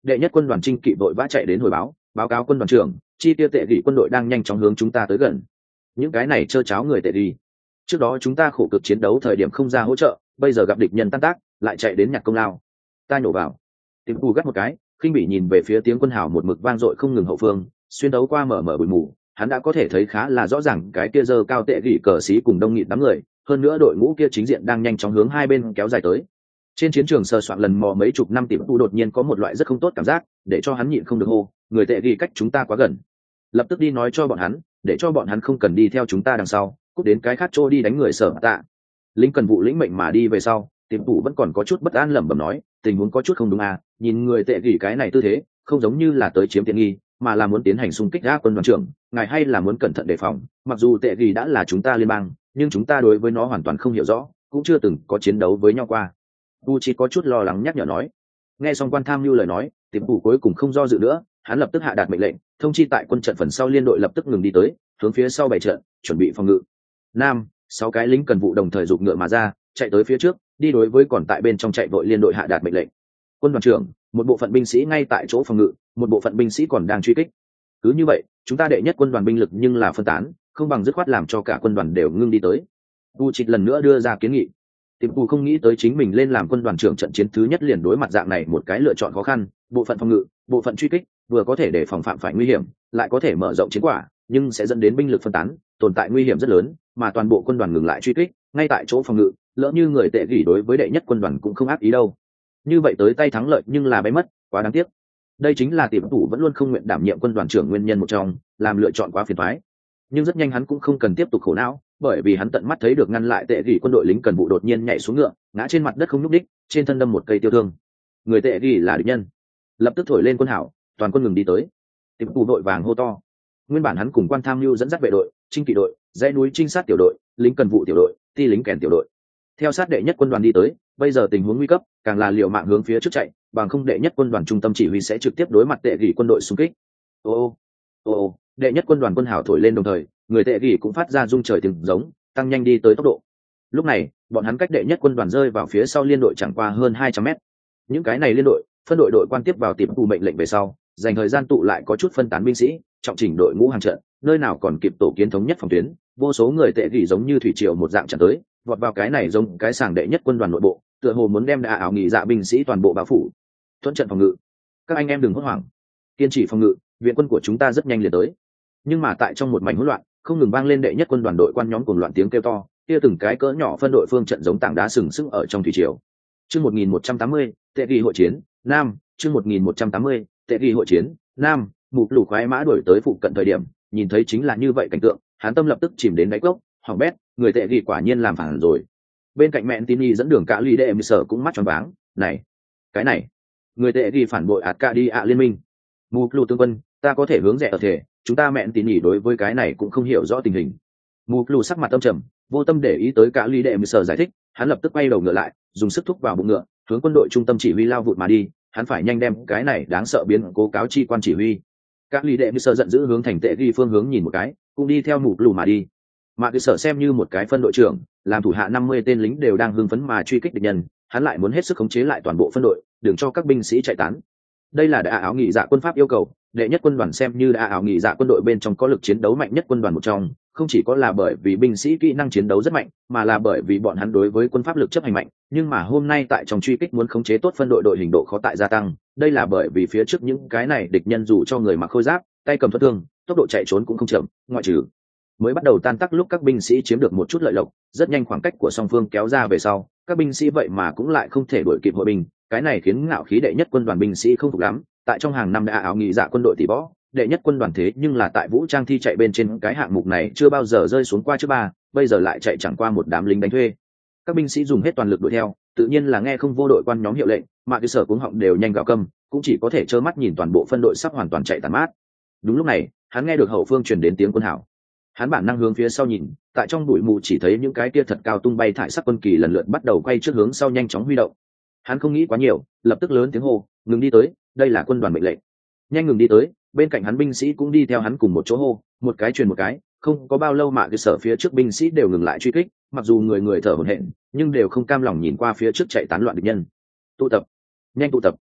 đệ nhất quân đoàn chinh kỵ vội vã chạy đến hồi báo báo cáo quân đoàn trưởng, chi tiêu tệ gỉ quân đội đang nhanh chóng hướng chúng ta tới gần. Những cái này trơ cháo người tệ gỉ, trước đó chúng ta khổ cực chiến đấu thời điểm không ra hỗ trợ, bây giờ gặp địch nhân tan tác lại chạy đến nhặt công lao. Ta nhổ vào. Tiếng cù gắt một cái, khinh bỉ nhìn về phía tiếng quân hào một mực vang dội không ngừng hậu phương, xuyên đấu qua mở mở bụi mù, hắn đã có thể thấy khá là rõ ràng cái kia dơ cao tệ gỉ cờ xí cùng đông nghịt đám người, hơn nữa đội ngũ kia chính diện đang nhanh chóng hướng hai bên kéo dài tới. Trên chiến trường sờ soạn lần mò mấy chục năm tìm tu đột nhiên có một loại rất không tốt cảm giác, để cho hắn nhịn không được hô, người tệ gỉ cách chúng ta quá gần. Lập tức đi nói cho bọn hắn, để cho bọn hắn không cần đi theo chúng ta đằng sau, cút đến cái khác trô đi đánh người sở tạ. Lính cần vụ lĩnh mệnh mà đi về sau, tiệm tủ vẫn còn có chút bất an lẩm bẩm nói, tình huống có chút không đúng à, nhìn người tệ gỉ cái này tư thế không giống như là tới chiếm tiện nghi, mà là muốn tiến hành xung kích ra quân đoàn trưởng, ngài hay là muốn cẩn thận đề phòng, mặc dù tệ gỉ đã là chúng ta liên bang, nhưng chúng ta đối với nó hoàn toàn không hiểu rõ, cũng chưa từng có chiến đấu với nhau qua. Tu chỉ có chút lo lắng nhắc nhở nói. Nghe xong quan tham lưu lời nói, tiệm tủ cuối cùng không do dự nữa, hắn lập tức hạ đạt mệnh lệnh, thông chi tại quân trận phần sau liên đội lập tức ngừng đi tới, hướng phía sau bày trận, chuẩn bị phòng ngự. Nam, sáu cái lính cần vụ đồng thời giục ngựa mà ra, chạy tới phía trước, đi đối với còn tại bên trong chạy vội liên đội hạ đạt mệnh lệnh. Quân đoàn trưởng, một bộ phận binh sĩ ngay tại chỗ phòng ngự, một bộ phận binh sĩ còn đang truy kích. Cứ như vậy, chúng ta đệ nhất quân đoàn binh lực nhưng là phân tán, không bằng dứt khoát làm cho cả quân đoàn đều ngưng đi tới. Tu Trịch lần nữa đưa ra kiến nghị. Tiệp Tù không nghĩ tới chính mình lên làm quân đoàn trưởng trận chiến thứ nhất liền đối mặt dạng này một cái lựa chọn khó khăn, bộ phận phòng ngự, bộ phận truy kích, vừa có thể để phòng phạm phải nguy hiểm, lại có thể mở rộng chiến quả, nhưng sẽ dẫn đến binh lực phân tán, tồn tại nguy hiểm rất lớn, mà toàn bộ quân đoàn ngừng lại truy kích, ngay tại chỗ phòng ngự, lỡ như người tệ gỉ đối với đệ nhất quân đoàn cũng không ác ý đâu. Như vậy tới tay thắng lợi nhưng là bay mất, quá đáng tiếc. Đây chính là Tiệp Tù vẫn luôn không nguyện đảm nhiệm quân đoàn trưởng nguyên nhân một trong, làm lựa chọn quá phiền toái. Nhưng rất nhanh hắn cũng không cần tiếp tục khổ não, bởi vì hắn tận mắt thấy được ngăn lại tệ gỉ quân đội lính cần vụ đột nhiên nhảy xuống ngựa, ngã trên mặt đất không nhúc đích, trên thân đâm một cây tiêu thương. Người tệ gỉ là địch nhân, lập tức thổi lên quân hảo, toàn quân ngừng đi tới. Tiệp Tù đội vàng hô to. Nguyên bản hắn cùng quan tham mưu dẫn dắt vệ đội, trinh kỵ đội, dãy núi trinh sát tiểu đội, lính cần vụ tiểu đội, ti lính kèn tiểu đội, theo sát đệ nhất quân đoàn đi tới. Bây giờ tình huống nguy cấp, càng là liều mạng hướng phía trước chạy, bằng không đệ nhất quân đoàn trung tâm chỉ huy sẽ trực tiếp đối mặt tệ gỉ quân đội xung kích. Ô ô ô ô, đệ nhất quân đoàn quân hảo thổi lên đồng thời, người tệ gỉ cũng phát ra rung trời tiếng giống, tăng nhanh đi tới tốc độ. Lúc này, bọn hắn cách đệ nhất quân đoàn rơi vào phía sau liên đội chẳng qua hơn hai trăm mét. Những cái này liên đội, phân đội đội quan tiếp vào Tiệp Tù mệnh lệnh về sau, dành thời gian tụ lại có chút phân tán binh sĩ, trọng chỉnh đội ngũ hàng trận, nơi nào còn kịp tổ kiến thống nhất phòng tuyến, vô số người tệ gỉ giống như thủy triều một dạng trận tới, vọt vào cái này giống cái sàng đệ nhất quân đoàn nội bộ, tựa hồ muốn đem đa áo nghỉ dạ binh sĩ toàn bộ bao phủ. Thuận trận phòng ngự, các anh em đừng hốt hoảng, kiên trì phòng ngự, viện quân của chúng ta rất nhanh liền tới. Nhưng mà tại trong một mảnh hỗn loạn, không ngừng vang lên đệ nhất quân đoàn đội quan nhóm cuồng loạn tiếng kêu to, kia từng cái cỡ nhỏ phân đội phương trận giống tảng đá sừng sững ở trong thủy triều. Chương một nghìn một trăm tám mươi, tệ gỉ hội chiến, Nam, chương một nghìn một trăm tám mươi, tệ gỉ hội chiến, Nam, mục lù khoái mã đuổi tới phụ cận thời điểm, nhìn thấy chính là như vậy cảnh tượng, hắn tâm lập tức chìm đến đáy cốc, hỏng bét, người tệ gỉ quả nhiên làm phản rồi. Bên cạnh mẹ Tini dẫn đường cả ly đệ sở cũng mắt tròn váng, này, cái này, người tệ gỉ phản bội Arcadia liên minh. Mục lù tướng quân, ta có thể hướng rẻ ở thể, chúng ta mẹ Tini đối với cái này cũng không hiểu rõ tình hình. Mục lù sắc mặt tâm trầm, vô tâm để ý tới cả ly đệ sở giải thích, hắn lập tức quay đầu ngựa lại, dùng sức thúc vào bụng ngựa, hướng quân đội trung tâm chỉ huy lao vụt mà đi, hắn phải nhanh đem cái này đáng sợ biến cố cáo chi quan chỉ huy. Các lý đệ như sợ giận dữ hướng thành tệ ghi phương hướng nhìn một cái, cũng đi theo mục lù mà đi. Mà cứ sợ xem như một cái phân đội trưởng, làm thủ hạ năm mươi tên lính đều đang hưng phấn mà truy kích địch nhân, hắn lại muốn hết sức khống chế lại toàn bộ phân đội, đừng cho các binh sĩ chạy tán. Đây là đại áo nghị dạ quân pháp yêu cầu, đệ nhất quân đoàn xem như đại áo nghị dạ quân đội bên trong có lực chiến đấu mạnh nhất quân đoàn một trong, không chỉ có là bởi vì binh sĩ kỹ năng chiến đấu rất mạnh, mà là bởi vì bọn hắn đối với quân pháp lực chấp hành mạnh. Nhưng mà hôm nay tại trong truy kích muốn khống chế tốt phân đội đội hình độ khó tại gia tăng, đây là bởi vì phía trước những cái này địch nhân dù cho người mặc khôi giáp, tay cầm thuật thương, tốc độ chạy trốn cũng không chậm, ngoại trừ mới bắt đầu tan tác lúc các binh sĩ chiếm được một chút lợi lộc, rất nhanh khoảng cách của song phương kéo ra về sau, các binh sĩ vậy mà cũng lại không thể đuổi kịp hội binh, cái này khiến ngạo khí đệ nhất quân đoàn binh sĩ không phục lắm. Tại trong hàng năm đã áo nghị dạ quân đội tỷ võ, đệ nhất quân đoàn thế nhưng là tại vũ trang thi chạy bên trên cái hạng mục này chưa bao giờ rơi xuống qua trước ba, bây giờ lại chạy chẳng qua một đám lính đánh thuê. Các binh sĩ dùng hết toàn lực đuổi theo, tự nhiên là nghe không vô đội quan nhóm hiệu lệnh, mà cái sở cuống họng đều nhanh gào câm, cũng chỉ có thể trơ mắt nhìn toàn bộ phân đội sắp hoàn toàn chạy tàn mát. Đúng lúc này, hắn nghe được hậu phương truyền đến tiếng quân hảo. Hắn bản năng hướng phía sau nhìn, tại trong bụi mù chỉ thấy những cái kia thật cao tung bay thải sắc quân kỳ lần lượt bắt đầu quay trước hướng sau nhanh chóng huy động. Hắn không nghĩ quá nhiều, lập tức lớn tiếng hô, ngừng đi tới, đây là quân đoàn mệnh lệnh. Nhanh ngừng đi tới. Bên cạnh hắn binh sĩ cũng đi theo hắn cùng một chỗ hô, một cái truyền một cái, không có bao lâu mà cái sở phía trước binh sĩ đều ngừng lại truy kích, mặc dù người người thở hổn hển, nhưng đều không cam lòng nhìn qua phía trước chạy tán loạn địch nhân. Tụ tập, nhanh tụ tập.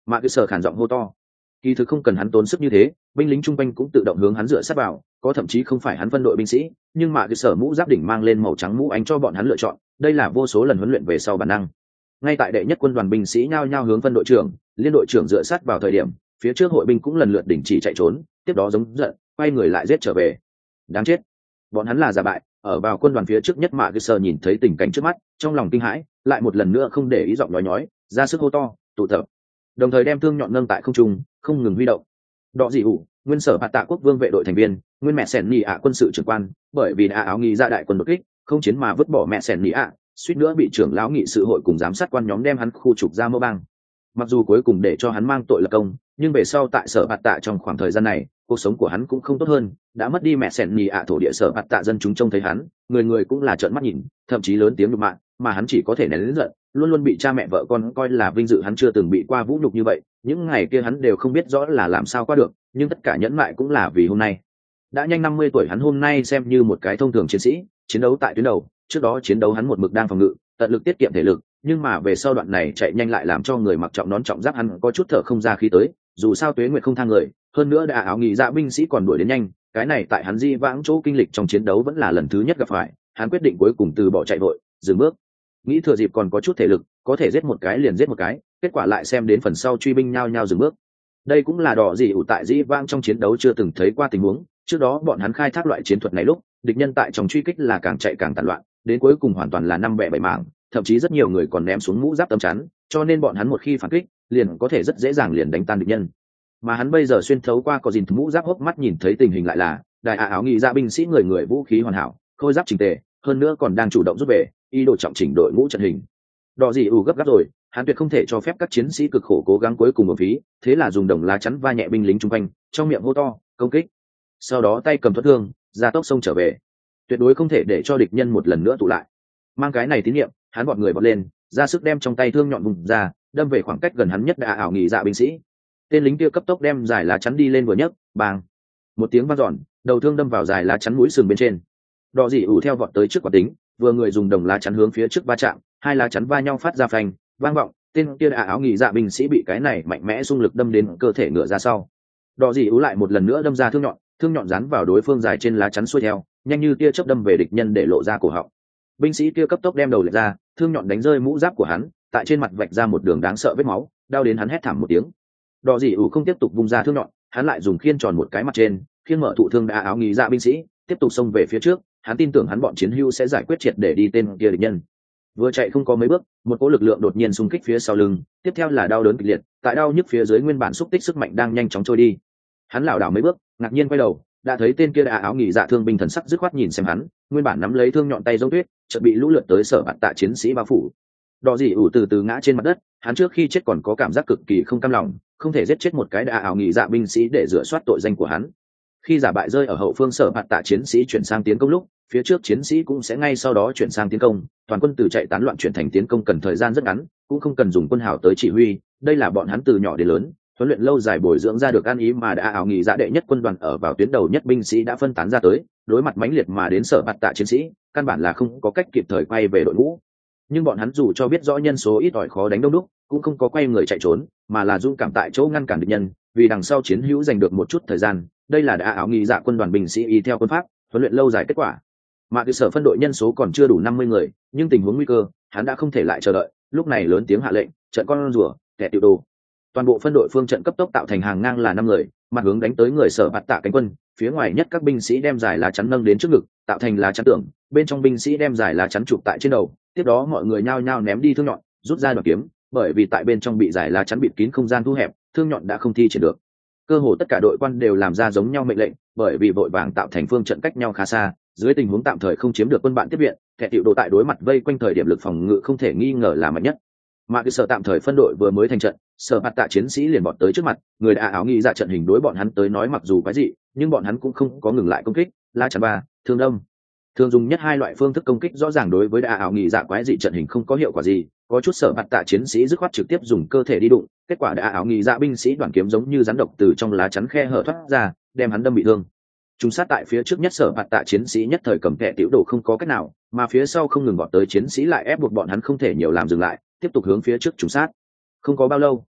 Mạ cứ sở khản giọng hô to. Kỳ thực không cần hắn tốn sức như thế, binh lính chung quanh cũng tự động hướng hắn dựa sát vào, có thậm chí không phải hắn phân đội binh sĩ, nhưng mà cái sở mũ giáp đỉnh mang lên màu trắng mũ ánh cho bọn hắn lựa chọn, đây là vô số lần huấn luyện về sau bản năng. Ngay tại đệ nhất quân đoàn binh sĩ nhao nhao hướng phân đội trưởng, liên đội trưởng dựa sát vào thời điểm, phía trước hội binh cũng lần lượt đình chỉ chạy trốn, tiếp đó giống giận, quay người lại giết trở về. Đáng chết, bọn hắn là giả bại. Ở vào quân đoàn phía trước nhất mà cái sở nhìn thấy tình cảnh trước mắt, trong lòng kinh hãi, lại một lần nữa không để ý giọng nói nhói, ra sức hô to, tụ tập, đồng thời đem thương nhọn nâng tại không trung, không ngừng huy động. Đọ dị ủ, nguyên sở bạt tạ quốc vương vệ đội thành viên, nguyên mẹ sẻn nhị ạ quân sự trưởng quan, bởi vì đã áo nghi ra đại quân đột kích, không chiến mà vứt bỏ mẹ sẻn nhị ạ, suýt nữa bị trưởng lão nghị sự hội cùng giám sát quan nhóm đem hắn khu trục ra mơ bang. Mặc dù cuối cùng để cho hắn mang tội lập công, nhưng về sau tại sở bạt tạ trong khoảng thời gian này, cuộc sống của hắn cũng không tốt hơn, đã mất đi mẹ sẻn nhị ạ thổ địa sở bạt tạ dân chúng trông thấy hắn, người người cũng là trợn mắt nhìn, thậm chí lớn tiếng nhục mạ, mà hắn chỉ có thể nén lớn giận, luôn luôn bị cha mẹ vợ con coi là vinh dự, hắn chưa từng bị qua vũ nhục như vậy, những ngày kia hắn đều không biết rõ là làm sao qua được, nhưng tất cả nhẫn nại cũng là vì hôm nay. Đã nhanh năm mươi tuổi hắn hôm nay xem như một cái thông thường chiến sĩ, chiến đấu tại tuyến đầu, trước đó chiến đấu hắn một mực đang phòng ngự, tận lực tiết kiệm thể lực, nhưng mà về sau đoạn này chạy nhanh lại làm cho người mặc trọng nón trọng giáp hắn có chút thở không ra khí tới, dù sao tuế nguyệt không thang người, hơn nữa đã áo nghỉ dạ binh sĩ còn đuổi đến nhanh, cái này tại hắn di vãng chỗ kinh lịch trong chiến đấu vẫn là lần thứ nhất gặp phải, hắn quyết định cuối cùng từ bỏ chạy vội, dừng bước, nghĩ thừa dịp còn có chút thể lực, có thể giết một cái liền giết một cái, kết quả lại xem đến phần sau truy binh nhao nhao dừng bước. Đây cũng là đỏ gì ủ tại dĩ vang trong chiến đấu chưa từng thấy qua tình huống, trước đó bọn hắn khai thác loại chiến thuật này lúc địch nhân tại trong truy kích là càng chạy càng tàn loạn, đến cuối cùng hoàn toàn là năm bẻ bảy mảng, thậm chí rất nhiều người còn ném xuống mũ giáp tấm chắn, cho nên bọn hắn một khi phản kích liền có thể rất dễ dàng liền đánh tan địch nhân. Mà hắn bây giờ xuyên thấu qua có dìn mũ giáp hốc mắt nhìn thấy tình hình lại là đại áo nghị ra binh sĩ người người vũ khí hoàn hảo, khôi giáp chỉnh tề, hơn nữa còn đang chủ động rút về, ý đồ trọng chỉnh đội ngũ trận hình. Đỏ gì ủ gấp gáp rồi, hắn tuyệt không thể cho phép các chiến sĩ cực khổ cố gắng cuối cùng một phí, thế là dùng đồng lá chắn va nhẹ binh lính chung quanh, trong miệng hô to công kích, sau đó tay cầm thuật thương ra tốc sông trở về, tuyệt đối không thể để cho địch nhân một lần nữa tụ lại. Mang cái này tín nhiệm, hắn bọn người bật lên, ra sức đem trong tay thương nhọn vùng ra, đâm về khoảng cách gần hắn nhất đã ảo nghỉ dạ binh sĩ. Tên lính kia cấp tốc đem dài lá chắn đi lên vừa nhấc, bang, một tiếng vang dọn, đầu thương đâm vào dài lá chắn mũi sừng bên trên. Đỏ dị ủ theo vọt tới trước quả tính, vừa người dùng đồng lá chắn hướng phía trước va chạm, hai lá chắn va nhau phát ra phanh vang vọng, tên kia đã áo nghỉ dạ binh sĩ bị cái này mạnh mẽ xung lực đâm đến cơ thể ngựa ra sau. Đỏ dị ủ lại một lần nữa đâm ra thương nhọn, thương nhọn dán vào đối phương dài trên lá chắn xuôi theo, nhanh như tia chớp đâm về địch nhân để lộ ra cổ họng. Binh sĩ kia cấp tốc đem đầu lệch ra, thương nhọn đánh rơi mũ giáp của hắn, tại trên mặt vạch ra một đường đáng sợ vết máu, đau đến hắn hét thảm một tiếng. Đỏ dị ủ không tiếp tục vung ra thương nhọn, hắn lại dùng khiên tròn một cái mặt trên, khiên mở thụ thương đã áo nghỉ dạ binh sĩ, tiếp tục xông về phía trước. Hắn tin tưởng hắn bọn chiến hưu sẽ giải quyết triệt để đi tên kia địch nhân. Vừa chạy không có mấy bước, một cỗ lực lượng đột nhiên xung kích phía sau lưng, tiếp theo là đau đớn kịch liệt, tại đau nhức phía dưới nguyên bản xúc tích sức mạnh đang nhanh chóng trôi đi. Hắn lảo đảo mấy bước, ngạc nhiên quay đầu, đã thấy tên kia đã áo nghỉ dạ thương binh thần sắc dứt khoát nhìn xem hắn, nguyên bản nắm lấy thương nhọn tay giống tuyết, chợt bị lũ lượt tới sở bạt tạ chiến sĩ bao phủ. Đỏ dị ủ từ từ ngã trên mặt đất, hắn trước khi chết còn có cảm giác cực kỳ không cam lòng, không thể giết chết một cái đã áo nghỉ dạ binh sĩ để rửa soát tội danh của hắn. Khi giả bại rơi ở hậu phương sở bạt tạ chiến sĩ chuyển sang tiến công lúc, phía trước chiến sĩ cũng sẽ ngay sau đó chuyển sang tiến công, toàn quân từ chạy tán loạn chuyển thành tiến công cần thời gian rất ngắn, cũng không cần dùng quân hào tới chỉ huy, đây là bọn hắn từ nhỏ đến lớn huấn luyện lâu dài bồi dưỡng ra được ăn ý, mà đã ảo nghỉ dạ đệ nhất quân đoàn ở vào tuyến đầu nhất binh sĩ đã phân tán ra tới, đối mặt mãnh liệt mà đến sở bạt tạ chiến sĩ, căn bản là không có cách kịp thời quay về đội ngũ. Nhưng bọn hắn dù cho biết rõ nhân số ít ỏi khó đánh đông đúc, cũng không có quay người chạy trốn, mà là dũng cảm tại chỗ ngăn cản địch nhân, vì đằng sau chiến hữu giành được một chút thời gian. Đây là đã ảo nghỉ dạ quân đoàn binh sĩ y theo quân pháp huấn luyện lâu dài kết quả. Mà cơ sở phân đội nhân số còn chưa đủ năm mươi người, nhưng tình huống nguy cơ, hắn đã không thể lại chờ đợi, lúc này lớn tiếng hạ lệnh, trận con rùa, kẻ tiểu đồ. Toàn bộ phân đội phương trận cấp tốc tạo thành hàng ngang là năm người, mặt hướng đánh tới người sở bạt tạ cánh quân, phía ngoài nhất các binh sĩ đem dài lá chắn nâng đến trước ngực, tạo thành lá chắn tưởng, bên trong binh sĩ đem dài lá chắn chụp tại trên đầu, tiếp đó mọi người nhao nhao ném đi thương nhọn, rút ra đoản kiếm, bởi vì tại bên trong bị dài lá chắn bịt kín không gian thu hẹp, thương nhọn đã không thi triển được. Cơ hồ tất cả đội quan đều làm ra giống nhau mệnh lệnh, bởi vì vội vàng tạo thành phương trận cách nhau khá xa, dưới tình huống tạm thời không chiếm được quân bạn tiếp viện, kẻ tiểu đồ tại đối mặt vây quanh thời điểm lực phòng ngự không thể nghi ngờ là mạnh nhất. Mà cái sở tạm thời phân đội vừa mới thành trận, sở bạt tạ chiến sĩ liền bọn tới trước mặt, người đã áo nghi ra trận hình đối bọn hắn tới nói mặc dù quái dị, nhưng bọn hắn cũng không có ngừng lại công kích, lá chắn ba, thương đông. Thường dùng nhất hai loại phương thức công kích rõ ràng đối với đã áo nghi dạ quái dị trận hình không có hiệu quả gì, có chút sở bạt tạ chiến sĩ dứt khoát trực tiếp dùng cơ thể đi đụng, kết quả đã áo nghi dạ binh sĩ đoàn kiếm giống như rắn độc từ trong lá chắn khe hở thoát ra, đem hắn đâm bị thương. Chúng sát tại phía trước nhất sở bạt tạ chiến sĩ nhất thời cầm kẻ tiểu đồ không có cách nào, mà phía sau không ngừng bọn tới chiến sĩ lại ép buộc bọn hắn không thể nhiều làm dừng lại, tiếp tục hướng phía trước trùng sát. Không có bao lâu,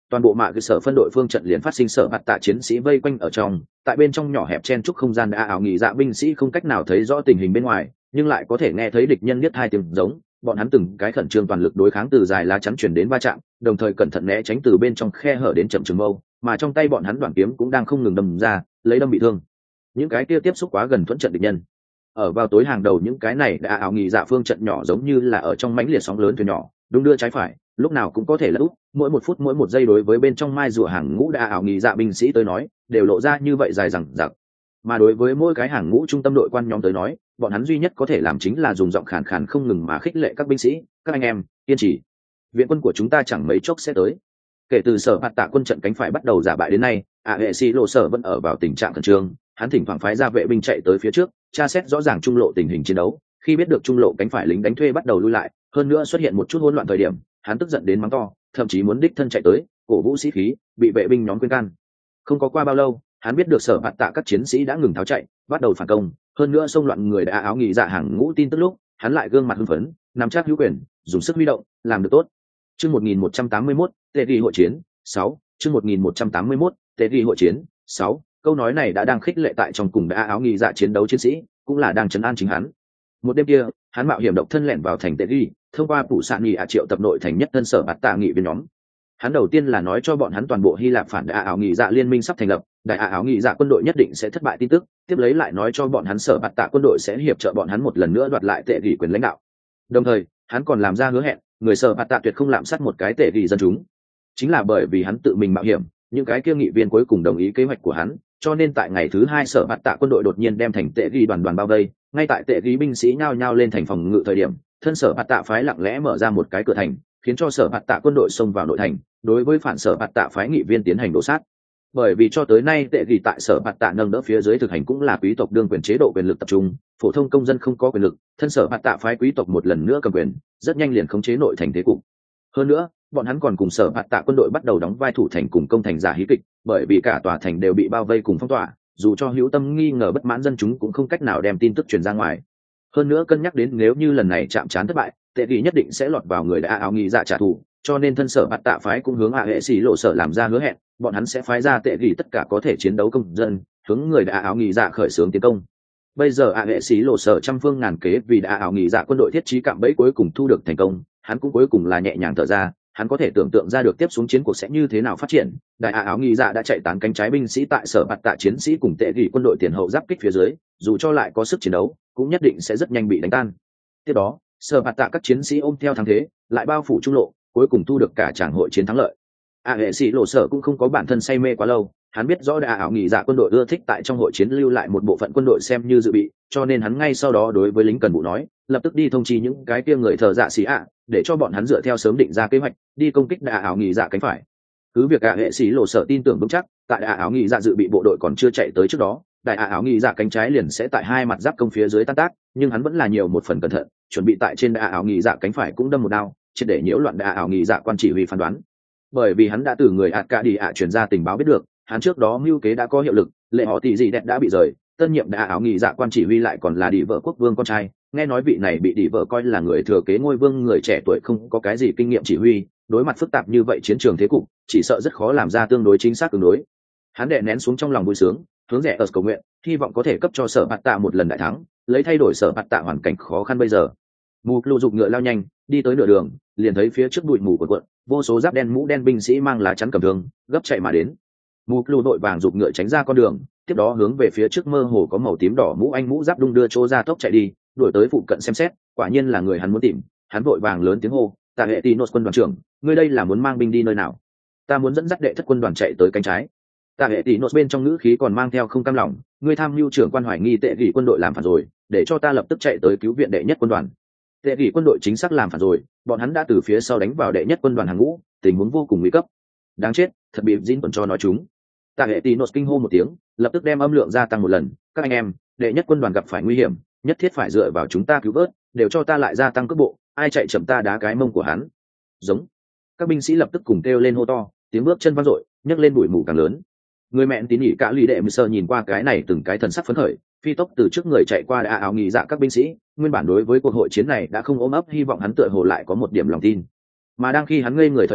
toàn bộ mạ cơ sở phân đội phương trận liền phát sinh sở bạt tạ chiến sĩ vây quanh ở trong, tại bên trong nhỏ hẹp chen trúc không gian đã ảo nghỉ dạ binh sĩ không cách nào thấy rõ tình hình bên ngoài, nhưng lại có thể nghe thấy địch nhân biết hai tiếng giống, bọn hắn từng cái khẩn trương toàn lực đối kháng từ dài lá chắn chuyển đến va chạm, đồng thời cẩn thận né tránh từ bên trong khe hở đến chậm trường mâu, mà trong tay bọn hắn đoạn kiếm cũng đang không ngừng đâm ra, lấy đâm bị thương. Những cái kia tiếp xúc quá gần thuẫn trận địch nhân. Ở vào tối hàng đầu những cái này đã ảo nghỉ dạ phương trận nhỏ giống như là ở trong mãnh liệt sóng lớn thuyền nhỏ, đung đưa trái phải, lúc nào cũng có thể là úp, mỗi một phút mỗi một giây đối với bên trong mai rùa hàng ngũ đã ảo nghỉ dạ binh sĩ tới nói, đều lộ ra như vậy dài dằng dặc. Mà đối với mỗi cái hàng ngũ trung tâm đội quan nhóm tới nói, bọn hắn duy nhất có thể làm chính là dùng giọng khàn khàn không ngừng mà khích lệ các binh sĩ, các anh em kiên trì, viện quân của chúng ta chẳng mấy chốc sẽ tới. Kể từ sở bạt tạ quân trận cánh phải bắt đầu giả bại đến nay, a hệ sĩ lộ sở vẫn ở vào tình trạng khẩn trương, hắn thỉnh thoảng phái ra vệ binh chạy tới phía trước tra xét rõ ràng trung lộ tình hình chiến đấu. Khi biết được trung lộ cánh phải lính đánh thuê bắt đầu lui lại, hơn nữa xuất hiện một chút hỗn loạn thời điểm, hắn tức giận đến mắng to, thậm chí muốn đích thân chạy tới cổ vũ sĩ khí, bị vệ binh nhóm khuyên can. Không có qua bao lâu, hắn biết được sở bạt tạ các chiến sĩ đã ngừng tháo chạy, bắt đầu phản công, hơn nữa xông loạn người đã áo nghỉ dạ hàng ngũ tin tức lúc, hắn lại gương mặt hưng phấn, nắm chắc hữu quyền, dùng sức huy động, làm được tốt. Chương một nghìn một trăm tám mươi mốt, tệ ghi hội chiến sáu. Chương một nghìn một trăm tám mươi mốt, tệ ghi hội chiến sáu. Câu nói này đã đang khích lệ tại trong cùng đã áo nghỉ dạ chiến đấu chiến sĩ, cũng là đang trấn an chính hắn. Một đêm kia, hắn mạo hiểm độc thân lẻn vào thành tệ ghi, thông qua phủ sạn nghị ạ triệu tập nội thành nhất thân sở bạt tạ nghị viên nhóm. Hắn đầu tiên là nói cho bọn hắn toàn bộ Hy Lạp phản đại áo nghỉ dạ liên minh sắp thành lập, đại áo nghỉ dạ quân đội nhất định sẽ thất bại tin tức, tiếp lấy lại nói cho bọn hắn sở bạt tạ quân đội sẽ hiệp trợ bọn hắn một lần nữa đoạt lại tệ gỉ quyền lãnh đạo. Đồng thời, hắn còn làm ra hứa hẹn, người sở bạt tạ tuyệt không lạm sát một cái tệ gỉ dân chúng. Chính là bởi vì hắn tự mình mạo hiểm, những cái kia nghị viên cuối cùng đồng ý kế hoạch của hắn, cho nên tại ngày thứ hai sở bạt tạ quân đội đột nhiên đem thành tệ gỉ đoàn đoàn bao vây, ngay tại tệ gỉ binh sĩ nhao nhao lên thành phòng ngự thời điểm, thân sở bạt tạ phái lặng lẽ mở ra một cái cửa thành, khiến cho sở bạt tạ quân đội xông vào nội thành, đối với phản sở bạt tạ phái nghị viên tiến hành đổ sát. Bởi vì cho tới nay tệ gỉ tại sở bạt tạ nâng đỡ phía dưới thực hành cũng là quý tộc đương quyền chế độ quyền lực tập trung, phổ thông công dân không có quyền lực, thân sở bạt tạ phái quý tộc một lần nữa cầm quyền, rất nhanh liền khống chế nội thành thế cục. Hơn nữa, bọn hắn còn cùng sở bạt tạ quân đội bắt đầu đóng vai thủ thành cùng công thành giả hí kịch, bởi vì cả tòa thành đều bị bao vây cùng phong tỏa, dù cho hữu tâm nghi ngờ bất mãn dân chúng cũng không cách nào đem tin tức truyền ra ngoài. Hơn nữa cân nhắc đến nếu như lần này chạm trán thất bại, tệ gỉ nhất định sẽ lọt vào người đã áo nghỉ dạ trả thù, cho nên thân sở bạt tạ phái cũng hướng hạ hệ sĩ lộ sở làm ra hứa hẹn, bọn hắn sẽ phái ra tệ gỉ tất cả có thể chiến đấu công dân, hướng người đã áo nghỉ dạ khởi xướng tiến công. Bây giờ hạ hệ sĩ lộ sở trăm phương ngàn kế vì đã áo nghỉ dạ quân đội thiết trí cạm bẫy cuối cùng thu được thành công, hắn cũng cuối cùng là nhẹ nhàng thở ra, hắn có thể tưởng tượng ra được tiếp xuống chiến cuộc sẽ như thế nào phát triển. Đại áo nghỉ dạ đã chạy tán cánh trái binh sĩ tại sở bạt tạ chiến sĩ cùng tệ gỉ quân đội tiền hậu giáp kích phía dưới, dù cho lại có sức chiến đấu, cũng nhất định sẽ rất nhanh bị đánh tan. Tiếp đó, sở bạt tạ các chiến sĩ ôm theo thắng thế, lại bao phủ trung lộ, cuối cùng thu được cả tràng hội chiến thắng lợi. A hệ sĩ lộ sở cũng không có bản thân say mê quá lâu, hắn biết rõ đại áo nghỉ dạ quân đội ưa thích tại trong hội chiến lưu lại một bộ phận quân đội xem như dự bị, cho nên hắn ngay sau đó đối với lính cần vụ nói, lập tức đi thông chi những cái kia người thờ dạ xì ạ, để cho bọn hắn dựa theo sớm định ra kế hoạch, đi công kích đại áo nghỉ dạ cánh phải. Cứ việc A hệ sĩ lộ sở tin tưởng vững chắc, tại đại áo nghỉ dạ dự bị bộ đội còn chưa chạy tới trước đó, đại áo nghỉ dạ cánh trái liền sẽ tại hai mặt giáp công phía dưới tan tác, nhưng hắn vẫn là nhiều một phần cẩn thận, chuẩn bị tại trên đại áo nghỉ dạ cánh phải cũng đâm một đao, triệt để nhiễu loạn đại áo nghỉ dạ quan chỉ huy phán đoán. Bởi vì hắn đã từ người ạt cả đi ạ truyền ra tình báo biết được, hắn trước đó mưu kế đã có hiệu lực, lệ họ tỷ dị đẹp đã bị rời, tân nhiệm đại áo nghỉ dạ quan chỉ huy lại còn là đỉ vợ quốc vương con trai, nghe nói vị này bị đỉ vợ coi là người thừa kế ngôi vương người trẻ tuổi không có cái gì kinh nghiệm chỉ huy, đối mặt phức tạp như vậy chiến trường thế cục, chỉ sợ rất khó làm ra tương đối chính xác tương đối. Hắn đè nén xuống trong lòng vui sướng, hướng rẽ ở cầu nguyện, hy vọng có thể cấp cho sở bạt tạ một lần đại thắng, lấy thay đổi sở bạt tạ hoàn cảnh khó khăn bây giờ. Mù lù dục ngựa lao nhanh, đi tới nửa đường, liền thấy phía trước bụi mù của quận, vô số giáp đen mũ đen binh sĩ mang lá chắn cầm thương, gấp chạy mà đến. Mù lù đội vàng dục ngựa tránh ra con đường, tiếp đó hướng về phía trước mơ hồ có màu tím đỏ mũ anh mũ giáp đung đưa chỗ ra tốc chạy đi, đuổi tới phụ cận xem xét, quả nhiên là người hắn muốn tìm, hắn vội vàng lớn tiếng hô, "Tạ hệ Tinos quân đoàn trưởng, ngươi đây là muốn mang binh đi nơi nào? Ta muốn dẫn dắt đệ thất quân đoàn chạy tới cánh trái." Tạ hệ Tinos bên trong ngữ khí còn mang theo không cam lòng, "Ngươi tham mưu trưởng quan hoài nghi tệ gỉ quân đội làm phản rồi, để cho ta lập tức chạy tới cứu viện đệ nhất quân đoàn." Tệ gỉ quân đội chính xác làm phản rồi, bọn hắn đã từ phía sau đánh vào đệ nhất quân đoàn hàng ngũ, tình huống vô cùng nguy cấp. Đáng chết, thật bị Jin còn cho nói chúng. Tạ hệ Tinos kinh hô một tiếng, lập tức đem âm lượng gia tăng một lần, "Các anh em, đệ nhất quân đoàn gặp phải nguy hiểm, nhất thiết phải dựa vào chúng ta cứu vớt, đều cho ta lại gia tăng cước bộ, ai chạy chậm ta đá cái mông của hắn." Giống. Các binh sĩ lập tức cùng kêu lên hô to, tiếng bước chân vang dội, nhấc lên bụi mù càng lớn. Người mẹ tín nhị cả lì đệ mười sơ nhìn qua cái này từng cái thần sắc phấn khởi, phi tốc từ trước người chạy qua đã áo nghỉ dạ các binh sĩ, nguyên bản đối với cuộc hội chiến này đã không ôm ấp hy vọng hắn tựa hồ lại có một điểm lòng tin. Mà đang khi hắn ngây người thời điểm,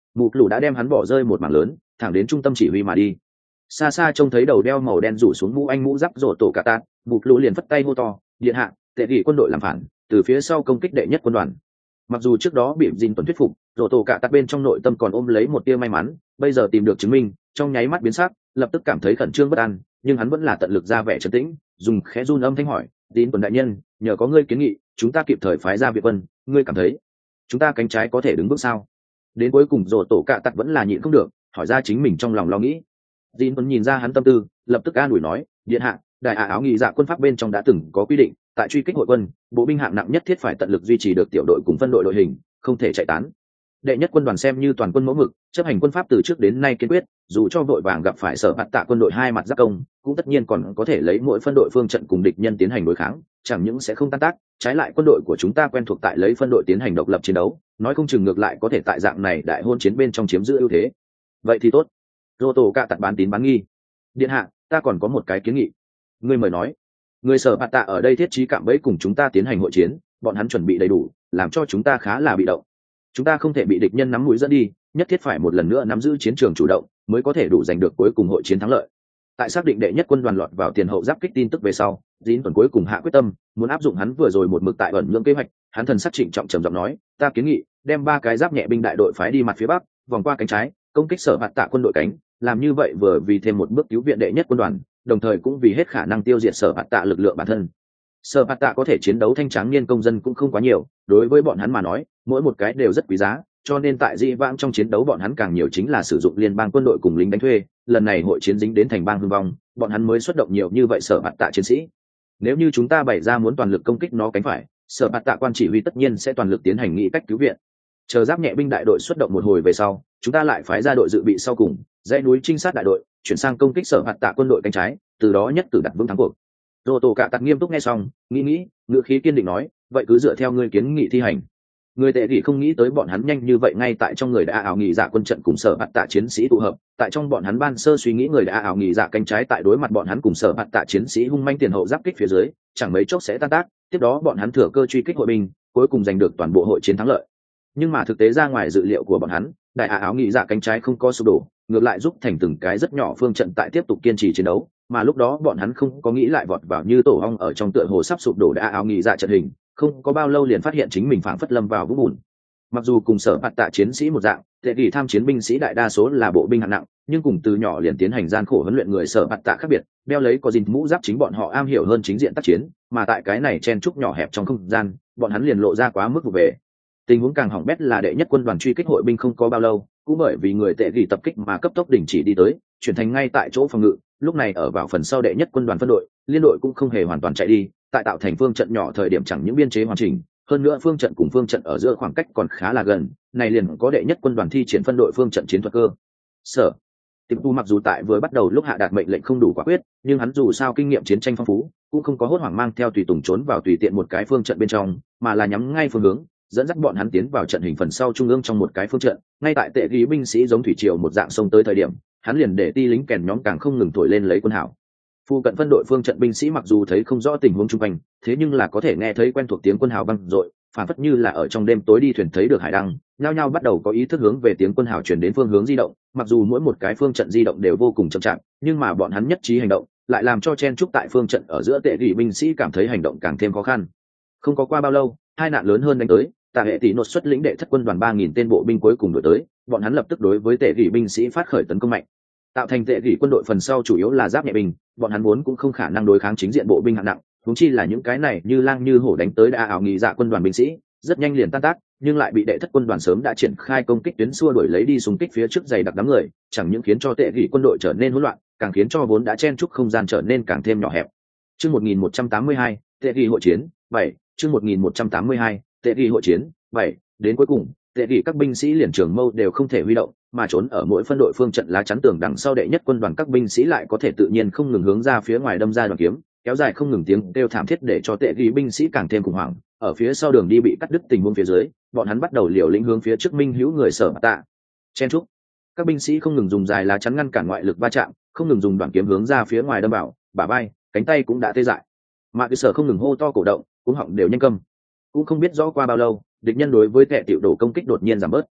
mục lù đã đem hắn bỏ rơi một mảng lớn, thẳng đến trung tâm chỉ huy mà đi. Xa xa trông thấy đầu đeo màu đen rủ xuống mũ anh mũ giáp rổ tổ cả tát, mục lù liền phất tay hô to, điện hạ, tệ gỉ quân đội làm phản, từ phía sau công kích đệ nhất quân đoàn. Mặc dù trước đó bị Jin tuần thuyết phục, rổ tổ cả tát bên trong nội tâm còn ôm lấy một tia may mắn, bây giờ tìm được chứng minh, trong nháy mắt biến sắc, lập tức cảm thấy khẩn trương bất an, nhưng hắn vẫn là tận lực ra vẻ trấn tĩnh, dùng khẽ run âm thanh hỏi, Jin tuần đại nhân, nhờ có ngươi kiến nghị, chúng ta kịp thời phái ra viện quân, ngươi cảm thấy chúng ta cánh trái có thể đứng bước sao? Đến cuối cùng rổ tổ cả tát vẫn là nhịn không được, hỏi ra chính mình trong lòng lo nghĩ. Jin tuần nhìn ra hắn tâm tư, lập tức an ủi nói, điện hạ, đại ả áo nghị dạ quân pháp bên trong đã từng có quy định, tại truy kích hội quân, bộ binh hạng nặng nhất thiết phải tận lực duy trì được tiểu đội cùng phân đội đội hình, không thể chạy tán. Đệ nhất quân đoàn xem như toàn quân mẫu mực, chấp hành quân pháp từ trước đến nay kiên quyết, dù cho vội vàng gặp phải sở bạt tạ quân đội hai mặt giáp công, cũng tất nhiên còn có thể lấy mỗi phân đội phương trận cùng địch nhân tiến hành đối kháng, chẳng những sẽ không tan tác, trái lại quân đội của chúng ta quen thuộc tại lấy phân đội tiến hành độc lập chiến đấu, nói không chừng ngược lại có thể tại dạng này đại hôn chiến bên trong chiếm giữ ưu thế. Vậy thì tốt. Roto cạ tạt bán tín bán nghi. Điện hạ, ta còn có một cái kiến nghị. Ngươi mời nói. Người sở bạt tạ ở đây thiết trí cạm bẫy cùng chúng ta tiến hành hội chiến, bọn hắn chuẩn bị đầy đủ, làm cho chúng ta khá là bị động. Chúng ta không thể bị địch nhân nắm mũi dẫn đi, nhất thiết phải một lần nữa nắm giữ chiến trường chủ động, mới có thể đủ giành được cuối cùng hội chiến thắng lợi. Tại xác định đệ nhất quân đoàn lọt vào tiền hậu giáp kích tin tức về sau, Jin tuần cuối cùng hạ quyết tâm, muốn áp dụng hắn vừa rồi một mực tại ẩn nhượng kế hoạch, hắn thần sắc trịnh trọng trầm giọng nói, ta kiến nghị, đem ba cái giáp nhẹ binh đại đội phái đi mặt phía bắc, vòng qua cánh trái, công kích sở bạt tạ quân đội cánh, làm như vậy vừa vì thêm một bước cứu viện đệ nhất quân đoàn, đồng thời cũng vì hết khả năng tiêu diệt sở bạt tạ lực lượng bản thân. Sở bạt tạ có thể chiến đấu thanh tráng niên công dân cũng không quá nhiều, đối với bọn hắn mà nói, mỗi một cái đều rất quý giá, cho nên tại dị vãng trong chiến đấu bọn hắn càng nhiều chính là sử dụng liên bang quân đội cùng lính đánh thuê, lần này hội chiến dính đến thành bang hưng vong, bọn hắn mới xuất động nhiều như vậy sở bạt tạ chiến sĩ. Nếu như chúng ta bày ra muốn toàn lực công kích nó cánh phải, sở bạt tạ quan chỉ huy tất nhiên sẽ toàn lực tiến hành nghị cách cứu viện. Chờ giáp nhẹ binh đại đội xuất động một hồi về sau, chúng ta lại phái ra đội dự bị sau cùng, dãy núi trinh sát đại đội, chuyển sang công kích sở bạt tạ quân đội cánh trái, từ đó nhất cử đặt vững thắng cuộc. Roto cạ tạt nghiêm túc nghe xong, nghĩ nghĩ, ngữ khí kiên định nói, vậy cứ dựa theo ngươi kiến nghị thi hành. Người tệ gỉ không nghĩ tới bọn hắn nhanh như vậy ngay tại trong người đã ảo nghỉ dạ quân trận cùng sở bạt tạ chiến sĩ tụ hợp, tại trong bọn hắn ban sơ suy nghĩ người đã ảo nghỉ dạ cánh trái tại đối mặt bọn hắn cùng sở bạt tạ chiến sĩ hung manh tiền hậu giáp kích phía dưới, chẳng mấy chốc sẽ tan tác, tiếp đó bọn hắn thừa cơ truy kích hội binh, cuối cùng giành được toàn bộ hội chiến thắng lợi. Nhưng mà thực tế ra ngoài dự liệu của bọn hắn, đại ả áo nghỉ dạ cánh trái không có sụp đổ, ngược lại giúp thành từng cái rất nhỏ phương trận tại tiếp tục kiên trì chiến đấu, mà lúc đó bọn hắn không có nghĩ lại vọt vào như tổ ong ở trong tựa hồ sắp sụp đổ đã áo nghỉ dạ trận hình, không có bao lâu liền phát hiện chính mình phảng phất lâm vào vũng bùn. Mặc dù cùng sở bạt tạ chiến sĩ một dạng, tệ kỳ tham chiến binh sĩ đại đa số là bộ binh hạng nặng, nhưng cùng từ nhỏ liền tiến hành gian khổ huấn luyện người sở bạt tạ khác biệt, đeo lấy có dìn mũ giáp chính bọn họ am hiểu hơn chính diện tác chiến, mà tại cái này chen trúc nhỏ hẹp trong không gian, bọn hắn liền lộ ra quá mức vụ về. Tình huống càng hỏng bét là đệ nhất quân đoàn truy kích hội binh không có bao lâu, cũng bởi vì người tệ kỳ tập kích mà cấp tốc đình chỉ đi tới, chuyển thành ngay tại chỗ phòng ngự, lúc này ở vào phần sau đệ nhất quân đoàn phân đội, liên đội cũng không hề hoàn toàn chạy đi, tại tạo thành phương trận nhỏ thời điểm chẳng những biên chế hoàn chỉnh, hơn nữa phương trận cùng phương trận ở giữa khoảng cách còn khá là gần, này liền có đệ nhất quân đoàn thi triển phân đội phương trận chiến thuật cơ. Sở Tiệp Tu mặc dù tại vừa bắt đầu lúc hạ đạt mệnh lệnh không đủ quả quyết, nhưng hắn dù sao kinh nghiệm chiến tranh phong phú, cũng không có hốt hoảng mang theo tùy tùng trốn vào tùy tiện một cái phương trận bên trong, mà là nhắm ngay phương hướng, dẫn dắt bọn hắn tiến vào trận hình phần sau trung ương trong một cái phương trận, ngay tại tệ ghi binh sĩ giống thủy triều một dạng sông tới thời điểm, hắn liền để ti lính kèn nhóm càng không ngừng thổi lên lấy quân hảo. Phu cận phân đội phương trận binh sĩ mặc dù thấy không rõ tình huống chung quanh, thế nhưng là có thể nghe thấy quen thuộc tiếng quân hào vang dội, phản phất như là ở trong đêm tối đi thuyền thấy được hải đăng, nhao nhao bắt đầu có ý thức hướng về tiếng quân hào truyền đến phương hướng di động. Mặc dù mỗi một cái phương trận di động đều vô cùng chậm chạp, nhưng mà bọn hắn nhất trí hành động, lại làm cho chen trúc tại phương trận ở giữa tệ gỉ binh sĩ cảm thấy hành động càng thêm khó khăn. Không có qua bao lâu, hai nạn lớn hơn đánh tới, Tạ Hệ Tỷ nột xuất lĩnh đệ thất quân đoàn ba nghìn tên bộ binh cuối cùng đuổi tới, bọn hắn lập tức đối với tệ gỉ binh sĩ phát khởi tấn công mạnh. Tạo thành tệ gỉ quân đội phần sau chủ yếu là giáp nhẹ binh, bọn hắn muốn cũng không khả năng đối kháng chính diện bộ binh hạng nặng, huống chi là những cái này như lang như hổ đánh tới đã ảo nghỉ dạ quân đoàn binh sĩ, rất nhanh liền tan tác, nhưng lại bị đệ thất quân đoàn sớm đã triển khai công kích tuyến xua đuổi lấy đi xung kích phía trước dày đặc đám người, chẳng những khiến cho tệ gỉ quân đội trở nên hỗn loạn, càng khiến cho vốn đã chen chúc không gian trở nên càng thêm nhỏ hẹp. Chương một nghìn một trăm tám mươi hai, tệ gỉ hội chiến, bảy, chương một nghìn một trăm tám mươi hai, tệ gỉ hội chiến, bảy, đến cuối cùng, tệ gỉ các binh sĩ liền trường mâu đều không thể huy động, mà trốn ở mỗi phân đội phương trận lá chắn tường đằng sau đệ nhất quân đoàn các binh sĩ lại có thể tự nhiên không ngừng hướng ra phía ngoài đâm ra đoàn kiếm, kéo dài không ngừng tiếng kêu thảm thiết để cho tệ gỉ binh sĩ càng thêm khủng hoảng. Ở phía sau đường đi bị cắt đứt tình huống phía dưới, bọn hắn bắt đầu liều lĩnh hướng phía trước minh hữu người sở tạ. Chen trúc, các binh sĩ không ngừng dùng dài lá chắn ngăn cản ngoại lực va chạm, không ngừng dùng đoạn kiếm hướng ra phía ngoài đâm vào, bả vai, cánh tay cũng đã tê dại. Mà cái sở không ngừng hô to cổ động, cũng họng đều nhanh câm. Cũng không biết rõ qua bao lâu, địch nhân đối với tệ tiểu đổ công kích đột nhiên giảm bớt.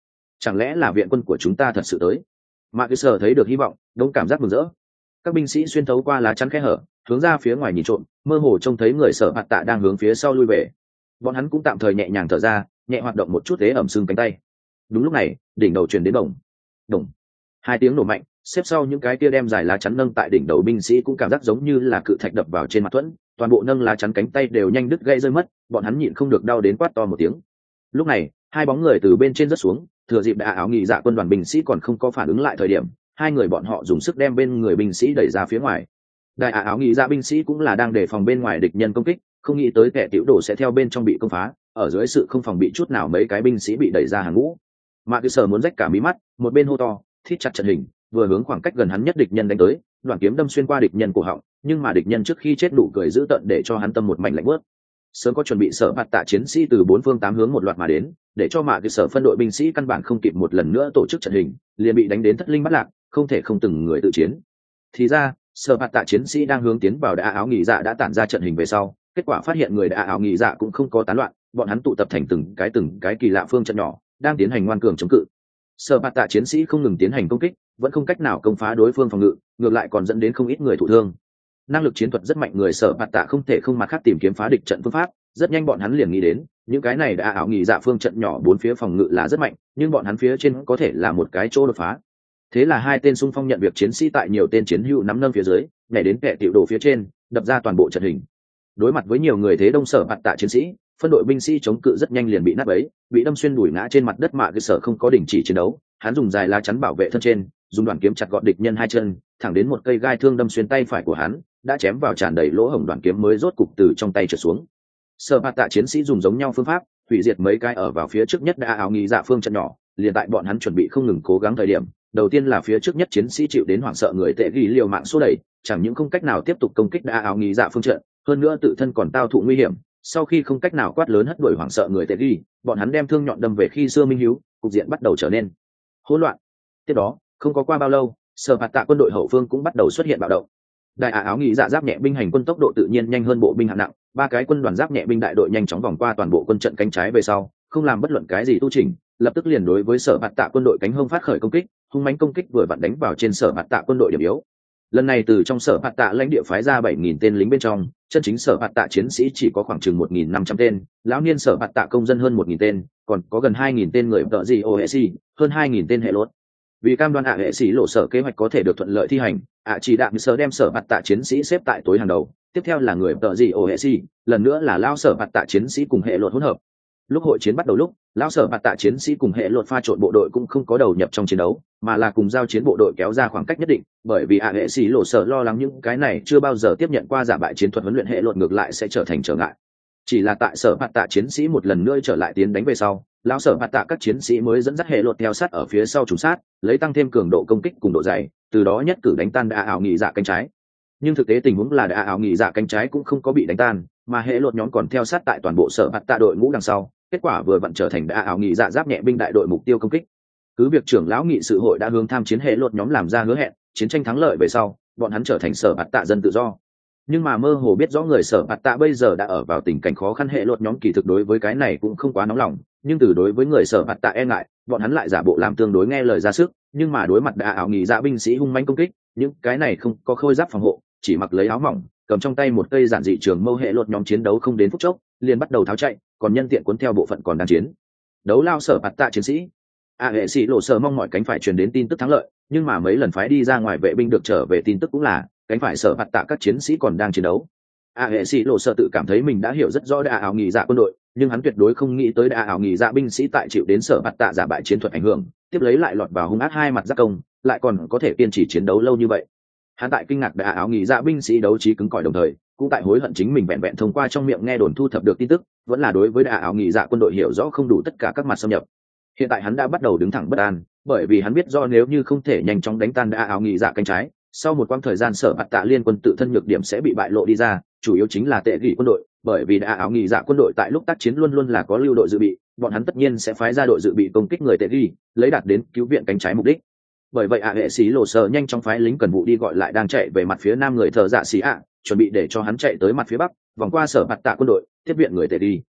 chẳng lẽ là viện quân của chúng ta thật sự tới? Mạc Cứ Sở thấy được hy vọng, đông cảm giác mừng rỡ. Các binh sĩ xuyên thấu qua lá chắn khe hở, hướng ra phía ngoài nhìn trộm, mơ hồ trông thấy người Sở Bạt Tạ đang hướng phía sau lui về. Bọn hắn cũng tạm thời nhẹ nhàng thở ra, nhẹ hoạt động một chút thế ẩm xương cánh tay. Đúng lúc này, đỉnh đầu truyền đến đồng, đồng, hai tiếng nổ mạnh, xếp sau những cái kia đem dài lá chắn nâng tại đỉnh đầu binh sĩ cũng cảm giác giống như là cự thạch đập vào trên mặt thuẫn, toàn bộ nâng lá chắn cánh tay đều nhanh đứt gãy rơi mất, bọn hắn nhịn không được đau đến quát to một tiếng. Lúc này, hai bóng người từ bên trên rớt xuống, thừa dịp đại áo nghỉ dạ quân đoàn binh sĩ còn không có phản ứng lại thời điểm, hai người bọn họ dùng sức đem bên người binh sĩ đẩy ra phía ngoài. Đại áo nghỉ dạ binh sĩ cũng là đang đề phòng bên ngoài địch nhân công kích, không nghĩ tới kẻ tiểu đồ sẽ theo bên trong bị công phá, ở dưới sự không phòng bị chút nào mấy cái binh sĩ bị đẩy ra hàng ngũ. Mạc Cứ Sở muốn rách cả mí mắt, một bên hô to, thít chặt trận hình, vừa hướng khoảng cách gần hắn nhất địch nhân đánh tới, đoạn kiếm đâm xuyên qua địch nhân cổ họng, nhưng mà địch nhân trước khi chết nụ cười dữ tợn để cho hắn tâm một mảnh lạnh bớt. Sớm có chuẩn bị Sở Bạt Tạ chiến sĩ từ bốn phương tám hướng một loạt mà đến, để cho Mạc Cứ Sở phân đội binh sĩ căn bản không kịp một lần nữa tổ chức trận hình, liền bị đánh đến thất linh bắt lạc, không thể không từng người tự chiến. Thì ra, Sở Bạt Tạ chiến sĩ đang hướng tiến vào đại áo nghỉ dạ đã tản ra trận hình về sau, kết quả phát hiện người đại áo nghỉ dạ cũng không có tán loạn, bọn hắn tụ tập thành từng cái từng cái kỳ lạ phương trận nhỏ, đang tiến hành ngoan cường chống cự. Sở Bạt Tạ chiến sĩ không ngừng tiến hành công kích, vẫn không cách nào công phá đối phương phòng ngự, ngược lại còn dẫn đến không ít người thụ thương. Năng lực chiến thuật rất mạnh người Sở Bạt Tạ không thể không mặt khác tìm kiếm phá địch trận phương pháp, rất nhanh bọn hắn liền nghĩ đến, những cái này đã ảo nghỉ dạ phương trận nhỏ bốn phía phòng ngự là rất mạnh, nhưng bọn hắn phía trên có thể là một cái chỗ đột phá. Thế là hai tên xung phong nhận việc chiến sĩ tại nhiều tên chiến hữu nắm nâng phía dưới, nhảy đến kẻ tiểu đồ phía trên, đập ra toàn bộ trận hình. Đối mặt với nhiều người thế đông Sở Bạt Tạ chiến sĩ, phân đội binh sĩ chống cự rất nhanh liền bị nát bấy, bị đâm xuyên đùi ngã trên mặt đất. Mạ Cứ Sở không có đình chỉ chiến đấu, hắn dùng dài lá chắn bảo vệ thân trên, dùng đoạn kiếm chặt gọt địch nhân hai chân, thẳng đến một cây gai thương đâm xuyên tay phải của hắn, đã chém vào tràn đầy lỗ hổng đoạn kiếm mới rốt cục từ trong tay trượt xuống. Sở Bạt Tạ chiến sĩ dùng giống nhau phương pháp, hủy diệt mấy cái ở vào phía trước nhất đã áo nghỉ dạ phương trận nhỏ, liền tại bọn hắn chuẩn bị không ngừng cố gắng thời điểm, đầu tiên là phía trước nhất chiến sĩ chịu đến hoảng sợ người tệ ghi liều mạng số đẩy, chẳng những không cách nào tiếp tục công kích đã áo nghỉ dạ phương trận, hơn nữa tự thân còn tao thụ nguy hiểm. Sau khi không cách nào quát lớn hất đuổi hoảng sợ người tệ ghi, bọn hắn đem thương nhọn đâm về khi xưa minh hiếu, cục diện bắt đầu trở nên hỗn loạn. Tiếp đó, không có qua bao lâu, Sở Bạt Tạ quân đội hậu phương cũng bắt đầu xuất hiện bạo động. Đại ả áo nghỉ dạ giáp nhẹ binh hành quân tốc độ tự nhiên nhanh hơn bộ binh hạng nặng, ba cái quân đoàn giáp nhẹ binh đại đội nhanh chóng vòng qua toàn bộ quân trận cánh trái về sau, không làm bất luận cái gì tu chỉnh, lập tức liền đối với Sở Bạt Tạ quân đội cánh hông phát khởi công kích, hung mãnh công kích vừa vặn đánh vào trên Sở Bạt Tạ quân đội điểm yếu. Lần này từ trong Sở Bạt Tạ lãnh địa phái ra bảy nghìn tên lính bên trong, chân chính Sở Bạt Tạ chiến sĩ chỉ có khoảng chừng một nghìn năm trăm tên, lão niên Sở Bạt Tạ công dân hơn một nghìn tên, còn có gần hai nghìn tên người tợ gì ô hệ xi, hơn hai nghìn tên hệ lốt. Vì cam đoan ạ hệ sĩ lộ sở kế hoạch có thể được thuận lợi thi hành, ạ chỉ đạo sở đem Sở Bạt Tạ chiến sĩ xếp tại tối hàng đầu, tiếp theo là người tợ gì ô hệ xi, lần nữa là lao Sở Bạt Tạ chiến sĩ cùng hệ lốt hỗn hợp. Lúc hội chiến bắt đầu lúc, lão Sở Bạt Tạ chiến sĩ cùng hệ lột pha trộn bộ đội cũng không có đầu nhập trong chiến đấu, mà là cùng giao chiến bộ đội kéo ra khoảng cách nhất định, bởi vì ạ hệ sĩ lộ sở lo lắng những cái này chưa bao giờ tiếp nhận qua giả bại chiến thuật huấn luyện hệ lột ngược lại sẽ trở thành trở ngại. Chỉ là tại Sở Bạt Tạ chiến sĩ một lần nữa trở lại tiến đánh về sau, lão Sở Bạt Tạ các chiến sĩ mới dẫn dắt hệ lột theo sát ở phía sau trùng sát, lấy tăng thêm cường độ công kích cùng độ dày, từ đó nhất cử đánh tan đã ảo nghỉ dạ cánh trái. Nhưng thực tế tình huống là đã ảo nghỉ dạ cánh trái cũng không có bị đánh tan, mà hệ lột nhóm còn theo sát tại toàn bộ Sở Bạt Tạ đội ngũ đằng sau, kết quả vừa vặn trở thành đã ảo nghỉ dạ giáp nhẹ binh đại đội mục tiêu công kích. Cứ việc trưởng lão nghị sự hội đã hướng tham chiến hệ lột nhóm làm ra hứa hẹn, chiến tranh thắng lợi về sau, bọn hắn trở thành Sở Bạt Tạ dân tự do. Nhưng mà mơ hồ biết rõ người Sở Bạt Tạ bây giờ đã ở vào tình cảnh khó khăn, hệ lột nhóm kỳ thực đối với cái này cũng không quá nóng lòng, nhưng từ đối với người Sở Bạt Tạ e ngại, bọn hắn lại giả bộ làm tương đối nghe lời ra sức, nhưng mà đối mặt đã ảo nghỉ dạ binh sĩ hung mãnh công kích, những cái này không có khôi giáp phòng hộ, chỉ mặc lấy áo mỏng, cầm trong tay một cây giản dị trường mâu, hệ lột nhóm chiến đấu không đến phút chốc liền bắt đầu tháo chạy, còn nhân tiện cuốn theo bộ phận còn đang chiến đấu lao Sở Bạt Tạ chiến sĩ. A hệ sĩ lộ sở mong mọi cánh phải truyền đến tin tức thắng lợi, nhưng mà mấy lần phái đi ra ngoài vệ binh được trở về tin tức cũng là cánh phải Sở Bạt Tạ các chiến sĩ còn đang chiến đấu. A hệ sĩ lộ sở tự cảm thấy mình đã hiểu rất rõ đã ảo nghỉ dạ quân đội, nhưng hắn tuyệt đối không nghĩ tới đã ảo nghỉ dạ binh sĩ tại chịu đến Sở Bạt Tạ giả bại chiến thuật ảnh hưởng, tiếp lấy lại lọt vào hung ác hai mặt giác công, lại còn có thể kiên trì chiến đấu lâu như vậy. Hắn tại kinh ngạc đã ảo nghỉ dạ binh sĩ đấu trí cứng cỏi, đồng thời cũng tại hối hận chính mình vẹn vẹn thông qua trong miệng nghe đồn thu thập được tin tức, vẫn là đối với đã ảo nghỉ dạ quân đội hiểu rõ không đủ tất cả các mặt xâm nhập. Hiện tại hắn đã bắt đầu đứng thẳng bất an, bởi vì hắn biết do nếu như không thể nhanh chóng đánh tan đã ảo nghỉ dạ cánh trái, sau một quãng thời gian Sở Bạt Tạ liên quân tự thân nhược điểm sẽ bị bại lộ đi ra, chủ yếu chính là tệ gỉ quân đội, bởi vì đã ảo nghỉ dạ quân đội tại lúc tác chiến luôn luôn là có lưu đội dự bị, bọn hắn tất nhiên sẽ phái ra đội dự bị công kích người tệ gỉ, lấy đạt đến cứu viện cánh trái mục đích. Bởi vậy ạ hệ sĩ lộ sở nhanh chóng phái lính cần vụ đi gọi lại đang chạy về mặt phía nam người thợ dạ xì ạ, chuẩn bị để cho hắn chạy tới mặt phía bắc, vòng qua Sở Bạt Tạ quân đội tiếp viện người tệ đi.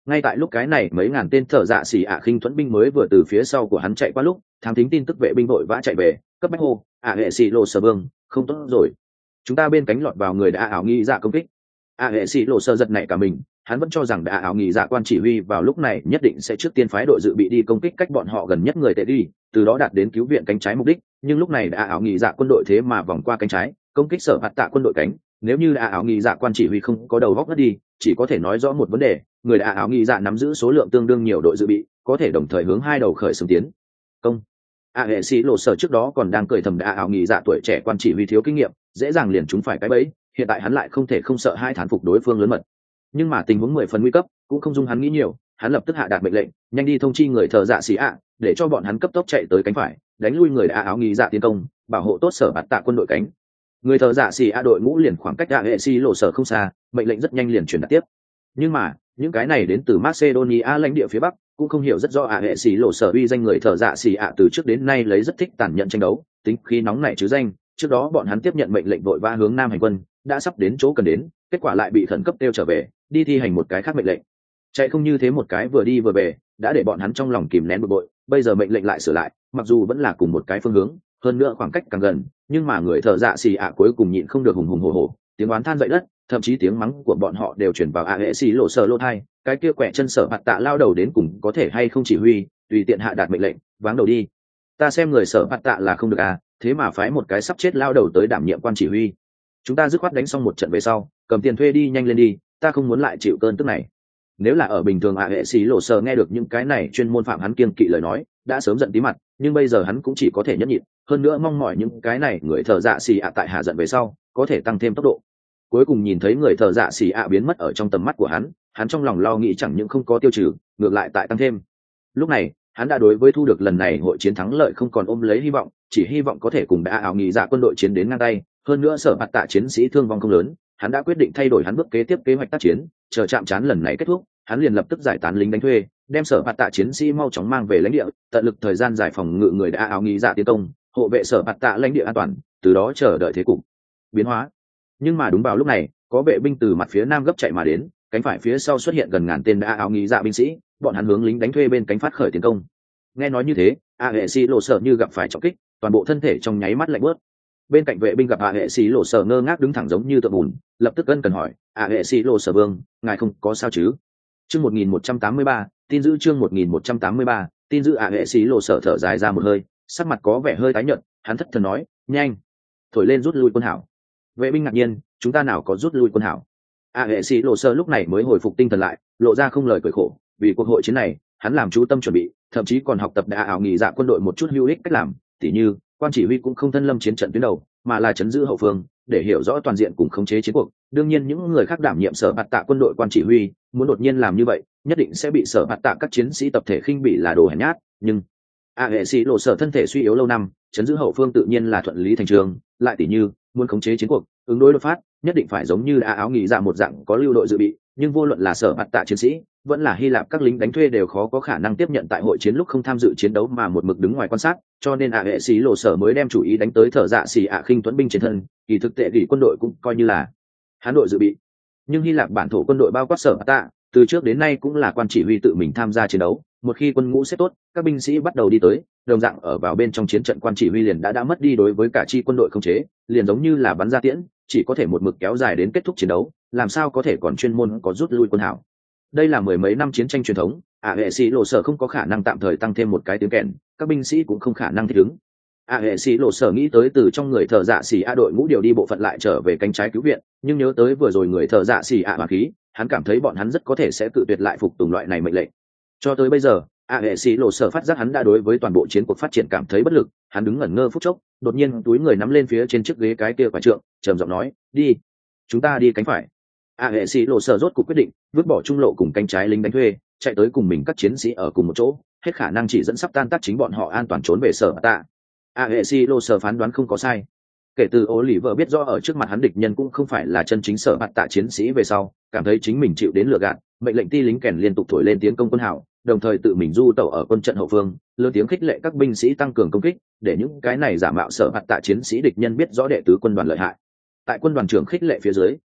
Ngay tại lúc cái này mấy ngàn tên thợ dạ xỉ ạ khinh thuẫn binh mới vừa từ phía sau của hắn chạy qua lúc thám thính tin tức vệ binh vội vã chạy về cấp bách hô ạ hệ xì lộ sở vương không tốt rồi, chúng ta bên cánh lọt vào người đã ảo nghi dạ công kích. ạ hệ xì lộ sở giật nảy cả mình, hắn vẫn cho rằng đã ảo nghi dạ quan chỉ huy vào lúc này nhất định sẽ trước tiên phái đội dự bị đi công kích cách bọn họ gần nhất người tệ đi, từ đó đạt đến cứu viện cánh trái mục đích. Nhưng lúc này đã ảo nghi dạ quân đội thế mà vòng qua cánh trái công kích sở hạt tạ quân đội cánh. Nếu như đã ảo nghi dạ quan chỉ huy không có đầu góc ngất đi, chỉ có thể nói rõ một vấn đề, người đã ảo nghi dạ nắm giữ số lượng tương đương nhiều đội dự bị, có thể đồng thời hướng hai đầu khởi xướng tiến công. a hệ sĩ lộ sở trước đó còn đang cười thầm đã ảo nghi dạ tuổi trẻ quan chỉ huy thiếu kinh nghiệm, dễ dàng liền chúng phải cái bẫy, hiện tại hắn lại không thể không sợ hai thán phục đối phương lớn mật. Nhưng mà tình huống mười phần nguy cấp cũng không dung hắn nghĩ nhiều, hắn lập tức hạ đạt mệnh lệnh nhanh đi thông chi người thợ dạ xì ạ để cho bọn hắn cấp tốc chạy tới cánh phải đánh lui người đã áo nghi dạ tiến công, bảo hộ tốt sở bạt tạ quân đội cánh. Người thợ dạ xì ạ đội ngũ liền khoảng cách a hệ xì lộ sở không xa, mệnh lệnh rất nhanh liền truyền đạt tiếp. Nhưng mà những cái này đến từ Macedonia lãnh địa phía bắc cũng không hiểu rất rõ a hệ xì lộ sở uy danh người thợ dạ xì ạ từ trước đến nay lấy rất thích tàn nhẫn tranh đấu, tính khí nóng nảy chứ danh. Trước đó bọn hắn tiếp nhận mệnh lệnh vội vã hướng nam hành quân, đã sắp đến chỗ cần đến, kết quả lại bị khẩn cấp tiêu trở về đi thi hành một cái khác mệnh lệnh. Chạy không như thế một cái vừa đi vừa về đã để bọn hắn trong lòng kìm nén bực bội, bây giờ mệnh lệnh lại sửa lại, mặc dù vẫn là cùng một cái phương hướng, hơn nữa khoảng cách càng gần, nhưng mà người thợ dạ xì ạ cuối cùng nhịn không được hùng hùng hổ hổ, tiếng oán than dậy đất, thậm chí tiếng mắng của bọn họ đều chuyển vào a hệ xì lộ sở lô thai. Cái kia quẹ chân sở bạt tạ lao đầu đến cùng có thể hay không chỉ huy, tùy tiện hạ đạt mệnh lệnh, váng đầu đi. Ta xem người sở bạt tạ là không được à, thế mà phái một cái sắp chết lao đầu tới đảm nhiệm quan chỉ huy. Chúng ta dứt khoát đánh xong một trận về sau cầm tiền thuê đi nhanh lên đi, ta không muốn lại chịu cơn tức này. Nếu là ở bình thường ạ hệ sĩ lộ sờ nghe được những cái này chuyên môn phạm hắn kiêng kỵ lời nói đã sớm giận tí mặt, nhưng bây giờ hắn cũng chỉ có thể nhẫn nhịn, hơn nữa mong mỏi những cái này người thợ dạ xì ạ tại hạ giận về sau có thể tăng thêm tốc độ. Cuối cùng nhìn thấy người thợ dạ xì ạ biến mất ở trong tầm mắt của hắn, hắn trong lòng lo nghĩ chẳng những không có tiêu trừ, ngược lại tại tăng thêm. Lúc này hắn đã đối với thu được lần này hội chiến thắng lợi không còn ôm lấy hy vọng, chỉ hy vọng có thể cùng đã ảo nghị dạ quân đội chiến đến ngang tay. Hơn nữa sở bạt tạ chiến sĩ thương vong không lớn, hắn đã quyết định thay đổi hắn bước kế tiếp kế hoạch tác chiến, chờ chạm trán lần này kết thúc hắn liền lập tức giải tán lính đánh thuê, đem sở bạt tạ chiến sĩ mau chóng mang về lãnh địa, tận lực thời gian giải phòng ngự người đã áo nghi dạ tiến công, hộ vệ sở bạt tạ lãnh địa an toàn, từ đó chờ đợi thế cục biến hóa. Nhưng mà đúng vào lúc này có vệ binh từ mặt phía nam gấp chạy mà đến, cánh phải phía sau xuất hiện gần ngàn tên đã áo nghi dạ binh sĩ, bọn hắn hướng lính đánh thuê bên cánh phát khởi tiến công. Nghe nói như thế a hệ sĩ lộ sở như gặp phải trọng kích, toàn bộ thân thể trong nháy mắt lạnh bớt. Bên cạnh vệ binh gặp a hệ sĩ lộ sở ngơ ngác đứng thẳng giống như tượng bùn, lập tức ân cần hỏi a hệ sĩ lộ sở vương, ngài không có sao chứ? Chương một nghìn một trăm tám mươi ba, tin giữ chương một nghìn một trăm tám mươi ba, tin giữ a hệ sĩ lộ sở thở dài ra một hơi, sắc mặt có vẻ hơi tái nhợt, hắn thất thần nói, nhanh, thổi lên rút lui quân hảo. Vệ binh ngạc nhiên, chúng ta nào có rút lui quân hảo? A hệ sĩ lộ sở lúc này mới hồi phục tinh thần lại, lộ ra không lời cười khổ, vì cuộc hội chiến này, hắn làm chú tâm chuẩn bị, thậm chí còn học tập đã ảo nghỉ dạ quân đội một chút hữu ích cách làm, tỉ như quan chỉ huy cũng không thân lâm chiến trận tuyến đầu, mà là chấn giữ hậu phương, để hiểu rõ toàn diện cùng khống chế chiến cuộc. Đương nhiên những người khác đảm nhiệm sở bạt tạ quân đội quan chỉ huy, muốn đột nhiên làm như vậy, nhất định sẽ bị sở bạt tạ các chiến sĩ tập thể khinh bỉ là đồ hèn nhát. Nhưng a hệ sĩ lộ sở thân thể suy yếu lâu năm, chấn giữ hậu phương tự nhiên là thuận lý thành trường. Lại tỉ như muốn khống chế chiến cuộc, ứng đối đột phát, nhất định phải giống như đã áo nghỉ dạ một dạng có lưu đội dự bị. Nhưng vô luận là sở bạt tạ chiến sĩ, vẫn là Hy Lạp các lính đánh thuê đều khó có khả năng tiếp nhận tại hội chiến lúc không tham dự chiến đấu mà một mực đứng ngoài quan sát, cho nên a hệ sĩ lộ sở mới đem chủ ý đánh tới thở dạ xì ạ khinh tuấn binh trên thân, kỳ thực tệ gỉ quân đội cũng coi như là hán đội dự bị. Nhưng Hy Lạp bản thổ quân đội bao quát sở bạt tạ, từ trước đến nay cũng là quan chỉ huy tự mình tham gia chiến đấu, một khi quân ngũ xếp tốt, các binh sĩ bắt đầu đi tới, đồng dạng ở vào bên trong chiến trận quan chỉ huy liền đã đã mất đi đối với cả chi quân đội không chế, liền giống như là bắn ra tiễn, chỉ có thể một mực kéo dài đến kết thúc chiến đấu, làm sao có thể còn chuyên môn có rút lui quân hảo. Đây là mười mấy năm chiến tranh truyền thống, a hệ sĩ lộ sở không có khả năng tạm thời tăng thêm một cái tiếng kèn, các binh sĩ cũng không khả năng thích ứng. a hệ sĩ lộ sở nghĩ tới từ trong người thợ dạ xỉ a đội ngũ điều đi bộ phận lại trở về cánh trái cứu viện, nhưng nhớ tới vừa rồi người thợ dạ xỉ a hòa khí, hắn cảm thấy bọn hắn rất có thể sẽ tự tuyệt lại phục tùng loại này mệnh lệnh. Cho tới bây giờ a hệ sĩ lộ sở phát giác hắn đã đối với toàn bộ chiến cuộc phát triển cảm thấy bất lực, hắn đứng ngẩn ngơ phút chốc, đột nhiên túi người nắm lên phía trên chiếc ghế cái kia quả trượng, trầm giọng nói, đi, chúng ta đi cánh phải. A hệ sĩ lộ sở rốt cuộc quyết định vứt bỏ trung lộ cùng cánh trái lính đánh thuê, chạy tới cùng mình các chiến sĩ ở cùng một chỗ, hết khả năng chỉ dẫn sắp tan tác chính bọn họ an toàn trốn về sở tạ. A hệ sĩ lộ sở phán đoán không có sai. Kể từ Oliver biết rõ ở trước mặt hắn địch nhân cũng không phải là chân chính sở bạt tạ chiến sĩ về sau, cảm thấy chính mình chịu đến lừa gạt, mệnh lệnh ti lính kèn liên tục thổi lên tiến công quân hảo, đồng thời tự mình du tẩu ở quân trận hậu phương, lớn tiếng khích lệ các binh sĩ tăng cường công kích, để những cái này giả mạo sở bạt tạ chiến sĩ địch nhân biết rõ đệ tứ quân đoàn lợi hại. Tại quân đoàn trưởng khích lệ phía dưới,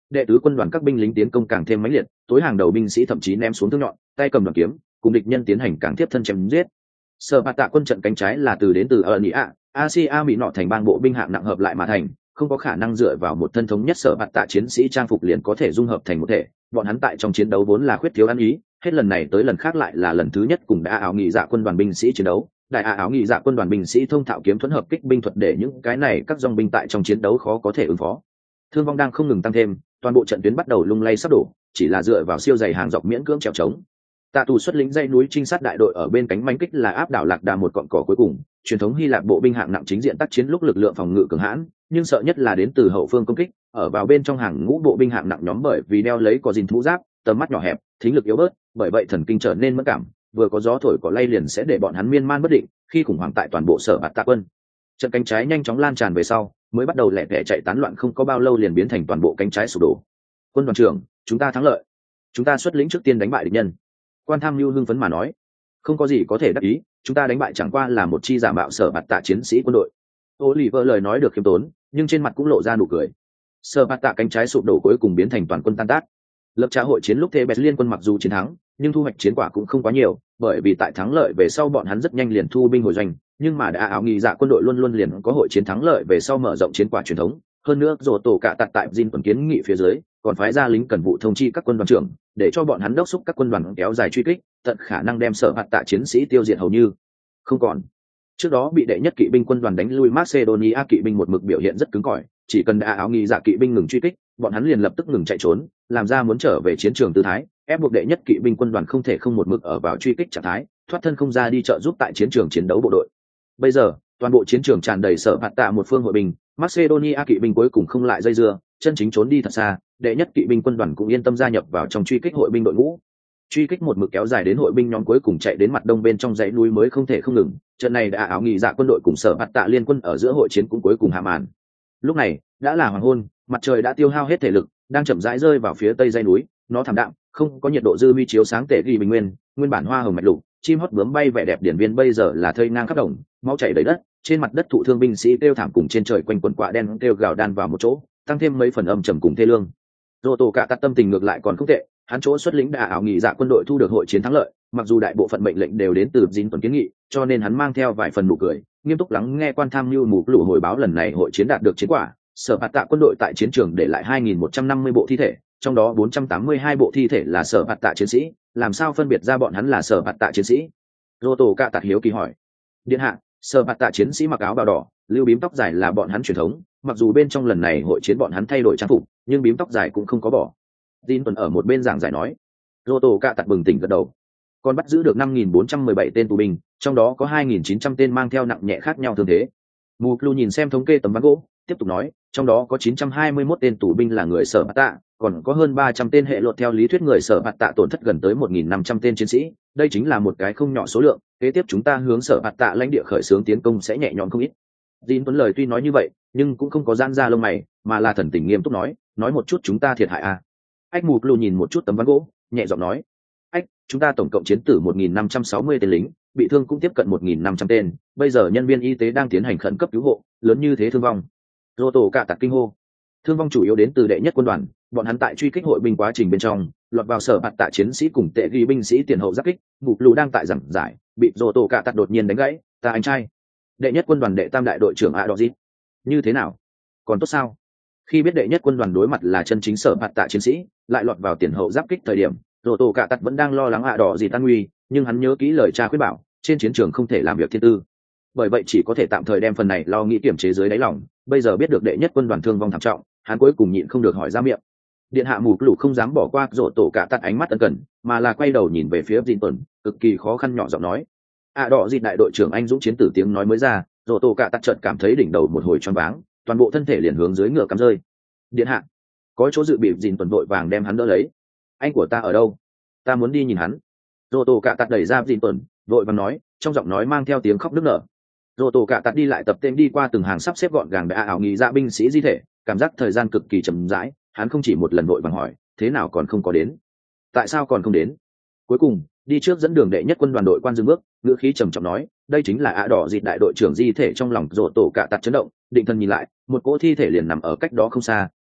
đệ tứ quân đoàn các binh lính tiến công càng thêm mãnh liệt, tối hàng đầu binh sĩ thậm chí ném xuống thương nhọn, tay cầm đoàn kiếm, cùng địch nhân tiến hành càng tiếp thân chém giết. Sở Bạt Tạ quân trận cánh trái là từ đến từ ở Nị ạ, Asia Mỹ nọ thành bang bộ binh hạng nặng hợp lại mà thành, không có khả năng dựa vào một thân thống nhất Sở Bạt Tạ chiến sĩ trang phục liền có thể dung hợp thành một thể. Bọn hắn tại trong chiến đấu vốn là khuyết thiếu ăn ý, hết lần này tới lần khác lại là lần thứ nhất cùng đã áo nghị dạ quân đoàn binh sĩ chiến đấu. Đại áo áo nghị dạ quân đoàn binh sĩ thông thạo kiếm thuẫn hợp kích binh thuật để những cái này các dòng binh tại trong chiến đấu khó có thể ứng phó. Thương vong đang không ngừng tăng thêm, toàn bộ trận tuyến bắt đầu lung lay sắp đổ, chỉ là dựa vào siêu dày hàng dọc miễn cưỡng trèo trống. Tạ Tù xuất lĩnh dãy núi trinh sát đại đội ở bên cánh manh kích là áp đảo lạc đà một cọn cỏ cuối cùng, truyền thống Hy Lạp bộ binh hạng nặng chính diện tác chiến lúc lực lượng phòng ngự cường hãn, nhưng sợ nhất là đến từ hậu phương công kích, ở vào bên trong hàng ngũ bộ binh hạng nặng nhóm bởi vì đeo lấy có gìn thú giáp, tầm mắt nhỏ hẹp, thính lực yếu bớt, bởi vậy thần kinh trở nên mất cảm, vừa có gió thổi cỏ lay liền sẽ để bọn hắn miên man bất định, khi khủng hoảng tại toàn bộ Sở Bạt Tạ quân. Trận cánh trái nhanh chóng lan tràn về sau, mới bắt đầu lẻ tẻ chạy tán loạn không có bao lâu liền biến thành toàn bộ cánh trái sụp đổ. Quân đoàn trưởng, chúng ta thắng lợi. Chúng ta xuất lĩnh trước tiên đánh bại địch nhân. Quan Tham Nhu hưng phấn mà nói, không có gì có thể đắc ý, chúng ta đánh bại chẳng qua là một chi giả mạo Sở Bạt Tạ chiến sĩ quân đội. Oliver lời nói được khiêm tốn, nhưng trên mặt cũng lộ ra nụ cười. Sở Bạt Tạ cánh trái sụp đổ cuối cùng biến thành toàn quân tan tác. Lập trà hội chiến lúc Thebes liên quân mặc dù chiến thắng, nhưng thu hoạch chiến quả cũng không quá nhiều, bởi vì tại thắng lợi về sau bọn hắn rất nhanh liền thu binh hồi doanh, nhưng mà đã áo nghị dạ quân đội luôn luôn liền có hội chiến thắng lợi về sau mở rộng chiến quả truyền thống. Hơn nữa, Dỗ tổ cả tạt tại Jin tuần kiến nghị phía dưới, còn phái ra lính cần vụ thông chi các quân đoàn trưởng, để cho bọn hắn đốc thúc các quân đoàn kéo dài truy kích, tận khả năng đem Sở Bạt Tạ chiến sĩ tiêu diệt hầu như không còn. Trước đó bị đệ nhất kỵ binh quân đoàn đánh lui Macedonia kỵ binh một mực biểu hiện rất cứng cỏi, chỉ cần đã áo nghị dạ kỵ binh ngừng truy kích, bọn hắn liền lập tức ngừng chạy trốn, làm ra muốn trở về chiến trường tư thái, ép buộc đệ nhất kỵ binh quân đoàn không thể không một mực ở vào truy kích trạng thái, thoát thân không ra đi trợ giúp tại chiến trường chiến đấu bộ đội. Bây giờ, toàn bộ chiến trường tràn đầy Sở Bạt Tạ một phương hội binh, Macedonia kỵ binh cuối cùng không lại dây dưa, chân chính trốn đi thật xa, đệ nhất kỵ binh quân đoàn cũng yên tâm gia nhập vào trong truy kích hội binh đội ngũ. Truy kích một mực kéo dài đến hội binh nhóm cuối cùng chạy đến mặt đông bên trong dãy núi mới không thể không ngừng, trận này đã áo nghị dạ quân đội cùng Sở Bạt Tạ liên quân ở giữa hội chiến cũng cuối cùng hạ màn. Lúc này, đã là hoàng hôn, mặt trời đã tiêu hao hết thể lực, đang chậm rãi rơi vào phía tây dãy núi, nó thảm đạm, không có nhiệt độ dư vi chiếu sáng tệ ghi bình nguyên, nguyên bản hoa hồng mạch lục, chim hót bướm bay vẻ đẹp điển viên bây giờ là thây ngang khắp đồng, máu chảy đầy đất, trên mặt đất thụ thương binh sĩ kêu thảm cùng trên trời quanh quần quạ đen kêu gào đan vào một chỗ, tăng thêm mấy phần âm trầm cùng thê lương. Dỗ tổ cả tạt tâm tình ngược lại còn không tệ, hắn chỗ xuất lĩnh đã áo nghị dạ quân đội thu được hội chiến thắng lợi, mặc dù đại bộ phận mệnh lệnh đều đến từ Jin tuần kiến nghị, cho nên hắn mang theo vài phần nụ cười, nghiêm túc lắng nghe Quan Tham Nhu mù lũ hồi báo lần này hội chiến đạt được chiến quả. Sở Bạt Tạ quân đội tại chiến trường để lại hai nghìn một trăm năm mươi bộ thi thể, trong đó bốn trăm tám mươi hai bộ thi thể là Sở Bạt Tạ chiến sĩ, làm sao phân biệt ra bọn hắn là Sở Bạt Tạ chiến sĩ? Dỗ tổ cả tạt hiếu kỳ hỏi. Điện hạ, Sở Bạt Tạ chiến sĩ mặc áo bào đỏ, lưu bím tóc dài là bọn hắn truyền thống, mặc dù bên trong lần này hội chiến bọn hắn thay đổi trang phục, nhưng bím tóc dài cũng không có bỏ. Jin tuần ở một bên giảng giải nói. Dỗ tổ cả tạt bừng tỉnh gật đầu. Còn bắt giữ được năm nghìn bốn trăm mười bảy tên tù binh, trong đó có hai nghìn chín trăm tên mang theo nặng nhẹ khác nhau thương thế. Mù Lu nhìn xem thống kê tấm ván gỗ, tiếp tục nói, trong đó có chín trăm hai mươi mốt tên tù binh là người Sở Bạt Tạ, còn có hơn ba trăm tên hệ luật theo lý thuyết người Sở Bạt Tạ tổn thất gần tới một nghìn năm trăm tên chiến sĩ, đây chính là một cái không nhỏ số lượng, kế tiếp chúng ta hướng Sở Bạt Tạ lãnh địa khởi xướng tiến công sẽ nhẹ nhõm không ít. Jin tuấn lời tuy nói như vậy, nhưng cũng không có giãn ra lông mày, mà là thần tình nghiêm túc nói, nói một chút chúng ta thiệt hại à. Ách Mù Lu nhìn một chút tấm ván gỗ, nhẹ giọng nói, ách, chúng ta tổng cộng chiến tử một nghìn năm trăm sáu mươi tên lính, bị thương cũng tiếp cận một nghìn năm trăm tên, bây giờ nhân viên y tế đang tiến hành khẩn cấp cứu hộ, lớn như thế thương vong. Dỗ tổ cả tạt kinh hô. Thương vong chủ yếu đến từ đệ nhất quân đoàn, bọn hắn tại truy kích hội binh quá trình bên trong, lọt vào Sở Bạt Tạ chiến sĩ cùng tệ ghi binh sĩ tiền hậu giáp kích, Mục Lù đang tại giảng giải, bị Dỗ tổ cả tạt đột nhiên đánh gãy, ta anh trai. Đệ nhất quân đoàn đệ tam đại đội trưởng Adozit. Như thế nào? Còn tốt sao? Khi biết đệ nhất quân đoàn đối mặt là chân chính Sở Bạt Tạ chiến sĩ, lại lọt vào tiền hậu giáp kích thời điểm, Dỗ tổ cả tạt vẫn đang lo lắng Adozit an nguy, nhưng hắn nhớ kỹ lời cha khuyên bảo, trên chiến trường không thể làm việc thiên tư. Bởi vậy chỉ có thể tạm thời đem phần này lo nghĩ kiểm chế dưới đáy lòng, bây giờ biết được đệ nhất quân đoàn thương vong thảm trọng, hắn cuối cùng nhịn không được hỏi ra miệng. Điện hạ Mù Lù không dám bỏ qua Dỗ tổ cả tắt ánh mắt ân cần, mà là quay đầu nhìn về phía Jin tuần, cực kỳ khó khăn nhỏ giọng nói. À đỏ dịt đại đội trưởng anh dũng chiến tử tiếng nói mới ra, Dỗ tổ cả tắt chợt cảm thấy đỉnh đầu một hồi choáng váng, toàn bộ thân thể liền hướng dưới ngựa cắm rơi. Điện hạ, có chỗ dự bị. Jin tuần vội vàng đem hắn đỡ lấy. Anh của ta ở đâu? Ta muốn đi nhìn hắn. Dỗ tổ cả tắt đẩy ra Jin tuần, vội vàng nói, trong giọng nói mang theo tiếng khóc nức nở. Dỗ tổ cả tắt đi lại tập tên đi qua từng hàng sắp xếp gọn gàng đã ảo nghị dạ binh sĩ di thể, cảm giác thời gian cực kỳ chậm rãi, hắn không chỉ một lần vội vàng hỏi, thế nào còn không có đến? Tại sao còn không đến? Cuối cùng, đi trước dẫn đường đệ nhất quân đoàn đội quan dừng bước, ngữ khí trầm trọng nói, đây chính là ạ đỏ dịt đại đội trưởng di thể. Trong lòng Dỗ tổ cả tắt chấn động, định thần nhìn lại, một cỗ thi thể liền nằm ở cách đó không xa,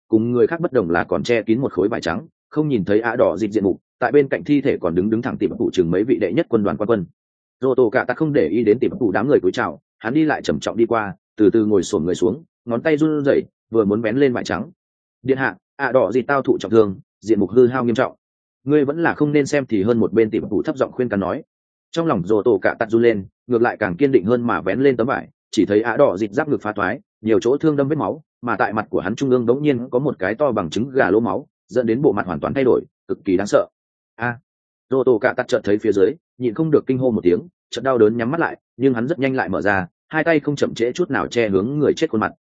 cùng người khác bất đồng là còn che kín một khối vải trắng, không nhìn thấy ạ đỏ dịt diện mục. Tại bên cạnh thi thể còn đứng đứng thẳng tìm phụ chừng mấy vị đệ nhất quân đoàn quan quân. Rô tô cả tắt không để ý đến tìm phụ đám người cúi chào, hắn đi lại trầm trọng đi qua, từ từ ngồi xổm người xuống, ngón tay run rẩy, vừa muốn vén lên vải trắng. Điện hạ, ạ đỏ dịt tao thụ trọng thương, diện mục hư hao nghiêm trọng, ngươi vẫn là không nên xem thì hơn. Một bên tìm phụ thấp giọng khuyên can nói. Trong lòng rô tô cả tắt run lên, ngược lại càng kiên định hơn mà vén lên tấm vải, chỉ thấy ạ đỏ dịt giáp ngực phá thoái, nhiều chỗ thương đâm vết máu, mà tại mặt của hắn trung ương đống nhiên có một cái to bằng trứng gà lỗ máu, dẫn đến bộ mặt hoàn toàn thay đổi, cực kỳ đáng sợ. A, à, rô tô cả tắt chợt thấy phía dưới, nhịn không được kinh hô một tiếng, chợt đau đớn nhắm mắt lại, nhưng hắn rất nhanh lại mở ra, hai tay không chậm trễ chút nào che hướng người chết khuôn mặt.